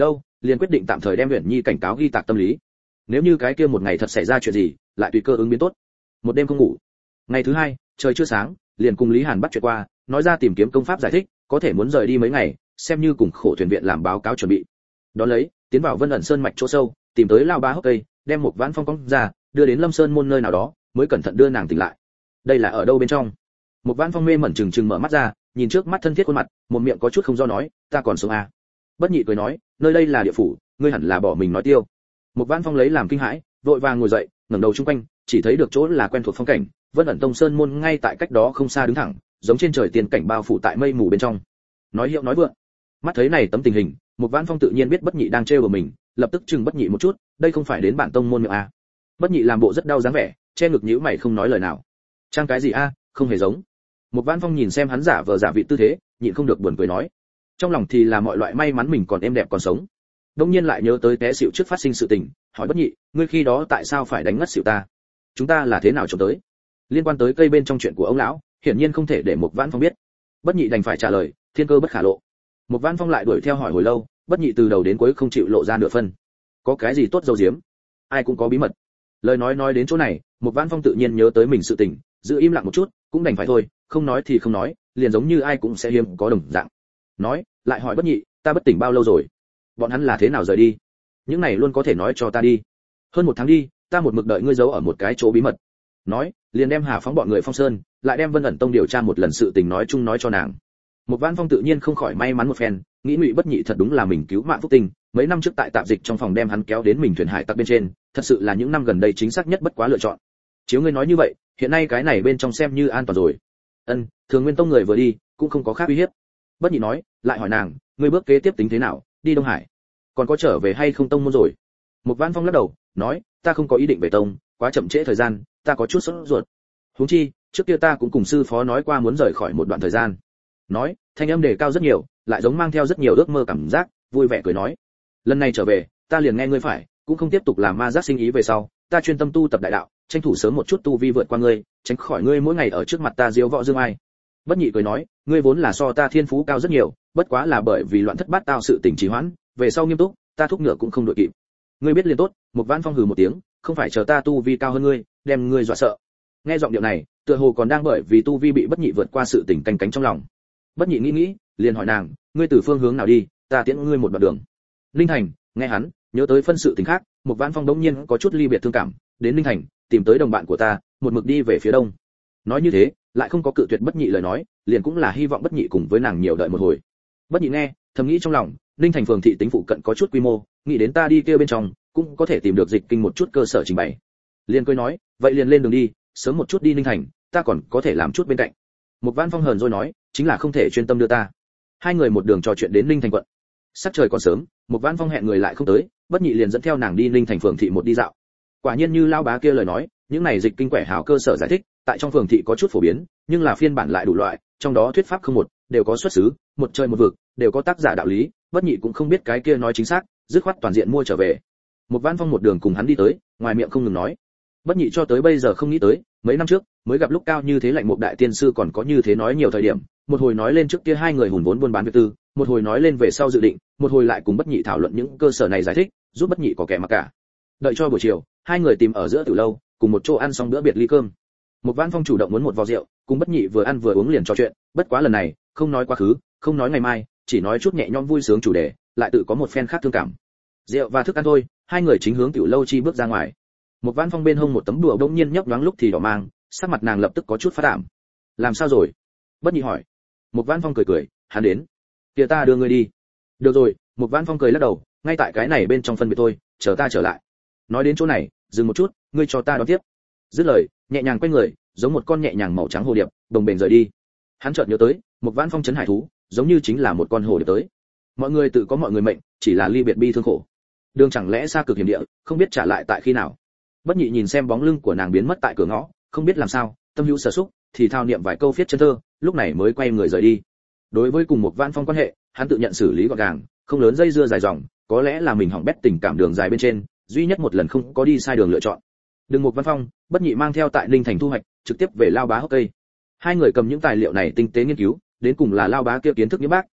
liền quyết định tạm thời đem Uyển Nhi cảnh cáo ghi tạc tâm lý. Nếu như cái kia một ngày thật xảy ra chuyện gì, lại tùy cơ ứng biến tốt. Một đêm không ngủ. Ngày thứ hai, trời chưa sáng, liền cùng Lý Hàn bắt chuyện qua, nói ra tìm kiếm công pháp giải thích, có thể muốn rời đi mấy ngày, xem như cùng khổ thuyền viện làm báo cáo chuẩn bị. Đó lấy, tiến vào Vân ẩn sơn mạch chỗ sâu, tìm tới lao bá hốc cây, đem một vãn phong cong ra, đưa đến Lâm Sơn môn nơi nào đó, mới cẩn thận đưa nàng tỉnh lại. Đây là ở đâu bên trong? Một vãn phong mê mẩn chừng chừng mở mắt ra, nhìn trước mắt thân thiết khuôn mặt, một miệng có chút không do nói, ta còn sống à? Bất Nhị cười nói, nơi đây là địa phủ, ngươi hẳn là bỏ mình nói tiêu. Một vãn phong lấy làm kinh hãi, vội vàng ngồi dậy, ngẩng đầu chung quanh, chỉ thấy được chỗ là quen thuộc phong cảnh, Vân ẩn tông sơn môn ngay tại cách đó không xa đứng thẳng, giống trên trời tiền cảnh bao phủ tại mây mù bên trong. Nói hiệu nói vượng. Mắt thấy này tấm tình hình, một vãn phong tự nhiên biết Bất Nhị đang trêu đùa mình, lập tức chừng Bất Nhị một chút, đây không phải đến bản tông môn miệng à? Bất Nhị làm bộ rất đau dáng vẻ, che ngực nhíu mày không nói lời nào. Trang cái gì a, không hề giống. Một vãn phong nhìn xem hắn giả vờ giả vị tư thế, nhịn không được buồn cười nói. Trong lòng thì là mọi loại may mắn mình còn êm đẹp còn sống. Đông nhiên lại nhớ tới té xỉu trước phát sinh sự tình, hỏi Bất Nhị, ngươi khi đó tại sao phải đánh ngất xỉu ta? Chúng ta là thế nào trông tới? Liên quan tới cây bên trong chuyện của ông lão, hiển nhiên không thể để một vãn phong biết. Bất Nhị đành phải trả lời, thiên cơ bất khả lộ. Một vãn phong lại đuổi theo hỏi hồi lâu, Bất Nhị từ đầu đến cuối không chịu lộ ra nửa phân. Có cái gì tốt dầu diếm? Ai cũng có bí mật. Lời nói đến chỗ này, một vãn phong tự nhiên nhớ tới mình sự tình, giữ im lặng một chút, cũng đành phải thôi, không nói thì không nói, liền giống như ai cũng sẽ hiếm có đồng dạng. Nói, lại hỏi Bất Nhị, ta bất tỉnh bao lâu rồi? Bọn hắn là thế nào rời đi? Những này luôn có thể nói cho ta đi. Hơn 1 tháng đi, ta một mực đợi ngươi giấu ở một cái chỗ bí mật. Nói, liền đem Hà Phóng bọn người Phong Sơn, lại đem Vân ẩn tông điều tra một lần sự tình nói chung nói cho nàng. Một vãn phong tự nhiên không khỏi may mắn một phen, nghĩ Ngụy Bất Nhị thật đúng là mình cứu mạng phúc tinh, mấy năm trước tại tạp dịch trong phòng đem hắn kéo đến mình thuyền hải tặc bên trên, thật sự là những năm gần đây chính xác nhất bất quá lựa chọn. Chiếu ngươi nói như vậy, hiện nay cái này bên trong xem như an toàn rồi. Ân, Thường Nguyên tông người vừa đi, cũng không có khác uy hiếp. Bất Nhị nói, lại hỏi nàng, ngươi bước kế tiếp tính thế nào, đi Đông Hải, còn có trở về hay không tông môn rồi? Một vãn phong lắc đầu, nói, ta không có ý định về tông, quá chậm trễ thời gian, ta có chút sốt ruột. Huống chi, trước kia ta cũng cùng sư phó nói qua muốn rời khỏi một đoạn thời gian. Nói, thanh âm đề cao rất nhiều, lại giống mang theo rất nhiều ước mơ cảm giác, vui vẻ cười nói, lần này trở về, ta liền nghe ngươi phải, cũng không tiếp tục làm ma giác sinh ý về sau, ta chuyên tâm tu tập đại đạo, tranh thủ sớm một chút tu vi vượt qua ngươi, tránh khỏi ngươi mỗi ngày ở trước mặt ta diếu võ dương ai. Bất Nhị cười nói, ngươi vốn là so ta thiên phú cao rất nhiều, bất quá là bởi vì loạn thất bát tao sự tình trì hoãn, về sau nghiêm túc, ta thúc ngựa cũng không đội kịp. Ngươi biết liền tốt. Một vãn phong hừ một tiếng, không phải chờ ta tu vi cao hơn ngươi, đem ngươi dọa sợ. Nghe giọng điệu này, tựa hồ còn đang bởi vì tu vi bị Bất Nhị vượt qua sự tình canh cánh trong lòng. Bất Nhị nghĩ, liền hỏi nàng, ngươi từ phương hướng nào đi, ta tiễn ngươi một đoạn đường. Linh Thành, nghe hắn nhớ tới phân sự tình khác, một vãn phong đống nhiên có chút ly biệt thương cảm, đến Linh Thành, tìm tới đồng bạn của ta, một mực đi về phía đông. Nói như thế, lại không có cự tuyệt Bất Nhị lời nói, liền cũng là hy vọng Bất Nhị cùng với nàng nhiều đợi một hồi. Bất Nhị nghe, thầm nghĩ trong lòng, Linh Thành phường thị tính phụ cận có chút quy mô, nghĩ đến ta đi kia bên trong, cũng có thể tìm được dịch kinh một chút cơ sở trình bày. Liền cười nói, vậy liền lên đường đi, sớm một chút đi Linh Thành, ta còn có thể làm chút bên cạnh. Một vãn phong hờn rồi nói, chính là không thể chuyên tâm đưa ta. Hai người một đường trò chuyện đến Linh Thành quận. Sắc trời còn sớm, một vãn phong hẹn người lại không tới, Bất Nhị liền dẫn theo nàng đi Linh Thành phường thị một đi dạo. Quả nhiên như lao bá kia lời nói, những này dịch kinh quẻ hảo cơ sở giải thích, tại trong phường thị có chút phổ biến, nhưng là phiên bản lại đủ loại, trong đó thuyết pháp không một, đều có xuất xứ, một trời một vực, đều có tác giả đạo lý, Bất Nhị cũng không biết cái kia nói chính xác, dứt khoát toàn diện mua trở về. Một vãn phong một đường cùng hắn đi tới, ngoài miệng không ngừng nói. Bất Nhị cho tới bây giờ không nghĩ tới, mấy năm trước mới gặp lúc cao như thế lạnh một đại tiên sư còn có như thế nói nhiều thời điểm, một hồi nói lên trước kia hai người hùn vốn buôn bán việc tư, một hồi nói lên về sau dự định, một hồi lại cùng Bất Nhị thảo luận những cơ sở này giải thích, giúp Bất Nhị có kẻ mặc cả. Đợi cho buổi chiều, hai người tìm ở giữa tiểu lâu, cùng một chỗ ăn xong bữa biệt ly cơm. Một vãn phong chủ động muốn một vò rượu, cùng Bất Nhị vừa ăn vừa uống liền trò chuyện, bất quá lần này, không nói quá khứ, không nói ngày mai, chỉ nói chút nhẹ nhõm vui sướng chủ đề, lại tự có một phen khác thương cảm. Rượu và thức ăn thôi, hai người chính hướng tiểu lâu chi bước ra ngoài. Một vãn phong bên hông một tấm đùa bỗng nhiên nhấp nhoáng lúc thì đỏ mang, sắc mặt nàng lập tức có chút phát ảm. Làm sao rồi? Bất Nhị hỏi. Một vãn phong cười cười, hắn đến. Kia ta đưa ngươi đi. Được rồi, một vãn phong cười lắc đầu, ngay tại cái này bên trong phân biệt thôi, chờ ta trở lại. Nói đến chỗ này, dừng một chút, ngươi cho ta đón tiếp. Dứt lời, nhẹ nhàng quay người, giống một con nhẹ nhàng màu trắng hồ điệp, đồng bền rời đi. Hắn chợt nhớ tới, một vãn phong trấn hải thú, giống như chính là một con hồ điệp tới. Mọi người tự có mọi người mệnh, chỉ là ly biệt bi thương khổ. Đường chẳng lẽ xa cực hiểm địa, không biết trả lại tại khi nào. Bất Nhị nhìn xem bóng lưng của nàng biến mất tại cửa ngõ, không biết làm sao, tâm hữu sở xúc, thì thao niệm vài câu viết chân thơ, lúc này mới quay người rời đi. Đối với cùng một vãn phong quan hệ, hắn tự nhận xử lý gọn gàng, không lớn dây dưa dài dòng, có lẽ là mình hỏng bét tình cảm đường dài bên trên, duy nhất một lần không có đi sai đường lựa chọn. Đừng một Vãn Phong, Bất Nhị mang theo tại Ninh Thành thu hoạch, trực tiếp về Lao Bá hốc cây. Hai người cầm những tài liệu này tinh tế nghiên cứu, đến cùng là Lao Bá kia kiến thức như bác,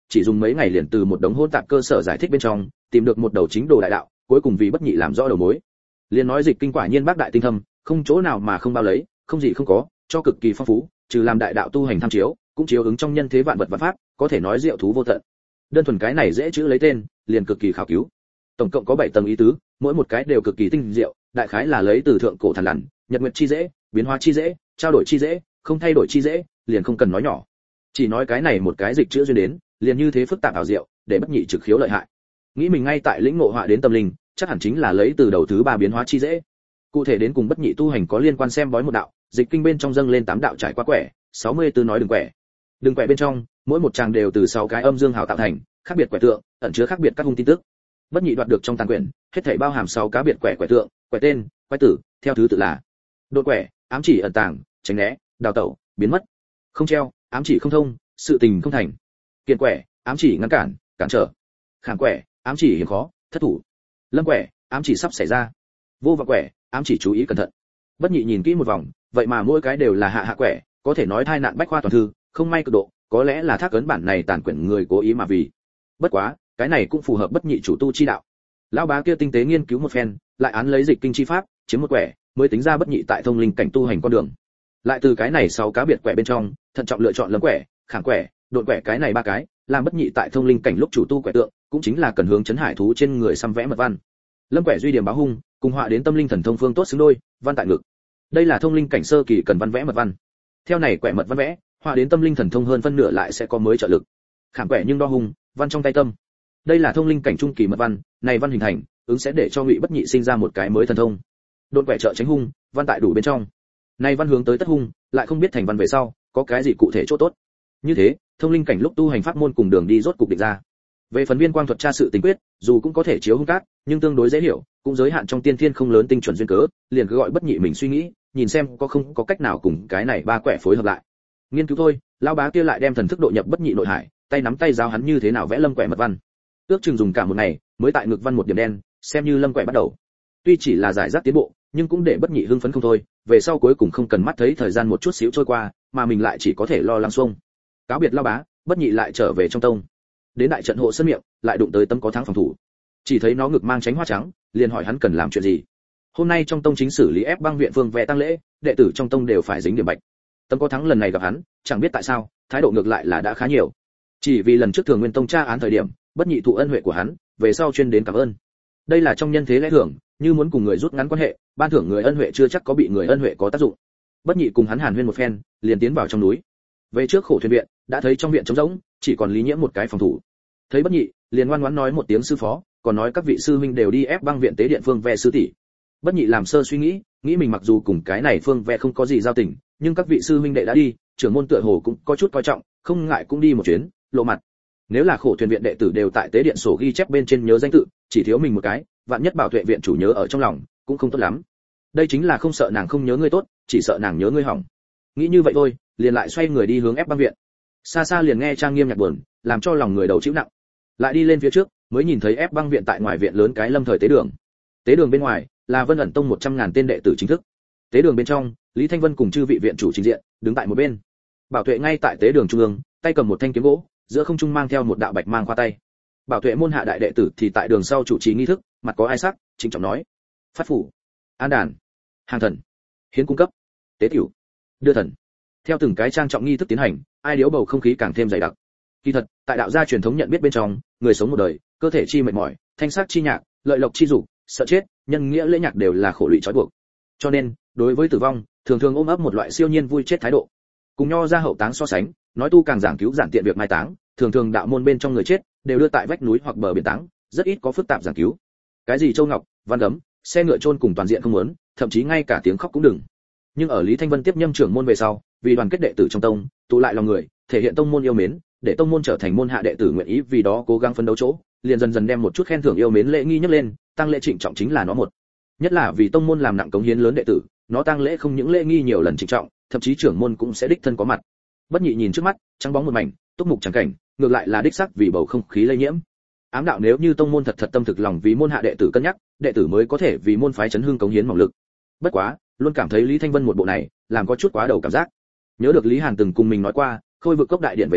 chỉ dùng mấy ngày liền từ một đống hỗn tạp cơ sở giải thích bên trong tìm được một đầu chính đồ đại đạo, cuối cùng vì Bất Nhị làm rõ đầu mối. Liền nói dịch kinh quả nhiên bác đại tinh thâm, không chỗ nào mà không bao lấy, không gì không có, cho cực kỳ phong phú, trừ làm đại đạo tu hành tham chiếu, cũng chiếu ứng trong nhân thế vạn vật vạn pháp, có thể nói diệu thú vô tận. Đơn thuần cái này dễ chữ lấy tên, liền cực kỳ khảo cứu. Tổng cộng có 7 tầng ý tứ, mỗi một cái đều cực kỳ tinh diệu, đại khái là lấy từ thượng cổ thần lằn, nhật nguyệt chi dễ, biến hóa chi dễ, trao đổi chi dễ, không thay đổi chi dễ, liền không cần nói nhỏ. Chỉ nói cái này một cái dịch chữ duyên đến, liền như thế phức tạp ảo diệu, để Bất Nhị trực khiếu lợi hại. Nghĩ mình ngay tại lĩnh ngộ họa đến tâm linh, chắc hẳn chính là lấy từ đầu thứ 3 biến hóa chi dễ. Cụ thể đến cùng Bất Nhị tu hành có liên quan xem bói một đạo, dịch kinh bên trong dâng lên 8 đạo trải qua quẻ, 64 nói đừng quẻ. Đừng quẻ bên trong, mỗi một tràng đều từ 6 cái âm dương hào tạo thành, khác biệt quẻ tượng, ẩn chứa khác biệt các hung tin tức. Bất Nhị đoạt được trong tàn quyển, hết thảy bao hàm 6 cá biệt quẻ tượng, quẻ tên, quẻ tử, theo thứ tự là: đột quẻ, ám chỉ ẩn tàng, tránh né, đào tẩu, biến mất; không treo, ám chỉ không thông, sự tình không thành; kiện quẻ, ám chỉ ngăn cản, cản trở; khảm quẻ, ám chỉ hiểm khó, thất thủ; lâm quẻ, ám chỉ sắp xảy ra; vô vọng quẻ, ám chỉ chú ý cẩn thận. Bất Nhị nhìn kỹ một vòng, vậy mà mỗi cái đều là hạ quẻ, có thể nói tai nạn bách khoa toàn thư, không may cực độ, có lẽ là thác ấn bản này tàn quyển người cố ý mà vì. Bất quá, cái này cũng phù hợp Bất Nhị chủ tu chi đạo. Lão bá kia tinh tế nghiên cứu một phen, lại án lấy dịch kinh chi pháp, chiếm một quẻ, mới tính ra Bất Nhị tại thông linh cảnh tu hành con đường. Lại từ cái này 6 cá biệt quẻ bên trong, thận trọng lựa chọn lâm quẻ, khảm quẻ, độn quẻ cái này 3 cái, làm Bất Nhị tại thông linh cảnh lúc chủ tu quẻ tượng, cũng chính là cần hướng chấn hải thú trên người xăm vẽ mật văn. Lâm quẻ duy điểm báo hung, cùng họa đến tâm linh thần thông phương tốt xứng đôi, văn tại ngực. Đây là thông linh cảnh sơ kỳ cần văn vẽ mật văn. Theo này quẻ mật văn vẽ, họa đến tâm linh thần thông hơn phân nửa lại sẽ có mới trợ lực. Khảm quẻ nhưng đo hung, văn trong tay tâm. Đây là thông linh cảnh trung kỳ mật văn, này văn hình thành, ứng sẽ để cho Ngụy Bất Nhị sinh ra một cái mới thần thông. Độn quẻ trợ tránh hung, văn tại đủ bên trong. Này văn hướng tới tất hung, lại không biết thành văn về sau, có cái gì cụ thể chỗ tốt. Như thế, thông linh cảnh lúc tu hành pháp môn cùng đường đi rốt cục định ra. Về phần viên quang thuật tra sự tình quyết, dù cũng có thể chiếu hung cát, nhưng tương đối dễ hiểu, cũng giới hạn trong tiên thiên không lớn tinh chuẩn duyên cớ, liền cứ gọi Bất Nhị mình suy nghĩ, nhìn xem có không có cách nào cùng cái này 3 quẻ phối hợp lại. Nghiên cứu thôi, lão bá kia lại đem thần thức độ nhập Bất Nhị nội hải, tay nắm tay giáo hắn như thế nào vẽ lâm quẻ mật văn. Ước chừng dùng cả một ngày, mới tại ngực văn một điểm đen, xem như lâm quẻ bắt đầu. Tuy chỉ là giải rác tiến bộ, nhưng cũng để Bất Nhị hưng phấn không thôi, về sau cuối cùng không cần mắt thấy thời gian một chút xíu trôi qua, mà mình lại chỉ có thể lo lắng xuông. Cáo biệt lão bá, Bất Nhị lại trở về trong tông. Đến đại trận hộ sân miệng, lại đụng tới Tâm Có Thắng phòng thủ. Chỉ thấy nó ngực mang tránh hoa trắng, liền hỏi hắn cần làm chuyện gì. Hôm nay trong tông chính xử lý ép băng viện phương vẽ tăng lễ, đệ tử trong tông đều phải dính điểm bạch. Tâm Có Thắng lần này gặp hắn, chẳng biết tại sao, thái độ ngược lại là đã khá nhiều. Chỉ vì lần trước Thường Nguyên tông tra án thời điểm, Bất Nhị thụ ân huệ của hắn, về sau chuyên đến cảm ơn. Đây là trong nhân thế lẽ thường, như muốn cùng người rút ngắn quan hệ, ban thưởng người ân huệ chưa chắc có bị người ân huệ có tác dụng. Bất Nhị cùng hắn hàn huyên một phen, liền tiến vào trong núi. Về trước Khổ Thuyền viện, đã thấy trong viện trống rỗng, chỉ còn Lý Nhiễm một cái phòng thủ. Thấy Bất Nhị, liền ngoan ngoãn nói một tiếng sư phó, còn nói các vị sư huynh đều đi ép băng viện tế điện phương ve sư tỷ. Bất Nhị làm sơ suy nghĩ, nghĩ mình mặc dù cùng cái này phương ve không có gì giao tình, nhưng các vị sư huynh đệ đã đi, trưởng môn tựa hồ cũng có chút coi trọng, không ngại cũng đi một chuyến, lộ mặt. Nếu là Khổ Thuyền viện đệ tử đều tại tế điện sổ ghi chép bên trên nhớ danh tự, chỉ thiếu mình một cái, vạn nhất Bảo Tuệ viện chủ nhớ ở trong lòng, cũng không tốt lắm. Đây chính là không sợ nàng không nhớ ngươi tốt, chỉ sợ nàng nhớ ngươi hỏng. Nghĩ như vậy thôi, liền lại xoay người đi hướng ép băng viện. Xa xa liền nghe trang nghiêm nhạc buồn, làm cho lòng người đầu chịu nặng. Lại đi lên phía trước, mới nhìn thấy ép băng viện tại ngoài viện lớn cái lâm thời tế đường. Tế đường bên ngoài là Vân ẩn tông 100.000 tên đệ tử chính thức. Tế đường bên trong, Lý Thanh Vân cùng chư vị viện chủ trình diện, đứng tại một bên. Bảo Tuệ ngay tại tế đường trung ương, tay cầm một thanh kiếm gỗ, giữa không trung mang theo một đạo bạch mang qua tay. Bảo Tuệ môn hạ đại đệ tử thì tại đường sau chủ trì nghi thức, mặt có ai sắc, trịnh trọng nói: phát phủ, an đàn, hàng thần, hiến cung cấp, tế tiểu, đưa thần. Theo từng cái trang trọng nghi thức tiến hành, ai điếu bầu không khí càng thêm dày đặc. Kỳ thật, tại đạo gia truyền thống nhận biết bên trong, người sống một đời, cơ thể chi mệt mỏi, thanh sắc chi nhạc, lợi lộc chi dục, sợ chết, nhân nghĩa lễ nhạc đều là khổ lụy trói buộc. Cho nên, đối với tử vong, thường thường ôm ấp một loại siêu nhiên vui chết thái độ. Cùng nho ra hậu táng so sánh, nói tu càng giảng cứu giản tiện việc mai táng, thường thường đạo môn bên trong người chết đều đưa tại vách núi hoặc bờ biển táng, rất ít có phức tạp giảng cứu. Cái gì châu ngọc, văn gấm, xe ngựa chôn cùng toàn diện không muốn, thậm chí ngay cả tiếng khóc cũng đừng. Nhưng ở Lý Thanh Vân tiếp nhâm trưởng môn về sau, vì đoàn kết đệ tử trong tông, tụ lại lòng người, thể hiện tông môn yêu mến, để tông môn trở thành môn hạ đệ tử nguyện ý vì đó cố gắng phấn đấu chỗ, liền dần dần đem một chút khen thưởng yêu mến lễ nghi nhấc lên, tăng lễ trịnh trọng chính là nó một. Nhất là vì tông môn làm nặng cống hiến lớn đệ tử, nó tăng lễ không những lễ nghi nhiều lần trịnh trọng, thậm chí trưởng môn cũng sẽ đích thân có mặt. Bất Nhị nhìn trước mắt, trắng bóng một mảnh, túc mục chẳng cảnh, ngược lại là đích sắc vì bầu không khí lây nhiễm. Ám đạo nếu như tông môn thật tâm thực lòng vì môn hạ đệ tử cân nhắc, đệ tử mới có thể vì môn phái chấn hương cống hiến mỏng lực. Bất quá, luôn cảm thấy Lý Thanh Vân một bộ này, làm có chút quá đầu cảm giác. Nhớ được Lý Hàn từng cùng mình nói qua, Khôi Vực Cốc đại điện về sau,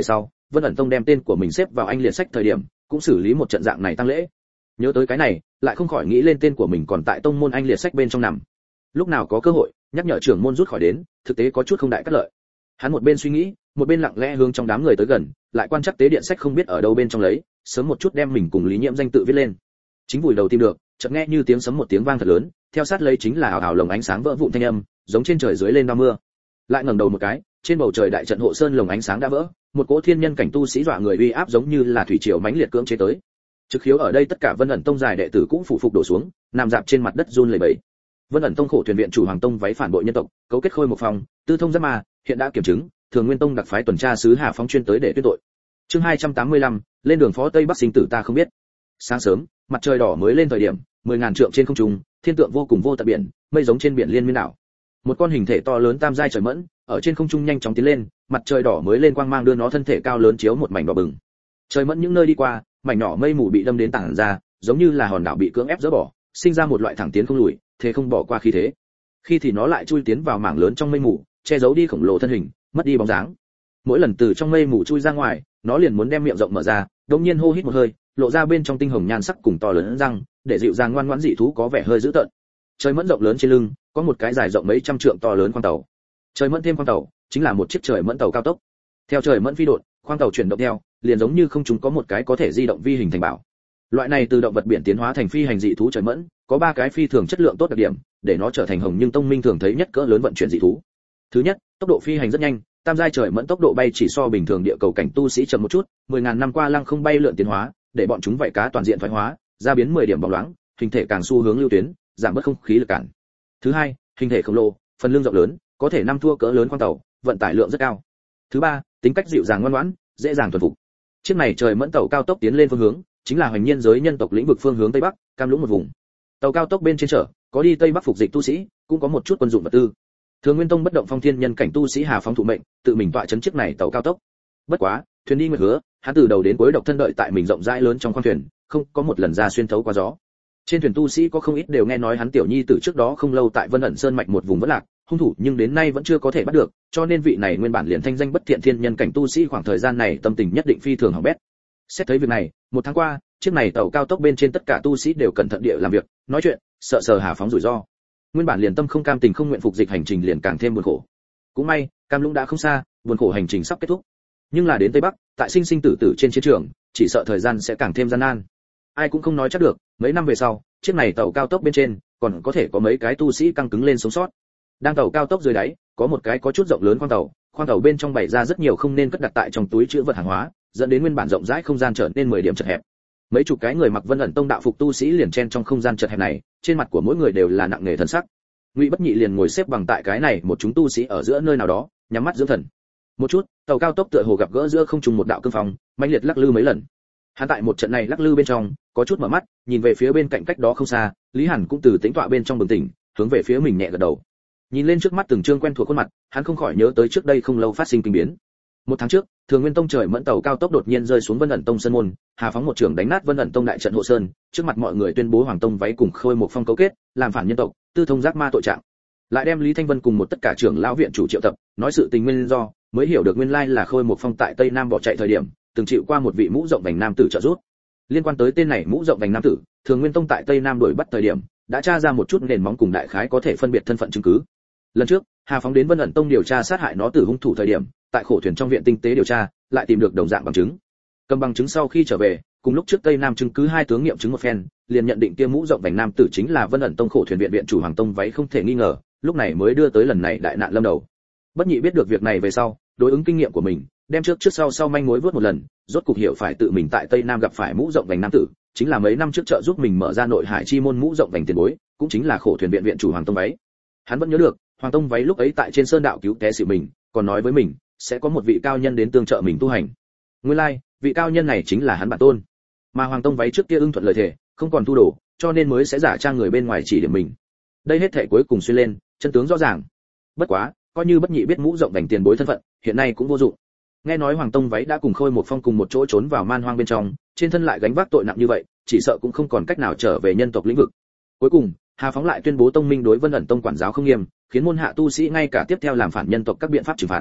Vân ẩn tông đem tên của mình xếp vào anh liệt sách thời điểm cũng xử lý một trận dạng này tăng lễ. Nhớ tới cái này lại không khỏi nghĩ lên tên của mình còn tại tông môn anh liệt sách bên trong nằm, lúc nào có cơ hội nhắc nhở trưởng môn rút khỏi đến, thực tế có chút không đại cát lợi. Hắn một bên suy nghĩ một bên lặng lẽ hướng trong đám người tới gần, lại quan chắc tế điện sách không biết ở đâu bên trong lấy, sớm một chút đem mình cùng Lý Nhiễm danh tự viết lên. Chính vùi đầu tìm được, chợt nghe như tiếng sấm một tiếng vang thật lớn, theo sát lấy chính là ảo ảo lồng ánh sáng vỡ vụn thanh âm, giống trên trời dưới lên bao mưa. Lại ngẩng đầu một cái, trên bầu trời đại trận hộ sơn lồng ánh sáng đã vỡ, một cỗ thiên nhân cảnh tu sĩ dọa người uy áp giống như là thủy triều mãnh liệt cưỡng chế tới. Trực khiếu ở đây tất cả Vân ẩn tông dài đệ tử cũng phủ phục đổ xuống, nằm dạp trên mặt đất run lẩy bẩy. Vân ẩn tông khổ thuyền viện chủ Hoàng tông váy phản bội nhân tộc, cấu kết Khôi một phòng, tư thông giáp ma, hiện đã kiểm chứng, Thường Nguyên tông đặc phái tuần tra sứ Hà Phong chuyên tới để tuyên tội. Chương 285, lên đường phó Tây Bắc sinh tử ta không biết. Sáng sớm, mặt trời đỏ mới lên thời điểm, 10.000 trượng trên không trung, thiên tượng vô cùng vô tận biển, mây giống trên biển liên miên đảo. Một con hình thể to lớn tam giai trời mẫn, ở trên không trung nhanh chóng tiến lên, mặt trời đỏ mới lên quang mang đưa nó thân thể cao lớn chiếu một mảnh đỏ bừng. Trời mẫn những nơi đi qua, mảnh nhỏ mây mù bị đâm đến tản ra, giống như là hòn đảo bị cưỡng ép dỡ bỏ, sinh ra một loại thẳng tiến không lùi, thế không bỏ qua khí thế. Khi thì nó lại chui tiến vào mảng lớn trong mây mù, che giấu đi khổng lồ thân hình, mất đi bóng dáng. Mỗi lần từ trong mây mù chui ra ngoài, nó liền muốn đem miệng rộng mở ra, đột nhiên hô hít một hơi, lộ ra bên trong tinh hồng nhan sắc cùng to lớn răng, để dịu dàng ngoan ngoãn dị thú có vẻ hơi dữ tợn. Trời mẫn rộng lớn trên lưng, có một cái dài rộng mấy trăm trượng to lớn khoang tàu. Trời mẫn thêm khoang tàu, chính là một chiếc trời mẫn tàu cao tốc. Theo trời mẫn phi đột, khoang tàu chuyển động theo, liền giống như không chúng có một cái có thể di động vi hình thành bảo. Loại này từ động vật biển tiến hóa thành phi hành dị thú trời mẫn, có ba cái phi thường chất lượng tốt đặc điểm, để nó trở thành hồng nhưng tông minh thường thấy nhất cỡ lớn vận chuyển dị thú. Thứ nhất, tốc độ phi hành rất nhanh, tam giai trời mẫn tốc độ bay chỉ so bình thường địa cầu cảnh tu sĩ chậm một chút, 10.000 năm qua lăng không bay lượn tiến hóa, để bọn chúng vảy cá toàn diện thoái hóa, ra biến 10 điểm bóng loáng, hình thể càng xu hướng lưu tuyến, giảm bớt không khí lực cản. Thứ hai, hình thể khổng lồ, phần lưng rộng lớn, có thể năm thua cỡ lớn khoang tàu, vận tải lượng rất cao. Thứ ba, tính cách dịu dàng ngoan ngoãn, dễ dàng thuần phục. Chiếc này trời mẫn tàu cao tốc tiến lên phương hướng, chính là hoành nhiên giới nhân tộc lĩnh vực phương hướng tây bắc, cam lũng một vùng. Tàu cao tốc bên trên chở, có đi tây bắc phục dịch tu sĩ, cũng có một chút quân dụng vật tư. Thường Nguyên tông bất động phong thiên nhân cảnh tu sĩ Hà Phong thụ mệnh, tự mình tọa chấn chiếc này tàu cao tốc. Bất quá, thuyền đi nguyệt hứa, hắn từ đầu đến cuối độc thân đợi tại mình rộng rãi lớn trong khoang thuyền, không có một lần ra xuyên thấu qua gió. Trên thuyền tu sĩ có không ít đều nghe nói hắn tiểu nhi từ trước đó không lâu tại Vân ẩn sơn mạch một vùng vẫn lạc, hung thủ nhưng đến nay vẫn chưa có thể bắt được, cho nên vị này nguyên bản liền thanh danh bất thiện thiên nhân cảnh tu sĩ khoảng thời gian này tâm tình nhất định phi thường hỏng bét. Xét thấy việc này, một tháng qua, chiếc này tàu cao tốc bên trên tất cả tu sĩ đều cẩn thận địa làm việc, nói chuyện, sợ sờ Hà Phóng rủi ro. Nguyên bản liền tâm không cam tình không nguyện phục dịch hành trình liền càng thêm buồn khổ. Cũng may, cam lũng đã không xa, buồn khổ hành trình sắp kết thúc. Nhưng là đến tây bắc, tại sinh sinh tử tử trên chiến trường, chỉ sợ thời gian sẽ càng thêm gian nan. Ai cũng không nói chắc được, mấy năm về sau, chiếc này tàu cao tốc bên trên, còn có thể có mấy cái tu sĩ căng cứng lên sống sót. Đang tàu cao tốc dưới đáy, có một cái có chút rộng lớn khoang tàu bên trong bày ra rất nhiều không nên cất đặt tại trong túi trữ vật hàng hóa, dẫn đến nguyên bản rộng rãi không gian trở nên 10 điểm chật hẹp. Mấy chục cái người mặc Vân ẩn tông đạo phục tu sĩ liền chen trong không gian chật hẹp này, trên mặt của mỗi người đều là nặng nề thần sắc. Ngụy Bất Nhị liền ngồi xếp bằng tại cái này một chúng tu sĩ ở giữa nơi nào đó, nhắm mắt dưỡng thần. Một chút, tàu cao tốc tựa hồ gặp gỡ giữa không trung một đạo cương phong, mãnh liệt lắc lư mấy lần. Hắn tại một trận này lắc lư bên trong, có chút mở mắt, nhìn về phía bên cạnh cách đó không xa, Lý Hàn cũng từ tĩnh tọa bên trong bừng tỉnh, hướng về phía mình nhẹ gật đầu. Nhìn lên trước mắt từng trương quen thuộc khuôn mặt, hắn không khỏi nhớ tới trước đây không lâu phát sinh kinh biến. Một tháng trước, Thường Nguyên tông trời mẫn tàu cao tốc đột nhiên rơi xuống Vân ẩn tông sơn môn, Hà Phóng một trường đánh nát Vân ẩn tông đại trận hộ sơn, trước mặt mọi người tuyên bố Hoàng tông váy cùng Khôi một phong cấu kết, làm phản nhân tộc, tư thông giác ma tội trạng. Lại đem Lý Thanh Vân cùng một tất cả trưởng lão viện chủ triệu tập, nói sự tình nguyên do, mới hiểu được nguyên lai là Khôi một phong tại Tây Nam bỏ chạy thời điểm, từng chịu qua một vị mũ rộng vành nam tử trợ giúp. Liên quan tới tên này mũ rộng vành nam tử, Thường Nguyên tông tại Tây Nam đuổi bắt thời điểm, đã tra ra một chút nền móng cùng đại khái có thể phân biệt thân phận chứng cứ. Lần trước, Hà Phóng đến Vân ẩn tông điều tra sát hại nó tử hung thủ thời điểm, tại khổ thuyền trong viện tinh tế điều tra, lại tìm được đồng dạng bằng chứng. Cầm bằng chứng sau khi trở về, cùng lúc trước Tây Nam chứng cứ hai tướng nghiệm chứng một phen, liền nhận định kia mũ rộng vành nam tử chính là Vân ẩn tông khổ thuyền viện viện chủ Hoàng tông váy không thể nghi ngờ, lúc này mới đưa tới lần này đại nạn lâm đầu. Bất Nhị biết được việc này về sau, đối ứng kinh nghiệm của mình, đem trước sau manh mối vớt một lần, rốt cục hiểu phải tự mình tại Tây Nam gặp phải mũ rộng vành nam tử, chính là mấy năm trước trợ giúp mình mở ra nội hải chi môn mũ rộng vành tiền bối, cũng chính là khổ thuyền viện viện chủ Hoàng tông váy. Hắn vẫn nhớ được, Hoàng tông váy lúc ấy tại trên sơn đạo cứu té xỉu mình, còn nói với mình, sẽ có một vị cao nhân đến tương trợ mình tu hành. Nguyên lai, vị cao nhân này chính là hắn bản tôn. Mà Hoàng tông váy trước kia ưng thuận lời thề, không còn tu đồ, cho nên mới sẽ giả trang người bên ngoài chỉ điểm mình. Đây hết thảy cuối cùng xuyên lên, chân tướng rõ ràng. Bất quá, coi như Bất Nhị biết mũ rộng vành tiền bối thân phận, hiện nay cũng vô dụng. Nghe nói Hoàng tông váy đã cùng Khôi một phong cùng một chỗ trốn vào man hoang bên trong, trên thân lại gánh vác tội nặng như vậy, chỉ sợ cũng không còn cách nào trở về nhân tộc lĩnh vực. Cuối cùng, Hà Phóng lại tuyên bố tông minh đối Vân ẩn tông quản giáo không nghiêm, khiến môn hạ tu sĩ ngay cả tiếp theo làm phản nhân tộc các biện pháp trừng phạt.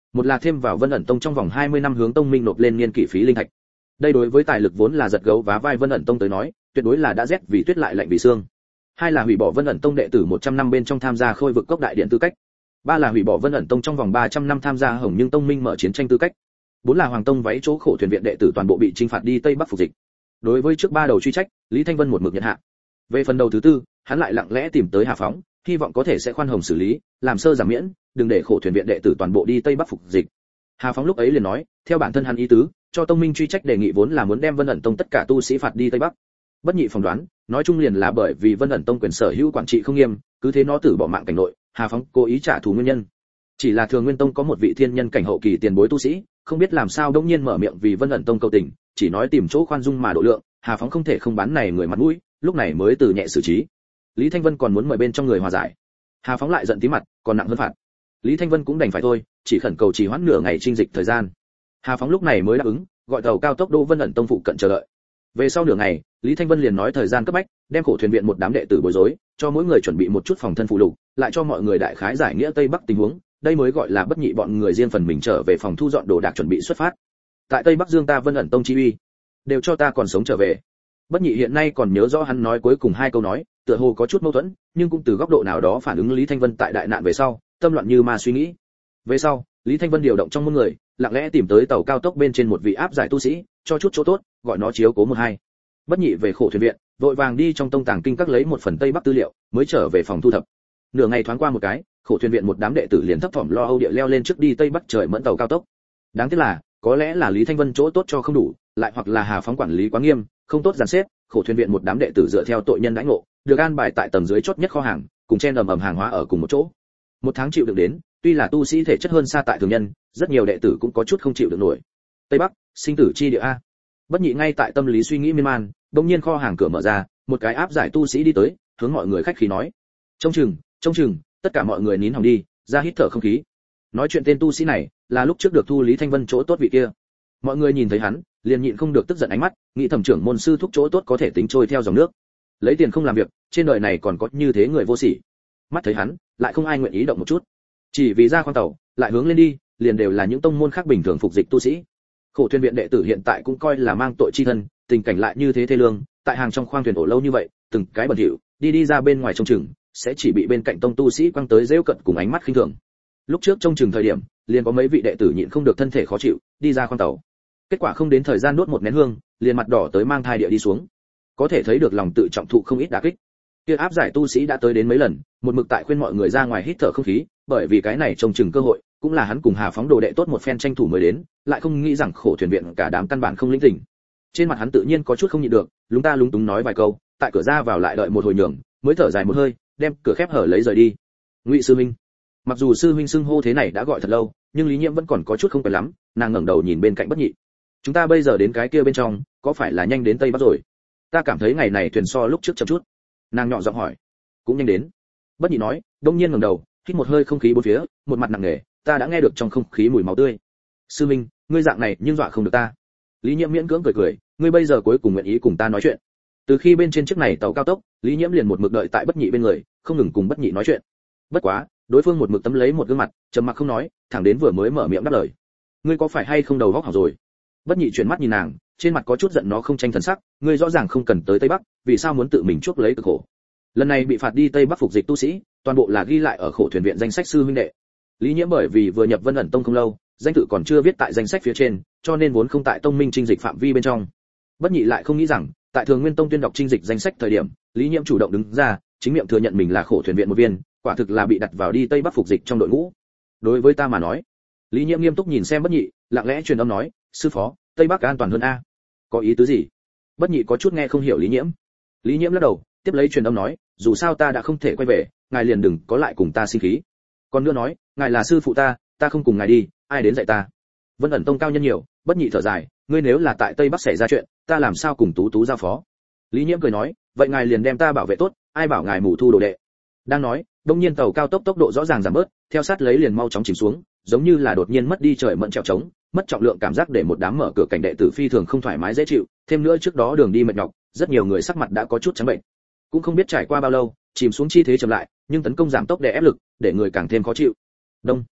Một là thêm vào Vân ẩn tông trong vòng 20 năm hướng tông minh nộp lên niên kỷ phí linh thạch. Đây đối với tài lực vốn là giật gấu vá vai Vân ẩn tông tới nói, tuyệt đối là đã rét vì tuyết lại lạnh vì xương. Hai là hủy bỏ Vân ẩn tông đệ tử 100 năm bên trong tham gia khôi vực cốc đại điện tư cách. Ba là hủy bỏ Vân ẩn tông trong vòng 300 năm tham gia Hồng Nhưng tông minh mở chiến tranh tư cách. Bốn là Hoàng tông váy chỗ khổ thuyền viện đệ tử toàn bộ bị chinh phạt đi Tây Bắc phục dịch. Đối với trước ba đầu truy trách, Lý Thanh Vân một mực nhận hạ. Về phần đầu thứ tư, hắn lại lặng lẽ tìm tới Hà Phóng, hy vọng có thể sẽ khoan hồng xử lý, làm sơ giảm miễn, đừng để khổ thuyền viện đệ tử toàn bộ đi Tây Bắc phục dịch. Hà Phóng lúc ấy liền nói, theo bản thân hắn ý tứ, cho tông minh truy trách đề nghị vốn là muốn đem Vân ẩn tông tất cả tu sĩ phạt đi Tây Bắc. Bất nhị phỏng đoán, nói chung liền là bởi vì Vân ẩn tông quyền sở hữu quản trị không nghiêm, cứ thế nó tử bỏ mạng cảnh nội, Hà Phóng cố ý trả thù nguyên nhân. Chỉ là Thường Nguyên tông có một vị thiên nhân cảnh hậu kỳ tiền bối tu sĩ, không biết làm sao đống nhiên mở miệng vì Vân ẩn tông cầu tình, chỉ nói tìm chỗ khoan dung mà độ lượng, Hà Phóng không thể không bán này người mặt mũi, lúc này mới từ nhẹ xử trí. Lý Thanh Vân còn muốn mời bên trong người hòa giải, Hà Phóng lại giận tí mặt, còn nặng hơn phạt. Lý Thanh Vân cũng đành phải thôi, chỉ khẩn cầu trì hoãn nửa ngày trinh dịch thời gian. Hà Phóng lúc này mới đáp ứng, gọi tàu cao tốc Đỗ Vân ẩn tông phụ cận chờ đợi. Về sau nửa ngày, Lý Thanh Vân liền nói thời gian cấp bách, đem khổ thuyền viện một đám đệ tử bối rối, cho mỗi người chuẩn bị một chút phòng thân phụ lục, lại cho mọi người đại khái giải nghĩa Tây Bắc tình huống, đây mới gọi là bất nhị bọn người riêng phần mình trở về phòng thu dọn đồ đạc chuẩn bị xuất phát. Tại Tây Bắc Dương ta Vân ẩn tông chi uy, đều cho ta còn sống trở về. Bất nhị hiện nay còn nhớ rõ hắn nói cuối cùng hai câu nói, tựa hồ có chút mâu thuẫn, nhưng cũng từ góc độ nào đó phản ứng Lý Thanh Vân tại đại nạn về sau, tâm loạn như ma suy nghĩ. Về sau, Lý Thanh Vân điều động trong môn người, lặng lẽ tìm tới tàu cao tốc bên trên một vị áp giải tu sĩ, cho chút chỗ tốt, gọi nó chiếu cố một hai. Bất nhị về khổ thuyền viện, vội vàng đi trong tông tàng kinh các lấy một phần Tây Bắc tư liệu, mới trở về phòng thu thập. Nửa ngày thoáng qua một cái, khổ thuyền viện một đám đệ tử liền thấp thỏm lo âu địa leo lên trước đi Tây Bắc trời mẫn tàu cao tốc. Đáng tiếc là, có lẽ là Lý Thanh Vân chỗ tốt cho không đủ, lại hoặc là Hà Phóng quản lý quá nghiêm, không tốt dàn xếp, khổ thuyền viện một đám đệ tử dựa theo tội nhân đãi ngộ, được an bài tại tầng dưới chót nhất kho hàng, cùng chen ầm hàng hóa ở cùng một chỗ. Một tháng chịu đựng đến, tuy là tu sĩ thể chất hơn xa tại thường nhân, rất nhiều đệ tử cũng có chút không chịu được nổi. Tây Bắc, sinh tử chi địa a. Bất nhị ngay tại tâm lý suy nghĩ miên man, đột nhiên kho hàng cửa mở ra, một cái áp giải tu sĩ đi tới, hướng mọi người khách khí nói: "Trông chừng, tất cả mọi người nín hỏng đi, ra hít thở không khí." Nói chuyện tên tu sĩ này, là lúc trước được thu Lý Thanh Vân chỗ tốt vị kia. Mọi người nhìn thấy hắn, liền nhịn không được tức giận ánh mắt, nghĩ thẩm trưởng môn sư thúc chỗ tốt có thể tính trôi theo dòng nước. Lấy tiền không làm việc, trên đời này còn có như thế người vô sỉ. Mắt thấy hắn, lại không ai nguyện ý động một chút. Chỉ vì ra khoang tàu, lại hướng lên đi, liền đều là những tông môn khác bình thường phục dịch tu sĩ. Khổ thuyền viện đệ tử hiện tại cũng coi là mang tội chi thân, tình cảnh lại như thế thê lương, tại hàng trong khoang thuyền ổ lâu như vậy, từng cái bẩn thỉu, đi ra bên ngoài trông chừng, sẽ chỉ bị bên cạnh tông tu sĩ quăng tới rêu cận cùng ánh mắt khinh thường. Lúc trước trông chừng thời điểm, liền có mấy vị đệ tử nhịn không được thân thể khó chịu, đi ra khoang tàu. Kết quả không đến thời gian đốt một nén hương, liền mặt đỏ tới mang thai địa đi xuống. Có thể thấy được lòng tự trọng thụ không ít đả kích. Kia áp giải tu sĩ đã tới đến mấy lần, một mực tại khuyên mọi người ra ngoài hít thở không khí, bởi vì cái này trông chừng cơ hội, cũng là hắn cùng Hà Phóng đồ đệ tốt một phen tranh thủ mới đến, lại không nghĩ rằng khổ thuyền viện cả đám căn bản không linh tỉnh. Trên mặt hắn tự nhiên có chút không nhịn được, lúng ta lúng túng nói vài câu, tại cửa ra vào lại đợi một hồi nhường, mới thở dài một hơi, đem cửa khép hở lấy rời đi. Ngụy sư huynh. Mặc dù sư huynh xưng hô thế này đã gọi thật lâu, nhưng Lý Nhiễm vẫn còn có chút không quen lắm, nàng ngẩng đầu nhìn bên cạnh Bất nhị. Chúng ta bây giờ đến cái kia bên trong, có phải là nhanh đến Tây Bắc rồi? Ta cảm thấy ngày này thuyền so lúc trước chậm chút. Nàng nhỏ giọng hỏi. Cũng nhanh đến. Bất nhị nói, đông nhiên ngẩng đầu, hít một hơi không khí bốn phía, một mặt nặng nề, ta đã nghe được trong không khí mùi máu tươi. Sư minh, ngươi dạng này nhưng dọa không được ta. Lý Nhiễm miễn cưỡng cười, ngươi bây giờ cuối cùng nguyện ý cùng ta nói chuyện. Từ khi bên trên chiếc này tàu cao tốc, Lý Nhiễm liền một mực đợi tại Bất nhị bên người, không ngừng cùng Bất nhị nói chuyện. Bất quá, đối phương một mực tấm lấy một gương mặt, trầm mặc không nói, thẳng đến vừa mới mở miệng đáp lời. Ngươi có phải hay không đầu óc hỏng rồi? Bất nhị chuyển mắt nhìn nàng, trên mặt có chút giận nó không tranh thần sắc, ngươi rõ ràng không cần tới Tây Bắc, vì sao muốn tự mình chuốc lấy cực khổ? Lần này bị phạt đi Tây Bắc phục dịch tu sĩ, toàn bộ là ghi lại ở khổ thuyền viện danh sách sư huynh đệ. Lý Nhiễm bởi vì vừa nhập Vân ẩn tông không lâu, danh tự còn chưa viết tại danh sách phía trên, cho nên vốn không tại tông minh chinh dịch phạm vi bên trong. Bất nhị lại không nghĩ rằng, tại Thường Nguyên tông tuyên đọc chinh dịch danh sách thời điểm, Lý Nhiễm chủ động đứng ra, chính miệng thừa nhận mình là khổ thuyền viện một viên, quả thực là bị đặt vào đi Tây Bắc phục dịch trong đội ngũ. Đối với ta mà nói, Lý Nhiễm nghiêm túc nhìn xem Bất nhị, lặng lẽ truyền âm nói, sư phó, Tây Bắc an toàn hơn a. Có ý tứ gì? Bất nhị có chút nghe không hiểu Lý Nhiễm. Lý Nhiễm lắc đầu, tiếp lấy truyền âm nói, dù sao ta đã không thể quay về, ngài liền đừng có lại cùng ta sinh khí. Còn nữa nói, ngài là sư phụ ta không cùng ngài đi, ai đến dạy ta? Vân ẩn tông cao nhân nhiều, Bất nhị thở dài, ngươi nếu là tại Tây Bắc xảy ra chuyện, ta làm sao cùng Tú Tú giao phó? Lý Nhiễm cười nói, vậy ngài liền đem ta bảo vệ tốt, ai bảo ngài mù thu đồ đệ. Đang nói, đông nhiên tàu cao tốc tốc độ rõ ràng giảm bớt, theo sát lấy liền mau chóng chìm xuống, giống như là đột nhiên mất đi trời mẫn trèo trống, mất trọng lượng cảm giác để một đám mở cửa cảnh đệ tử phi thường không thoải mái dễ chịu, thêm nữa trước đó đường đi mệt nhọc, rất nhiều người sắc mặt đã có chút trắng bệnh. Cũng không biết trải qua bao lâu, chìm xuống chi thế chậm lại, nhưng tấn công giảm tốc để ép lực, để người càng thêm khó chịu. Đông.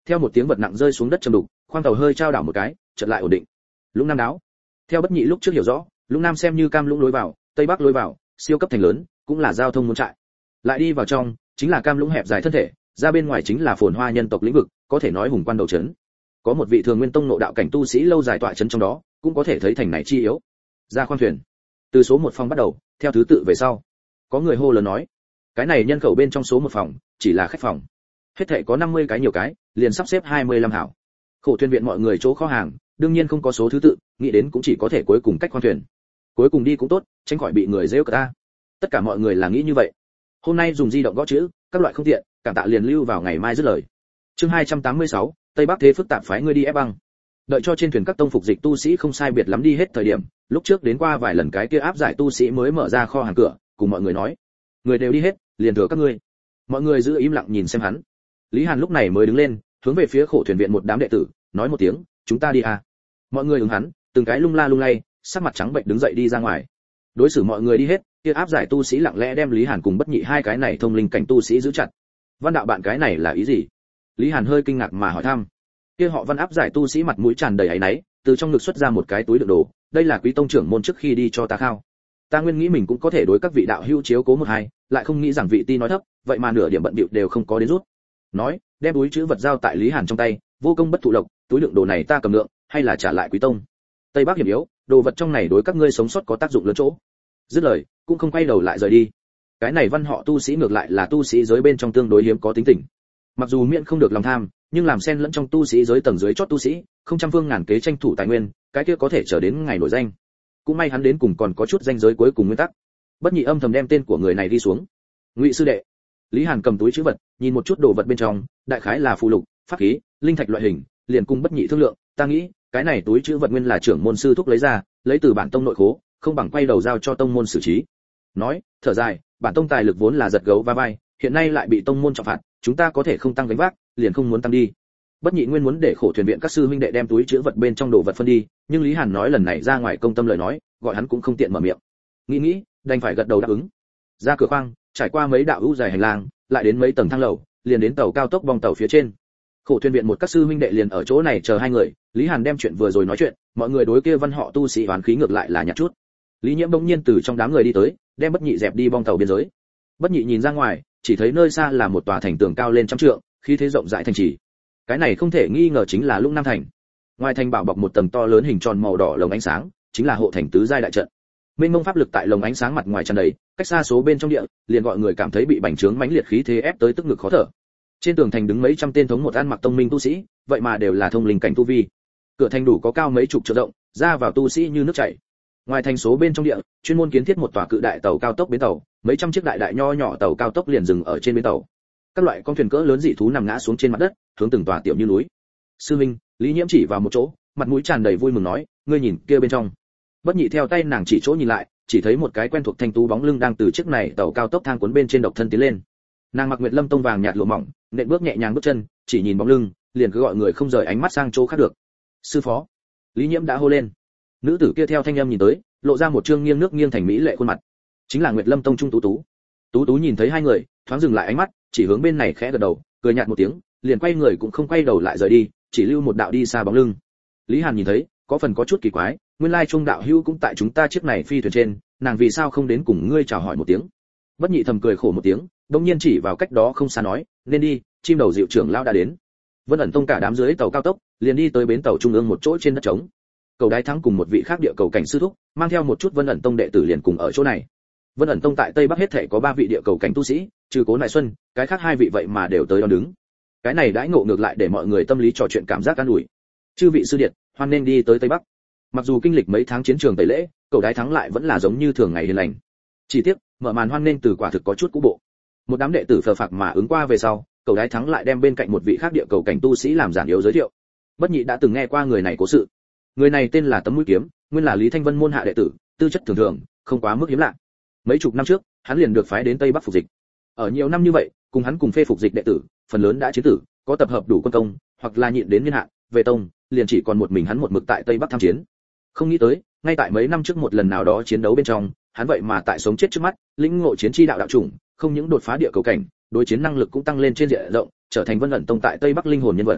Theo một tiếng vật nặng rơi xuống đất trầm đục, khoang tàu hơi trao đảo một cái, chợt lại ổn định. Lũng Nam đáo. Theo Bất Nhị lúc trước hiểu rõ, Lũng Nam xem như Cam Lũng lối vào, Tây Bắc lối vào, siêu cấp thành lớn, cũng là giao thông môn trại. Lại đi vào trong, chính là Cam Lũng hẹp dài thân thể, ra bên ngoài chính là phồn hoa nhân tộc lĩnh vực, có thể nói hùng quan đầu trấn. Có một vị Thường Nguyên Tông nộ đạo cảnh tu sĩ lâu dài tọa trấn trong đó, cũng có thể thấy thành này chi yếu. Ra khoang thuyền, từ số 1 phòng bắt đầu, theo thứ tự về sau. Có người hô lớn nói, cái này nhân khẩu bên trong số 1 phòng, chỉ là khách phòng. Hết thảy có 50 cái nhiều cái, liền sắp xếp 25 hảo. Khổ thuyền viện mọi người chỗ kho hàng, đương nhiên không có số thứ tự, nghĩ đến cũng chỉ có thể cuối cùng cách khoang thuyền. Cuối cùng đi cũng tốt, tránh khỏi bị người giễu cợt ta. Tất cả mọi người là nghĩ như vậy. Hôm nay dùng di động gõ chữ, các loại không tiện, cảm tạ liền lưu vào ngày mai dứt lời. Chương 286, Tây Bắc thế phức tạp phái ngươi đi ép băng. Đợi cho trên thuyền các tông phục dịch tu sĩ không sai biệt lắm đi hết thời điểm, lúc trước đến qua vài lần cái kia áp giải tu sĩ mới mở ra kho hàng cửa, cùng mọi người nói, người đều đi hết, liền thừa các ngươi. Mọi người giữ im lặng nhìn xem hắn. Lý Hàn lúc này mới đứng lên, hướng về phía khổ thuyền viện một đám đệ tử, nói một tiếng, chúng ta đi à. Mọi người ứng hắn, từng cái lung la lung lay, sắc mặt trắng bệnh đứng dậy đi ra ngoài. Đối xử mọi người đi hết, kia áp giải tu sĩ lặng lẽ đem Lý Hàn cùng Bất Nhị hai cái này thông linh cảnh tu sĩ giữ chặt. Văn đạo bạn cái này là ý gì? Lý Hàn hơi kinh ngạc mà hỏi thăm. Kia họ Văn áp giải tu sĩ mặt mũi tràn đầy áy náy, từ trong ngực xuất ra một cái túi đựng đồ, đây là quý tông trưởng môn trước khi đi cho ta khao. Ta nguyên nghĩ mình cũng có thể đối các vị đạo hữu chiếu cố một hai, lại không nghĩ rằng vị ti nói thấp, vậy mà nửa điểm bận bịu đều không có đến rút. Nói, đem túi chữ vật giao tại Lý Hàn trong tay, vô công bất thụ lộc, túi đựng đồ này ta cầm lượng, hay là trả lại quý tông. Tây Bắc hiểm yếu, đồ vật trong này đối các ngươi sống sót có tác dụng lớn chỗ. Dứt lời, cũng không quay đầu lại rời đi. Cái này văn họ tu sĩ ngược lại là tu sĩ giới bên trong tương đối hiếm có tính tình. Mặc dù miễn không được lòng tham, nhưng làm xen lẫn trong tu sĩ giới tầng dưới chót tu sĩ, không trăm phương ngàn kế tranh thủ tài nguyên, cái kia có thể trở đến ngày nổi danh. Cũng may hắn đến cùng còn có chút danh giới cuối cùng nguyên tắc. Bất Nhị âm thầm đem tên của người này đi xuống. Ngụy sư đệ. Lý Hàn cầm túi trữ vật, nhìn một chút đồ vật bên trong, đại khái là phù lục, pháp khí, linh thạch loại hình, liền cùng Bất Nhị thương lượng, ta nghĩ, cái này túi trữ vật nguyên là trưởng môn sư thúc lấy ra, lấy từ bản tông nội khố, không bằng quay đầu giao cho tông môn xử trí. Nói, thở dài, bản tông tài lực vốn là giật gấu va vai, hiện nay lại bị tông môn trọng phạt, chúng ta có thể không tăng gánh vác, liền không muốn tăng đi. Bất Nhị nguyên muốn để khổ thuyền viện các sư huynh đệ đem túi trữ vật bên trong đồ vật phân đi, nhưng Lý Hàn nói lần này ra ngoài công tâm lời nói, gọi hắn cũng không tiện mở miệng. Nghĩ, đành phải gật đầu đáp ứng. Ra cửa khoang, trải qua mấy đạo hữu dài hành lang, lại đến mấy tầng thang lầu, liền đến tàu cao tốc bong tàu phía trên. Khổ thuyền viện một các sư huynh đệ liền ở chỗ này chờ hai người, Lý Hàn đem chuyện vừa rồi nói chuyện, mọi người đối kia văn họ tu sĩ oán khí ngược lại là nhạt chút. Lý Nhiễm bỗng nhiên từ trong đám người đi tới, đem Bất Nhị dẹp đi bong tàu biên giới. Bất Nhị nhìn ra ngoài, chỉ thấy nơi xa là một tòa thành tường cao lên trăm trượng, khí thế rộng rãi thành trì. Cái này không thể nghi ngờ chính là Lũng Nam thành. Ngoài thành bảo bọc một tầng to lớn hình tròn màu đỏ lồng ánh sáng, chính là hộ thành tứ giai đại trận. Mênh mông pháp lực tại lồng ánh sáng mặt ngoài tràn đầy, cách xa số bên trong địa, liền gọi người cảm thấy bị bành trướng mãnh liệt khí thế ép tới tức ngực khó thở. Trên tường thành đứng mấy trăm tên thống một ăn mặc tông minh tu sĩ, vậy mà đều là thông linh cảnh tu vi. Cửa thành đủ có cao mấy chục trượng rộng, ra vào tu sĩ như nước chảy. Ngoài thành số bên trong địa, chuyên môn kiến thiết một tòa cự đại tàu cao tốc bến tàu, mấy trăm chiếc đại đại nho nhỏ tàu cao tốc liền dừng ở trên bến tàu. Các loại con thuyền cỡ lớn dị thú nằm ngã xuống trên mặt đất, hướng từng tòa tiểu như núi. Sư Minh, Lý Nhiễm chỉ vào một chỗ, mặt mũi tràn đầy vui mừng nói, ngươi nhìn kia bên trong. Bất Nhị theo tay nàng chỉ chỗ nhìn lại, chỉ thấy một cái quen thuộc thanh tú bóng lưng đang từ chiếc này tàu cao tốc thang cuốn bên trên độc thân tiến lên. Nàng mặc Nguyệt Lâm tông vàng nhạt lụa mỏng, nện bước nhẹ nhàng bước chân, chỉ nhìn bóng lưng, liền cứ gọi người không rời ánh mắt sang chỗ khác được. Sư phó. Lý Nhiễm đã hô lên. Nữ tử kia theo thanh âm nhìn tới, lộ ra một trương nghiêng nước nghiêng thành mỹ lệ khuôn mặt. Chính là Nguyệt Lâm tông Trung Tú Tú. Tú Tú nhìn thấy hai người, thoáng dừng lại ánh mắt, chỉ hướng bên này khẽ gật đầu, cười nhạt một tiếng, liền quay người cũng không quay đầu lại rời đi, chỉ lưu một đạo đi xa bóng lưng. Lý Hàn nhìn thấy, có phần có chút kỳ quái, nguyên lai Trung đạo hữu cũng tại chúng ta chiếc này phi thuyền trên, nàng vì sao không đến cùng ngươi chào hỏi một tiếng? Bất Nhị thầm cười khổ một tiếng, đột nhiên chỉ vào cách đó không xa nói, nên đi, chim đầu diệu trưởng lão đã đến. Vân ẩn tông cả đám dưới tàu cao tốc, liền đi tới bến tàu trung ương một chỗ trên đất trống. Cầu Đái Thắng cùng một vị khác địa cầu cảnh sư thúc, mang theo một chút Vân ẩn tông đệ tử liền cùng ở chỗ này. Vân ẩn tông tại Tây Bắc hết thảy có 3 vị địa cầu cảnh tu sĩ, trừ Cố Nại Xuân, cái khác 2 vị vậy mà đều tới đón đứng. Cái này đãi ngộ ngược lại để mọi người tâm lý trò chuyện cảm giác an ủi. Chư vị sư điện, hoan nên đi tới Tây Bắc. Mặc dù kinh lịch mấy tháng chiến trường tẩy lễ, Cầu Đái Thắng lại vẫn là giống như thường ngày hiền lành. Chỉ tiếc, mở màn hoan nên từ quả thực có chút cũ bộ. Một đám đệ tử phờ phạc mà ứng qua về sau, Cầu Đái Thắng lại đem bên cạnh một vị khác địa cầu cảnh tu sĩ làm giản yếu giới thiệu. Bất Nhị đã từng nghe qua người này cố sự. Người này tên là Tấm Mũi Kiếm, nguyên là Lý Thanh Vân môn hạ đệ tử, tư chất thường thường, không quá mức hiếm lạ. Mấy chục năm trước, hắn liền được phái đến Tây Bắc phục dịch. Ở nhiều năm như vậy, cùng hắn cùng phê phục dịch đệ tử, phần lớn đã chiến tử, có tập hợp đủ quân công, hoặc là nhịn đến niên hạn, về tông, liền chỉ còn một mình hắn một mực tại Tây Bắc tham chiến. Không nghĩ tới, ngay tại mấy năm trước một lần nào đó chiến đấu bên trong, hắn vậy mà tại sống chết trước mắt, lĩnh ngộ chiến chi đạo đạo chủng, không những đột phá địa cầu cảnh, đối chiến năng lực cũng tăng lên trên diện rộng, trở thành Vân ẩn tông tại Tây Bắc linh hồn nhân vật.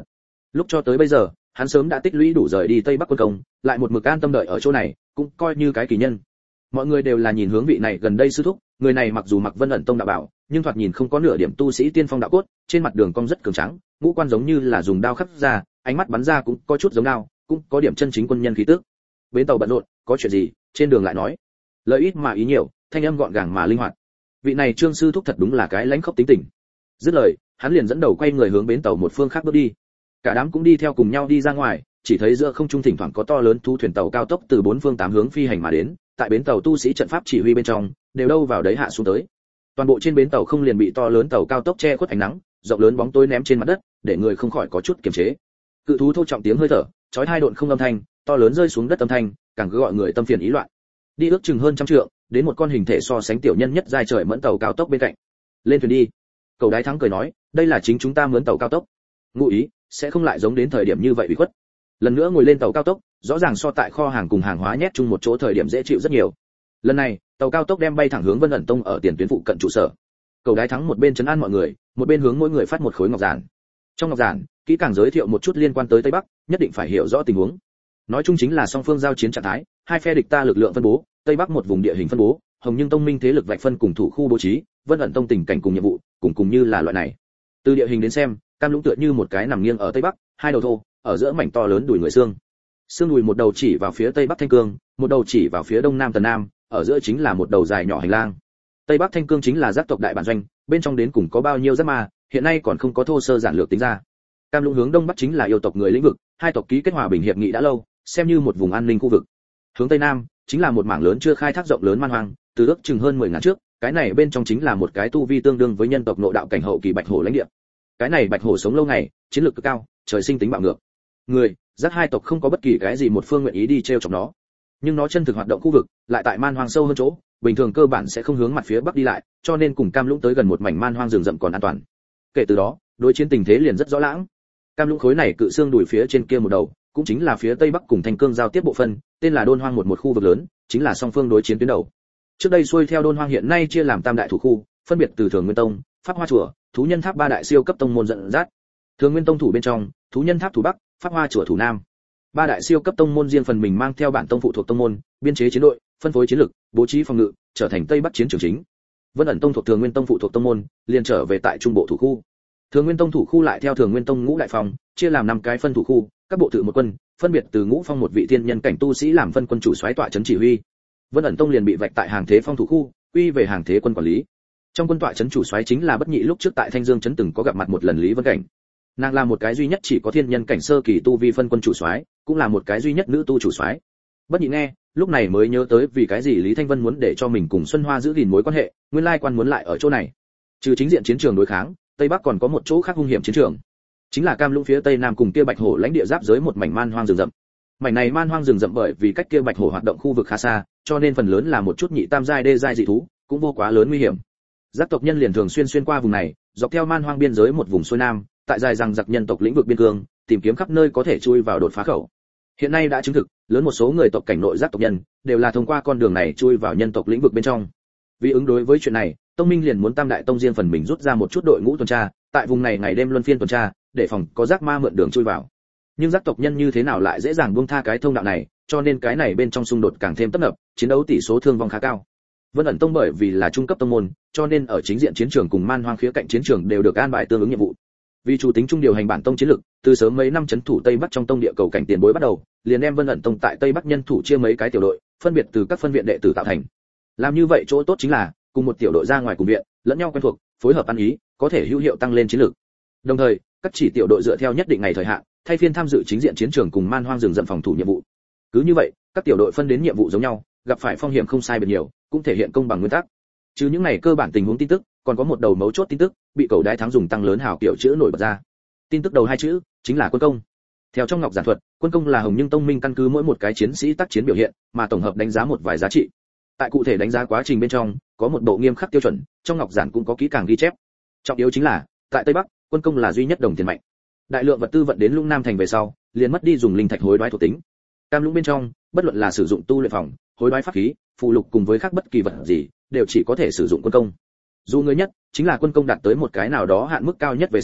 Lúc cho tới bây giờ, hắn sớm đã tích lũy đủ rời đi Tây Bắc quân công, lại một mực an tâm đợi ở chỗ này, cũng coi như cái kỳ nhân. Mọi người đều là nhìn hướng vị này gần đây sư thúc, người này mặc dù mặc Vân ẩn tông đạo bảo, nhưng thoạt nhìn không có nửa điểm tu sĩ tiên phong đạo cốt, trên mặt đường cong rất cường tráng, ngũ quan giống như là dùng đao khắc ra, ánh mắt bắn ra cũng có chút giống đao, cũng có điểm chân chính quân nhân khí tức. Bến tàu bận rộn, có chuyện gì, trên đường lại nói. Lời ít mà ý nhiều, thanh âm gọn gàng mà linh hoạt. Vị này Trương sư thúc thật đúng là cái lãnh khốc tính tình. Dứt lời, hắn liền dẫn đầu quay người hướng bến tàu một phương khác bước đi. Cả đám cũng đi theo cùng nhau đi ra ngoài, chỉ thấy giữa không trung thỉnh thoảng có to lớn thu thuyền tàu cao tốc từ bốn phương tám hướng phi hành mà đến, tại bến tàu tu sĩ trận pháp chỉ huy bên trong, đều đâu vào đấy hạ xuống tới. Toàn bộ trên bến tàu không liền bị to lớn tàu cao tốc che khuất ánh nắng, rộng lớn bóng tối ném trên mặt đất, để người không khỏi có chút kiềm chế. Cự thú thô trọng tiếng hơi thở, chói tai độn không âm thanh, to lớn rơi xuống đất âm thanh, càng cứ gọi người tâm phiền ý loạn. Đi ước chừng hơn trăm trượng, đến một con hình thể so sánh tiểu nhân nhất giai trời mẫn tàu cao tốc bên cạnh. Lên thuyền đi. Cầu Đái Thắng cười nói, đây là chính chúng ta mướn tàu cao tốc. Ngụ ý sẽ không lại giống đến thời điểm như vậy bị khuất. Lần nữa ngồi lên tàu cao tốc, rõ ràng so tại kho hàng cùng hàng hóa nhét chung một chỗ thời điểm dễ chịu rất nhiều. Lần này, tàu cao tốc đem bay thẳng hướng Vân ẩn tông ở tiền tuyến phụ cận trụ sở. Cầu Đái Thắng một bên trấn an mọi người, một bên hướng mỗi người phát một khối ngọc giản. Trong ngọc giản, kỹ càng giới thiệu một chút liên quan tới Tây Bắc, nhất định phải hiểu rõ tình huống. Nói chung chính là song phương giao chiến trạng thái, hai phe địch ta lực lượng phân bố, Tây Bắc một vùng địa hình phân bố, Hồng Nhưng tông minh thế lực vạch phân cùng thủ khu bố trí, Vân ẩn tông tình cảnh cùng nhiệm vụ, cùng như là loại này. Từ địa hình đến xem, Cam Lũng tựa như một cái nằm nghiêng ở Tây Bắc, hai đầu thô, ở giữa mảnh to lớn đùi người xương. Xương đùi một đầu chỉ vào phía Tây Bắc Thanh Cương, một đầu chỉ vào phía Đông Nam Tần Nam, ở giữa chính là một đầu dài nhỏ hành lang. Tây Bắc Thanh Cương chính là giác tộc đại bản doanh, bên trong đến cùng có bao nhiêu giác ma, hiện nay còn không có thô sơ giản lược tính ra. Cam Lũng hướng Đông Bắc chính là yêu tộc người lĩnh vực, hai tộc ký kết hòa bình hiệp nghị đã lâu, xem như một vùng an ninh khu vực. Hướng Tây Nam chính là một mảng lớn chưa khai thác rộng lớn man hoang, từ ước chừng hơn 10 ngàn trước, cái này bên trong chính là một cái tu vi tương đương với nhân tộc nội đạo cảnh hậu kỳ bạch hổ lãnh địa. Cái này bạch hổ sống lâu ngày, chiến lược cực cao, trời sinh tính bạo ngược. Người, giác hai tộc không có bất kỳ cái gì một phương nguyện ý đi treo chọc nó. Nhưng nó chân thực hoạt động khu vực, lại tại man hoang sâu hơn chỗ, bình thường cơ bản sẽ không hướng mặt phía bắc đi lại, cho nên cùng Cam Lũng tới gần một mảnh man hoang rừng rậm còn an toàn. Kể từ đó, đối chiến tình thế liền rất rõ lãng. Cam Lũng khối này cự xương đùi phía trên kia một đầu, cũng chính là phía tây bắc cùng Thanh Cương giao tiếp bộ phận, tên là Đôn Hoang một khu vực lớn, chính là song phương đối chiến tuyến đầu. Trước đây xuôi theo Đôn Hoang hiện nay chia làm tam đại thủ khu, phân biệt từ Thường Nguyên Tông, Pháp Hoa Chùa, Thú Nhân Tháp ba đại siêu cấp tông môn dẫn dắt. Thường Nguyên Tông thủ bên trong, Thú Nhân Tháp thủ bắc, Pháp Hoa Chùa thủ nam. Ba đại siêu cấp tông môn riêng phần mình mang theo bản tông phụ thuộc tông môn, biên chế chiến đội, phân phối chiến lực, bố trí phòng ngự, trở thành Tây Bắc chiến trường chính. Vân ẩn tông thuộc Thường Nguyên Tông phụ thuộc tông môn, liền trở về tại trung bộ thủ khu. Thường Nguyên Tông thủ khu lại theo Thường Nguyên Tông ngũ đại phòng, chia làm 5 cái phân thủ khu, các bộ tự một quân, phân biệt từ Ngũ Phong một vị thiên nhân cảnh tu sĩ làm phân quân chủ soái tọa trấn chỉ huy. Vân ẩn tông liền bị vạch tại Hàng Thế Phong thủ khu, quy về Hàng Thế quân quản lý. Trong quân tọa trấn chủ soái chính là Bất Nhị lúc trước tại Thanh Dương trấn từng có gặp mặt một lần Lý Vân Cảnh. Nàng là một cái duy nhất chỉ có thiên nhân cảnh sơ kỳ tu vi phân quân chủ soái, cũng là một cái duy nhất nữ tu chủ soái. Bất Nhị nghe, lúc này mới nhớ tới vì cái gì Lý Thanh Vân muốn để cho mình cùng Xuân Hoa giữ gìn mối quan hệ, nguyên lai quan muốn lại ở chỗ này. Trừ chính diện chiến trường đối kháng, Tây Bắc còn có một chỗ khác hung hiểm chiến trường, chính là Cam Lũng phía Tây Nam cùng kia Bạch Hổ lãnh địa giáp giới một mảnh man hoang rừng rậm. Mảnh này man hoang rừng rậm bởi vì cách kia Bạch Hổ hoạt động khu vực khá xa, cho nên phần lớn là một chút nhị tam giai đê giai dị thú, cũng vô quá lớn nguy hiểm. Giác tộc nhân liền thường xuyên qua vùng này, dọc theo man hoang biên giới một vùng xuôi nam, tại dài rằng giặc nhân tộc lĩnh vực biên cương, tìm kiếm khắp nơi có thể chui vào đột phá khẩu. Hiện nay đã chứng thực, lớn một số người tộc cảnh nội giác tộc nhân đều là thông qua con đường này chui vào nhân tộc lĩnh vực bên trong. Vì ứng đối với chuyện này, Tông Minh liền muốn Tam đại tông riêng phần mình rút ra một chút đội ngũ tuần tra, tại vùng này ngày đêm luân phiên tuần tra, để phòng có giác ma mượn đường chui vào. Nhưng giác tộc nhân như thế nào lại dễ dàng buông tha cái thông đạo này, cho nên cái này bên trong xung đột càng thêm tấp nập, chiến đấu tỷ số thương vong khá cao. Vân ẩn tông bởi vì là trung cấp tông môn, cho nên ở chính diện chiến trường cùng man hoang khía cạnh chiến trường đều được an bài tương ứng nhiệm vụ. Vì chủ tính trung điều hành bản tông chiến lực, từ sớm mấy năm chấn thủ Tây Bắc trong tông địa cầu cảnh tiền bối bắt đầu, liền đem Vân ẩn tông tại Tây Bắc nhân thủ chia mấy cái tiểu đội, phân biệt từ các phân viện đệ tử tạo thành. Làm như vậy chỗ tốt chính là, cùng một tiểu đội ra ngoài cùng viện, lẫn nhau quen thuộc, phối hợp ăn ý, có thể hữu hiệu tăng lên chiến lực. Đồng thời, các chỉ tiểu đội dựa theo nhất định ngày thời hạn, thay phiên tham dự chính diện chiến trường cùng man hoang rừng rậm phòng thủ nhiệm vụ. Cứ như vậy, các tiểu đội phân đến nhiệm vụ giống nhau, gặp phải phong hiểm không sai biệt nhiều, cũng thể hiện công bằng nguyên tắc. Chứ những này cơ bản tình huống tin tức, còn có một đầu mấu chốt tin tức, bị Cầu Đái Thắng dùng tăng lớn hào kiểu chữ nổi bật ra. Tin tức đầu 2 chữ chính là quân công. Theo trong ngọc giản thuật, quân công là Hồng Nhưng tông minh căn cứ mỗi một cái chiến sĩ tác chiến biểu hiện, mà tổng hợp đánh giá một vài giá trị. Tại cụ thể đánh giá quá trình bên trong, có một bộ nghiêm khắc tiêu chuẩn, trong ngọc giản cũng có kỹ càng ghi chép. Trọng yếu chính là, tại Tây Bắc, quân công là duy nhất đồng tiền mạnh. Đại lượng vật tư vận đến Lũng Nam thành về sau, liền mất đi dùng linh thạch hối đoái thuộc tính. Cam Lũng bên trong, bất luận là sử dụng tu luyện phòng, hối đoái pháp khí, phụ lục cùng với khác bất kỳ vật gì, đều chỉ có thể sử dụng quân công. Dù người nhất, chính là quân công đạt tới một cái nào đó hạn mức cao nhất về sau,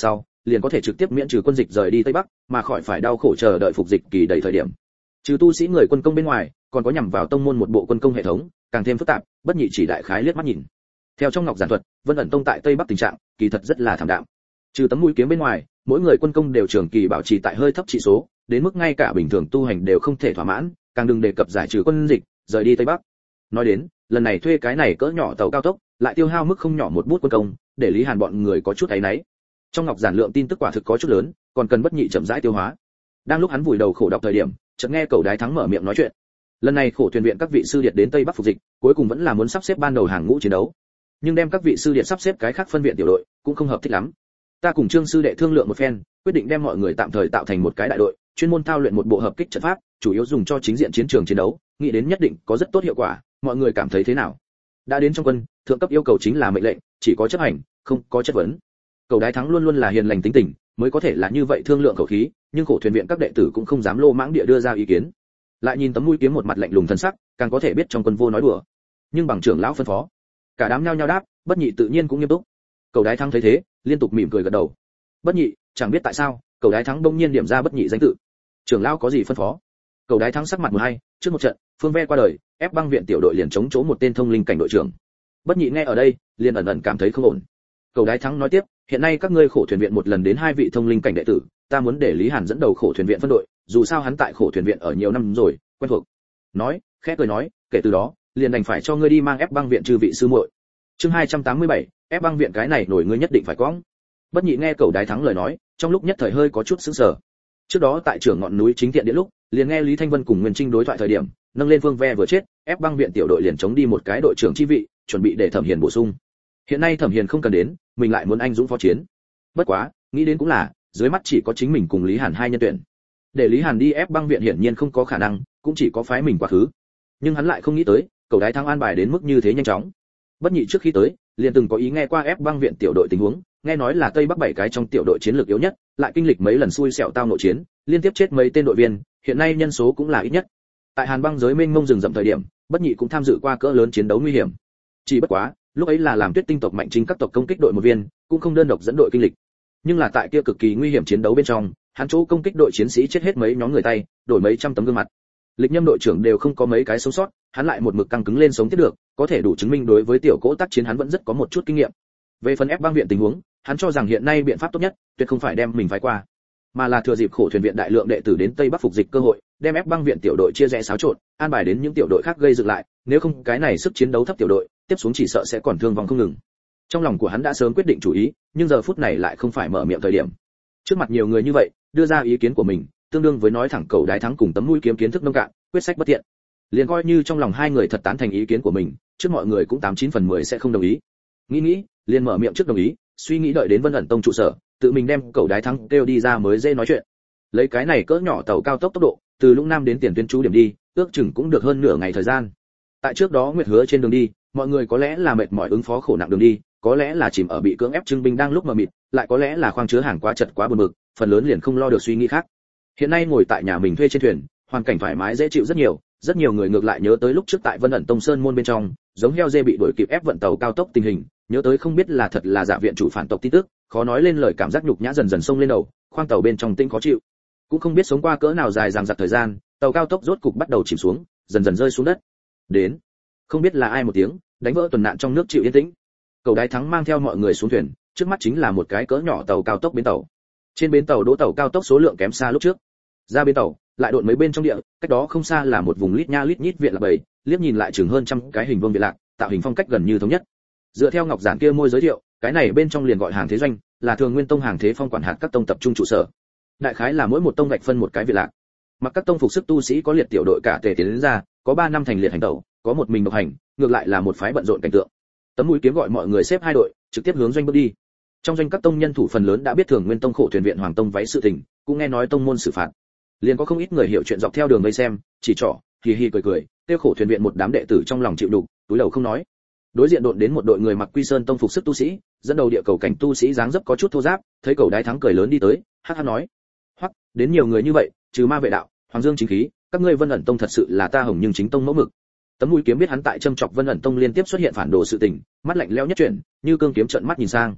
liền có thể trực tiếp miễn trừ quân dịch rời đi Tây Bắc, mà khỏi phải đau khổ chờ đợi phục dịch kỳ đầy thời điểm. Trừ tu sĩ người quân công bên ngoài, còn có nhằm vào tông môn một bộ quân công hệ thống, càng thêm phức tạp, Bất Nhị chỉ đại khái liếc mắt nhìn. Theo trong ngọc giản thuật, Vân ẩn tông tại Tây Bắc tình trạng kỳ thật rất là thảm đạm. Trừ tấm mũi kiếm bên ngoài, mỗi người quân công đều trường kỳ bảo trì tại hơi thấp chỉ số, đến mức ngay cả bình thường tu hành đều không thể thỏa mãn, càng đừng đề cập giải trừ quân dịch, rời đi Tây Bắc. Nói đến, lần này thuê cái này cỡ nhỏ tàu cao tốc, lại tiêu hao mức không nhỏ một bút quân công, để Lý Hàn bọn người có chút áy náy. Trong ngọc giản lượng tin tức quả thực có chút lớn, còn cần Bất Nhị chậm rãi tiêu hóa. Đang lúc hắn vùi đầu khổ đọc thời điểm, chợt nghe Cẩu Đái Thắng mở miệng nói chuyện. Lần này khổ thuyền viện các vị sư điệt đến Tây Bắc phục dịch, cuối cùng vẫn là muốn sắp xếp ban đầu hàng ngũ chiến đấu. Nhưng đem các vị sư điệt sắp xếp cái khác phân viện tiểu đội, cũng không hợp thích lắm. Ta cùng Trương sư đệ thương lượng một phen, quyết định đem mọi người tạm thời tạo thành một cái đại đội, chuyên môn thao luyện một bộ hợp kích trận pháp, chủ yếu dùng cho chính diện chiến trường chiến đấu, nghĩ đến nhất định có rất tốt hiệu quả, mọi người cảm thấy thế nào? Đã đến trong quân, thượng cấp yêu cầu chính là mệnh lệnh, chỉ có chấp hành, không có chất vấn. Cẩu Đái Thắng luôn luôn là hiền lành tính tình, mới có thể là như vậy thương lượng khẩu khí, nhưng khổ thuyền viện các đệ tử cũng không dám lô mãng địa đưa ra ý kiến. Lại nhìn tấm mũi kiếm một mặt lạnh lùng thân sắc, càng có thể biết trong quân vô nói đùa. Nhưng bằng trưởng lão phân phó, cả đám nhao nhao đáp, Bất Nhị tự nhiên cũng nghiêm túc. Cẩu Đái Thắng thấy thế, liên tục mỉm cười gật đầu. Bất Nhị, chẳng biết tại sao, Cẩu Đái Thắng bỗng nhiên điểm ra Bất Nhị danh tự. Trưởng lão có gì phân phó? Cẩu Đái Thắng sắc mặt một hay, trước một trận, Phương Ve qua đời, ép băng viện tiểu đội liền chống chỗ một tên thông linh cảnh đội trưởng. Bất Nhị nghe ở đây, liền ẩn ẩn cảm thấy không ổn. Cẩu Đái Thắng nói tiếp, hiện nay các ngươi khổ thuyền viện một lần đến 2 vị thông linh cảnh đệ tử, ta muốn để Lý Hàn dẫn đầu khổ thuyền viện phân đội, dù sao hắn tại khổ thuyền viện ở nhiều năm rồi, quen thuộc. Nói, khẽ cười nói, kể từ đó, liền đành phải cho ngươi đi mang ép băng viện chư vị sư muội. Chương 287, ép băng viện cái này nổi ngươi nhất định phải quõng. Bất Nhị nghe Cẩu Đái Thắng lời nói, trong lúc nhất thời hơi có chút sững sờ. Trước đó tại trưởng ngọn núi chính thiện điện lúc, liền nghe Lý Thanh Vân cùng Nguyên Trinh đối thoại thời điểm, nâng lên Phương Ve vừa chết, ép băng viện tiểu đội liền chống đi một cái đội trưởng chi vị, chuẩn bị để Thẩm Hiền bổ sung. Hiện nay Thẩm Hiền không cần đến, mình lại muốn anh dũng phó chiến. Bất quá, nghĩ đến cũng là, dưới mắt chỉ có chính mình cùng Lý Hàn hai nhân tuyển. Để Lý Hàn đi ép băng viện hiển nhiên không có khả năng, cũng chỉ có phái mình quá khứ. Nhưng hắn lại không nghĩ tới, Cẩu Đái Thắng an bài đến mức như thế nhanh chóng. Bất Nhị trước khi tới, liền từng có ý nghe qua ép băng viện tiểu đội tình huống, nghe nói là Tây Bắc 7 cái trong tiểu đội chiến lược yếu nhất, lại kinh lịch mấy lần xui xẻo tao nội chiến, liên tiếp chết mấy tên đội viên, hiện nay nhân số cũng là ít nhất. Tại Hàn băng giới mênh mông rừng rậm thời điểm, Bất Nhị cũng tham dự qua cỡ lớn chiến đấu nguy hiểm. Chỉ bất quá, lúc ấy là làm Tuyết Tinh tộc mạnh chính các tộc công kích đội một viên, cũng không đơn độc dẫn đội kinh lịch. Nhưng là tại kia cực kỳ nguy hiểm chiến đấu bên trong, hắn chỗ công kích đội chiến sĩ chết hết mấy nhóm người tay, đổi mấy trăm tấm gương mặt. Lịch Nhâm đội trưởng đều không có mấy cái sống sót, hắn lại một mực căng cứng lên sống tiếp được, có thể đủ chứng minh đối với tiểu cỗ tác chiến hắn vẫn rất có một chút kinh nghiệm. Về phần ép băng viện tình huống, hắn cho rằng hiện nay biện pháp tốt nhất, tuyệt không phải đem mình phái qua, mà là thừa dịp khổ thuyền viện đại lượng đệ tử đến Tây Bắc phục dịch cơ hội, đem ép băng viện tiểu đội chia rẽ xáo trộn, an bài đến những tiểu đội khác gây dựng lại, nếu không cái này sức chiến đấu thấp tiểu đội, tiếp xuống chỉ sợ sẽ còn thương vong không ngừng. Trong lòng của hắn đã sớm quyết định chủ ý, nhưng giờ phút này lại không phải mở miệng thời điểm. Trước mặt nhiều người như vậy, đưa ra ý kiến của mình, tương đương với nói thẳng Cẩu Đái Thắng cùng tấm mũi kiếm kiến thức nông cạn, quyết sách bất thiện. Liền coi như trong lòng hai người thật tán thành ý kiến của mình, trước mọi người cũng 89 phần 10 sẽ không đồng ý. Nghĩ, liền mở miệng trước đồng ý, suy nghĩ đợi đến Vân ẩn tông trụ sở, tự mình đem Cẩu Đái Thắng kêu đi ra mới dễ nói chuyện. Lấy cái này cỡ nhỏ tàu cao tốc tốc độ, từ Lũng Nam đến Tiền Tuyến trú điểm đi, ước chừng cũng được hơn nửa ngày thời gian. Tại trước đó Nguyệt Hứa trên đường đi, mọi người có lẽ là mệt mỏi ứng phó khổ nặng đường đi, có lẽ là chìm ở bị cưỡng ép trưng binh đang lúc mờ mịt, lại có lẽ là khoang chứa hàng quá chật quá buồn bực, phần lớn liền không lo được suy nghĩ khác. Hiện nay ngồi tại nhà mình thuê trên thuyền, hoàn cảnh thoải mái dễ chịu rất nhiều người ngược lại nhớ tới lúc trước tại Vân ẩn tông sơn môn bên trong, giống heo dê bị đuổi kịp ép vận tàu cao tốc tình hình, nhớ tới không biết là thật là giả viện chủ phản tộc tin tức, khó nói lên lời cảm giác nhục nhã dần dần xông lên đầu, khoang tàu bên trong tinh khó chịu. Cũng không biết sống qua cỡ nào dài dằng dặc thời gian, tàu cao tốc rốt cục bắt đầu chìm xuống, dần dần rơi xuống đất. Đến, không biết là ai một tiếng, đánh vỡ tuần nạn trong nước chịu yên tĩnh. Cẩu Đái Thắng mang theo mọi người xuống thuyền, trước mắt chính là một cái cỡ nhỏ tàu cao tốc bến tàu. Trên bến tàu đỗ tàu cao tốc số lượng kém xa lúc trước. Ra bến tàu, lại độn mấy bên trong địa, cách đó không xa là một vùng lít nha lít nhít viện lạc bầy, liếc nhìn lại chừng hơn trăm cái hình vuông viện lạc, tạo hình phong cách gần như thống nhất. Dựa theo ngọc giản kia môi giới thiệu, cái này bên trong liền gọi hàng thế doanh, là Thường Nguyên tông hàng thế phong quản hạt các tông tập trung trụ sở. Đại khái là mỗi một tông vạch phân một cái viện lạc. Mặc các tông phục sức tu sĩ có liệt tiểu đội cả tề tiến đến ra, có 3 năm thành liệt hành tẩu, có một mình độc hành, ngược lại là một phái bận rộn cảnh tượng. Tấm mũi kiếm gọi mọi người xếp hai đội, trực tiếp hướng doanh bước đi. Trong doanh các tông nhân thủ phần lớn đã biết Thường Nguyên tông khổ thuyền viện Hoàng tông váy sự tình, cũng nghe nói tông môn xử phạt. Liền có không ít người hiểu chuyện dọc theo đường vây xem, chỉ trỏ, hì hì cười, tiêu khổ thuyền viện một đám đệ tử trong lòng chịu đục, túi đầu không nói. Đối diện đột đến một đội người mặc Quy Sơn tông phục sức tu sĩ, dẫn đầu địa cầu cảnh tu sĩ dáng dấp có chút thô ráp, thấy Cẩu Đái Thắng cười lớn đi tới, hắc hắc nói: "Hoắc, đến nhiều người như vậy, trừ ma vệ đạo, Hoàng Dương chính khí, các ngươi Vân ẩn tông thật sự là ta Hồng Nhưng chính tông mẫu mực." Tấm mũi kiếm biết hắn tại châm chọc Vân ẩn tông liên tiếp xuất hiện phản đồ sự tình, mắt lạnh lẽo nhất chuyển, như cương kiếm trợn mắt nhìn sang.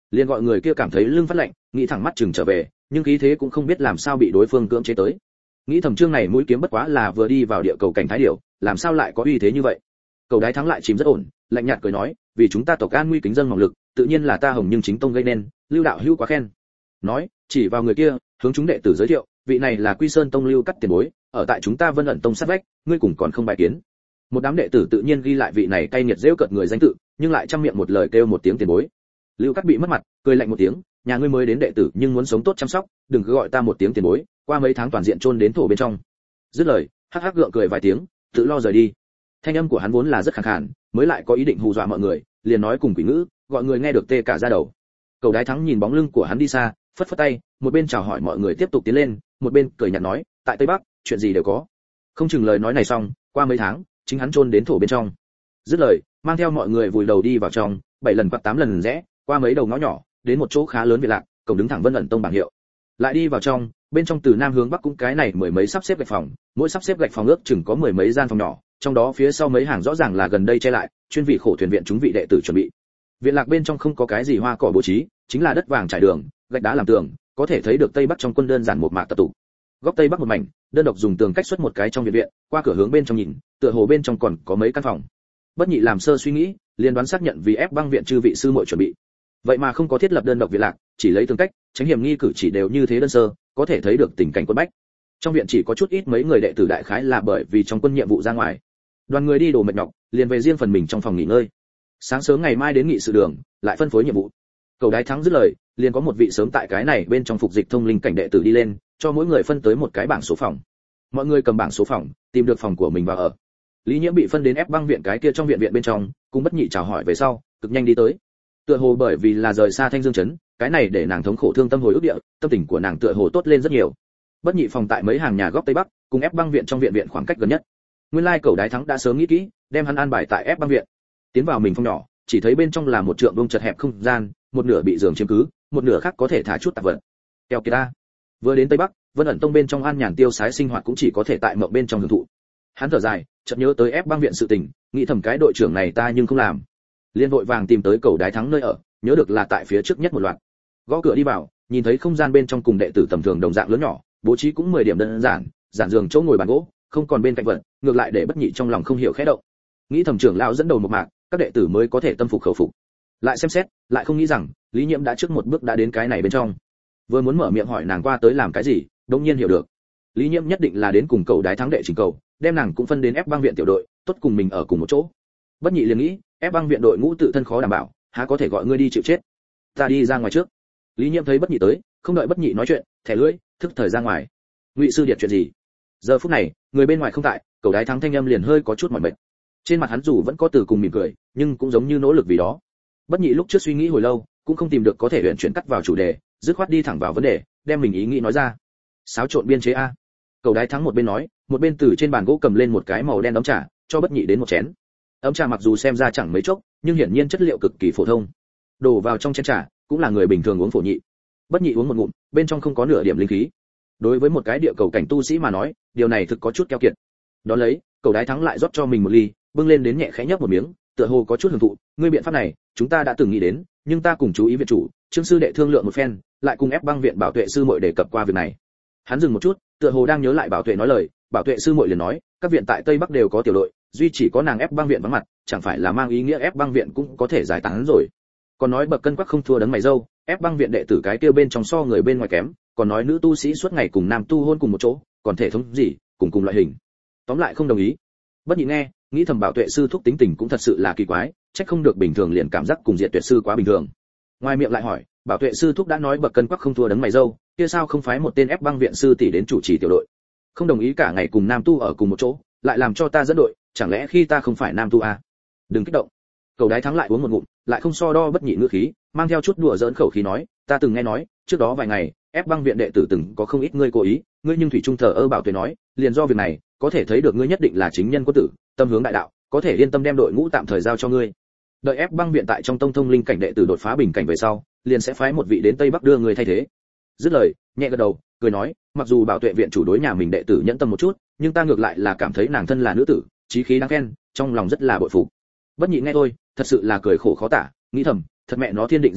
liền gọi người kia cảm thấy lưng phát lạnh, nghĩ thẳng mắt chừng trở về, nhưng khí thế cũng không biết làm sao bị đối phương cưỡng chế tới. Nghĩ thầm chương này mũi kiếm bất quá là vừa đi vào địa cầu cảnh thái điểu, làm sao lại có uy thế như vậy. Cầu đái thắng lại chìm rất ổn, lạnh nhạt cười nói, vì chúng ta tộc an nguy kính dân mỏng lực, tự nhiên là ta Hồng Nhưng chính tông gây nên, Lưu đạo hữu quá khen. Nói, chỉ vào người kia, hướng chúng đệ tử giới thiệu, vị này là Quy Sơn tông Lưu Cắt tiền bối, ở tại chúng ta Vân ẩn tông sát vách, ngươi cùng còn không bài kiến. Một đám đệ tử tự nhiên ghi lại vị này cay nghiệt giễu cợt người danh tự, nhưng lại trăm miệng một lời kêu một tiếng tiền bối. Lưu Cắt bị mất mặt, cười lạnh một tiếng, nhà ngươi mới đến đệ tử nhưng muốn sống tốt chăm sóc, đừng cứ gọi ta một tiếng tiền bối, qua mấy tháng toàn diện chôn đến thổ bên trong. Dứt lời, hắc hắc gượng cười vài tiếng, tự lo rời đi. Thanh âm của hắn vốn là rất khàn khàn, mới lại có ý định hù dọa mọi người, liền nói cùng quỷ ngữ, gọi người nghe được tê cả da đầu. Cầu đái thắng nhìn bóng lưng của hắn đi xa, phất phất tay, một bên chào hỏi mọi người tiếp tục tiến lên, một bên cười nhạt nói, tại Tây Bắc, chuyện gì đều có. Không chừng lời nói này xong, qua mấy tháng, chính hắn chôn đến thổ bên trong. Dứt lời, mang theo mọi người vùi đầu đi vào trong, 7 lần quạt 8 lần rẽ, qua mấy đầu ngõ nhỏ, đến một chỗ khá lớn viện lạc, cổng đứng thẳng Vân ẩn tông bảng hiệu. Lại đi vào trong, bên trong từ nam hướng bắc cũng cái này mười mấy sắp xếp gạch phòng, mỗi sắp xếp gạch phòng ước chừng có mười mấy gian phòng nhỏ, trong đó phía sau mấy hàng rõ ràng là gần đây che lại, chuyên vị khổ thuyền viện chúng vị đệ tử chuẩn bị. Viện lạc bên trong không có cái gì hoa cỏ bố trí, chính là đất vàng trải đường, gạch đá làm tường, có thể thấy được Tây Bắc trong quân đơn giản một mạc tập tụ. Góc Tây Bắc một mảnh, đơn độc dùng tường cách xuất một cái trong viện viện, qua cửa hướng bên trong nhìn, tựa hồ bên trong còn có mấy căn phòng. Bất Nhị làm sơ suy nghĩ, liền đoán xác nhận vì ép băng viện chư vị sư muội chuẩn bị. Vậy mà không có thiết lập đơn độc viện lạc, chỉ lấy tường cách, tránh hiểm nghi cử chỉ đều như thế đơn sơ, có thể thấy được tình cảnh quân bách. Trong viện chỉ có chút ít mấy người đệ tử đại khái là bởi vì trong quân nhiệm vụ ra ngoài. Đoàn người đi đồ mệt nhọc, liền về riêng phần mình trong phòng nghỉ ngơi. Sáng sớm ngày mai đến nghị sự đường, lại phân phối nhiệm vụ. Cầu đái thắng dứt lời, liền có một vị sớm tại cái này bên trong phục dịch thông linh cảnh đệ tử đi lên, cho mỗi người phân tới một cái bảng số phòng. Mọi người cầm bảng số phòng, tìm được phòng của mình vào ở. Lý Nhiễm bị phân đến ép băng viện cái kia trong viện bên trong, cùng Bất Nhị chào hỏi về sau, cực nhanh đi tới. Tựa hồ bởi vì là rời xa Thanh Dương trấn, cái này để nàng thống khổ thương tâm hồi ức địa, tâm tình của nàng tựa hồ tốt lên rất nhiều. Bất Nhị phòng tại mấy hàng nhà góc Tây Bắc, cùng ép băng viện trong viện khoảng cách gần nhất. Nguyên lai Cầu đái thắng đã sớm nghĩ kỹ, đem hắn an bài tại ép băng viện. Tiến vào mình phòng nhỏ, chỉ thấy bên trong là một trượng vuông chật hẹp không gian, một nửa bị giường chiếm cứ, một nửa khác có thể thả chút tạp vật. Keo kiệt ta. Vừa đến Tây Bắc, Vân ẩn tông bên trong an nhàn tiêu sái sinh hoạt cũng chỉ có thể tại mộng bên trong hưởng thụ. Hắn thở dài, chợt nhớ tới ép băng viện sự tình, nghĩ thầm cái đội trưởng này ta nhưng không làm. Liên vội vàng tìm tới Cầu đái thắng nơi ở, nhớ được là tại phía trước nhất một loạt. Gõ cửa đi vào, nhìn thấy không gian bên trong cùng đệ tử tầm thường đồng dạng lớn nhỏ, bố trí cũng 10 điểm đơn giản, giản giường chỗ ngồi bàn gỗ, không còn bên cạnh vật, ngược lại để Bất Nhị trong lòng không hiểu khẽ động. Nghĩ thầm trưởng lão dẫn đầu một mạc, các đệ tử mới có thể tâm phục khẩu phục. Lại xem xét, lại không nghĩ rằng Lý Nhiễm đã trước một bước đã đến cái này bên trong. Vừa muốn mở miệng hỏi nàng qua tới làm cái gì, đột nhiên hiểu được. Lý Nhiễm nhất định là đến cùng Cầu đái thắng đệ trình cầu, đem nàng cũng phân đến ép băng viện tiểu đội, tốt cùng mình ở cùng một chỗ. Bất Nhị liền nghĩ, ép băng viện đội ngũ tự thân khó đảm bảo, há có thể gọi ngươi đi chịu chết. Ta đi ra ngoài trước. Lý Nhiễm thấy Bất Nhị tới, không đợi Bất Nhị nói chuyện, thẻ lưỡi, thức thời ra ngoài. Ngụy sư điệt chuyện gì? Giờ phút này, người bên ngoài không tại, Cầu đái thắng thanh âm liền hơi có chút mỏi mệt. Trên mặt hắn dù vẫn có từ cùng mỉm cười, nhưng cũng giống như nỗ lực vì đó. Bất Nhị lúc trước suy nghĩ hồi lâu, cũng không tìm được có thể luyện chuyển cắt vào chủ đề, dứt khoát đi thẳng vào vấn đề, đem mình ý nghĩ nói ra. Xáo trộn biên chế a. Cầu đái thắng một bên nói, một bên từ trên bàn gỗ cầm lên một cái màu đen ấm trà, cho Bất Nhị đến một chén. Ấm trà mặc dù xem ra chẳng mấy chốc, nhưng hiển nhiên chất liệu cực kỳ phổ thông. Đổ vào trong chén trà, cũng là người bình thường uống phổ nhị. Bất Nhị uống một ngụm, bên trong không có nửa điểm linh khí. Đối với một cái địa cầu cảnh tu sĩ mà nói, điều này thực có chút keo kiệt. Đón lấy, Cầu đái thắng lại rót cho mình một ly, bưng lên đến nhẹ khẽ nhấp một miếng, tựa hồ có chút hưởng thụ. Ngươi biện pháp này, chúng ta đã từng nghĩ đến, nhưng ta cùng chú ý viện chủ, Trương sư đệ thương lượng một phen, lại cùng ép băng viện Bảo Tuệ sư muội đề cập qua việc này. Hắn dừng một chút, tựa hồ đang nhớ lại Bảo Tuệ nói lời, Bảo Tuệ sư muội liền nói, các viện tại Tây Bắc đều có tiểu đội, duy chỉ có nàng ép băng viện vắng mặt, chẳng phải là mang ý nghĩa ép băng viện cũng có thể giải tán rồi. Còn nói bậc cân quắc không thua đấng mày râu, ép băng viện đệ tử cái kia bên trong so người bên ngoài kém, còn nói nữ tu sĩ suốt ngày cùng nam tu hôn cùng một chỗ, còn thể thống gì, cùng loại hình. Tóm lại không đồng ý. Bất Nhị nghe, nghĩ thầm Bảo Tuệ sư thúc tính tình cũng thật sự là kỳ quái, trách không được bình thường liền cảm giác cùng Diệt Tuyệt sư quá bình thường. Ngoài miệng lại hỏi, Bảo Tuệ sư thúc đã nói bậc cân quắc không thua đấng mày râu, kia sao không phái một tên ép băng viện sư tỷ đến chủ trì tiểu đội? Không đồng ý cả ngày cùng nam tu ở cùng một chỗ, lại làm cho ta dẫn đội, chẳng lẽ khi ta không phải nam tu à? Đừng kích động. Cầu đái thắng lại uống một ngụm, lại không so đo Bất Nhị ngữ khí, mang theo chút đùa giỡn khẩu khí nói, ta từng nghe nói, trước đó vài ngày, ép băng viện đệ tử từng có không ít ngươi cố ý, ngươi nhưng thủy trung thờ ơ. Bảo Tuệ nói, liền do việc này, có thể thấy được ngươi nhất định là chính nhân quân tử, tâm hướng đại đạo, có thể yên tâm đem đội ngũ tạm thời giao cho ngươi. Đợi ép băng viện tại trong tông thông linh cảnh đệ tử đột phá bình cảnh về sau, liền sẽ phái một vị đến Tây Bắc đưa người thay thế. Dứt lời, nhẹ gật đầu, cười nói, mặc dù Bảo Tuệ viện chủ đối nhà mình đệ tử nhẫn tâm một chút, nhưng ta ngược lại là cảm thấy nàng thân là nữ tử, chí khí đáng khen, trong lòng rất là bội phục. Bất Nhị nghe thôi, thật sự là cười khổ khó tả, nghĩ thầm, thật mẹ nó thiên định gia duyên,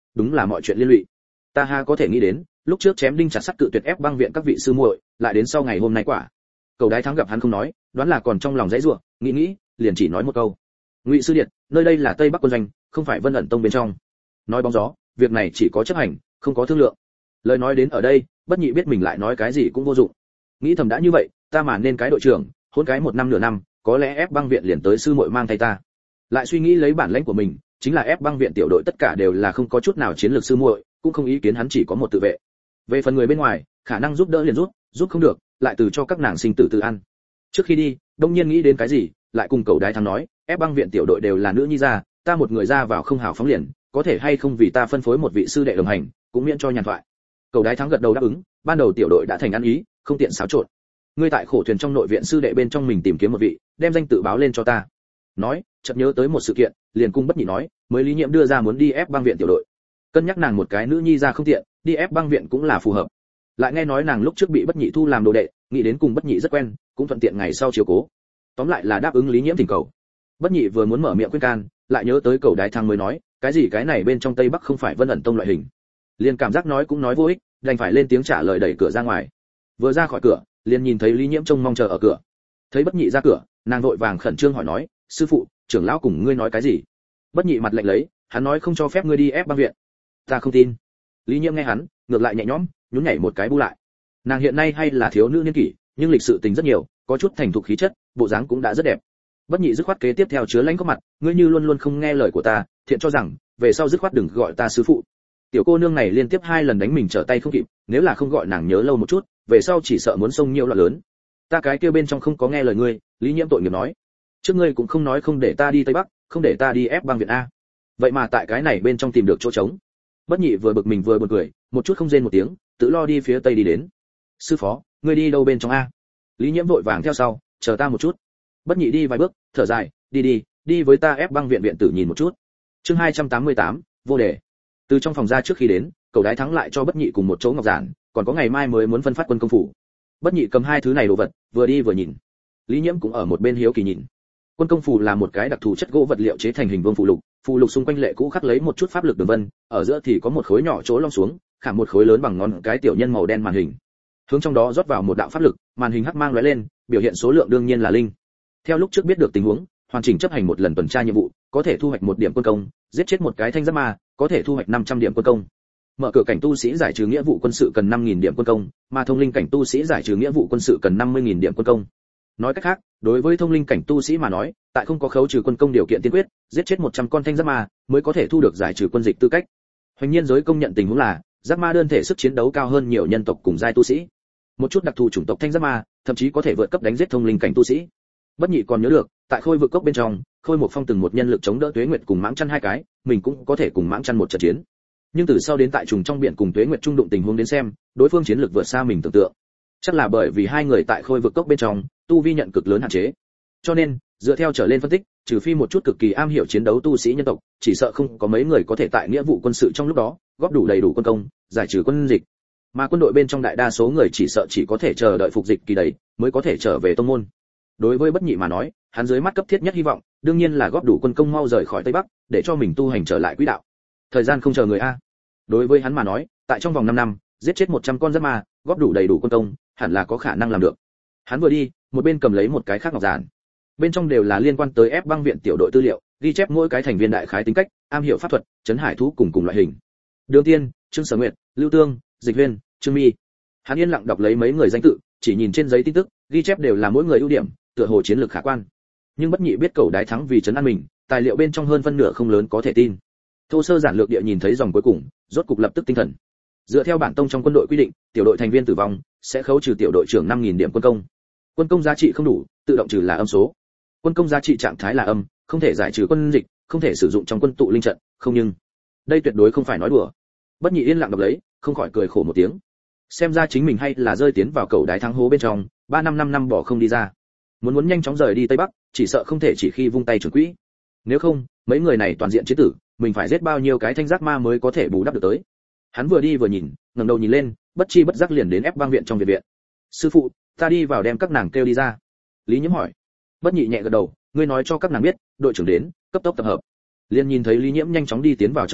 đúng là mọi chuyện liên lụy. Ta ha có thể nghĩ đến, lúc trước chém đinh chặt sắt cự tuyệt ép băng viện các vị sư muội, lại đến sau ngày hôm nay quả. Cầu Đái Thắng gặp hắn không nói, đoán là còn trong lòng dãy rủa, nghĩ, liền chỉ nói một câu. Ngụy sư điện, nơi đây là Tây Bắc quân doanh, không phải Vân ẩn tông bên trong. Nói bóng gió, việc này chỉ có chấp hành, không có thương lượng. Lời nói đến ở đây, Bất Nhị biết mình lại nói cái gì cũng vô dụng. Nghĩ thầm đã như vậy, ta mà nên cái đội trưởng, hôn cái một năm nửa năm, có lẽ ép băng viện liền tới sư muội mang thay ta. Lại suy nghĩ lấy bản lãnh của mình, chính là ép băng viện tiểu đội tất cả đều là không có chút nào chiến lược sư muội, cũng không ý kiến hắn chỉ có một tự vệ. Về phần người bên ngoài, khả năng giúp đỡ liền giúp không được, lại từ cho các nàng sinh tử tự ăn. Trước khi đi, đông nhiên nghĩ đến cái gì, lại cùng Cầu Đái Thắng nói, ép băng viện tiểu đội đều là nữ nhi ra, ta một người ra vào không hào phóng liền, có thể hay không vì ta phân phối một vị sư đệ đồng hành, cũng miễn cho nhàn thoại. Cầu Đái Thắng gật đầu đáp ứng, ban đầu tiểu đội đã thành ăn ý, không tiện xáo trộn. Ngươi tại khổ thuyền trong nội viện sư đệ bên trong mình tìm kiếm một vị, đem danh tự báo lên cho ta. Nói, chợt nhớ tới một sự kiện, liền cung Bất Nhị nói, mới Lý Nhiễm đưa ra muốn đi ép băng viện tiểu đội. Cân nhắc nàng một cái nữ nhi ra không tiện, đi ép băng viện cũng là phù hợp. Lại nghe nói nàng lúc trước bị Bất Nhị thu làm đồ đệ, nghĩ đến cùng Bất Nhị rất quen, cũng thuận tiện ngày sau chiếu cố. Tóm lại là đáp ứng Lý Nhiễm thỉnh cầu. Bất Nhị vừa muốn mở miệng khuyên can, lại nhớ tới Cầu Đái Thắng mới nói, cái gì cái này bên trong Tây Bắc không phải Vân ẩn tông loại hình. Liền cảm giác nói cũng nói vô ích, đành phải lên tiếng trả lời đẩy cửa ra ngoài. Vừa ra khỏi cửa, liền nhìn thấy Lý Nhiễm trông mong chờ ở cửa. Thấy Bất Nhị ra cửa, nàng vội vàng khẩn trương hỏi nói, sư phụ, trưởng lão cùng ngươi nói cái gì? Bất Nhị mặt lạnh lấy, hắn nói không cho phép ngươi đi ép băng viện. Ta không tin. Lý Nhiễm nghe hắn, ngược lại nhẹ nhõm, nhún nhảy một cái bu lại. Nàng hiện nay hay là thiếu nữ niên kỷ, nhưng lịch sự tình rất nhiều, có chút thành thục khí chất, bộ dáng cũng đã rất đẹp. Bất Nhị dứt khoát kế tiếp theo chứa lãnh có mặt, ngươi như luôn luôn không nghe lời của ta, thiện cho rằng về sau dứt khoát đừng gọi ta sư phụ. Tiểu cô nương này liên tiếp 2 lần đánh mình trở tay không kịp, nếu là không gọi nàng nhớ lâu một chút, về sau chỉ sợ muốn xông nhiều loạn lớn. Ta cái kia bên trong không có nghe lời ngươi, Lý Nhiễm tội nghiệp nói. Trước ngươi cũng không nói không để ta đi Tây Bắc, không để ta đi ép băng viện a. Vậy mà tại cái này bên trong tìm được chỗ trống. Bất Nhị vừa bực mình vừa buồn cười, một chút không rên một tiếng, tự lo đi phía tây đi đến. Sư phó, ngươi đi đâu bên trong a? Lý Nhiễm vội vàng theo sau, chờ ta một chút. Bất Nhị đi vài bước, thở dài, đi với ta ép băng viện viện tử nhìn một chút. Chương 288, vô đề. Từ trong phòng ra trước khi đến, Cầu Đái Thắng lại cho Bất Nhị cùng một chỗ ngọc giản, còn có ngày mai mới muốn phân phát quân công phủ. Bất Nhị cầm 2 thứ này đồ vật, vừa đi vừa nhìn. Lý Nhiễm cũng ở một bên hiếu kỳ nhìn. Quân công phủ là một cái đặc thù chất gỗ vật liệu chế thành hình vuông phù lục xung quanh lệ cũ khắc lấy một chút pháp lực đường vân, ở giữa thì có một khối nhỏ chỗ lõm xuống, khảm một khối lớn bằng ngón cái tiểu nhân màu đen màn hình. Hướng trong đó rót vào một đạo pháp lực, màn hình hắc mang lóe lên, biểu hiện số lượng đương nhiên là linh. Theo lúc trước biết được tình huống, hoàn chỉnh chấp hành một lần tuần tra nhiệm vụ, có thể thu hoạch 1 điểm quân công, giết chết một cái thanh giáp ma, có thể thu hoạch 500 điểm quân công. Mở cửa cảnh tu sĩ giải trừ nghĩa vụ quân sự cần 5000 điểm quân công, mà thông linh cảnh tu sĩ giải trừ nghĩa vụ quân sự cần 50000 điểm quân công. Nói cách khác, đối với thông linh cảnh tu sĩ mà nói, tại không có khấu trừ quân công điều kiện tiên quyết, giết chết 100 con thanh giáp ma mới có thể thu được giải trừ quân dịch tư cách. Hoành nhiên giới công nhận tình huống là, giáp ma đơn thể sức chiến đấu cao hơn nhiều nhân tộc cùng giai tu sĩ. Một chút đặc thù chủng tộc thanh giáp ma, thậm chí có thể vượt cấp đánh giết thông linh cảnh tu sĩ. Bất Nhị còn nhớ được, tại Khôi Vực Cốc bên trong, Khôi Một Phong từng một nhân lực chống đỡ Tuế Nguyệt cùng Mãng Chân 2 cái, mình cũng có thể cùng Mãng Chân một trận chiến. Nhưng từ sau đến tại trùng trong biển cùng Tuế Nguyệt trung đụng tình huống đến xem, đối phương chiến lược vượt xa mình tưởng tượng. Chắc là bởi vì 2 người tại Khôi Vực Cốc bên trong, tu vi nhận cực lớn hạn chế. Cho nên, dựa theo trở lên phân tích, trừ phi một chút cực kỳ am hiểu chiến đấu tu sĩ nhân tộc, chỉ sợ không có mấy người có thể tại nghĩa vụ quân sự trong lúc đó góp đủ đầy đủ quân công, giải trừ quân dịch. Mà quân đội bên trong đại đa số người chỉ sợ chỉ có thể chờ đợi phục dịch kỳ đầy, mới có thể trở về tông môn. Đối với Bất Nhị mà nói, hắn dưới mắt cấp thiết nhất hy vọng, đương nhiên là góp đủ quân công mau rời khỏi Tây Bắc, để cho mình tu hành trở lại quỹ đạo. Thời gian không chờ người a. Đối với hắn mà nói, tại trong vòng 5 năm, giết chết 100 con giáp ma, góp đủ đầy đủ quân công, hẳn là có khả năng làm được. Hắn vừa đi, một bên cầm lấy một cái khác ngọc giản. Bên trong đều là liên quan tới ép băng viện tiểu đội tư liệu, ghi chép mỗi cái thành viên đại khái tính cách, am hiểu pháp thuật, trấn hải thú cùng loại hình. Đường Tiên, Trương Sở Nguyệt, Lưu Tương, Dịch Huyên, Trương Mi. Hắn yên lặng đọc lấy mấy người danh tự, chỉ nhìn trên giấy tin tức, ghi chép đều là mỗi người ưu điểm, tựa hồ chiến lược khả quan. Nhưng Bất Nhị biết Cầu Đái Thắng vì trấn an mình, tài liệu bên trong hơn phân nửa không lớn có thể tin. Thô sơ giản lược địa nhìn thấy dòng cuối cùng, rốt cục lập tức tinh thần. Dựa theo bản tông trong quân đội quy định, tiểu đội thành viên tử vong sẽ khấu trừ tiểu đội trưởng 5000 điểm quân công. Quân công giá trị không đủ, tự động trừ là âm số. Quân công giá trị trạng thái là âm, không thể giải trừ quân dịch, không thể sử dụng trong quân tụ linh trận, không nhưng đây tuyệt đối không phải nói đùa. Bất Nhị yên lặng đọc lấy, không khỏi cười khổ một tiếng. Xem ra chính mình hay là rơi tiến vào Cầu Đái Thắng hố bên trong, 3 năm bỏ không đi ra. Muốn nhanh chóng rời đi Tây Bắc, chỉ sợ không thể chỉ khi vung tay trưởng quỹ. Nếu không, mấy người này toàn diện chiến tử, mình phải giết bao nhiêu cái thanh giác ma mới có thể bù đắp được tới. Hắn vừa đi vừa nhìn, ngẩng đầu nhìn lên, bất chi bất giác liền đến ép băng viện trong viện. Sư phụ, ta đi vào đem các nàng kêu đi ra. Lý Nhiễm hỏi. Bất Nhị nhẹ gật đầu, ngươi nói cho các nàng biết, đội trưởng đến, cấp tốc tập hợp. Liên nhìn thấy Lý Nhiễm nhanh chóng đi tiến vào trong viện,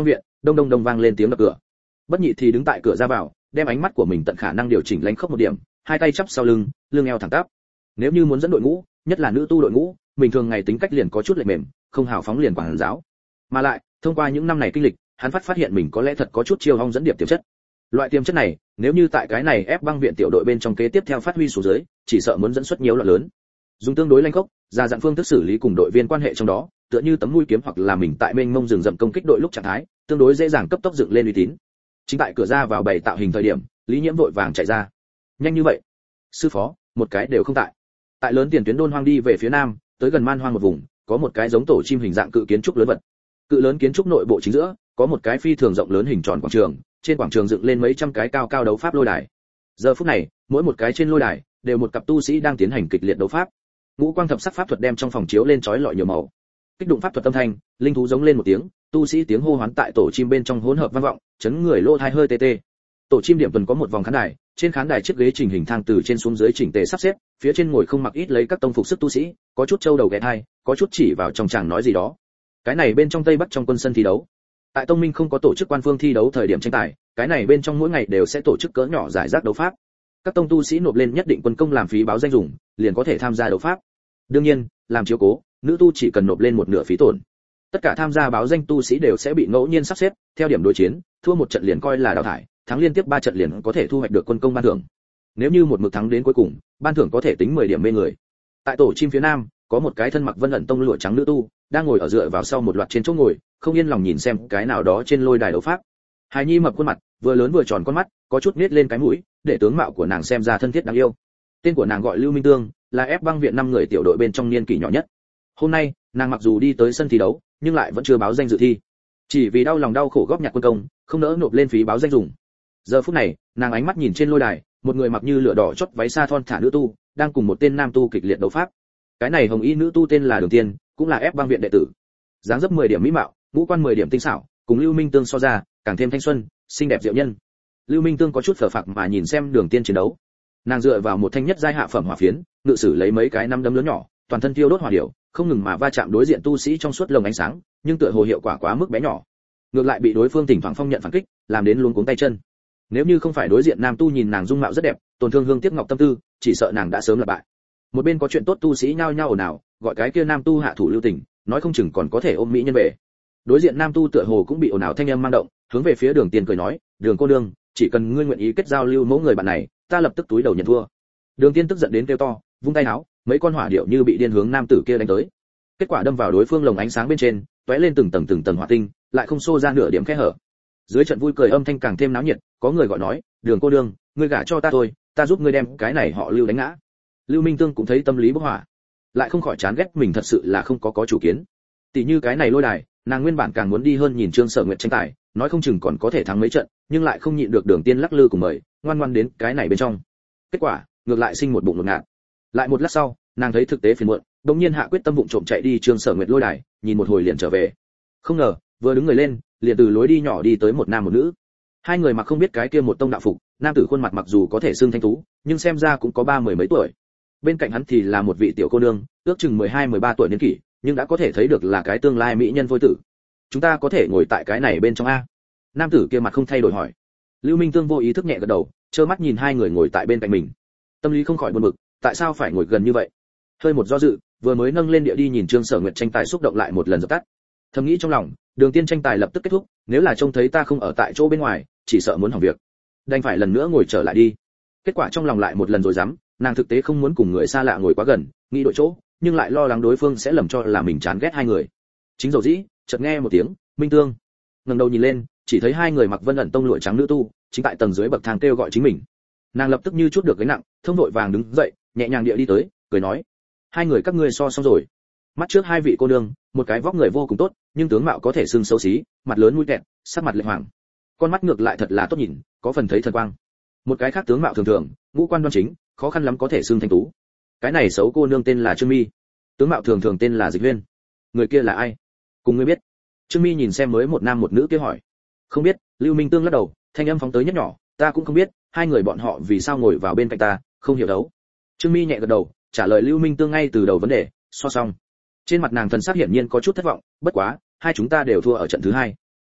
đông đông đông vang lên tiếng đập cửa. Bất nhị thì đứng tại cửa ra vào, đem ánh mắt của mình tận khả năng điều chỉnh lánh khốc một điểm, hai tay chắp sau lưng, lưng eo thẳng tắp. Nếu như muốn dẫn đội ngũ, nhất là nữ tu đội ngũ, mình thường ngày tính cách liền có chút lệch mềm, không hào phóng liền quản giáo. Mà lại, thông qua những năm này kinh lịch, hắn phát hiện mình có lẽ thật có chút chiêu hong dẫn điệp tiềm chất. Loại tiềm chất này, nếu như tại cái này ép băng viện tiểu đội bên trong kế tiếp theo phát huy số dưới, chỉ sợ muốn dẫn xuất nhiều loạn lớn. Dùng tương đối lanh khốc, ra dạng phương thức xử lý cùng đội viên quan hệ trong đó, tựa như tấm mũi kiếm hoặc là mình tại mênh mông rừng rậm công kích đội lúc trạng thái, tương đối dễ dàng cấp tốc dựng lên uy tín. Chính tại cửa ra vào bày tạo hình thời điểm, Lý Nhiễm vội vàng chạy ra. Nhanh như vậy? Sư phó, một cái đều không tại. Tại lớn tiền tuyến đôn hoang đi về phía nam, tới gần man hoang một vùng, có một cái giống tổ chim hình dạng cự kiến trúc lớn vật. Cự lớn kiến trúc nội bộ chính giữa, có một cái phi thường rộng lớn hình tròn quảng trường, trên quảng trường dựng lên mấy trăm cái cao cao đấu pháp lôi đài. Giờ phút này, mỗi một cái trên lôi đài đều một cặp tu sĩ đang tiến hành kịch liệt đấu pháp. Ngũ quang thập sắc pháp thuật đem trong phòng chiếu lên chói lọi nhiều màu. Kích động pháp thuật âm thanh, linh thú giống lên một tiếng, tu sĩ tiếng hô hoán tại tổ chim bên trong hỗn hợp vang vọng, chấn người lỗ tai hơi tê tê. Tổ chim điểm tuần có một vòng khán đài, trên khán đài chiếc ghế trình hình thang từ trên xuống dưới chỉnh tề sắp xếp, phía trên ngồi không mặc ít lấy các tông phục sức tu sĩ, có chút châu đầu ghé thai, có chút chỉ vào trong tràng nói gì đó. Cái này bên trong Tây Bắc trong quân sân thi đấu. Tại tông minh không có tổ chức quan phương thi đấu thời điểm tranh tài, cái này bên trong mỗi ngày đều sẽ tổ chức cỡ nhỏ giải rác đấu pháp. Các tông tu sĩ nộp lên nhất định quân công làm phí báo danh dùng, liền có thể tham gia đấu pháp. Đương nhiên, làm chiếu cố, nữ tu chỉ cần nộp lên một nửa phí tổn. Tất cả tham gia báo danh tu sĩ đều sẽ bị ngẫu nhiên sắp xếp, theo điểm đối chiến, thua một trận liền coi là đào thải, thắng liên tiếp 3 trận liền có thể thu hoạch được quân công ban thưởng. Nếu như một mực thắng đến cuối cùng, ban thưởng có thể tính 10 điểm mê người. Tại tổ chim phía nam, có một cái thân mặc vân ẩn tông lụa trắng nữ tu, đang ngồi ở dựa vào sau một loạt trên chỗ ngồi, không yên lòng nhìn xem cái nào đó trên lôi đài đấu pháp. Hài nhi mập khuôn mặt, vừa lớn vừa tròn con mắt, có chút nết lên cái mũi, để tướng mạo của nàng xem ra thân thiết đáng yêu. Tên của nàng gọi Lưu Minh Tương, là ép băng viện 5 người tiểu đội bên trong niên kỷ nhỏ nhất. Hôm nay, nàng mặc dù đi tới sân thi đấu, nhưng lại vẫn chưa báo danh dự thi. Chỉ vì đau lòng đau khổ góp nhặt quân công, không nỡ nộp lên phí báo danh dùng. Giờ phút này, nàng ánh mắt nhìn trên lôi đài, một người mặc như lửa đỏ chót váy sa thon thả nữ tu, đang cùng một tên nam tu kịch liệt đấu pháp. Cái này hồng y nữ tu tên là Đường Tiên, cũng là ép băng viện đệ tử. Dáng dấp 10 điểm mỹ mạo, ngũ quan 10 điểm tinh xảo, cùng Lưu Minh Tương so ra, càng thêm thanh xuân, xinh đẹp diệu nhân. Lưu Minh Tương có chút phở phạc mà nhìn xem Đường Tiên chiến đấu. Nàng dựa vào một thanh nhất giai hạ phẩm hỏa phiến, ngự sử lấy mấy cái năm đấm lớn nhỏ, toàn thân thiêu đốt hỏa điểu, không ngừng mà va chạm đối diện tu sĩ trong suốt lồng ánh sáng, nhưng tựa hồ hiệu quả quá mức bé nhỏ. Ngược lại bị đối phương thỉnh thoảng phong nhận phản kích, làm đến luống cuống tay chân. Nếu như không phải đối diện nam tu nhìn nàng dung mạo rất đẹp, tổn thương hương tiếc ngọc tâm tư, chỉ sợ nàng đã sớm là bại. Một bên có chuyện tốt tu sĩ nhao nhao ồn ào, gọi cái kia nam tu hạ thủ lưu tình, nói không chừng còn có thể ôm mỹ nhân về. Đối diện nam tu tựa hồ cũng bị ồn ào thanh âm mang động, hướng về phía Đường Tiên cười nói, "Đường cô nương, chỉ cần ngươi nguyện ý kết giao lưu mẫu người bạn này, ta lập tức túi đầu nhận thua." Đường Tiên tức giận đến kêu to, vung tay áo, mấy con hỏa điệu như bị điên hướng nam tử kia đánh tới. Kết quả đâm vào đối phương lồng ánh sáng bên trên, tóe lên từng tầng hỏa tinh, lại không xô ra nửa điểm khe hở. Dưới trận vui cười âm thanh càng thêm náo nhiệt, có người gọi nói, "Đường cô nương, ngươi gả cho ta thôi, ta giúp ngươi đem cái này họ Lưu đánh ngã." Lưu Minh Tương cũng thấy tâm lý bốc hỏa, lại không khỏi chán ghét mình thật sự là không có chủ kiến. Tỷ như cái này lôi đài, nàng nguyên bản càng muốn đi hơn nhìn Trương Sở Nguyệt tranh tài, nói không chừng còn có thể thắng mấy trận, nhưng lại không nhịn được Đường Tiên lắc lư cùng mời, ngoan ngoãn đến cái này bên trong. Kết quả, ngược lại sinh một bụng ngột ngạt. Lại một lát sau, nàng thấy thực tế phiền muộn, đột nhiên hạ quyết tâm vụng trộm chạy đi Trương Sở Nguyệt lôi đài, nhìn một hồi liền trở về. Không ngờ, vừa đứng người lên, liền từ lối đi nhỏ đi tới một nam một nữ. Hai người mặc không biết cái kia một tông đạo phục, nam tử khuôn mặt mặc dù có thể xưng thanh tú, nhưng xem ra cũng có 30 mấy tuổi. Bên cạnh hắn thì là một vị tiểu cô nương, ước chừng 12-13 tuổi niên kỷ, nhưng đã có thể thấy được là cái tương lai mỹ nhân phôi tử. "Chúng ta có thể ngồi tại cái này bên trong a?" Nam tử kia mặt không thay đổi hỏi. Lưu Minh Tương vô ý thức nhẹ gật đầu, trơ mắt nhìn hai người ngồi tại bên cạnh mình. Tâm lý không khỏi buồn bực, tại sao phải ngồi gần như vậy? Hơi một do dự, vừa mới nâng lên địa đi nhìn Trương Sở Nguyệt tranh tài xúc động lại một lần dập tắt. Thầm nghĩ trong lòng, Đường Tiên tranh tài lập tức kết thúc, nếu là trông thấy ta không ở tại chỗ bên ngoài, chỉ sợ muốn hỏng việc. Đành phải lần nữa ngồi trở lại đi. Kết quả trong lòng lại một lần rồi dám, nàng thực tế không muốn cùng người xa lạ ngồi quá gần, nghĩ đổi chỗ, nhưng lại lo lắng đối phương sẽ lầm cho là mình chán ghét hai người. Chính dầu dĩ, chợt nghe một tiếng, "Minh Tương." Ngẩng đầu nhìn lên, chỉ thấy hai người mặc vân ẩn tông lụa trắng nữ tu, chính tại tầng dưới bậc thang kêu gọi chính mình. Nàng lập tức như chút được gánh nặng, thông vội vàng đứng dậy, nhẹ nhàng địa đi tới, cười nói: "Hai người các ngươi so xong rồi." Mắt trước hai vị cô nương, một cái vóc người vô cùng tốt, nhưng tướng mạo có thể xưng xấu xí, mặt lớn mũi kẹt, sắc mặt lệ hoàng. Con mắt ngược lại thật là tốt nhìn, có phần thấy thần quang. Một cái khác tướng mạo thường thường, ngũ quan đoan chính, khó khăn lắm có thể xưng thanh tú. Cái này xấu cô nương tên là Trương Mi, tướng mạo thường thường tên là Dịch Huyên. Người kia là ai? Cùng ngươi biết? Trương Mi nhìn xem mới một nam một nữ kia hỏi. Không biết. Lưu Minh Tương lắc đầu, thanh âm phóng tới nhất nhỏ, ta cũng không biết, hai người bọn họ vì sao ngồi vào bên cạnh ta, không hiểu đấu. Trương Mi nhẹ gật đầu, trả lời Lưu Minh Tương ngay từ đầu vấn đề, so xong. Trên mặt nàng thần sắc hiển nhiên có chút thất vọng, bất quá, hai chúng ta đều thua ở trận thứ hai.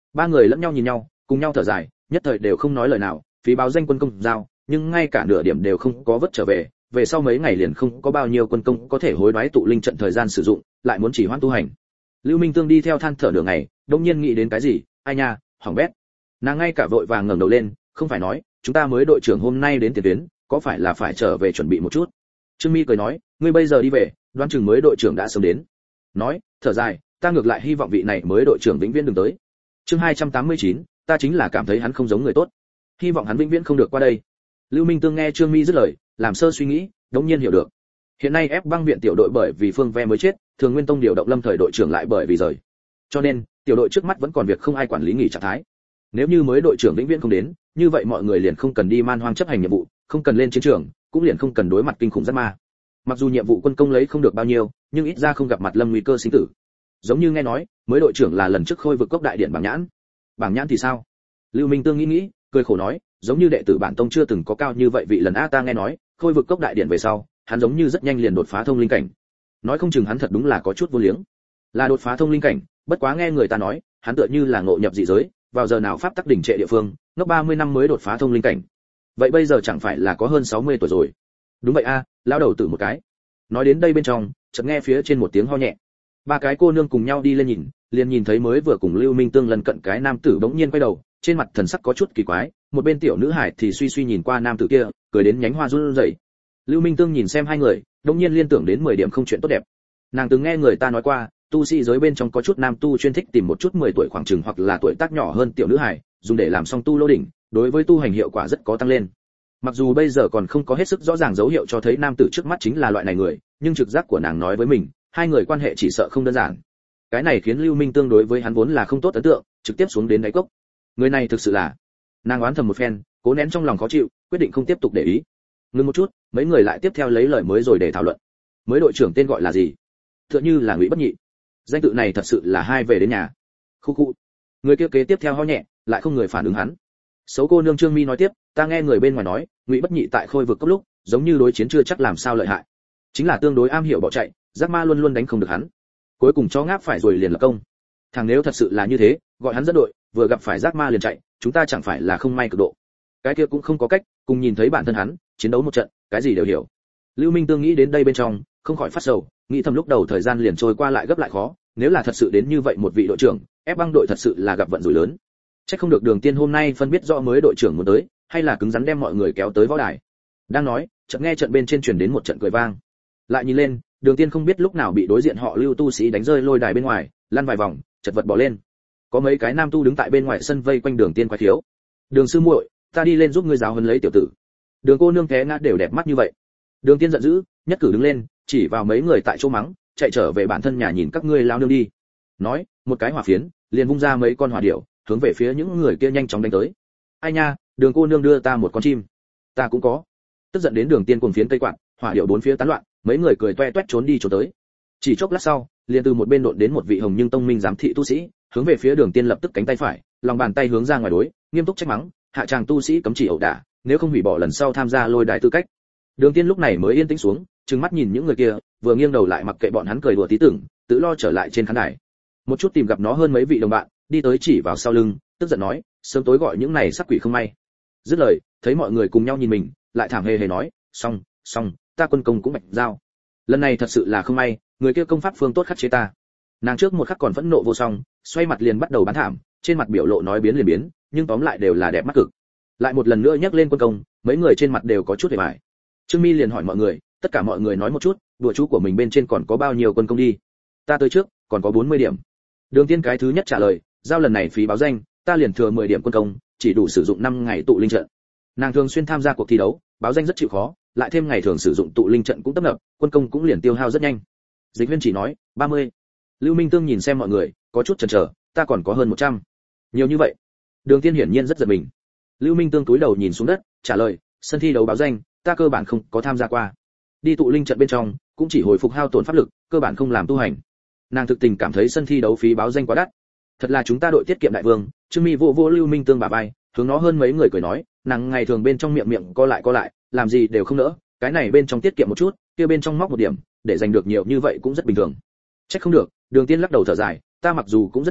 Ba người lẫn nhau nhìn nhau, cùng nhau thở dài, nhất thời đều không nói lời nào. Phí báo danh quân công giao, nhưng ngay cả nửa điểm đều không có vất trở về. Về sau mấy ngày liền không có bao nhiêu quân công có thể hối đoái tụ linh trận thời gian sử dụng, lại muốn chỉ hoãn tu hành. Lưu Minh Tương đi theo than thở nửa ngày, đột nhiên nghĩ đến cái gì, ai nha, hỏng bét. Nàng ngay cả vội vàng ngẩng đầu lên, không phải nói, chúng ta mới đội trưởng hôm nay đến tiền tuyến, có phải là phải trở về chuẩn bị một chút. Trương Mi cười nói, ngươi bây giờ đi về, đoán chừng mới đội trưởng đã sớm đến. Nói, thở dài, ta ngược lại hy vọng vị này mới đội trưởng vĩnh viễn đừng tới. Chương 289, ta chính là cảm thấy hắn không giống người tốt, hy vọng hắn vĩnh viễn không được qua đây. Lưu Minh Tương nghe Trương Mi dứt lời, làm sơ suy nghĩ, đống nhiên hiểu được. Hiện nay ép băng viện tiểu đội bởi vì Phương Ve mới chết, Thường Nguyên Tông điều động Lâm Thời đội trưởng lại bởi vì rời. Cho nên, tiểu đội trước mắt vẫn còn việc không ai quản lý nghỉ trạng thái. Nếu như mới đội trưởng vĩnh viễn không đến, như vậy mọi người liền không cần đi man hoang chấp hành nhiệm vụ, không cần lên chiến trường, cũng liền không cần đối mặt kinh khủng giáp ma. Mặc dù nhiệm vụ quân công lấy không được bao nhiêu, nhưng ít ra không gặp mặt lâm nguy cơ sinh tử. Giống như nghe nói, mới đội trưởng là lần trước khôi vực cốc đại điện bảng nhãn. Bảng nhãn thì sao? Lưu Minh Tương nghĩ, cười khổ nói, giống như đệ tử bản tông chưa từng có cao như vậy vị lần a ta nghe nói, khôi vực cốc đại điện về sau, hắn giống như rất nhanh liền đột phá thông linh cảnh. Nói không chừng hắn thật đúng là có chút vô liếng. Là đột phá thông linh cảnh, bất quá nghe người ta nói, hắn tựa như là ngộ nhập dị giới, vào giờ nào pháp tắc đỉnh trệ địa phương, ngốc 30 năm mới đột phá thông linh cảnh. Vậy bây giờ chẳng phải là có hơn 60 tuổi rồi. Đúng vậy a, lão đầu tử một cái. Nói đến đây bên trong, chợt nghe phía trên một tiếng ho nhẹ. Ba cái cô nương cùng nhau đi lên nhìn, liền nhìn thấy mới vừa cùng Lưu Minh Tương lần cận cái nam tử bỗng nhiên quay đầu, trên mặt thần sắc có chút kỳ quái, một bên tiểu nữ hải thì suy suy nhìn qua nam tử kia, cười đến nhánh hoa run rẩy. Lưu Minh Tương nhìn xem hai người, bỗng nhiên liên tưởng đến 10 điểm không chuyện tốt đẹp. Nàng từng nghe người ta nói qua, tu sĩ giới bên trong có chút nam tu chuyên thích tìm một chút 10 tuổi khoảng chừng hoặc là tuổi tác nhỏ hơn tiểu nữ hải, dùng để làm song tu lô đỉnh, đối với tu hành hiệu quả rất có tăng lên. Mặc dù bây giờ còn không có hết sức rõ ràng dấu hiệu cho thấy nam tử trước mắt chính là loại này người, nhưng trực giác của nàng nói với mình, hai người quan hệ chỉ sợ không đơn giản. Cái này khiến Lưu Minh Tương đối với hắn vốn là không tốt ấn tượng, trực tiếp xuống đến đáy cốc. Người này thực sự là, nàng oán thầm một phen, cố nén trong lòng khó chịu, quyết định không tiếp tục để ý. Ngưng một chút, mấy người lại tiếp theo lấy lời mới rồi để thảo luận. Mới đội trưởng tên gọi là gì? Tựa như là Ngụy Bất Nhị. Danh tự này thật sự là hai về đến nhà. Khu khu. Người kia kế tiếp theo ho nhẹ, lại không người phản ứng hắn. Xấu cô nương Trương Mi nói tiếp, ta nghe người bên ngoài nói, Ngụy Bất Nhị tại khôi vực cấp lúc, giống như đối chiến chưa chắc làm sao lợi hại, chính là tương đối am hiểu bỏ chạy, giác ma luôn luôn đánh không được hắn. Cuối cùng cho ngáp phải rồi liền lập công. Thằng nếu thật sự là như thế, gọi hắn dẫn đội, vừa gặp phải giác ma liền chạy, chúng ta chẳng phải là không may cực độ. Cái kia cũng không có cách, cùng nhìn thấy bản thân hắn, chiến đấu một trận, cái gì đều hiểu. Lưu Minh Tương nghĩ đến đây bên trong, không khỏi phát sầu, nghĩ thầm lúc đầu thời gian liền trôi qua lại gấp lại khó, nếu là thật sự đến như vậy một vị đội trưởng, ép băng đội thật sự là gặp vận rủi lớn. Chắc không được Đường Tiên hôm nay phân biết rõ mới đội trưởng muốn tới, hay là cứng rắn đem mọi người kéo tới võ đài. Đang nói, chợt nghe trận bên trên truyền đến một trận cười vang. Lại nhìn lên, Đường Tiên không biết lúc nào bị đối diện họ Lưu tu sĩ đánh rơi lôi đài bên ngoài, lăn vài vòng, chật vật bỏ lên. Có mấy cái nam tu đứng tại bên ngoài sân vây quanh Đường Tiên quái thiếu. Đường sư muội, ta đi lên giúp ngươi giáo huấn lấy tiểu tử. Đường cô nương té ngã đều đẹp mắt như vậy. Đường Tiên giận dữ, nhất cử đứng lên, chỉ vào mấy người tại chỗ mắng, chạy trở về bản thân nhà nhìn các ngươi lao nương đi. Nói, một cái hỏa phiến, liền vung ra mấy con hỏa điểu, hướng về phía những người kia nhanh chóng đánh tới. Ai nha, Đường cô nương đưa ta một con chim. Ta cũng có. Tức giận đến Đường Tiên cuồng phiến cây quạt, hỏa điểu bốn phía tán loạn, mấy người cười toe toét trốn đi trốn tới. Chỉ chốc lát sau, liền từ một bên đột đến một vị hồng nhưng tông minh giám thị tu sĩ, hướng về phía Đường Tiên lập tức cánh tay phải, lòng bàn tay hướng ra ngoài đối, nghiêm túc trách mắng, hạ chàng tu sĩ cấm chỉ ẩu đả, nếu không hủy bỏ lần sau tham gia lôi đài tư cách. Đường Tiên lúc này mới yên tĩnh xuống, trừng mắt nhìn những người kia, vừa nghiêng đầu lại mặc kệ bọn hắn cười đùa tí tưởng, tự lo trở lại trên khán đài. Một chút tìm gặp nó hơn mấy vị đồng bạn, đi tới chỉ vào sau lưng, tức giận nói, sớm tối gọi những này sắc quỷ không may. Dứt lời, thấy mọi người cùng nhau nhìn mình, lại thảm hề hề nói, xong, ta quân công cũng bạch giao. Lần này thật sự là không may, người kia công pháp phương tốt khắc chế ta. Nàng trước một khắc còn phẫn nộ vô song, xoay mặt liền bắt đầu bán thảm, trên mặt biểu lộ nói biến liền biến, nhưng tóm lại đều là đẹp mắt cực. Lại một lần nữa nhắc lên quân công, mấy người trên mặt đều có chút hề bại. Trương Mi liền hỏi mọi người, tất cả mọi người nói một chút, đùa chú của mình bên trên còn có bao nhiêu quân công đi. Ta tới trước, còn có 40 điểm. Đường Tiên cái thứ nhất trả lời, giao lần này phí báo danh, ta liền thừa 10 điểm quân công, chỉ đủ sử dụng 5 ngày tụ linh trận. Nàng thường xuyên tham gia cuộc thi đấu, báo danh rất chịu khó, lại thêm ngày thường sử dụng tụ linh trận cũng tấp nập, quân công cũng liền tiêu hao rất nhanh. Dịch Huyên chỉ nói, 30. Lưu Minh Tương nhìn xem mọi người, có chút chần chờ, ta còn có hơn 100. Nhiều như vậy. Đường Tiên hiển nhiên rất giật mình. Lưu Minh Tương cúi đầu nhìn xuống đất, trả lời, sân thi đấu báo danh, ta cơ bản không có tham gia qua. Đi tụ linh trận bên trong, cũng chỉ hồi phục hao tổn pháp lực, cơ bản không làm tu hành. Nàng thực tình cảm thấy sân thi đấu phí báo danh quá đắt. Thật là chúng ta đội tiết kiệm đại vương. Trương Mi vô Lưu Minh Tương bả vai, hướng nó hơn mấy người cười nói, nàng ngày thường bên trong miệng co lại, làm gì đều không nỡ, cái này bên trong tiết kiệm một chút, kia bên trong móc một điểm, để giành được nhiều như vậy cũng rất bình thường. Trách không được, Đường Tiên lắc đầu thở dài, ta mặc dù cũng rất nghèo,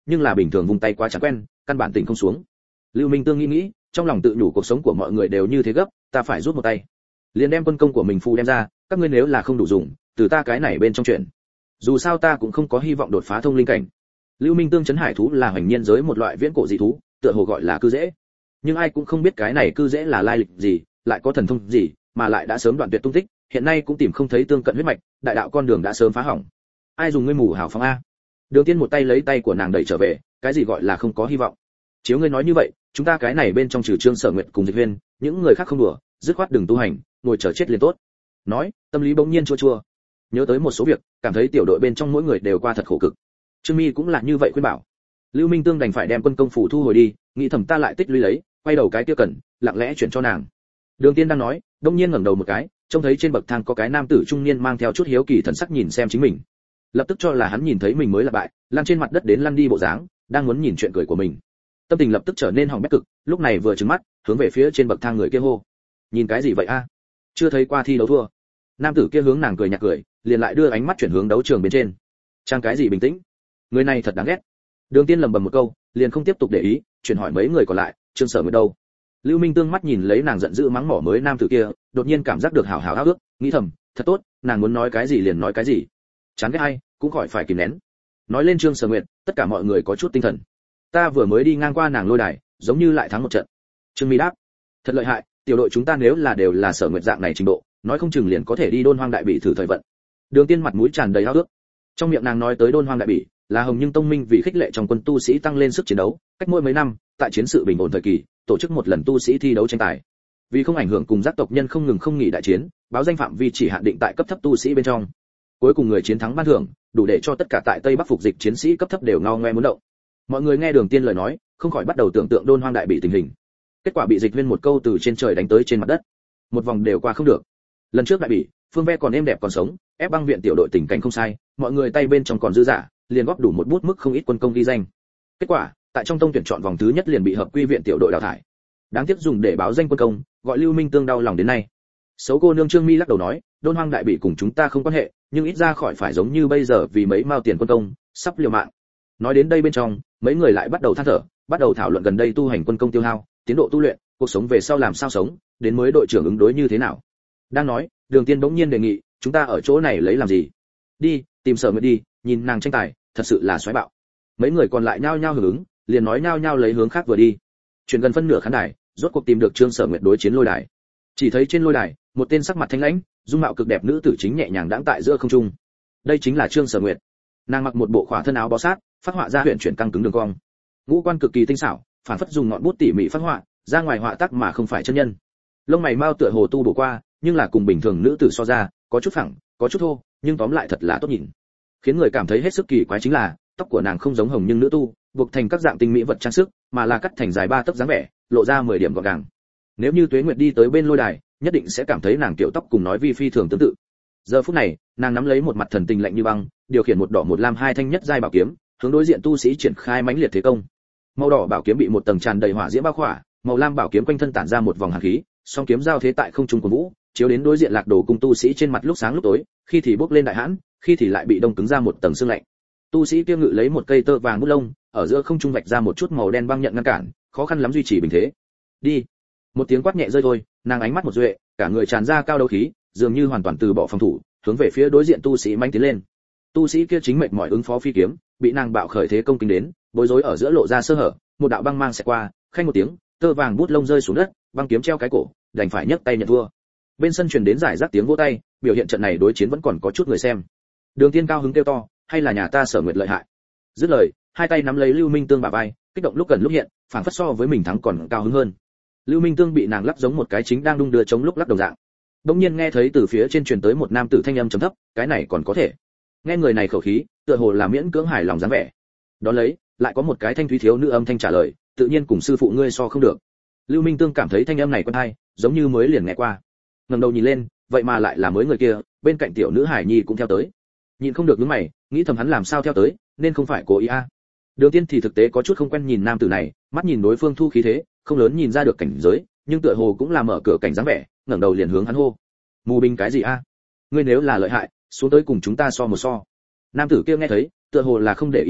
nhưng là bình thường vùng tay quá chẳng quen, căn bản tỉnh không xuống. Lưu Minh Tương nghĩ, trong lòng tự nhủ cuộc sống của mọi người đều như thế gấp, ta phải rút một tay. Liền đem quân công của mình phù đem ra, các ngươi nếu là không đủ dùng, từ ta cái này bên trong chuyện. Dù sao ta cũng không có hy vọng đột phá thông linh cảnh. Lưu Minh Tương trấn hải thú là hoành nhiên giới một loại viễn cổ dị thú, tựa hồ gọi là cư dễ. Nhưng ai cũng không biết cái này cư dễ là lai lịch gì, lại có thần thông gì, mà lại đã sớm đoạn tuyệt tung tích, hiện nay cũng tìm không thấy tương cận huyết mạch, đại đạo con đường đã sớm phá hỏng. Ai dùng ngươi mù hào phóng a? Đường Tiên một tay lấy tay của nàng đẩy trở về, cái gì gọi là không có hy vọng? Chiếu ngươi nói như vậy, chúng ta cái này bên trong trừ Trương Sở Nguyệt cùng Dịch Huyên, những người khác không đùa, dứt khoát đừng tu hành, ngồi chờ chết liền tốt. Nói, tâm lý bỗng nhiên chua chua. Nhớ tới một số việc, cảm thấy tiểu đội bên trong mỗi người đều qua thật khổ cực. Trương Mi cũng là như vậy khuyên bảo. Lưu Minh Tương đành phải đem quân công phủ thu hồi đi, nghĩ thầm ta lại tích lũy lấy, quay đầu cái kia cần, lặng lẽ chuyển cho nàng. Đường Tiên đang nói, đông nhiên ngẩng đầu một cái, trông thấy trên bậc thang có cái nam tử trung niên mang theo chút hiếu kỳ thần sắc nhìn xem chính mình. Lập tức cho là hắn nhìn thấy mình mới là bại, lăn trên mặt đất đến lăn đi bộ dáng, đang muốn nhìn chuyện cười của mình. Tâm tình lập tức trở nên hỏng bét cực, lúc này vừa trừng mắt, hướng về phía trên bậc thang người kia hô: "Nhìn cái gì vậy a? Chưa thấy qua thi đấu thua?" Nam tử kia hướng nàng cười nhạt cười, liền lại đưa ánh mắt chuyển hướng đấu trường bên trên. Trang cái gì bình tĩnh? Người này thật đáng ghét. Đường Tiên lẩm bẩm một câu, liền không tiếp tục để ý, chuyển hỏi mấy người còn lại, Trương Sở Nguyệt đâu? Lưu Minh Tương mắt nhìn lấy nàng giận dữ mắng mỏ mới nam tử kia, đột nhiên cảm giác được hào hào ao ước, nghĩ thầm, thật tốt, nàng muốn nói cái gì liền nói cái gì. Chán ghét hay, cũng khỏi phải kìm nén. Nói lên Trương Sở Nguyệt, tất cả mọi người có chút tinh thần. Ta vừa mới đi ngang qua nàng lôi đài, giống như lại thắng một trận. Trương Mi đáp, thật lợi hại, tiểu đội chúng ta nếu là đều là Sở Nguyệt dạng này trình độ, nói không chừng liền có thể đi Đôn Hoang Đại Bỉ thử thời vận. Đường Tiên mặt mũi tràn đầy ao ước. Trong miệng nàng nói tới Đôn Hoang Đại Bỉ, là Hồng Nhưng Tông Minh vì khích lệ trong quân tu sĩ tăng lên sức chiến đấu, cách mỗi mấy năm, tại chiến sự bình ổn thời kỳ, tổ chức một lần tu sĩ thi đấu tranh tài. Vì không ảnh hưởng cùng giác tộc nhân không ngừng không nghỉ đại chiến, báo danh phạm vi chỉ hạn định tại cấp thấp tu sĩ bên trong. Cuối cùng người chiến thắng ban thưởng, đủ để cho tất cả tại Tây Bắc phục dịch chiến sĩ cấp thấp đều ngao ngoe muốn động. Mọi người nghe Đường Tiên lời nói, không khỏi bắt đầu tưởng tượng Đôn Hoang Đại Bỉ tình hình. Kết quả bị Dịch Viên một câu từ trên trời đánh tới trên mặt đất. Một vòng đều qua không được. Lần trước Đại Bỉ, Phương Ve còn êm đẹp còn sống, ép Băng viện tiểu đội tình cảnh không sai, mọi người tay bên trong còn dư giả, liền góp đủ một bút mức không ít quân công ghi danh. Kết quả, tại trong tông tuyển chọn vòng thứ nhất liền bị hợp quy viện tiểu đội đào thải. Đáng tiếc dùng để báo danh quân công, gọi Lưu Minh Tương đau lòng đến nay. Xấu cô nương Trương Mi lắc đầu nói, Đôn Hoang Đại Bỉ cùng chúng ta không quan hệ, nhưng ít ra khỏi phải giống như bây giờ vì mấy mao tiền quân công, sắp liều mạng. Nói đến đây bên trong, mấy người lại bắt đầu than thở, bắt đầu thảo luận gần đây tu hành quân công tiêu hao, tiến độ tu luyện, cuộc sống về sau làm sao sống, đến mới đội trưởng ứng đối như thế nào. Đang nói, Đường Tiên bỗng nhiên đề nghị, chúng ta ở chỗ này lấy làm gì? Đi, tìm Sở Nguyệt đi, nhìn nàng tranh tài, thật sự là xoáy bạo. Mấy người còn lại nhao nhao hưởng ứng, liền nói nhao nhao lấy hướng khác vừa đi. Chuyển gần phân nửa khán đài, rốt cuộc tìm được Trương Sở Nguyệt đối chiến lôi đài. Chỉ thấy trên lôi đài, một tên sắc mặt thanh lãnh, dung mạo cực đẹp nữ tử chính nhẹ nhàng đãng tại giữa không trung. Đây chính là Trương Sở Nguyệt. Nàng mặc một bộ khỏa thân áo bó sát, phát họa ra huyền chuyển căng cứng đường cong. Ngũ quan cực kỳ tinh xảo, phản phất dùng ngọn bút tỉ mỉ phát họa, ra ngoài họa tác mà không phải chân nhân. Lông mày mao tựa hồ tu bổ qua, nhưng là cùng bình thường nữ tử so ra, có chút phẳng, có chút thô, nhưng tóm lại thật là tốt nhìn. Khiến người cảm thấy hết sức kỳ quái chính là, tóc của nàng không giống Hồng Nhưng nữ tu, buộc thành các dạng tinh mỹ vật trang sức, mà là cắt thành dài 3 tấc dáng vẻ, lộ ra 10 điểm gọn gàng. Nếu như Tuế Nguyệt đi tới bên lôi đài, nhất định sẽ cảm thấy nàng kiểu tóc cùng nói vi phi thường tương tự. Giờ phút này, nàng nắm lấy một mặt thần tình lạnh như băng, điều khiển một đỏ một lam hai thanh nhất giai bảo kiếm, hướng đối diện tu sĩ triển khai mãnh liệt thế công. Màu đỏ bảo kiếm bị một tầng tràn đầy hỏa diễm bao khỏa, màu lam bảo kiếm quanh thân tản ra một vòng hàn khí, song kiếm giao thế tại không trung của vũ, chiếu đến đối diện Lạc Đồ cung tu sĩ trên mặt lúc sáng lúc tối, khi thì bốc lên đại hãn, khi thì lại bị đông cứng ra một tầng sương lạnh. Tu sĩ kia ngự lấy một cây tơ vàng bút lông, ở giữa không trung vạch ra một chút màu đen băng nhận ngăn cản, khó khăn lắm duy trì bình thế. Đi. Một tiếng quát nhẹ rơi thôi, nàng ánh mắt một duệ, cả người tràn ra cao đấu khí, dường như hoàn toàn từ bỏ phòng thủ, hướng về phía đối diện tu sĩ manh tiến lên. Tu sĩ kia chính mệt mỏi ứng phó phi kiếm, bị nàng bạo khởi thế công kinh đến, bối rối ở giữa lộ ra sơ hở, một đạo băng mang sẽ qua, khanh một tiếng, tơ vàng bút lông rơi xuống đất, băng kiếm treo cái cổ, đành phải nhấc tay nhận thua. Bên sân truyền đến giải rác tiếng vỗ tay, biểu hiện trận này đối chiến vẫn còn có chút người xem. Đường Tiên cao hứng kêu to, hay là nhà ta Sở Nguyệt lợi hại. Dứt lời, hai tay nắm lấy Lưu Minh Tương bả vai, kích động lúc gần lúc hiện, phảng phất so với mình thắng còn cao hứng hơn. Lưu Minh Tương bị nàng lắc giống một cái chính đang đung đưa chống lúc lắc đồng dạng. Đống nhiên nghe thấy từ phía trên truyền tới một nam tử thanh âm trầm thấp, cái này còn có thể. Nghe người này khẩu khí, tựa hồ là miễn cưỡng hài lòng dáng vẻ. Đó lấy, lại có một cái thanh thúy thiếu nữ âm thanh trả lời, tự nhiên cùng sư phụ ngươi so không được. Lưu Minh Tương cảm thấy thanh âm này quen tai, giống như mới liền nghe qua. Ngẩng đầu nhìn lên, vậy mà lại là mới người kia, bên cạnh tiểu nữ Hải Nhi cũng theo tới. Nhìn không được nhướng mày, nghĩ thầm hắn làm sao theo tới, nên không phải cố ý a. Đường Tiên thì thực tế có chút không quen nhìn nam tử này, mắt nhìn đối phương thu khí thế, không lớn nhìn ra được cảnh giới, nhưng tựa hồ cũng là mở cửa cảnh dáng vẻ, ngẩng đầu liền hướng hắn hô. Mù binh cái gì a? Ngươi nếu là lợi hại, xuống tới cùng chúng ta so một so. Nam tử kia nghe thấy, tựa hồ là không để ý lắm,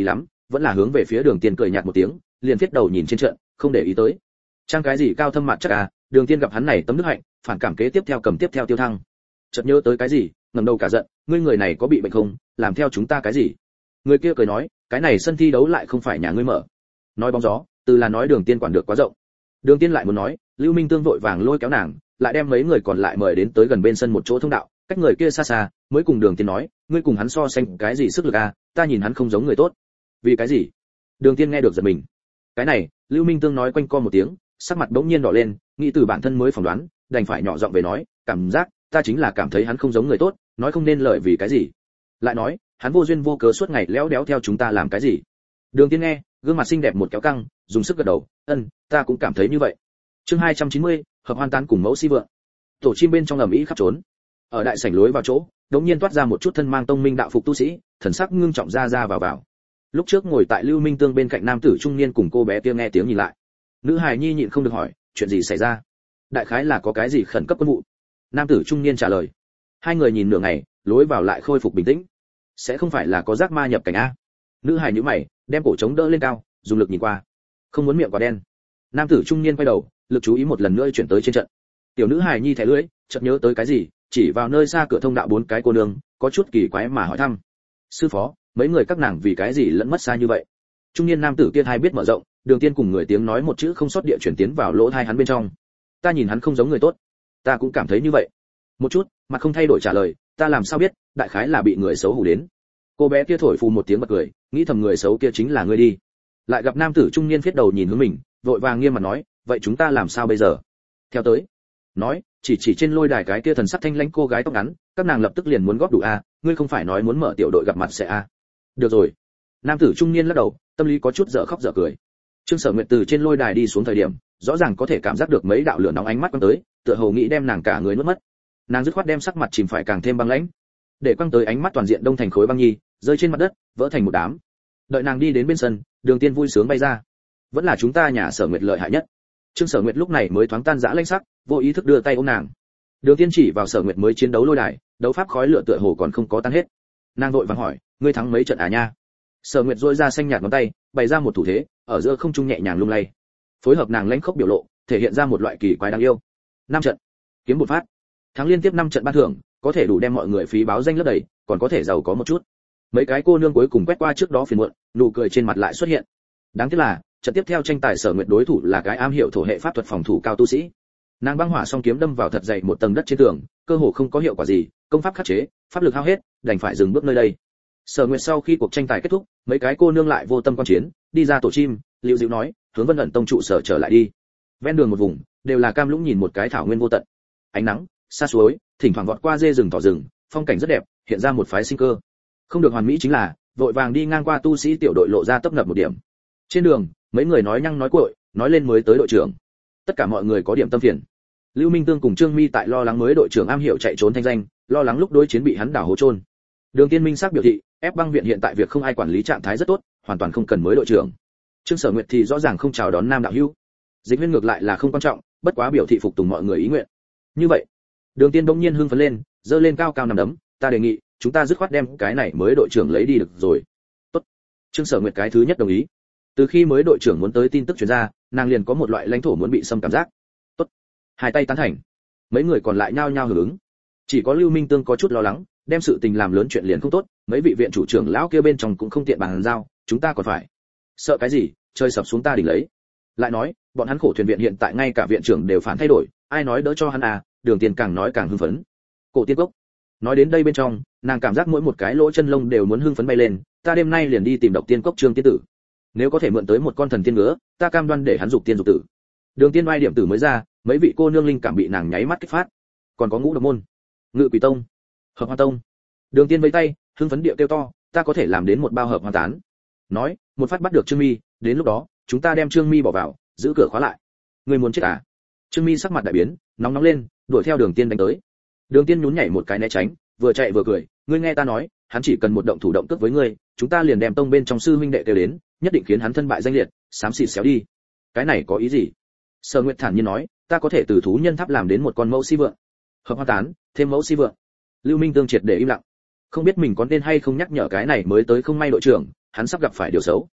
vẫn là hướng về phía Đường Tiên cười nhạt một tiếng, liền viết đầu nhìn trên trận, không để ý tới. Trang cái gì cao thâm mặt chắc à, Đường Tiên gặp hắn này tấm đức hạnh, phản cảm kế tiếp theo cầm tiếp theo tiêu thăng. Chợt nhớ tới cái gì, ngẩng đầu cả giận, ngươi người này có bị bệnh không, làm theo chúng ta cái gì? Người kia cười nói, cái này sân thi đấu lại không phải nhà ngươi mở. Nói bóng gió, từ là nói Đường Tiên quản được quá rộng. Đường Tiên lại muốn nói, Lưu Minh Tương vội vàng lôi kéo nàng, lại đem mấy người còn lại mời đến tới gần bên sân một chỗ thông đạo, cách người kia xa xa, mới cùng Đường Tiên nói, ngươi cùng hắn so sánh cái gì sức lực à, ta nhìn hắn không giống người tốt. Vì cái gì? Đường Tiên nghe được giật mình. Cái này, Lưu Minh Tương nói quanh co một tiếng, sắc mặt bỗng nhiên đỏ lên, nghĩ từ bản thân mới phỏng đoán, đành phải nhỏ giọng về nói, cảm giác, ta chính là cảm thấy hắn không giống người tốt, nói không nên lời vì cái gì. Lại nói, hắn vô duyên vô cớ suốt ngày léo đéo theo chúng ta làm cái gì. Đường Tiên nghe, gương mặt xinh đẹp một kéo căng, dùng sức gật đầu, ta cũng cảm thấy như vậy. Chương 290, hợp hoan tán cùng mẫu si vượng. Tổ chim bên trong ầm ĩ khắp trốn. Ở đại sảnh lối vào chỗ, đống nhiên toát ra một chút thân mang tông minh đạo phục tu sĩ, thần sắc ngưng trọng ra ra vào vào. Lúc trước ngồi tại Lưu Minh Tương bên cạnh nam tử trung niên cùng cô bé kia nghe tiếng nhìn lại. Nữ hài nhi nhịn không được hỏi, chuyện gì xảy ra? Đại khái là có cái gì khẩn cấp quân vụ. Nam tử trung niên trả lời. Hai người nhìn nửa ngày, lối vào lại khôi phục bình tĩnh. Sẽ không phải là có giác ma nhập cảnh a? Nữ hài nhíu mày, đem cổ chống đỡ lên cao, dùng lực nhìn qua. Không muốn miệng quả đen. Nam tử trung niên quay đầu, lực chú ý một lần nữa chuyển tới trên trận. Tiểu nữ hài nhi thẻ lưỡi, chợt nhớ tới cái gì, chỉ vào nơi xa cửa thông đạo bốn cái cô nương, có chút kỳ quái mà hỏi thăm. Sư phó, mấy người các nàng vì cái gì lẫn mất xa như vậy? Trung niên nam tử kia hai biết mở rộng, Đường Tiên cùng người tiếng nói một chữ không sót địa chuyển tiến vào lỗ tai hắn bên trong. Ta nhìn hắn không giống người tốt. Ta cũng cảm thấy như vậy. Một chút, mặt không thay đổi trả lời, ta làm sao biết, đại khái là bị người xấu hù đến. Cô bé kia thổi phù một tiếng bật cười, nghĩ thầm người xấu kia chính là ngươi đi. Lại gặp nam tử trung niên phiết đầu nhìn hướng mình, vội vàng nghiêm mặt nói, vậy chúng ta làm sao bây giờ? Theo tới. Nói, chỉ trên lôi đài cái kia thần sắc thanh lãnh cô gái tóc ngắn, các nàng lập tức liền muốn góp đủ a, ngươi không phải nói muốn mở tiểu đội gặp mặt sẽ a? Được rồi. Nam tử trung niên lắc đầu, tâm lý có chút dở khóc dở cười. Trương Sở Nguyệt từ trên lôi đài đi xuống thời điểm, rõ ràng có thể cảm giác được mấy đạo lửa nóng ánh mắt quăng tới, tựa hồ nghĩ đem nàng cả người nuốt mất. Nàng dứt khoát đem sắc mặt chìm phải càng thêm băng lãnh, để quăng tới ánh mắt toàn diện đông thành khối băng nhi, rơi trên mặt đất, vỡ thành một đám. Đợi nàng đi đến bên sân, Đường Tiên vui sướng bay ra. Vẫn là chúng ta nhà Sở Nguyệt lợi hại nhất. Trương Sở Nguyệt lúc này mới thoáng tan dã lãnh sắc, vô ý thức đưa tay ôm nàng. Đường Tiên chỉ vào Sở Nguyệt mới chiến đấu lôi đài, đấu pháp khói lửa tựa hồ còn không có tan hết. Nàng vội vàng hỏi, ngươi thắng mấy trận à nha? Sở Nguyệt duỗi ra xanh nhạt ngón tay, bày ra một thủ thế, ở giữa không trung nhẹ nhàng lung lay. Phối hợp nàng lãnh khốc biểu lộ, thể hiện ra một loại kỳ quái đáng yêu. 5 trận, kiếm một phát. Thắng liên tiếp 5 trận ban thưởng, có thể đủ đem mọi người phí báo danh lấp đầy, còn có thể giàu có một chút. Mấy cái cô nương cuối cùng quét qua trước đó phiền muộn, nụ cười trên mặt lại xuất hiện. Đáng tiếc là, trận tiếp theo tranh tài Sở Nguyệt đối thủ là cái am hiểu thổ hệ pháp thuật phòng thủ cao tu sĩ. Nàng băng hỏa song kiếm đâm vào thật dày một tầng đất trên tường, cơ hồ không có hiệu quả gì, công pháp khắc chế, pháp lực hao hết, đành phải dừng bước nơi đây. Sở Nguyệt sau khi cuộc tranh tài kết thúc, mấy cái cô nương lại vô tâm quan chiến, đi ra tổ chim, Lưu Diệu nói, hướng Vân ẩn tông trụ sở trở lại đi. Ven đường một vùng, đều là cam lũng nhìn một cái thảo nguyên vô tận. Ánh nắng, xa suối, thỉnh thoảng vọt qua dê rừng thỏ rừng, phong cảnh rất đẹp, hiện ra một phái sinh cơ. Không được hoàn mỹ chính là, vội vàng đi ngang qua tu sĩ tiểu đội lộ ra tấp nập một điểm. Trên đường, mấy người nói nhăng nói cuội, nói lên mới tới đội trưởng. Tất cả mọi người có điểm tâm phiền. Lưu Minh Tương cùng Trương Mi tại lo lắng mới đội trưởng am hiểu chạy trốn thanh danh, lo lắng lúc đối chiến bị hắn đảo hố chôn. Đường Tiên Minh xác biểu thị, ép băng viện hiện tại việc không ai quản lý trạng thái rất tốt, hoàn toàn không cần mới đội trưởng. Trương Sở Nguyệt thì rõ ràng không chào đón Nam đạo hữu. Dịch Huyên ngược lại là không quan trọng, bất quá biểu thị phục tùng mọi người ý nguyện. Như vậy, Đường Tiên bỗng nhiên hưng phấn lên, giơ lên cao cao nằm đấm, ta đề nghị, chúng ta dứt khoát đem cái này mới đội trưởng lấy đi được rồi. Tốt. Trương Sở Nguyệt cái thứ nhất đồng ý. Từ khi mới đội trưởng muốn tới tin tức truyền ra, nàng liền có một loại lãnh thổ muốn bị xâm cảm giác. Tốt. Hai tay tán thành. Mấy người còn lại nhao nhao hưởng ứng. Chỉ có Lưu Minh Tương có chút lo lắng, đem sự tình làm lớn chuyện liền không tốt, mấy vị viện chủ trưởng lão kia bên trong cũng không tiện bàn giao, chúng ta còn phải sợ cái gì, chơi sập xuống ta đỉnh lấy. Lại nói, bọn hắn khổ thuyền viện hiện tại ngay cả viện trưởng đều phản thay đổi, ai nói đỡ cho hắn à, Đường Tiên càng nói càng hưng phấn. Cổ Tiên Cốc. Nói đến đây bên trong, nàng cảm giác mỗi một cái lỗ chân lông đều muốn hưng phấn bay lên, ta đêm nay liền đi tìm Độc Tiên Cốc Trương Tiên tử. Nếu có thể mượn tới một con thần tiên ngứa, ta cam đoan để hắn dục tiên dục tử. Đường Tiên oai điểm tử mới ra, mấy vị cô nương linh cảm bị nàng nháy mắt kích phát. Còn có Ngũ Độc môn, Ngự Quỷ tông, Hợp Hoa tông. Đường Tiên vẫy tay, hưng phấn điệu kêu to, ta có thể làm đến một bao hợp hoa tán. Nói, một phát bắt được Trương Mi, đến lúc đó, chúng ta đem Trương Mi bỏ vào, giữ cửa khóa lại. Người muốn chết à? Trương Mi sắc mặt đại biến, nóng nóng lên, đuổi theo Đường Tiên đánh tới. Đường Tiên nhún nhảy một cái né tránh, vừa chạy vừa cười, ngươi nghe ta nói, hắn chỉ cần một động thủ động cước với ngươi, chúng ta liền đem tông bên trong sư huynh đệ kêu đến, nhất định khiến hắn thân bại danh liệt, xám xịt xéo đi. Cái này có ý gì? Sở Nguyệt thản nhiên nói, ta có thể từ thú nhân tháp làm đến một con mẫu si vượng. Hợp hoa tán, thêm mẫu si vượng. Lưu Minh Tương triệt để im lặng. Không biết mình có nên hay không nhắc nhở cái này mới tới không may đội trưởng, hắn sắp gặp phải điều xấu,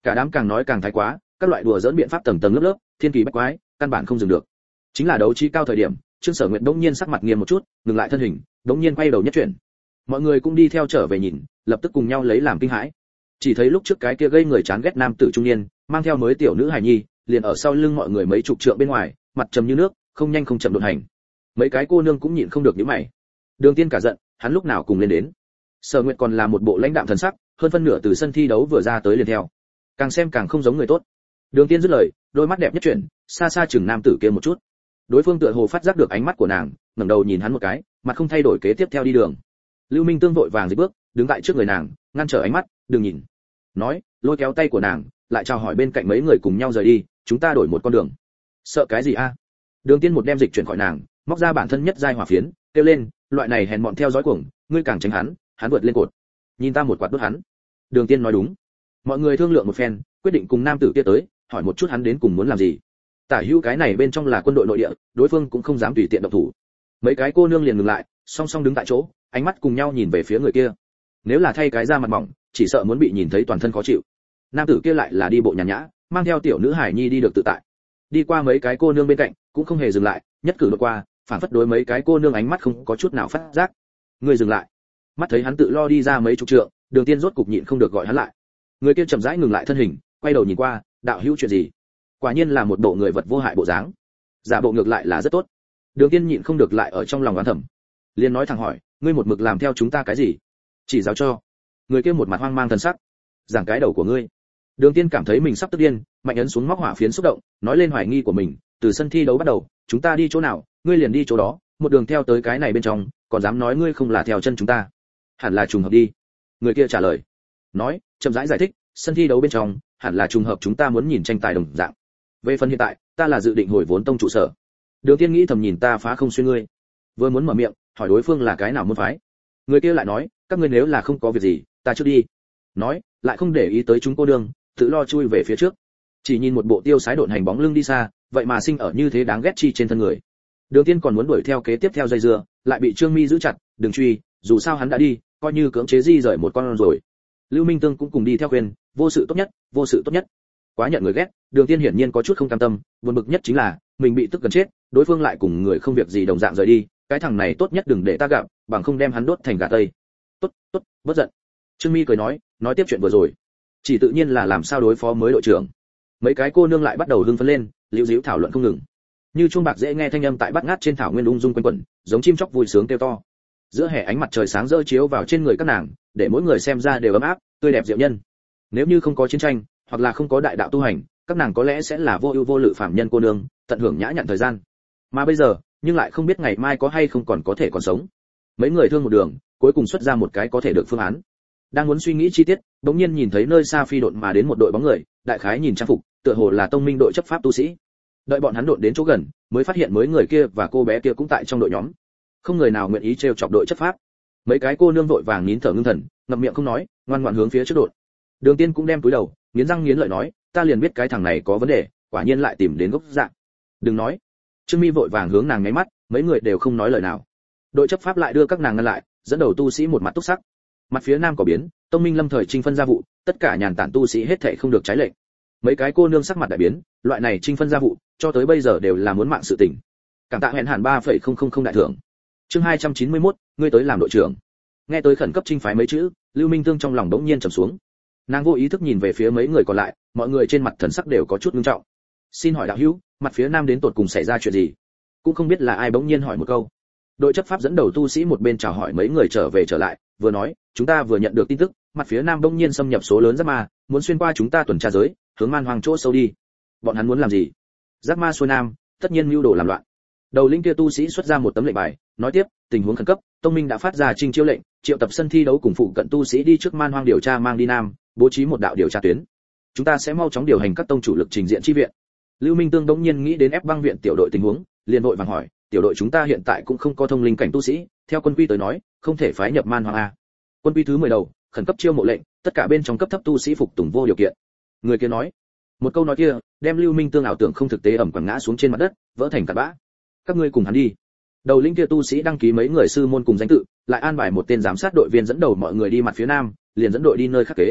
Cả đám càng nói càng thái quá, các loại đùa dỡn biện pháp tầng tầng lớp lớp, thiên kỳ bách quái, căn bản không dừng được. Chính là đấu trí cao thời điểm, Trương Sở Nguyệt đống nhiên sắc mặt nghiêm một chút, ngừng lại thân hình, đống nhiên quay đầu nhất chuyển. Mọi người cũng đi theo trở về nhìn, lập tức cùng nhau lấy làm kinh hãi. Chỉ thấy lúc trước cái kia gây người chán ghét nam tử trung niên, mang theo mới tiểu nữ hài nhi, liền ở sau lưng mọi người mấy chục trượng bên ngoài, mặt trầm như nước, không nhanh không chậm đột hành. Mấy cái cô nương cũng nhịn không được nhíu mày. Đường Tiên cả giận, hắn lúc nào cùng lên đến. Sở Nguyệt còn là một bộ lãnh đạm thần sắc, hơn phân nửa từ sân thi đấu vừa ra tới liền theo. Càng xem càng không giống người tốt. Đường Tiên dứt lời, đôi mắt đẹp nhất chuyển, xa xa chừng nam tử kia một chút. Đối phương tựa hồ phát giác được ánh mắt của nàng, ngẩng đầu nhìn hắn một cái, mặt không thay đổi kế tiếp theo đi đường. Lưu Minh Tương vội vàng dịch bước, đứng tại trước người nàng, ngăn trở ánh mắt, đừng nhìn. Nói, lôi kéo tay của nàng, lại chào hỏi bên cạnh mấy người cùng nhau rời đi, chúng ta đổi một con đường. Sợ cái gì a? Đường Tiên một đem dịch chuyển khỏi nàng, móc ra bản thân nhất giai hỏa phiến, kêu lên, loại này hèn mọn theo dõi cuồng, ngươi càng tránh hắn vượt lên cột. Nhìn ta một quạt đốt hắn. Đường Tiên nói đúng. Mọi người thương lượng một phen, quyết định cùng nam tử kia tới, hỏi một chút hắn đến cùng muốn làm gì. Tả hữu cái này bên trong là quân đội nội địa, đối phương cũng không dám tùy tiện động thủ. Mấy cái cô nương liền ngừng lại, song song đứng tại chỗ, ánh mắt cùng nhau nhìn về phía người kia. Nếu là thay cái da mặt mỏng, chỉ sợ muốn bị nhìn thấy toàn thân khó chịu. Nam tử kia lại là đi bộ nhàn nhã, mang theo tiểu nữ hải nhi đi được tự tại. Đi qua mấy cái cô nương bên cạnh, cũng không hề dừng lại, nhất cử đột qua, phản phất đối mấy cái cô nương ánh mắt không có chút nào phát giác. Người dừng lại. Mắt thấy hắn tự lo đi ra mấy chục trượng, Đường Tiên rốt cục nhịn không được gọi hắn lại. Người kia chậm rãi ngừng lại thân hình, quay đầu nhìn qua, đạo hữu chuyện gì? Quả nhiên là một bộ người vật vô hại bộ dáng. Giả bộ ngược lại là rất tốt. Đường Tiên nhịn không được lại ở trong lòng oán thầm, liền nói thẳng hỏi, ngươi một mực làm theo chúng ta cái gì? Chỉ giáo cho. Người kia một mặt hoang mang thần sắc, giảng cái đầu của ngươi. Đường Tiên cảm thấy mình sắp tức điên, mạnh ấn xuống móc hỏa phiến xúc động, nói lên hoài nghi của mình, từ sân thi đấu bắt đầu, chúng ta đi chỗ nào, ngươi liền đi chỗ đó, một đường theo tới cái này bên trong, còn dám nói ngươi không là theo chân chúng ta? Hẳn là trùng hợp đi. Người kia trả lời, nói, chậm rãi giải thích, sân thi đấu bên trong, hẳn là trùng hợp chúng ta muốn nhìn tranh tài đồng dạng. Về phần hiện tại, ta là dự định hồi vốn tông trụ sở. Đường Tiên nghĩ thầm nhìn ta phá không xuyên ngươi. Vừa muốn mở miệng, hỏi đối phương là cái nào môn phái. Người kia lại nói, các ngươi nếu là không có việc gì, ta trước đi. Nói, lại không để ý tới chúng cô đường, tự lo chui về phía trước. Chỉ nhìn một bộ tiêu sái độn hành bóng lưng đi xa, vậy mà sinh ở như thế đáng ghét chi trên thân người. Đường Tiên còn muốn đuổi theo kế tiếp theo dây dưa, lại bị Trương Mi giữ chặt, đừng truy, dù sao hắn đã đi, coi như cưỡng chế di rời một con rồi. Lưu Minh Tương cũng cùng đi theo khuyên, vô sự tốt nhất, vô sự tốt nhất. Quá nhận người ghét, Đường Tiên hiển nhiên có chút không cam tâm, buồn bực nhất chính là mình bị tức gần chết, đối phương lại cùng người không việc gì đồng dạng rời đi, cái thằng này tốt nhất đừng để ta gặp, bằng không đem hắn đốt thành gà tây. Tốt, tốt, bất giận. Trương Mi cười nói tiếp chuyện vừa rồi, chỉ tự nhiên là làm sao đối phó mới đội trưởng. Mấy cái cô nương lại bắt đầu hưng phấn lên, liễu díu thảo luận không ngừng. Như chuông bạc dễ nghe thanh âm tại bát ngát trên thảo nguyên ung dung quanh quẩn, giống chim chóc vui sướng kêu to. Giữa hè ánh mặt trời sáng rỡ chiếu vào trên người các nàng, để mỗi người xem ra đều ấm áp, tươi đẹp diệu nhân. Nếu như không có chiến tranh, hoặc là không có đại đạo tu hành, các nàng có lẽ sẽ là vô ưu vô lự phàm nhân cô nương, tận hưởng nhã nhặn thời gian. Mà bây giờ, nhưng lại không biết ngày mai có hay không còn có thể còn sống. Mấy người thương một đường, cuối cùng xuất ra một cái có thể được phương án. Đang muốn suy nghĩ chi tiết, bỗng nhiên nhìn thấy nơi xa phi độn mà đến một đội bóng người, đại khái nhìn trang phục, tựa hồ là tông minh đội chấp pháp tu sĩ. Đợi bọn hắn độn đến chỗ gần, mới phát hiện mới người kia và cô bé kia cũng tại trong đội nhóm. Không người nào nguyện ý trêu chọc đội chấp pháp. Mấy cái cô nương vội vàng nín thở ngưng thần, ngậm miệng không nói, ngoan ngoãn hướng phía trước độn. Đường Tiên cũng đem túi đầu, nghiến răng nghiến lợi nói, ta liền biết cái thằng này có vấn đề, quả nhiên lại tìm đến gốc dạng. Đừng nói. Trương Mi vội vàng hướng nàng ngáy mắt, mấy người đều không nói lời nào. Đội chấp pháp lại đưa các nàng ngăn lại, dẫn đầu tu sĩ một mặt túc sắc. Mặt phía nam có biến, tông minh lâm thời trinh phân gia vụ, tất cả nhàn tản tu sĩ hết thảy không được trái lệnh. Mấy cái cô nương sắc mặt đại biến, loại này trinh phân gia vụ, cho tới bây giờ đều là muốn mạng sự tình. Cảm tạ hẹn hẳn 3,000 đại thưởng. Chương 291, ngươi tới làm đội trưởng. Nghe tới khẩn cấp trinh phái mấy chữ, Lưu Minh Tương trong lòng đống nhiên trầm xuống. Nàng vô ý thức nhìn về phía mấy người còn lại, mọi người trên mặt thần sắc đều có chút nghiêm trọng. Xin hỏi đạo hữu, mặt phía nam đến tột cùng xảy ra chuyện gì? Cũng không biết là ai bỗng nhiên hỏi một câu. Đội chấp pháp dẫn đầu tu sĩ một bên chào hỏi mấy người trở lại, vừa nói, chúng ta vừa nhận được tin tức, mặt phía nam bỗng nhiên xâm nhập số lớn giáp ma, muốn xuyên qua chúng ta tuần tra giới, hướng man hoang chỗ sâu đi. Bọn hắn muốn làm gì? Giáp ma xuôi nam, tất nhiên mưu đồ làm loạn. Đầu linh kia tu sĩ xuất ra một tấm lệnh bài, nói tiếp, tình huống khẩn cấp, tông minh đã phát ra trình chiêu lệnh, triệu tập sân thi đấu cùng phụ cận tu sĩ đi trước man hoang điều tra mang đi nam, bố trí một đạo điều tra tuyến. Chúng ta sẽ mau chóng điều hành các tông chủ lực trình diện chi viện. Lưu Minh Tương đống nhiên nghĩ đến ép băng viện tiểu đội tình huống, liền vội vàng hỏi, tiểu đội chúng ta hiện tại cũng không có thông linh cảnh tu sĩ, theo quân quy tới nói, không thể phái nhập man hoang a. Quân quy thứ 10 đầu, khẩn cấp chiêu mộ lệnh, tất cả bên trong cấp thấp tu sĩ phục tùng vô điều kiện. Người kia nói, một câu nói kia, đem Lưu Minh Tương ảo tưởng không thực tế ẩm quẳng ngã xuống trên mặt đất, vỡ thành cát bã. Các ngươi cùng hắn đi. Đầu linh kia tu sĩ đăng ký mấy người sư môn cùng danh tự, lại an bài một tên giám sát đội viên dẫn đầu mọi người đi mặt phía nam, liền dẫn đội đi nơi khác kế.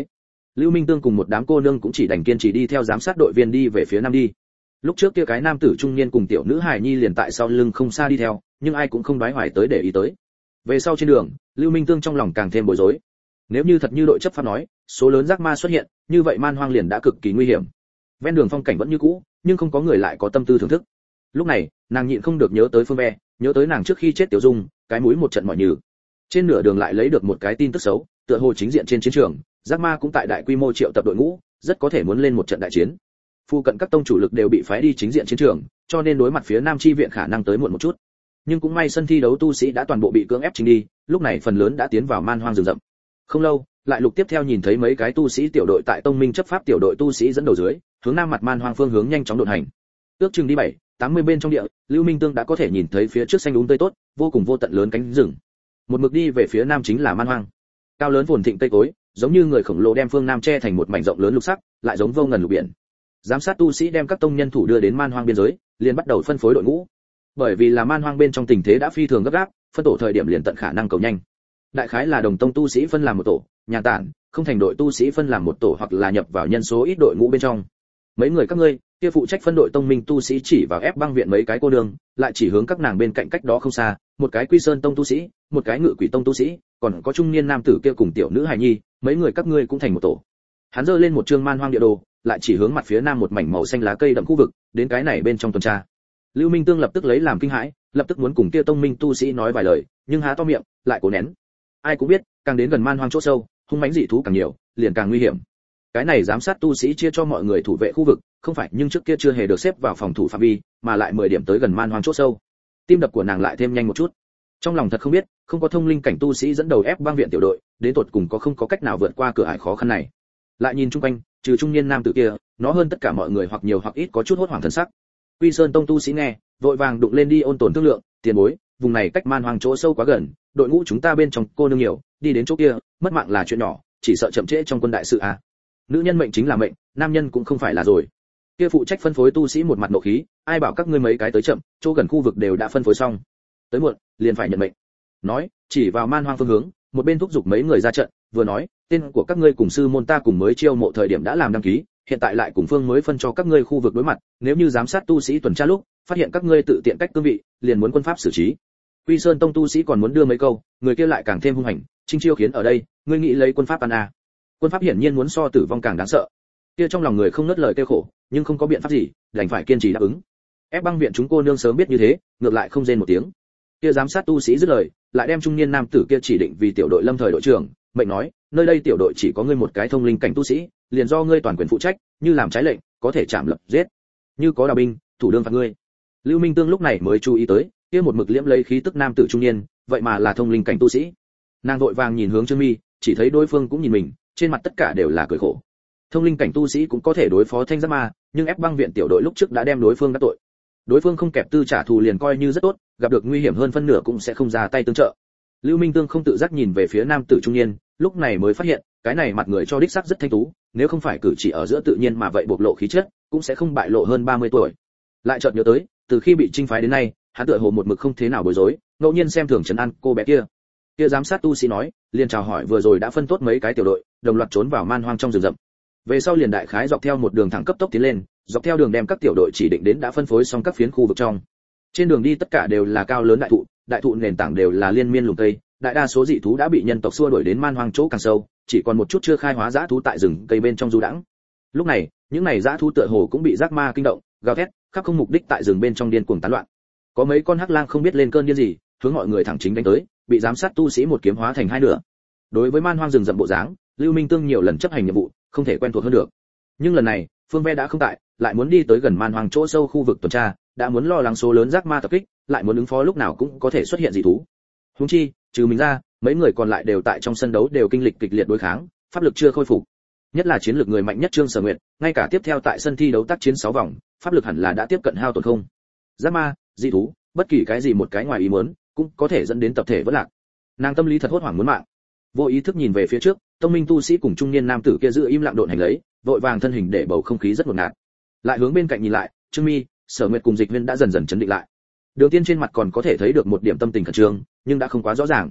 Lưu Minh Tương cùng một đám cô nương cũng chỉ đành kiên trì đi theo giám sát đội viên đi về phía nam đi. Lúc trước kia cái nam tử trung niên cùng tiểu nữ hài nhi liền tại sau lưng không xa đi theo, nhưng ai cũng không đoái hoài tới để ý tới. Về sau trên đường, Lưu Minh Tương trong lòng càng thêm bối rối. Nếu như thật như đội chấp pháp nói, số lớn giác ma xuất hiện, như vậy man hoang liền đã cực kỳ nguy hiểm. Ven đường phong cảnh vẫn như cũ, nhưng không có người lại có tâm tư thưởng thức. Lúc này, nàng nhịn không được nhớ tới Phương Ve, nhớ tới nàng trước khi chết Tiểu Dung, cái mũi một trận mỏi nhừ. Trên nửa đường lại lấy được một cái tin tức xấu, tựa hồ chính diện trên chiến trường, giác ma cũng tại đại quy mô triệu tập đội ngũ, rất có thể muốn lên một trận đại chiến. Phu cận các tông chủ lực đều bị phái đi chính diện chiến trường, cho nên đối mặt phía Nam chi viện khả năng tới muộn một chút. Nhưng cũng may sân thi đấu tu sĩ đã toàn bộ bị cưỡng ép trình đi, lúc này phần lớn đã tiến vào man hoang rừng rậm. Không lâu, lại lục tiếp theo nhìn thấy mấy cái tu sĩ tiểu đội tại tông minh chấp pháp tiểu đội tu sĩ dẫn đầu dưới, hướng nam mặt man hoang phương hướng nhanh chóng đột hành. Ước chừng đi 7-80 bên trong địa, Lưu Minh Tương đã có thể nhìn thấy phía trước xanh đúng tươi tốt, vô cùng vô tận lớn cánh rừng. Một mực đi về phía nam chính là man hoang. Cao lớn phồn thịnh cây cối, giống như người khổng lồ đem phương nam che thành một mảnh rộng lớn lục sắc, lại giống vô ngần lục biển. Giám sát tu sĩ đem các tông nhân thủ đưa đến man hoang biên giới, liền bắt đầu phân phối đội ngũ. Bởi vì là man hoang bên trong tình thế đã phi thường gấp gáp, phân tổ thời điểm liền tận khả năng cầu nhanh. Đại khái là đồng tông tu sĩ phân làm một tổ, nhà tản, không thành đội tu sĩ phân làm một tổ hoặc là nhập vào nhân số ít đội ngũ bên trong. Mấy người các ngươi, kia phụ trách phân đội tông minh tu sĩ chỉ vào ép băng viện mấy cái cô nương, lại chỉ hướng các nàng bên cạnh cách đó không xa, một cái Quy Sơn tông tu sĩ, một cái Ngự Quỷ tông tu sĩ, còn có trung niên nam tử kia cùng tiểu nữ hài nhi, mấy người các ngươi cũng thành một tổ. Hắn giơ lên một trương man hoang địa đồ, lại chỉ hướng mặt phía nam một mảnh màu xanh lá cây đậm khu vực, đến cái này bên trong tuần tra. Lưu Minh Tương lập tức lấy làm kinh hãi, lập tức muốn cùng kia tông minh tu sĩ nói vài lời, nhưng há to miệng, lại cố nén. Ai cũng biết, càng đến gần man hoang chỗ sâu, hung mãnh dị thú càng nhiều, liền càng nguy hiểm. Cái này giám sát tu sĩ chia cho mọi người thủ vệ khu vực, không phải nhưng trước kia chưa hề được xếp vào phòng thủ phạm vi, mà lại 10 điểm tới gần man hoang chỗ sâu. Tim đập của nàng lại thêm nhanh một chút. Trong lòng thật không biết, không có thông linh cảnh tu sĩ dẫn đầu ép băng viện tiểu đội, đến tột cùng có không có cách nào vượt qua cửa ải khó khăn này. Lại nhìn chung quanh, trừ trung niên nam tử kia, nó hơn tất cả mọi người hoặc nhiều hoặc ít có chút hốt hoảng thần sắc. Quy Sơn tông tu sĩ nghe, vội vàng đụng lên đi ôn tồn thương lượng, tiền bối, vùng này cách man hoang chỗ sâu quá gần, đội ngũ chúng ta bên trong cô nương nhiều, đi đến chỗ kia, mất mạng là chuyện nhỏ, chỉ sợ chậm trễ trong quân đại sự à. Nữ nhân mệnh chính là mệnh, nam nhân cũng không phải là rồi. Kia phụ trách phân phối tu sĩ một mặt nộ khí, ai bảo các ngươi mấy cái tới chậm, chỗ gần khu vực đều đã phân phối xong. Tới muộn, liền phải nhận mệnh. Nói, chỉ vào man hoang phương hướng, một bên thúc giục mấy người ra trận, vừa nói, tên của các ngươi cùng sư môn ta cùng mới chiêu mộ thời điểm đã làm đăng ký, hiện tại lại cùng phương mới phân cho các ngươi khu vực đối mặt, nếu như giám sát tu sĩ tuần tra lúc, phát hiện các ngươi tự tiện cách cương vị, liền muốn quân pháp xử trí. Quy Sơn tông tu sĩ còn muốn đưa mấy câu, người kia lại càng thêm hung hành, Trinh Chiêu khiến ở đây, ngươi nghĩ lấy quân pháp ăn à? Quân pháp hiển nhiên muốn so tử vong càng đáng sợ. Kia trong lòng người không nớt lời kêu khổ, nhưng không có biện pháp gì, đành phải kiên trì đáp ứng. Ép băng viện chúng cô nương sớm biết như thế, ngược lại không rên một tiếng. Kia giám sát tu sĩ dứt lời, lại đem trung niên nam tử kia chỉ định vì tiểu đội lâm thời đội trưởng, mệnh nói, nơi đây tiểu đội chỉ có ngươi một cái thông linh cảnh tu sĩ, liền do ngươi toàn quyền phụ trách, như làm trái lệnh, có thể chạm lập giết. Như có đào binh, thủ đương phạt ngươi. Lưu Minh Tương lúc này mới chú ý tới, kia một mực liễm lấy khí tức nam tử trung niên, vậy mà là thông linh cảnh tu sĩ. Nàng vội vàng nhìn hướng Trương Mi, chỉ thấy đối phương cũng nhìn mình, trên mặt tất cả đều là cười khổ. Thông linh cảnh tu sĩ cũng có thể đối phó thanh giác ma, nhưng ép băng viện tiểu đội lúc trước đã đem đối phương đắc tội. Đối phương không kẹp tư trả thù liền coi như rất tốt, gặp được nguy hiểm hơn phân nửa cũng sẽ không ra tay tương trợ. Lưu Minh Tương không tự giác nhìn về phía nam tử trung niên, lúc này mới phát hiện, cái này mặt người cho đích xác rất thanh tú, nếu không phải cử chỉ ở giữa tự nhiên mà vậy bộc lộ khí chất, cũng sẽ không bại lộ hơn 30 tuổi. Lại chợt nhớ tới, từ khi bị chinh phái đến nay, hắn tựa hồ một mực không thế nào bối rối, ngẫu nhiên xem thường trấn an cô bé kia. Kia giám sát tu sĩ nói, liền chào hỏi vừa rồi đã phân tốt mấy cái tiểu đội, đồng loạt trốn vào man hoang trong rừng rậm. Về sau liền đại khái dọc theo một đường thẳng cấp tốc tiến lên, dọc theo đường đem các tiểu đội chỉ định đến đã phân phối xong các phiến khu vực trong. Trên đường đi tất cả đều là cao lớn đại thụ nền tảng đều là liên miên lùm cây, đại đa số dị thú đã bị nhân tộc xua đuổi đến man hoang chỗ càng sâu, chỉ còn một chút chưa khai hóa dã thú tại rừng cây bên trong du đãng. Lúc này, những này dã thú tựa hồ cũng bị giác ma kinh động, gào thét, khắp không mục đích tại rừng bên trong điên cuồng tán loạn. Có mấy con hắc lang không biết lên cơn điên gì, hướng mọi người thẳng chính đánh tới, bị giám sát tu sĩ một kiếm hóa thành hai nửa. Đối với man hoang rừng rậm bộ dáng, Lưu Minh Tương nhiều lần chấp hành nhiệm vụ, không thể quen thuộc hơn được. Nhưng lần này, Phương Ve đã không tại, lại muốn đi tới gần man hoang chỗ sâu khu vực tuần tra, đã muốn lo lắng số lớn giác ma tập kích, lại muốn ứng phó lúc nào cũng có thể xuất hiện dị thú. Huống chi, trừ mình ra, mấy người còn lại đều tại trong sân đấu đều kinh lịch kịch liệt đối kháng, pháp lực chưa khôi phục. Nhất là chiến lược người mạnh nhất Trương Sở Nguyệt, ngay cả tiếp theo tại sân thi đấu tác chiến 6 vòng, pháp lực hẳn là đã tiếp cận hao tổn không. Giác ma, dị thú, bất kỳ cái gì một cái ngoài ý muốn, cũng có thể dẫn đến tập thể vỡ lạc. Nàng tâm lý thật hốt hoảng muốn mạng. Vô ý thức nhìn về phía trước, tông minh tu sĩ cùng trung niên nam tử kia giữ im lặng độn hành lấy, vội vàng thân hình để bầu không khí rất ngột ngạt. Lại hướng bên cạnh nhìn lại, Trương Mi, Sở Nguyệt cùng Dịch Viên đã dần dần chấn định lại. Đường Tiên trên mặt còn có thể thấy được một điểm tâm tình khẩn trương, nhưng đã không quá rõ ràng.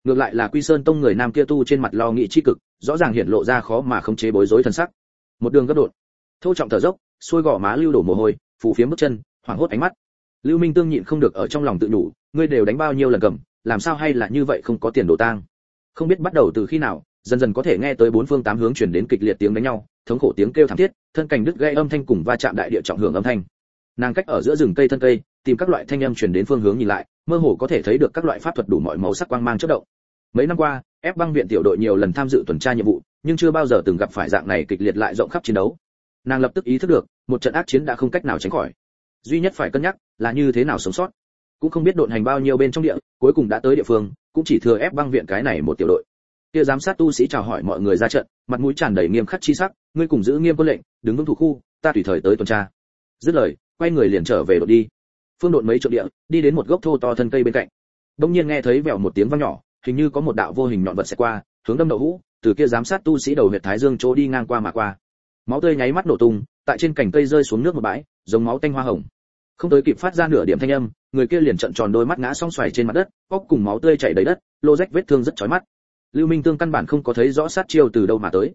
Ngược lại là Quy Sơn Tông người nam kia tu trên mặt lo nghĩ chi cực, rõ ràng hiện lộ ra khó mà khống chế bối rối thần sắc. Một đường gấp đột, thô trọng thở dốc, xuôi gò má lưu đổ mồ hôi, phủ phiếm bước chân, hoảng hốt ánh mắt. Lưu Minh Tương nhịn không được ở trong lòng tự nhủ, ngươi đều đánh bao nhiêu lần cầm, làm sao hay là như vậy không có tiền đồ tang. Không biết bắt đầu từ khi nào, dần dần có thể nghe tới bốn phương tám hướng truyền đến kịch liệt tiếng đánh nhau, thống khổ tiếng kêu thảm thiết, thân cành đứt gãy âm thanh cùng va chạm đại địa trọng hưởng âm thanh. Nàng cách ở giữa rừng cây thân cây, tìm các loại thanh âm truyền đến phương hướng nhìn lại, mơ hồ có thể thấy được các loại pháp thuật đủ mọi màu sắc quang mang chớp động. Mấy năm qua, ép băng viện tiểu đội nhiều lần tham dự tuần tra nhiệm vụ, nhưng chưa bao giờ từng gặp phải dạng này kịch liệt lại rộng khắp chiến đấu. Nàng lập tức ý thức được, một trận ác chiến đã không cách nào tránh khỏi. Duy nhất phải cân nhắc là như thế nào sống sót. Cũng không biết độn hành bao nhiêu bên trong địa, cuối cùng đã tới địa phương, cũng chỉ thừa ép băng viện cái này một tiểu đội. Kia giám sát tu sĩ chào hỏi mọi người ra trận, mặt mũi tràn đầy nghiêm khắc chi sắc, ngươi cùng giữ nghiêm quân lệnh, đứng vững thủ khu, ta tùy thời tới tuần tra. Dứt lời, quay người liền trở về đội đi. Phương độn mấy trượng địa, đi đến một gốc thô to thân cây bên cạnh. Đông nhiên nghe thấy vèo một tiếng vang nhỏ, hình như có một đạo vô hình nhọn vật sẽ qua, hướng đâm đậu hũ, từ kia giám sát tu sĩ đầu huyệt thái dương chỗ đi ngang qua mà qua. Máu tươi nháy mắt nổ tung, tại trên cành cây rơi xuống nước một bãi, giống máu tanh hoa hồng. Không tới kịp phát ra nửa điểm thanh âm, người kia liền trợn tròn đôi mắt ngã song xoài trên mặt đất, óc cùng máu tươi chảy đầy đất, lô rách vết thương rất chói mắt. Lưu Minh Tương căn bản không có thấy rõ sát chiêu từ đâu mà tới.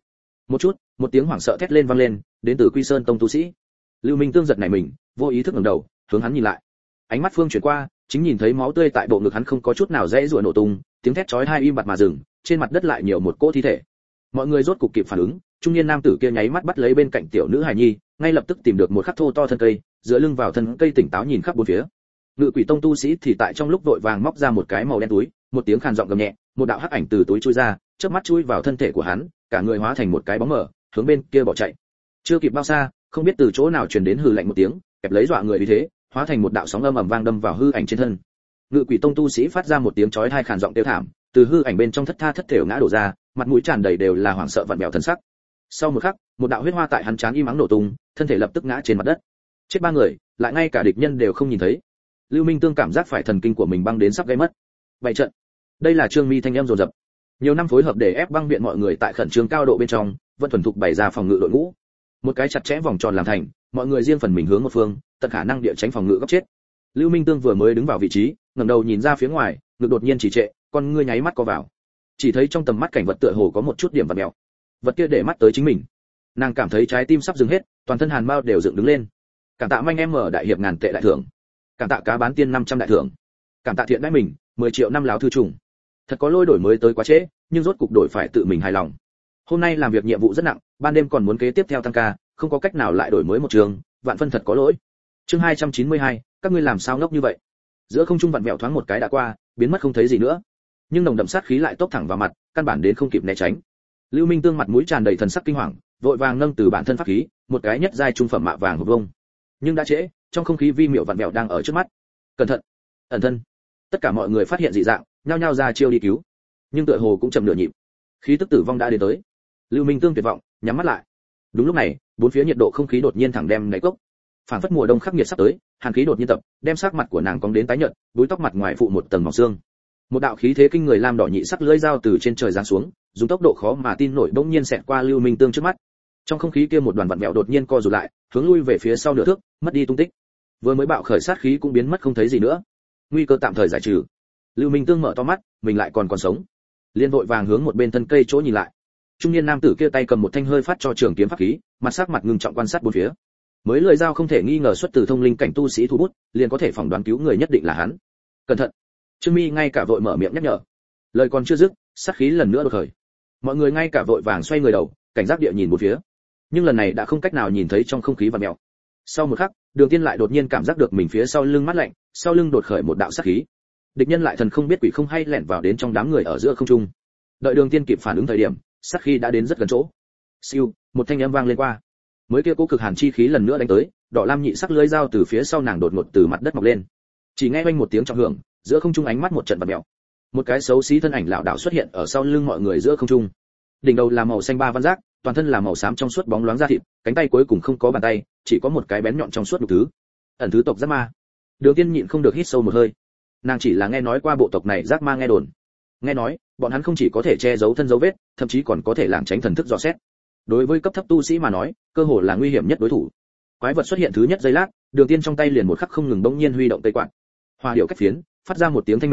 Một tiếng hoảng sợ thét lên vang lên, đến từ Quy Sơn Tông tu sĩ. Lưu Minh Tương giật nảy mình, vô ý thức ngẩng đầu, hướng hắn nhìn lại. Ánh mắt phương chuyển qua, chính nhìn thấy máu tươi tại bộ ngực hắn không có chút nào dễ rủa nổ tung, tiếng thét chói tai im bặt mà dừng, trên mặt đất lại nhiều một cỗ thi thể. Mọi người rốt cục kịp phản ứng, trung niên nam tử kia nháy mắt bắt lấy bên cạnh tiểu nữ hài nhi, ngay lập tức tìm được một khắc thô to thân cây, dựa lưng vào thân cây tỉnh táo nhìn khắp bốn phía. Ngự Quỷ Tông tu sĩ thì tại trong lúc vội vàng móc ra một cái màu đen túi, một tiếng khàn giọng gầm nhẹ, một đạo hắc ảnh từ túi chui ra, chớp mắt chui vào thân thể của hắn, cả người hóa thành một cái bóng mờ, hướng bên kia bỏ chạy. Chưa kịp bao xa, không biết từ chỗ nào truyền đến hừ lạnh một tiếng, kẹp lấy dọa người như thế, hóa thành một đạo sóng âm ầm vang đâm vào hư ảnh trên thân. Ngự Quỷ Tông tu sĩ phát ra một tiếng chói tai khàn giọng kêu thảm, từ hư ảnh bên trong thất tha thất thểu ngã đổ ra, mặt mũi tràn đầy đều là hoảng sợ vặn vẹo thân sắc. Sau một khắc, một đạo huyết hoa tại hắn trán im ắng nổ tung, thân thể lập tức ngã trên mặt đất. Chết ba người, lại ngay cả địch nhân đều không nhìn thấy. Lưu Minh Tương cảm giác phải thần kinh của mình băng đến sắp gãy mất. Vậy trận, đây là Trương Mi thanh em dồn dập. Nhiều năm phối hợp để ép băng viện mọi người tại khẩn trương cao độ bên trong, vẫn thuần thục bày ra phòng ngự đội ngũ. Một cái chặt chẽ vòng tròn làm thành, mọi người riêng phần mình hướng một phương, tận khả năng địa tránh phòng ngự góc chết. Lưu Minh Tương vừa mới đứng vào vị trí, ngẩng đầu nhìn ra phía ngoài, ngực đột nhiên trì trệ, con ngươi nháy mắt co vào. Chỉ thấy trong tầm mắt cảnh vật tựa hồ có một chút điểm vặn mèo. Vật kia để mắt tới chính mình. Nàng cảm thấy trái tim sắp dừng hết, toàn thân hàn mao đều dựng đứng lên. Cảm tạ manh em mở đại hiệp ngàn tệ đại thưởng. Cảm tạ cá bán tiên 500 đại thưởng. Cảm tạ thiện đãi mình 10 triệu năm láo thư trùng. Thật có lỗi đổi mới tới quá trễ, nhưng rốt cục đổi phải tự mình hài lòng. Hôm nay làm việc nhiệm vụ rất nặng, ban đêm còn muốn kế tiếp theo tăng ca, không có cách nào lại đổi mới một trường, vạn phân thật có lỗi. Chương 292, các ngươi làm sao ngốc như vậy? Giữa không trung vặn vẹo thoáng một cái đã qua, biến mất không thấy gì nữa. Nhưng nồng đậm sát khí lại tốc thẳng vào mặt, căn bản đến không kịp né tránh. Lưu Minh Tương mặt mũi tràn đầy thần sắc kinh hoàng, vội vàng nâng từ bản thân pháp khí, một cái nhất giai trung phẩm mạ vàng hộp vông. Nhưng đã trễ, trong không khí vi miệu vặn vẹo đang ở trước mắt. Cẩn thận, ẩn thân. Tất cả mọi người phát hiện dị dạng, nhao nhao ra chiêu đi cứu. Nhưng tựa hồ cũng chậm nửa nhịp. Khí tức tử vong đã đến tới. Lưu Minh Tương tuyệt vọng, nhắm mắt lại. Đúng lúc này, bốn phía nhiệt độ không khí đột nhiên thẳng đem đáy cốc. Phản phất mùa đông khắc nghiệt sắp tới, hàn khí đột nhiên tập, đem sắc mặt của nàng cong đến tái nhợt, búi tóc mặt ngoài phụ một tầng mỏng xương. Một đạo khí thế kinh người lam đỏ nhị sắc lưỡi dao từ trên trời giáng xuống, dùng tốc độ khó mà tin nổi bỗng nhiên xẹt qua Lưu Minh Tương trước mắt. Trong không khí kia một đoàn vặn vẹo đột nhiên co rụt lại, hướng lui về phía sau nửa thước, mất đi tung tích. Vừa mới bạo khởi sát khí cũng biến mất không thấy gì nữa. Nguy cơ tạm thời giải trừ. Lưu Minh Tương mở to mắt, mình lại còn sống. Liên vội vàng hướng một bên thân cây chỗ nhìn lại. Trung niên nam tử kia tay cầm một thanh hơi phát cho trường kiếm pháp khí, mặt sắc mặt ngưng trọng quan sát bốn phía. Mới lưỡi dao không thể nghi ngờ xuất từ thông linh cảnh tu sĩ thu bút, liền có thể phỏng đoán cứu người nhất định là hắn. Cẩn thận. Trương Mi ngay cả vội mở miệng nhắc nhở. Lời còn chưa dứt, sát khí lần nữa đột khởi. Mọi người ngay cả vội vàng xoay người đầu, cảnh giác địa nhìn bốn phía. Nhưng lần này đã không cách nào nhìn thấy trong không khí vặn vẹo. Sau một khắc, Đường Tiên lại đột nhiên cảm giác được mình phía sau lưng mát lạnh, sau lưng đột khởi một đạo sát khí. Địch nhân lại thần không biết quỷ không hay lẻn vào đến trong đám người ở giữa không trung. Đợi Đường Tiên kịp phản ứng thời điểm, sát khí đã đến rất gần chỗ. Siêu, một thanh âm vang lên qua. Mới kia cố cực hàn chi khí lần nữa đánh tới, đỏ lam nhị sắc lưỡi dao từ phía sau nàng đột ngột từ mặt đất mọc lên. Chỉ nghe oanh một tiếng trọng hưởng, giữa không trung ánh mắt một trận vặn vẹo. Một cái xấu xí thân ảnh lảo đảo xuất hiện ở sau lưng mọi người giữa không trung. Đỉnh đầu là màu xanh ba văn giác, toàn thân là màu xám trong suốt bóng loáng da thịt, cánh tay cuối cùng không có bàn tay, chỉ có một cái bén nhọn trong suốt đục thứ. Ẩn thứ tộc giác ma. Đường Tiên nhịn không được hít sâu một hơi. Nàng chỉ là nghe nói qua bộ tộc này giác ma nghe đồn. Nghe nói, bọn hắn không chỉ có thể che giấu thân dấu vết, thậm chí còn có thể lảng tránh thần thức dò xét. Đối với cấp thấp tu sĩ mà nói, cơ hồ là nguy hiểm nhất đối thủ. Quái vật xuất hiện thứ nhất giây lát, Đường Tiên trong tay liền một khắc không ngừng bỗng nhiên huy động cây quạt. Hoa điệu cách phiến, phát ra một tiếng thanh minh,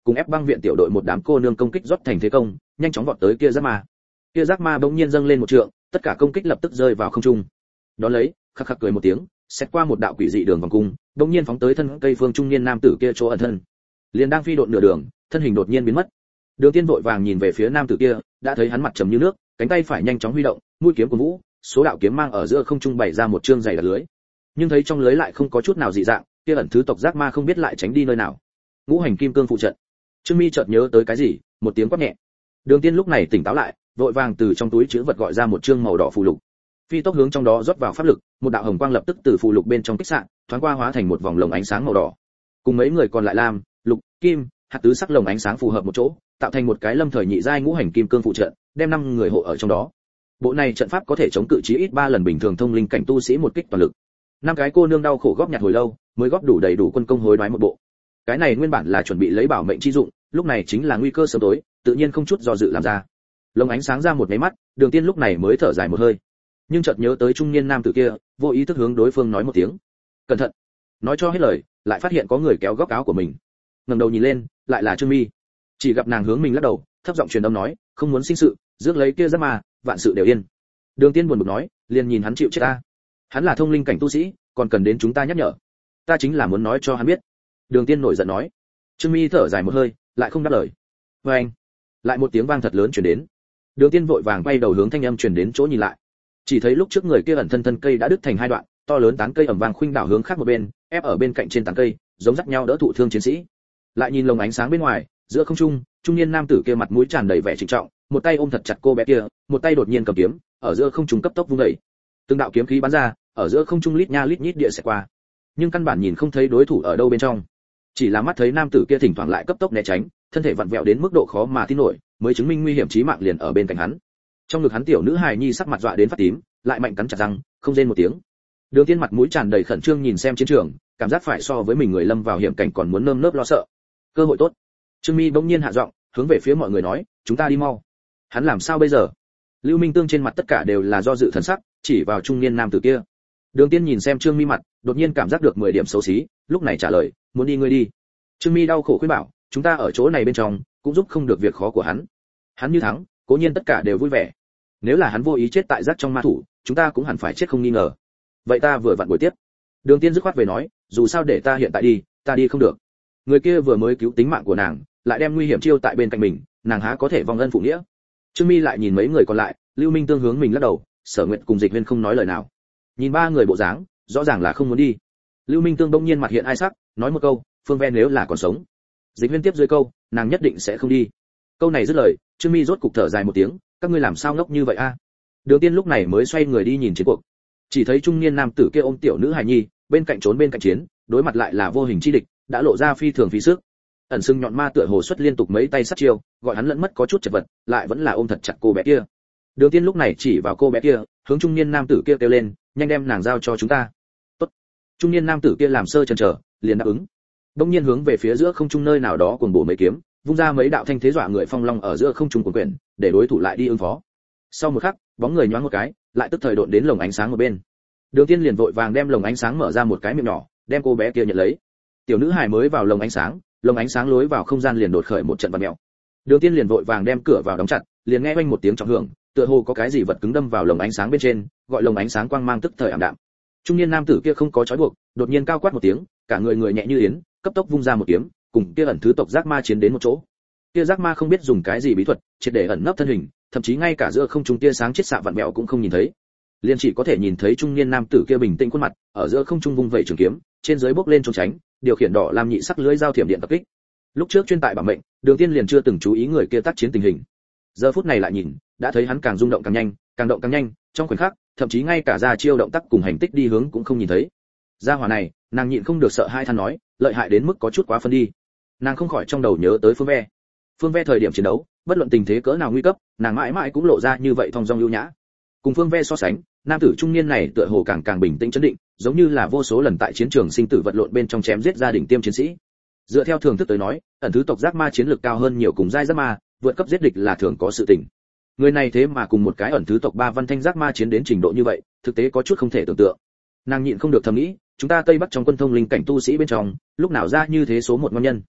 cùng ép băng viện tiểu đội một đám cô nương công kích rót thành thế công, nhanh chóng vọt tới kia giác ma. Kia giác ma bỗng nhiên dâng lên một trượng, tất cả công kích lập tức rơi vào không trung. Đón lấy, khắc khắc cười một tiếng, xét qua một đạo quỷ dị đường vòng cung, bỗng nhiên phóng tới thân cây phương trung niên nam tử kia chỗ ẩn thân. Liền đang phi độn nửa đường, thân hình đột nhiên biến mất. Đường Tiên vội vàng nhìn về phía nam tử kia, đã thấy hắn mặt trầm như nước, cánh tay phải nhanh chóng huy động, mũi kiếm của vũ, số đạo kiếm mang ở giữa không trung bày ra một chương dày đặc lưới. Nhưng thấy trong lưới lại không có chút nào dị dạng, kia ẩn thứ tộc giác ma không biết lại tránh đi nơi nào. Ngũ hành kim cương phụ trận. Trương Mi chợt nhớ tới cái gì, một tiếng quát nhẹ. Đường Tiên lúc này tỉnh táo lại, vội vàng từ trong túi trữ vật gọi ra một chương màu đỏ phù lục. Phi tốc hướng trong đó rót vào pháp lực, một đạo hồng quang lập tức từ phù lục bên trong kích xạ, thoáng qua hóa thành một vòng lồng ánh sáng màu đỏ. Cùng mấy người còn lại lam, lục, kim, hạt tứ sắc lồng ánh sáng phù hợp một chỗ, tạo thành một cái lâm thời nhị giai ngũ hành kim cương phụ trận, đem 5 người hộ ở trong đó. Bộ này trận pháp có thể chống cự chí ít 3 lần bình thường thông linh cảnh tu sĩ một kích toàn lực. 5 cái cô nương đau khổ góp nhặt hồi lâu, mới góp đủ đầy đủ quân công hối đoái một bộ. Cái này nguyên bản là chuẩn bị lấy bảo mệnh chi dụng, lúc này chính là nguy cơ sớm tối, tự nhiên không chút do dự làm ra. Lồng ánh sáng ra một cái mắt, Đường Tiên lúc này mới thở dài một hơi. Nhưng chợt nhớ tới trung niên nam tử kia, vô ý thức hướng đối phương nói một tiếng. Cẩn thận. Nói cho hết lời, lại phát hiện có người kéo góc áo của mình. Ngẩng đầu nhìn lên, lại là Trương Mi. Chỉ gặp nàng hướng mình lắc đầu, thấp giọng truyền âm nói, không muốn sinh sự, rước lấy kia giáp mà, vạn sự đều yên. Đường Tiên buồn bực nói, liền nhìn hắn chịu chết ta. Hắn là thông linh cảnh tu sĩ, còn cần đến chúng ta nhắc nhở. Ta chính là muốn nói cho hắn biết. Đường Tiên nổi giận nói. Trương Mi thở dài một hơi, lại không đáp lời. Oeng! Lại một tiếng vang thật lớn truyền đến. Đường Tiên vội vàng quay đầu hướng thanh âm truyền đến chỗ nhìn lại. Chỉ thấy lúc trước người kia ẩn thân cây đã đứt thành 2 đoạn, to lớn tán cây ầm vang khuynh đảo hướng khác một bên, ép ở bên cạnh trên tán cây, giống dắt nhau đỡ thụ thương chiến sĩ. Lại nhìn lồng ánh sáng bên ngoài, giữa không trung, trung niên nam tử kia mặt mũi tràn đầy vẻ trịnh trọng, một tay ôm thật chặt cô bé kia, một tay đột nhiên cầm kiếm, ở giữa không trung cấp tốc vung đẩy. Từng đạo kiếm khí bắn ra, ở giữa không trung lít nha lít nhít địa sẽ qua. Nhưng căn bản nhìn không thấy đối thủ ở đâu bên trong. Chỉ là mắt thấy nam tử kia thỉnh thoảng lại cấp tốc né tránh, thân thể vặn vẹo đến mức độ khó mà tin nổi, mới chứng minh nguy hiểm chí mạng liền ở bên cạnh hắn. Trong ngực hắn tiểu nữ hài nhi sắc mặt dọa đến phát tím, lại mạnh cắn chặt răng, không rên một tiếng. Đường Tiên mặt mũi tràn đầy khẩn trương nhìn xem chiến trường, cảm giác phải so với mình người lâm vào hiểm cảnh còn muốn nơm nớp lo sợ. Cơ hội tốt. Trương Mi bỗng nhiên hạ giọng, hướng về phía mọi người nói, chúng ta đi mau. Hắn làm sao bây giờ? Lưu Minh Tương trên mặt tất cả đều là do dự thần sắc, chỉ vào trung niên nam tử kia. Đường Tiên nhìn xem Trương Mi mặt, đột nhiên cảm giác được 10 điểm xấu xí, lúc này trả lời, muốn đi ngươi đi. Trương Mi đau khổ khuyên bảo, chúng ta ở chỗ này bên trong, cũng giúp không được việc khó của hắn. Hắn như thắng, cố nhiên tất cả đều vui vẻ. Nếu là hắn vô ý chết tại giác trong ma thủ, chúng ta cũng hẳn phải chết không nghi ngờ. Vậy ta vừa vặn buổi tiếp. Đường Tiên dứt khoát về nói, dù sao để ta hiện tại đi, ta đi không được. Người kia vừa mới cứu tính mạng của nàng, lại đem nguy hiểm chiêu tại bên cạnh mình, nàng há có thể vong ân phụ nghĩa. Trương Mi lại nhìn mấy người còn lại, Lưu Minh Tương hướng mình lắc đầu, Sở Nguyệt cùng Dịch Huyên không nói lời nào. Nhìn 3 người bộ dáng, rõ ràng là không muốn đi. Lưu Minh Tương bỗng nhiên mặt hiện ai sắc, nói một câu, Phương Ven nếu là còn sống. Dịch Huyên tiếp dưới câu, nàng nhất định sẽ không đi. Câu này dứt lời, Trương Mi rốt cục thở dài một tiếng, các ngươi làm sao ngốc như vậy a? Đường Tiên lúc này mới xoay người đi nhìn chiến cuộc. Chỉ thấy trung niên nam tử kia ôm tiểu nữ hài nhi, bên cạnh trốn bên cạnh chiến, đối mặt lại là vô hình chi địch, đã lộ ra phi thường phí sức. Ẩn sưng nhọn ma tựa hồ xuất liên tục mấy tay sát chiêu, gọi hắn lẫn mất có chút chật vật, lại vẫn là ôm thật chặt cô bé kia. Đường Tiên lúc này chỉ vào cô bé kia, hướng trung niên nam tử kia kêu lên, nhanh đem nàng giao cho chúng ta. Tốt. Trung niên nam tử kia làm sơ chần chờ, liền đáp ứng. Đông nhiên hướng về phía giữa không trung nơi nào đó cuồng bổ mấy kiếm, vung ra mấy đạo thanh thế dọa người phong long ở giữa không trung cuồng quyển, để đối thủ lại đi ứng phó. Sau một khắc, bóng người nhoáng một cái, lại tức thời độn đến lồng ánh sáng một bên. Đường Tiên liền vội vàng đem lồng ánh sáng mở ra một cái miệng nhỏ, đem cô bé kia nhận lấy. Tiểu nữ hài mới vào lồng ánh sáng lối vào không gian liền đột khởi một trận vặn mèo. Đường Tiên liền vội vàng đem cửa vào đóng chặt, liền nghe oanh một tiếng trọng hưởng, tựa hồ có cái gì vật cứng đâm vào lồng ánh sáng bên trên, gọi lồng ánh sáng quang mang tức thời ảm đạm. Trung niên nam tử kia không có trói buộc, đột nhiên cao quát một tiếng, cả người người nhẹ như yến, cấp tốc vung ra một kiếm, cùng kia ẩn thứ tộc giác ma chiến đến một chỗ. Kia giác ma không biết dùng cái gì bí thuật, triệt để ẩn nấp thân hình, thậm chí ngay cả giữa không trung tia sáng chết xạ vặn vẹo cũng không nhìn thấy. Liền chỉ có thể nhìn thấy trung niên nam tử kia bình tĩnh khuôn mặt, ở giữa không trung vung vẩy trường kiếm, trên dưới bốc lên trốn tránh, điều khiển đỏ làm nhị sắc lưới giao thiểm điện tập kích. Lúc trước chuyên tại bảo mệnh, Đường Tiên liền chưa từng chú ý người kia tác chiến tình hình. Giờ phút này lại nhìn, đã thấy hắn càng rung động càng nhanh, càng động càng nhanh, trong khoảnh khắc, thậm chí ngay cả ra chiêu động tác cùng hành tích đi hướng cũng không nhìn thấy. Gia hỏa này, nàng nhịn không được sợ hai than nói, lợi hại đến mức có chút quá phân đi. Nàng không khỏi trong đầu nhớ tới Phương Ve. Phương Ve thời điểm chiến đấu, bất luận tình thế cỡ nào nguy cấp, nàng mãi mãi cũng lộ ra như vậy thong dong ưu nhã. Cùng Phương Ve so sánh, nam tử trung niên này tựa hồ càng bình tĩnh trấn định, giống như là vô số lần tại chiến trường sinh tử vật lộn bên trong chém giết gia đình tiêm chiến sĩ. Dựa theo thường thức tới nói, ẩn thứ tộc giác ma chiến lược cao hơn nhiều cùng giai giác ma, vượt cấp giết địch là thường có sự tình. Người này thế mà cùng một cái ẩn thứ tộc 3 văn thanh giác ma chiến đến trình độ như vậy, thực tế có chút không thể tưởng tượng. Nàng nhịn không được thầm nghĩ, chúng ta Tây Bắc trong quân thông linh cảnh tu sĩ bên trong, lúc nào ra như thế số một ngon nhân.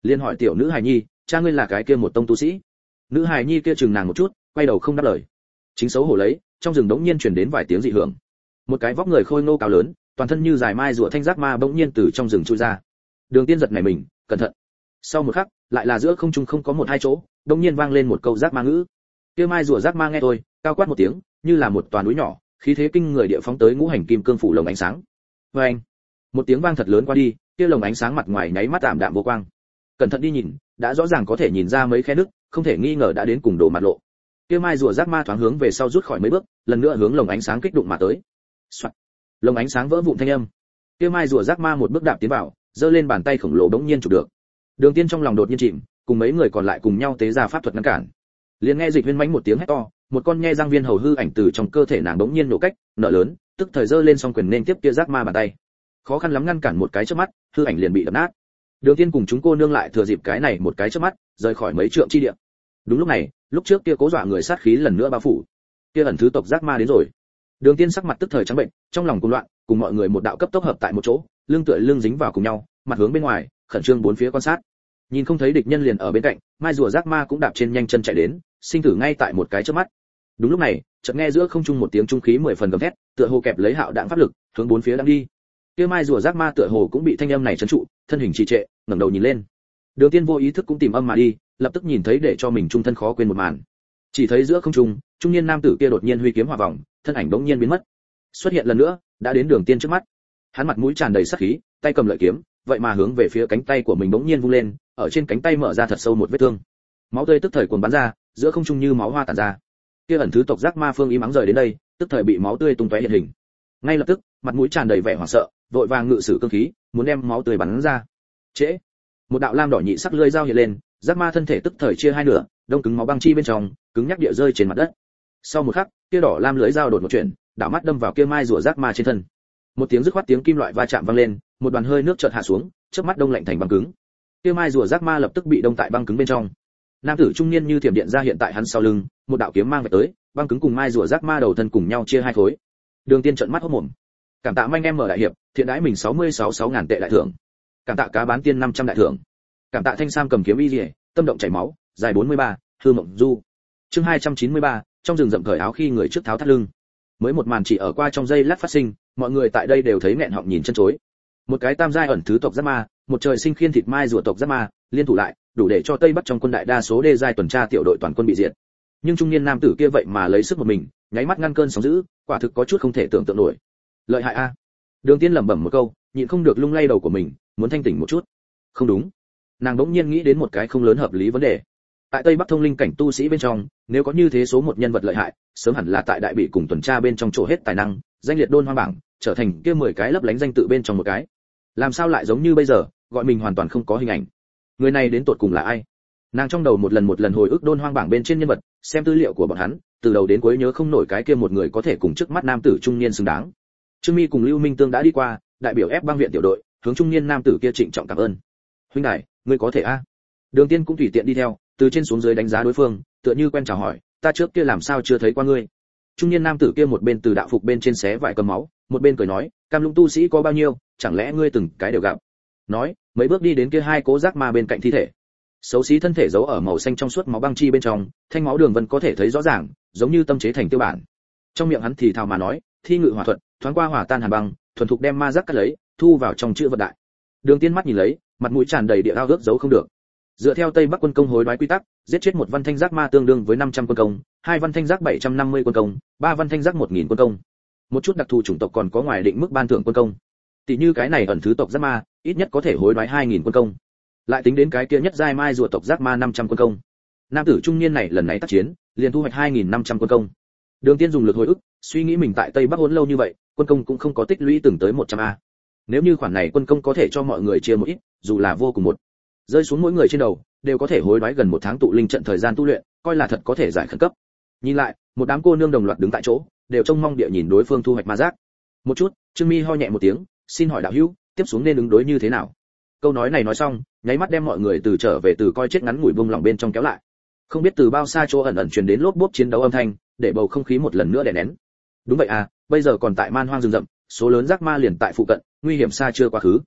Liên hỏi tiểu nữ hài nhi, cha ngươi là cái kia một tông tu sĩ? Nữ hài nhi kia chừng nàng một chút, quay đầu không đáp lời. Chính xấu hổ lấy, trong rừng đống nhiên truyền đến vài tiếng dị hưởng. Một cái vóc người khôi ngô cao lớn, toàn thân như dài mai rùa thanh giác ma bỗng nhiên từ trong rừng chui ra. Đường Tiên giật nảy mình, cẩn thận. Sau một khắc, lại là giữa không trung không có một hai chỗ, đống nhiên vang lên một câu giác ma ngữ. Kia mai rùa giác ma nghe tôi, cao quát một tiếng, như là một toàn núi nhỏ, khí thế kinh người địa phóng tới ngũ hành kim cương phủ lồng ánh sáng. Oeng! Một tiếng vang thật lớn qua đi, kia lồng ánh sáng mặt ngoài nháy mắt tạm đạm vô quang. Cẩn thận đi nhìn, đã rõ ràng có thể nhìn ra mấy khe nứt, không thể nghi ngờ đã đến cùng đổ mặt lộ. Kia mai rùa giác ma thoáng hướng về sau rút khỏi mấy bước, lần nữa hướng lồng ánh sáng kích đụng mà tới. Soạt. Lồng ánh sáng vỡ vụn thanh âm. Kia mai rùa giác ma một bước đạp tiến vào, giơ lên bàn tay khổng lồ bỗng nhiên chụp được. Đường Tiên trong lòng đột nhiên chìm, cùng mấy người còn lại cùng nhau tế ra pháp thuật ngăn cản. Liền nghe Dịch Huyên mãnh một tiếng hét to, một con nhe răng viên hầu hư ảnh từ trong cơ thể nàng bỗng nhiên nổ cách, nở lớn, tức thời giơ lên song quyền nên tiếp kia giác ma bàn tay. Khó khăn lắm ngăn cản một cái chớp mắt, hư ảnh liền bị đập nát. Đường Tiên cùng chúng cô nương lại thừa dịp cái này một cái chớp mắt, rời khỏi mấy trượng chi địa. Đúng lúc này, lúc trước kia cố dọa người sát khí lần nữa bao phủ. Kia ẩn thứ tộc giác ma đến rồi. Đường Tiên sắc mặt tức thời trắng bệnh, trong lòng cuồng loạn, cùng mọi người một đạo cấp tốc hợp tại một chỗ, lưng tựa lưng dính vào cùng nhau, mặt hướng bên ngoài, khẩn trương bốn phía quan sát. Nhìn không thấy địch nhân liền ở bên cạnh, mai rùa giác ma cũng đạp trên nhanh chân chạy đến, sinh tử ngay tại một cái chớp mắt. Đúng lúc này, chợt nghe giữa không trung một tiếng trung khí 10 phần gầm thét, tựa hồ kẹp lấy hạo đạn pháp lực, hướng bốn phía đang đi. Kia mai rùa giác ma tựa hồ cũng bị thanh âm này trấn trụ, thân hình trì trệ, ngẩng đầu nhìn lên. Đường Tiên vô ý thức cũng tìm âm mà đi, lập tức nhìn thấy để cho mình trung thân khó quên một màn. Chỉ thấy giữa không trung, trung niên nam tử kia đột nhiên huy kiếm hòa vòng, thân ảnh bỗng nhiên biến mất. Xuất hiện lần nữa, đã đến Đường Tiên trước mắt. Hắn mặt mũi tràn đầy sát khí, tay cầm lợi kiếm, vậy mà hướng về phía cánh tay của mình bỗng nhiên vung lên, ở trên cánh tay mở ra thật sâu một vết thương. Máu tươi tức thời cuồn bắn ra, giữa không trung như máu hoa tản ra. Kia ẩn thứ tộc giác ma phương ý mắng rời đến đây, tức thời bị máu tươi tung tóe hiện hình. Ngay lập tức, mặt mũi tràn đầy vẻ hoảng sợ, vội vàng ngự sử cương khí, muốn đem máu tươi bắn ra. Trễ, một đạo lam đỏ nhị sắc lưỡi dao hiện lên, giác ma thân thể tức thời chia hai nửa, đông cứng máu băng chi bên trong, cứng nhắc địa rơi trên mặt đất. Sau một khắc, kia đỏ lam lưỡi dao đột một chuyển, đảo mắt đâm vào kia mai rùa giác ma trên thân. Một tiếng rứt khoát tiếng kim loại va chạm vang lên, một đoàn hơi nước chợt hạ xuống, chớp mắt đông lạnh thành băng cứng. Kia mai rùa giác ma lập tức bị đông tại băng cứng bên trong. Nam tử trung niên như thiểm điện ra hiện tại hắn sau lưng, một đạo kiếm mang về tới, băng cứng cùng mai rùa giác ma đầu thân cùng nhau chia hai khối. Đường Tiên trợn mắt hốt mồm. Cảm tạ manh em mở đại hiệp, thiện đãi mình 66000 tệ đại thưởng. Cảm tạ cá bán tiên 500 đại thưởng. Cảm tạ thanh sam cầm kiếm y liễu, tâm động chảy máu, dài 43, hư mộng du. Chương 293, trong rừng rậm cởi áo khi người trước tháo thắt lưng. Mới một màn chỉ ở qua trong giây lát phát sinh, mọi người tại đây đều thấy nghẹn họng nhìn chân chối. Một cái tam giai ẩn thứ tộc giác ma, một trời sinh khiên thịt mai rùa tộc giác ma, liên thủ lại, đủ để cho Tây Bắc trong quân đại đa số đê giai tuần tra tiểu đội toàn quân bị diệt. Nhưng trung niên nam tử kia vậy mà lấy sức một mình, nháy mắt ngăn cơn sóng dữ, quả thực có chút không thể tưởng tượng nổi. Lợi hại a. Đường Tiên lẩm bẩm một câu, nhịn không được lung lay đầu của mình, muốn thanh tỉnh một chút. Không đúng. Nàng bỗng nhiên nghĩ đến một cái không lớn hợp lý vấn đề. Tại Tây Bắc thông linh cảnh tu sĩ bên trong, nếu có như thế số một nhân vật lợi hại, sớm hẳn là tại đại bị cùng tuần tra bên trong chỗ hết tài năng, danh liệt đôn hoang bảng, trở thành kia 10 cái lấp lánh danh tự bên trong một cái. Làm sao lại giống như bây giờ, gọi mình hoàn toàn không có hình ảnh. Người này đến tột cùng là ai? Nàng trong đầu một lần hồi ức đôn hoang bảng bên trên nhân vật, xem tư liệu của bọn hắn, từ đầu đến cuối nhớ không nổi cái kia một người có thể cùng trước mắt nam tử trung niên xứng đáng. Trương Mi cùng Lưu Minh Tương đã đi qua, đại biểu ép bang viện tiểu đội, hướng trung niên nam tử kia trịnh trọng cảm ơn. Huynh đài, ngươi có thể a? Đường Tiên cũng tùy tiện đi theo, từ trên xuống dưới đánh giá đối phương, tựa như quen chào hỏi, ta trước kia làm sao chưa thấy qua ngươi. Trung niên nam tử kia một bên từ đạo phục bên trên xé vải cầm máu, một bên cười nói, cam lũng tu sĩ có bao nhiêu, chẳng lẽ ngươi từng cái đều gặp. Nói, mấy bước đi đến kia hai cố giác ma bên cạnh thi thể. Xấu xí thân thể giấu ở màu xanh trong suốt máu băng chi bên trong, thanh máu đường vân có thể thấy rõ ràng, giống như tâm chế thành tiêu bản. Trong miệng hắn thì thào mà nói, thi ngự hỏa thuật, thoáng qua hỏa tan hàn băng, thuần thục đem ma giác cắt lấy, thu vào trong chữ vật đại. Đường Tiên mắt nhìn lấy, mặt mũi tràn đầy địa ao ước giấu không được. Dựa theo Tây Bắc quân công hối đoái quy tắc, giết chết một văn thanh giác ma tương đương với 500 quân công, hai văn thanh giác 750 quân công, ba văn thanh giác 1000 quân công. Một chút đặc thù chủng tộc còn có ngoài định mức ban thưởng quân công. Tỷ như cái này ẩn thứ tộc giác ma, ít nhất có thể hối đoái 2000 quân công. Lại tính đến cái kia nhất giai mai rùa tộc giác ma 500 quân công. Nam tử trung niên này lần này tác chiến, liền thu hoạch 2500 quân công. Đường Tiên dùng lực hồi ức, suy nghĩ mình tại Tây Bắc hỗn lâu như vậy, quân công cũng không có tích lũy từng tới 100 a. Nếu như khoản này quân công có thể cho mọi người chia một ít, dù là vô cùng một, rơi xuống mỗi người trên đầu, đều có thể hối đoái gần 1 tháng tụ linh trận thời gian tu luyện, coi là thật có thể giải khẩn cấp. Nhìn lại, một đám cô nương đồng loạt đứng tại chỗ, đều trông mong địa nhìn đối phương thu hoạch ma giác. Một chút, Trương Mi ho nhẹ một tiếng, xin hỏi đạo hữu, tiếp xuống nên ứng đối như thế nào? Câu nói này nói xong, nháy mắt đem mọi người từ trở về từ coi chết ngắn ngủi buông lỏng bên trong kéo lại. Không biết từ bao xa chỗ ẩn ẩn truyền đến lốp bốp chiến đấu âm thanh, để bầu không khí một lần nữa đè nén. Đúng vậy à, bây giờ còn tại man hoang rừng rậm, số lớn giác ma liền tại phụ cận, nguy hiểm xa chưa quá khứ.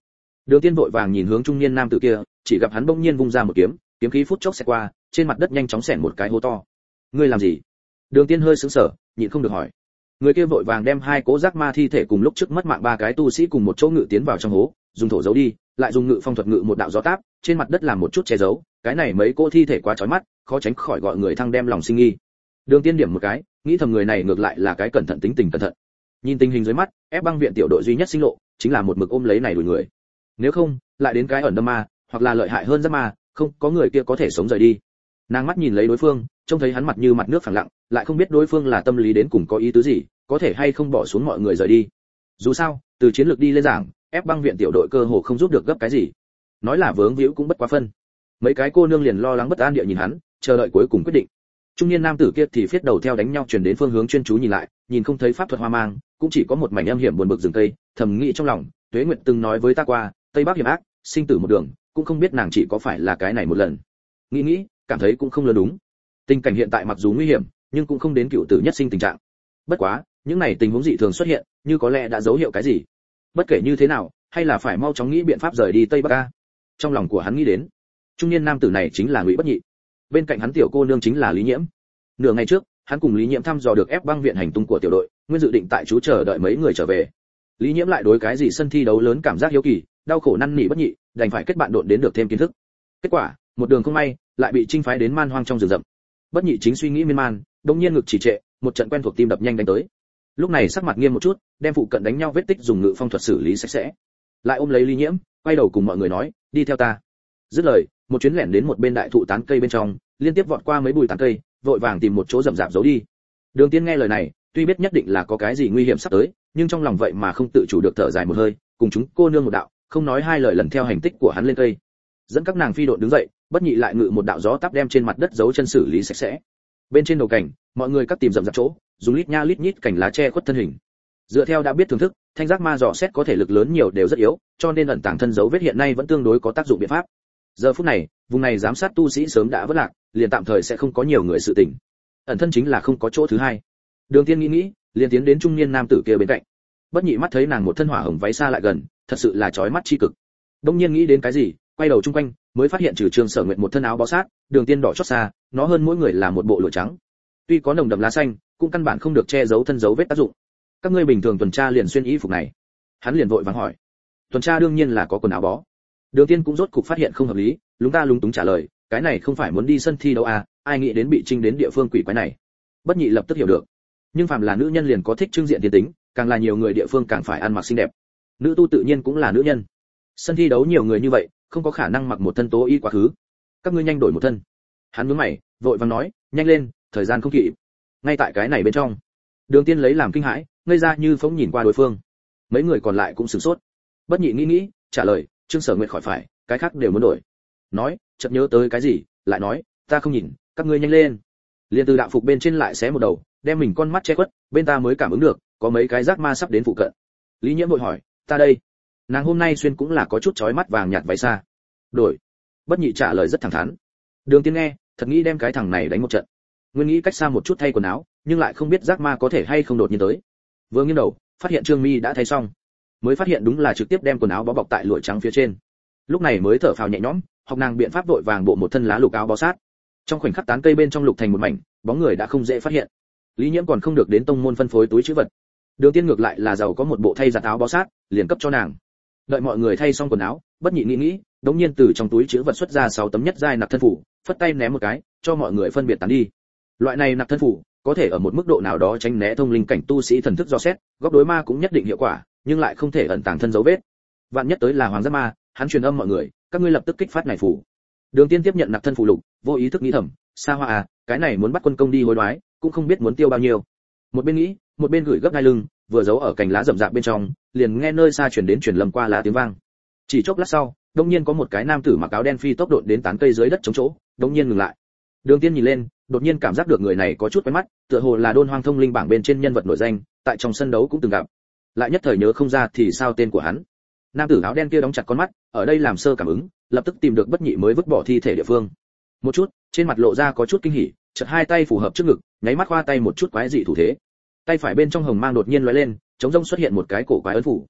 Đường Tiên vội vàng nhìn hướng trung niên nam tử kia, chỉ gặp hắn bỗng nhiên vung ra một kiếm, kiếm khí phút chốc xẹt qua, trên mặt đất nhanh chóng xẻn một cái hố to. Ngươi làm gì? Đường Tiên hơi sững sờ, nhịn không được hỏi. Người kia vội vàng đem hai cố giác ma thi thể cùng lúc trước mất mạng ba cái tu sĩ cùng một chỗ ngự tiến vào trong hố, dùng thổ giấu đi, lại dùng ngự phong thuật ngự một đạo gió táp, trên mặt đất làm một chút che giấu, cái này mấy cô thi thể quá chói mắt, khó tránh khỏi gọi người thăng đem lòng sinh nghi. Đường Tiên điểm một cái, nghĩ thầm người này ngược lại là cái cẩn thận tính tình cẩn thận. Nhìn tình hình dưới mắt, ép băng viện tiểu đội duy nhất sinh lộ, chính là một mực ôm lấy này đuổi người. Nếu không, lại đến cái ẩn đâm ma, hoặc là lợi hại hơn giáp ma, không, có người kia có thể sống rời đi. Nàng mắt nhìn lấy đối phương, trông thấy hắn mặt như mặt nước phẳng lặng, lại không biết đối phương là tâm lý đến cùng có ý tứ gì, có thể hay không bỏ xuống mọi người rời đi. Dù sao, từ chiến lược đi lên giảng, ép băng viện tiểu đội cơ hồ không giúp được gấp cái gì. Nói là vướng víu cũng bất quá phân. Mấy cái cô nương liền lo lắng bất an địa nhìn hắn, chờ đợi cuối cùng quyết định. Trung niên nam tử kia thì phiết đầu theo đánh nhau chuyển đến phương hướng chuyên chú nhìn lại, nhìn không thấy pháp thuật hoa mang, cũng chỉ có một mảnh âm hiểm buồn bực rừng cây, thầm nghĩ trong lòng, Tuế Nguyệt từng nói với ta qua, Tây Bắc hiểm ác, sinh tử một đường, cũng không biết nàng chỉ có phải là cái này một lần. Nghĩ, cảm thấy cũng không lừa đúng. Tình cảnh hiện tại mặc dù nguy hiểm, nhưng cũng không đến cựu tử nhất sinh tình trạng. Bất quá, những này tình huống dị thường xuất hiện, như có lẽ đã dấu hiệu cái gì. Bất kể như thế nào, hay là phải mau chóng nghĩ biện pháp rời đi Tây Bắc a. Trong lòng của hắn nghĩ đến, trung niên nam tử này chính là Ngụy Bất Nhị, bên cạnh hắn tiểu cô nương chính là Lý Nhiễm. Nửa ngày trước, hắn cùng Lý Nhiễm thăm dò được ép băng viện hành tung của tiểu đội, nguyên dự định tại chú chờ đợi mấy người trở về. Lý Nhiễm lại đối cái gì sân thi đấu lớn cảm giác hiếu kỳ, đau khổ năn nỉ Bất Nhị, đành phải kết bạn độn đến được thêm kiến thức. Kết quả, một đường không may, lại bị chinh phái đến man hoang trong rừng rậm. Bất Nhị chính suy nghĩ miên man, đột nhiên ngực chỉ trệ, một trận quen thuộc tim đập nhanh đánh tới. Lúc này sắc mặt nghiêm một chút, đem phụ cận đánh nhau vết tích dùng ngự phong thuật xử lý sạch sẽ. Lại ôm lấy Lý Nhiễm, quay đầu cùng mọi người nói, đi theo ta. Dứt lời, một chuyến lẻn đến một bên đại thụ tán cây bên trong, liên tiếp vọt qua mấy bụi tán cây, vội vàng tìm một chỗ rậm rạp giấu đi. Đường Tiên nghe lời này, tuy biết nhất định là có cái gì nguy hiểm sắp tới, nhưng trong lòng vậy mà không tự chủ được thở dài một hơi, cùng chúng cô nương một đạo, không nói hai lời lần theo hành tích của hắn lên cây. Dẫn các nàng phi độn đứng dậy, Bất Nhị lại ngự một đạo gió táp đem trên mặt đất giấu chân xử lý sạch sẽ. Bên trên đầu cảnh, mọi người cắt tìm rậm rạp chỗ, dùng lít nha lít nhít cành lá che khuất thân hình. Dựa theo đã biết thưởng thức, thanh giác ma dò xét có thể lực lớn nhiều đều rất yếu, cho nên ẩn tàng thân dấu vết hiện nay vẫn tương đối có tác dụng biện pháp. Giờ phút này, vùng này giám sát tu sĩ sớm đã vất lạc, liền tạm thời sẽ không có nhiều người sự tình. Ẩn thân chính là không có chỗ thứ hai. Đường Tiên nghĩ, liền tiến đến trung niên nam tử kia bên cạnh. Bất Nhị mắt thấy nàng một thân hỏa hồng váy xa lại gần, thật sự là chói mắt chi cực. Đông nhiên nghĩ đến cái gì, quay đầu chung quanh, mới phát hiện trừ Trương Sở Nguyệt một thân áo bó sát, Đường Tiên đỏ chót xa, nó hơn mỗi người là một bộ lụa trắng. Tuy có nồng đậm lá xanh, cũng căn bản không được che giấu thân dấu vết tác dụng. Các ngươi bình thường tuần tra liền xuyên y phục này? Hắn liền vội vàng hỏi. Tuần tra đương nhiên là có quần áo bó. Đường Tiên cũng rốt cục phát hiện không hợp lý, lúng ta lúng túng trả lời, cái này không phải muốn đi sân thi đấu à, ai nghĩ đến bị trinh đến địa phương quỷ quái này. Bất Nhị lập tức hiểu được. Nhưng phàm là nữ nhân liền có thích trưng diện thiên tính, càng là nhiều người địa phương càng phải ăn mặc xinh đẹp. Nữ tu tự nhiên cũng là nữ nhân. Sân thi đấu nhiều người như vậy, không có khả năng mặc một thân tố y quá khứ. Các ngươi nhanh đổi một thân. Hắn nhướng mày, vội vàng nói, nhanh lên, thời gian không kịp. Ngay tại cái này bên trong, Đường Tiên lấy làm kinh hãi, ngây ra như phóng nhìn qua đối phương. Mấy người còn lại cũng sửng sốt. Bất Nhị nghĩ, trả lời, Trương Sở Nguyệt khỏi phải, cái khác đều muốn đổi. Nói, chợt nhớ tới cái gì, lại nói, ta không nhìn, các ngươi nhanh lên. Liên từ đạo phục bên trên lại xé một đầu, đem mình con mắt che khuất, bên ta mới cảm ứng được, có mấy cái giác ma sắp đến phụ cận. Lý Nhiễm vội hỏi, ta đây. Nàng hôm nay xuyên cũng là có chút chói mắt vàng nhạt váy xa. Đổi. Bất Nhị trả lời rất thẳng thắn. Đường Tiên nghe, thật nghĩ đem cái thằng này đánh một trận. Nguyên nghĩ cách xa một chút thay quần áo, nhưng lại không biết giác ma có thể hay không đột nhiên tới. Vừa nghiêng đầu, phát hiện Trương Mi đã thay xong, mới phát hiện đúng là trực tiếp đem quần áo bó bọc tại lụa trắng phía trên. Lúc này mới thở phào nhẹ nhõm, học nàng biện pháp vội vàng bộ một thân lá lục áo bó sát. Trong khoảnh khắc tán cây bên trong lục thành một mảnh, bóng người đã không dễ phát hiện. Lý Nhiễm còn không được đến tông môn phân phối túi trữ vật. Đường Tiên ngược lại là giàu có một bộ thay giặt áo bó sát, liền cấp cho nàng. Đợi mọi người thay xong quần áo, Bất Nhị nghĩ, đống nhiên từ trong túi trữ vật xuất ra 6 tấm nhất giai nạp thân phủ, phất tay ném một cái, cho mọi người phân biệt tán đi. Loại này nạp thân phủ, có thể ở một mức độ nào đó tránh né thông linh cảnh tu sĩ thần thức dò xét, góc đối ma cũng nhất định hiệu quả, nhưng lại không thể ẩn tàng thân dấu vết. Vạn nhất tới là hoàng giác ma, hắn truyền âm mọi người, các ngươi lập tức kích phát này phủ. Đường Tiên tiếp nhận nạp thân phủ lục, vô ý thức nghĩ thầm, xa hoa à, cái này muốn bắt quân công đi hối đoái, cũng không biết muốn tiêu bao nhiêu. Một bên nghĩ, một bên gửi gấp đai lưng, vừa giấu ở cành lá rậm rạp bên trong, liền nghe nơi xa truyền đến truyền lầm qua lá tiếng vang. Chỉ chốc lát sau, đột nhiên có một cái nam tử mặc áo đen phi tốc độn đến tán cây dưới đất chống chỗ, đột nhiên ngừng lại. Đường Tiên nhìn lên, đột nhiên cảm giác được người này có chút quen mắt, tựa hồ là Đôn Hoang thông linh bảng bên trên nhân vật nổi danh, tại trong sân đấu cũng từng gặp. Lại nhất thời nhớ không ra thì sao tên của hắn. Nam tử áo đen kia đóng chặt con mắt, ở đây làm sơ cảm ứng, lập tức tìm được Bất Nhị mới vứt bỏ thi thể địa phương. Một chút, trên mặt lộ ra có chút kinh hỉ, chợt hai tay phù hợp trước ngực, nháy mắt khoa tay một chút quái dị thủ thế. Tay phải bên trong hồng mang đột nhiên lóe lên, chống rông xuất hiện một cái cổ quái ấn phủ.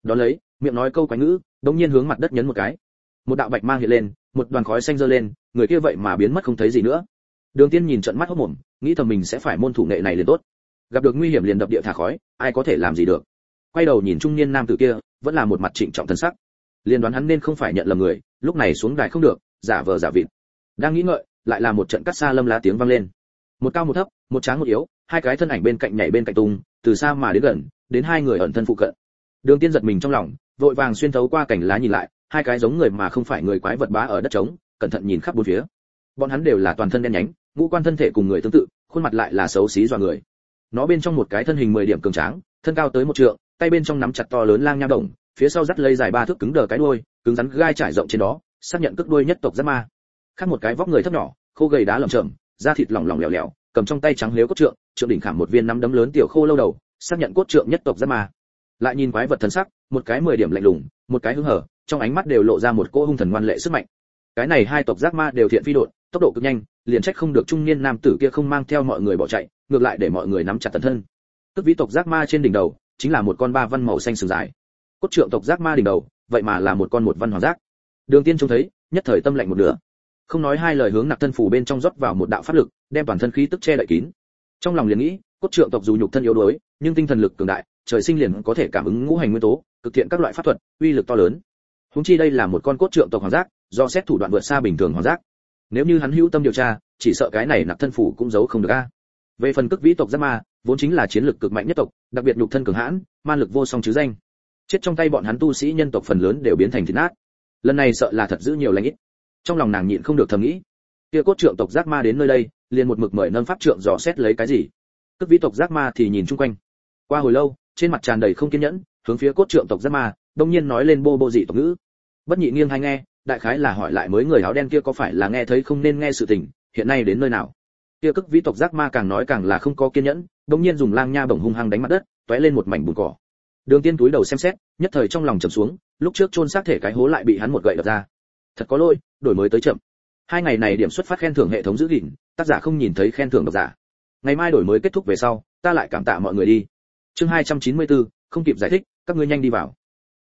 Đón lấy, miệng nói câu quái ngữ, đống nhiên hướng mặt đất nhấn một cái. Một đạo bạch mang hiện lên, một đoàn khói xanh dơ lên, người kia vậy mà biến mất không thấy gì nữa. Đường Tiên nhìn trận mắt hốt mồm, nghĩ thầm mình sẽ phải môn thủ nghệ này liền tốt. Gặp được nguy hiểm liền đập địa thả khói, ai có thể làm gì được. Quay đầu nhìn trung niên nam tử kia, vẫn là một mặt trịnh trọng thân sắc. Liên đoán hắn nên không phải nhận lầm người, lúc này xuống đài không được, giả vờ giả vịt. Đang nghĩ ngợi, lại là một trận cắt xa lâm lá tiếng vang lên. Một cao một thấp, một tráng một yếu, hai cái thân ảnh bên cạnh nhảy bên cạnh tung, từ xa mà đến gần, đến hai người ẩn thân phụ cận. Đường Tiên giật mình trong lòng, vội vàng xuyên thấu qua cảnh lá nhìn lại, hai cái giống người mà không phải người quái vật bá ở đất trống, cẩn thận nhìn khắp bốn phía. Bọn hắn đều là toàn thân đen nhánh, ngũ quan thân thể cùng người tương tự, khuôn mặt lại là xấu xí dọa người. Nó bên trong một cái thân hình 10 điểm cường tráng, thân cao tới 1 trượng, tay bên trong nắm chặt to lớn lang nha đồng, phía sau dắt lấy dài 3 thước cứng đờ cái đuôi, cứng rắn gai trải rộng trên đó, xác nhận cước đuôi nhất tộc Giác Ma. Khác một cái vóc người thấp nhỏ, khô gầy đá lởm chởm, da thịt lỏng lỏng lẻo lẻo, cầm trong tay trắng liếu cốt trượng, trượng đỉnh khảm một viên nắm đấm lớn tiểu khô lâu đầu, xác nhận cốt trượng nhất tộc Giác Ma. Lại nhìn quái vật thần sắc, một cái 10 điểm lạnh lùng, một cái hứng hở, trong ánh mắt đều lộ ra một cỗ hung thần ngoan lệ sức mạnh. Cái này hai tộc Giác Ma đều thiện phi độn, tốc độ cực nhanh, liền trách không được trung niên nam tử kia không mang theo mọi người bỏ chạy, ngược lại để mọi người nắm chặt tận thân. Tức vĩ tộc Giác Ma trên đỉnh đầu chính là một con 3 văn màu xanh sừng dài. Cốt trượng tộc Giác Ma đỉnh đầu, vậy mà là một con 1 văn hoàng giác. Đường Tiên trông thấy, nhất thời tâm lạnh một nửa. Không nói hai lời hướng nặc thân phủ bên trong rót vào một đạo pháp lực, đem toàn thân khí tức che đậy kín. Trong lòng liền nghĩ, cốt trượng tộc dù nhục thân yếu đuối, nhưng tinh thần lực cường đại, trời sinh liền có thể cảm ứng ngũ hành nguyên tố, thực hiện các loại pháp thuật, uy lực to lớn. Huống chi đây là một con cốt trượng tộc hoàng giác, do xét thủ đoạn vượt xa bình thường hoàng giác. Nếu như hắn hữu tâm điều tra, chỉ sợ cái này nặc thân phủ cũng giấu không được a. Về phần Cực Vĩ tộc Giác Ma, vốn chính là chiến lực cực mạnh nhất tộc, đặc biệt nhục thân cường hãn, man lực vô song chứ danh. Chết trong tay bọn hắn tu sĩ nhân tộc phần lớn đều biến thành thịt nát. Lần này sợ là thật giữ nhiều lành ít. Trong lòng nàng nhịn không được thầm nghĩ, kia cốt trượng tộc Giác Ma đến nơi đây, liền một mực mời nâng pháp trượng dò xét lấy cái gì. Cực Vĩ tộc Giác Ma thì nhìn chung quanh. Qua hồi lâu, trên mặt tràn đầy không kiên nhẫn, hướng phía cốt trượng tộc Giác Ma, đông nhiên nói lên bô bô dị tộc ngữ. Bất Nhị nghiêng hay nghe, đại khái là hỏi lại mới người áo đen kia có phải là nghe thấy không nên nghe sự tình, hiện nay đến nơi nào. Kia Cực Vĩ tộc Giác Ma càng nói càng là không có kiên nhẫn, đông nhiên dùng lang nha bổng hung hăng đánh mặt đất, tóe lên một mảnh bùn cỏ. Đường Tiên túi đầu xem xét, nhất thời trong lòng trầm xuống, lúc trước chôn xác thể cái hố lại bị hắn một gậy đập ra. Thật có lỗi, đổi mới tới chậm. 2 ngày này điểm xuất phát khen thưởng hệ thống giữ gìn, tác giả không nhìn thấy khen thưởng độc giả. Ngày mai đổi mới kết thúc về sau, ta lại cảm tạ mọi người đi. Chương 294, không kịp giải thích, các ngươi nhanh đi vào.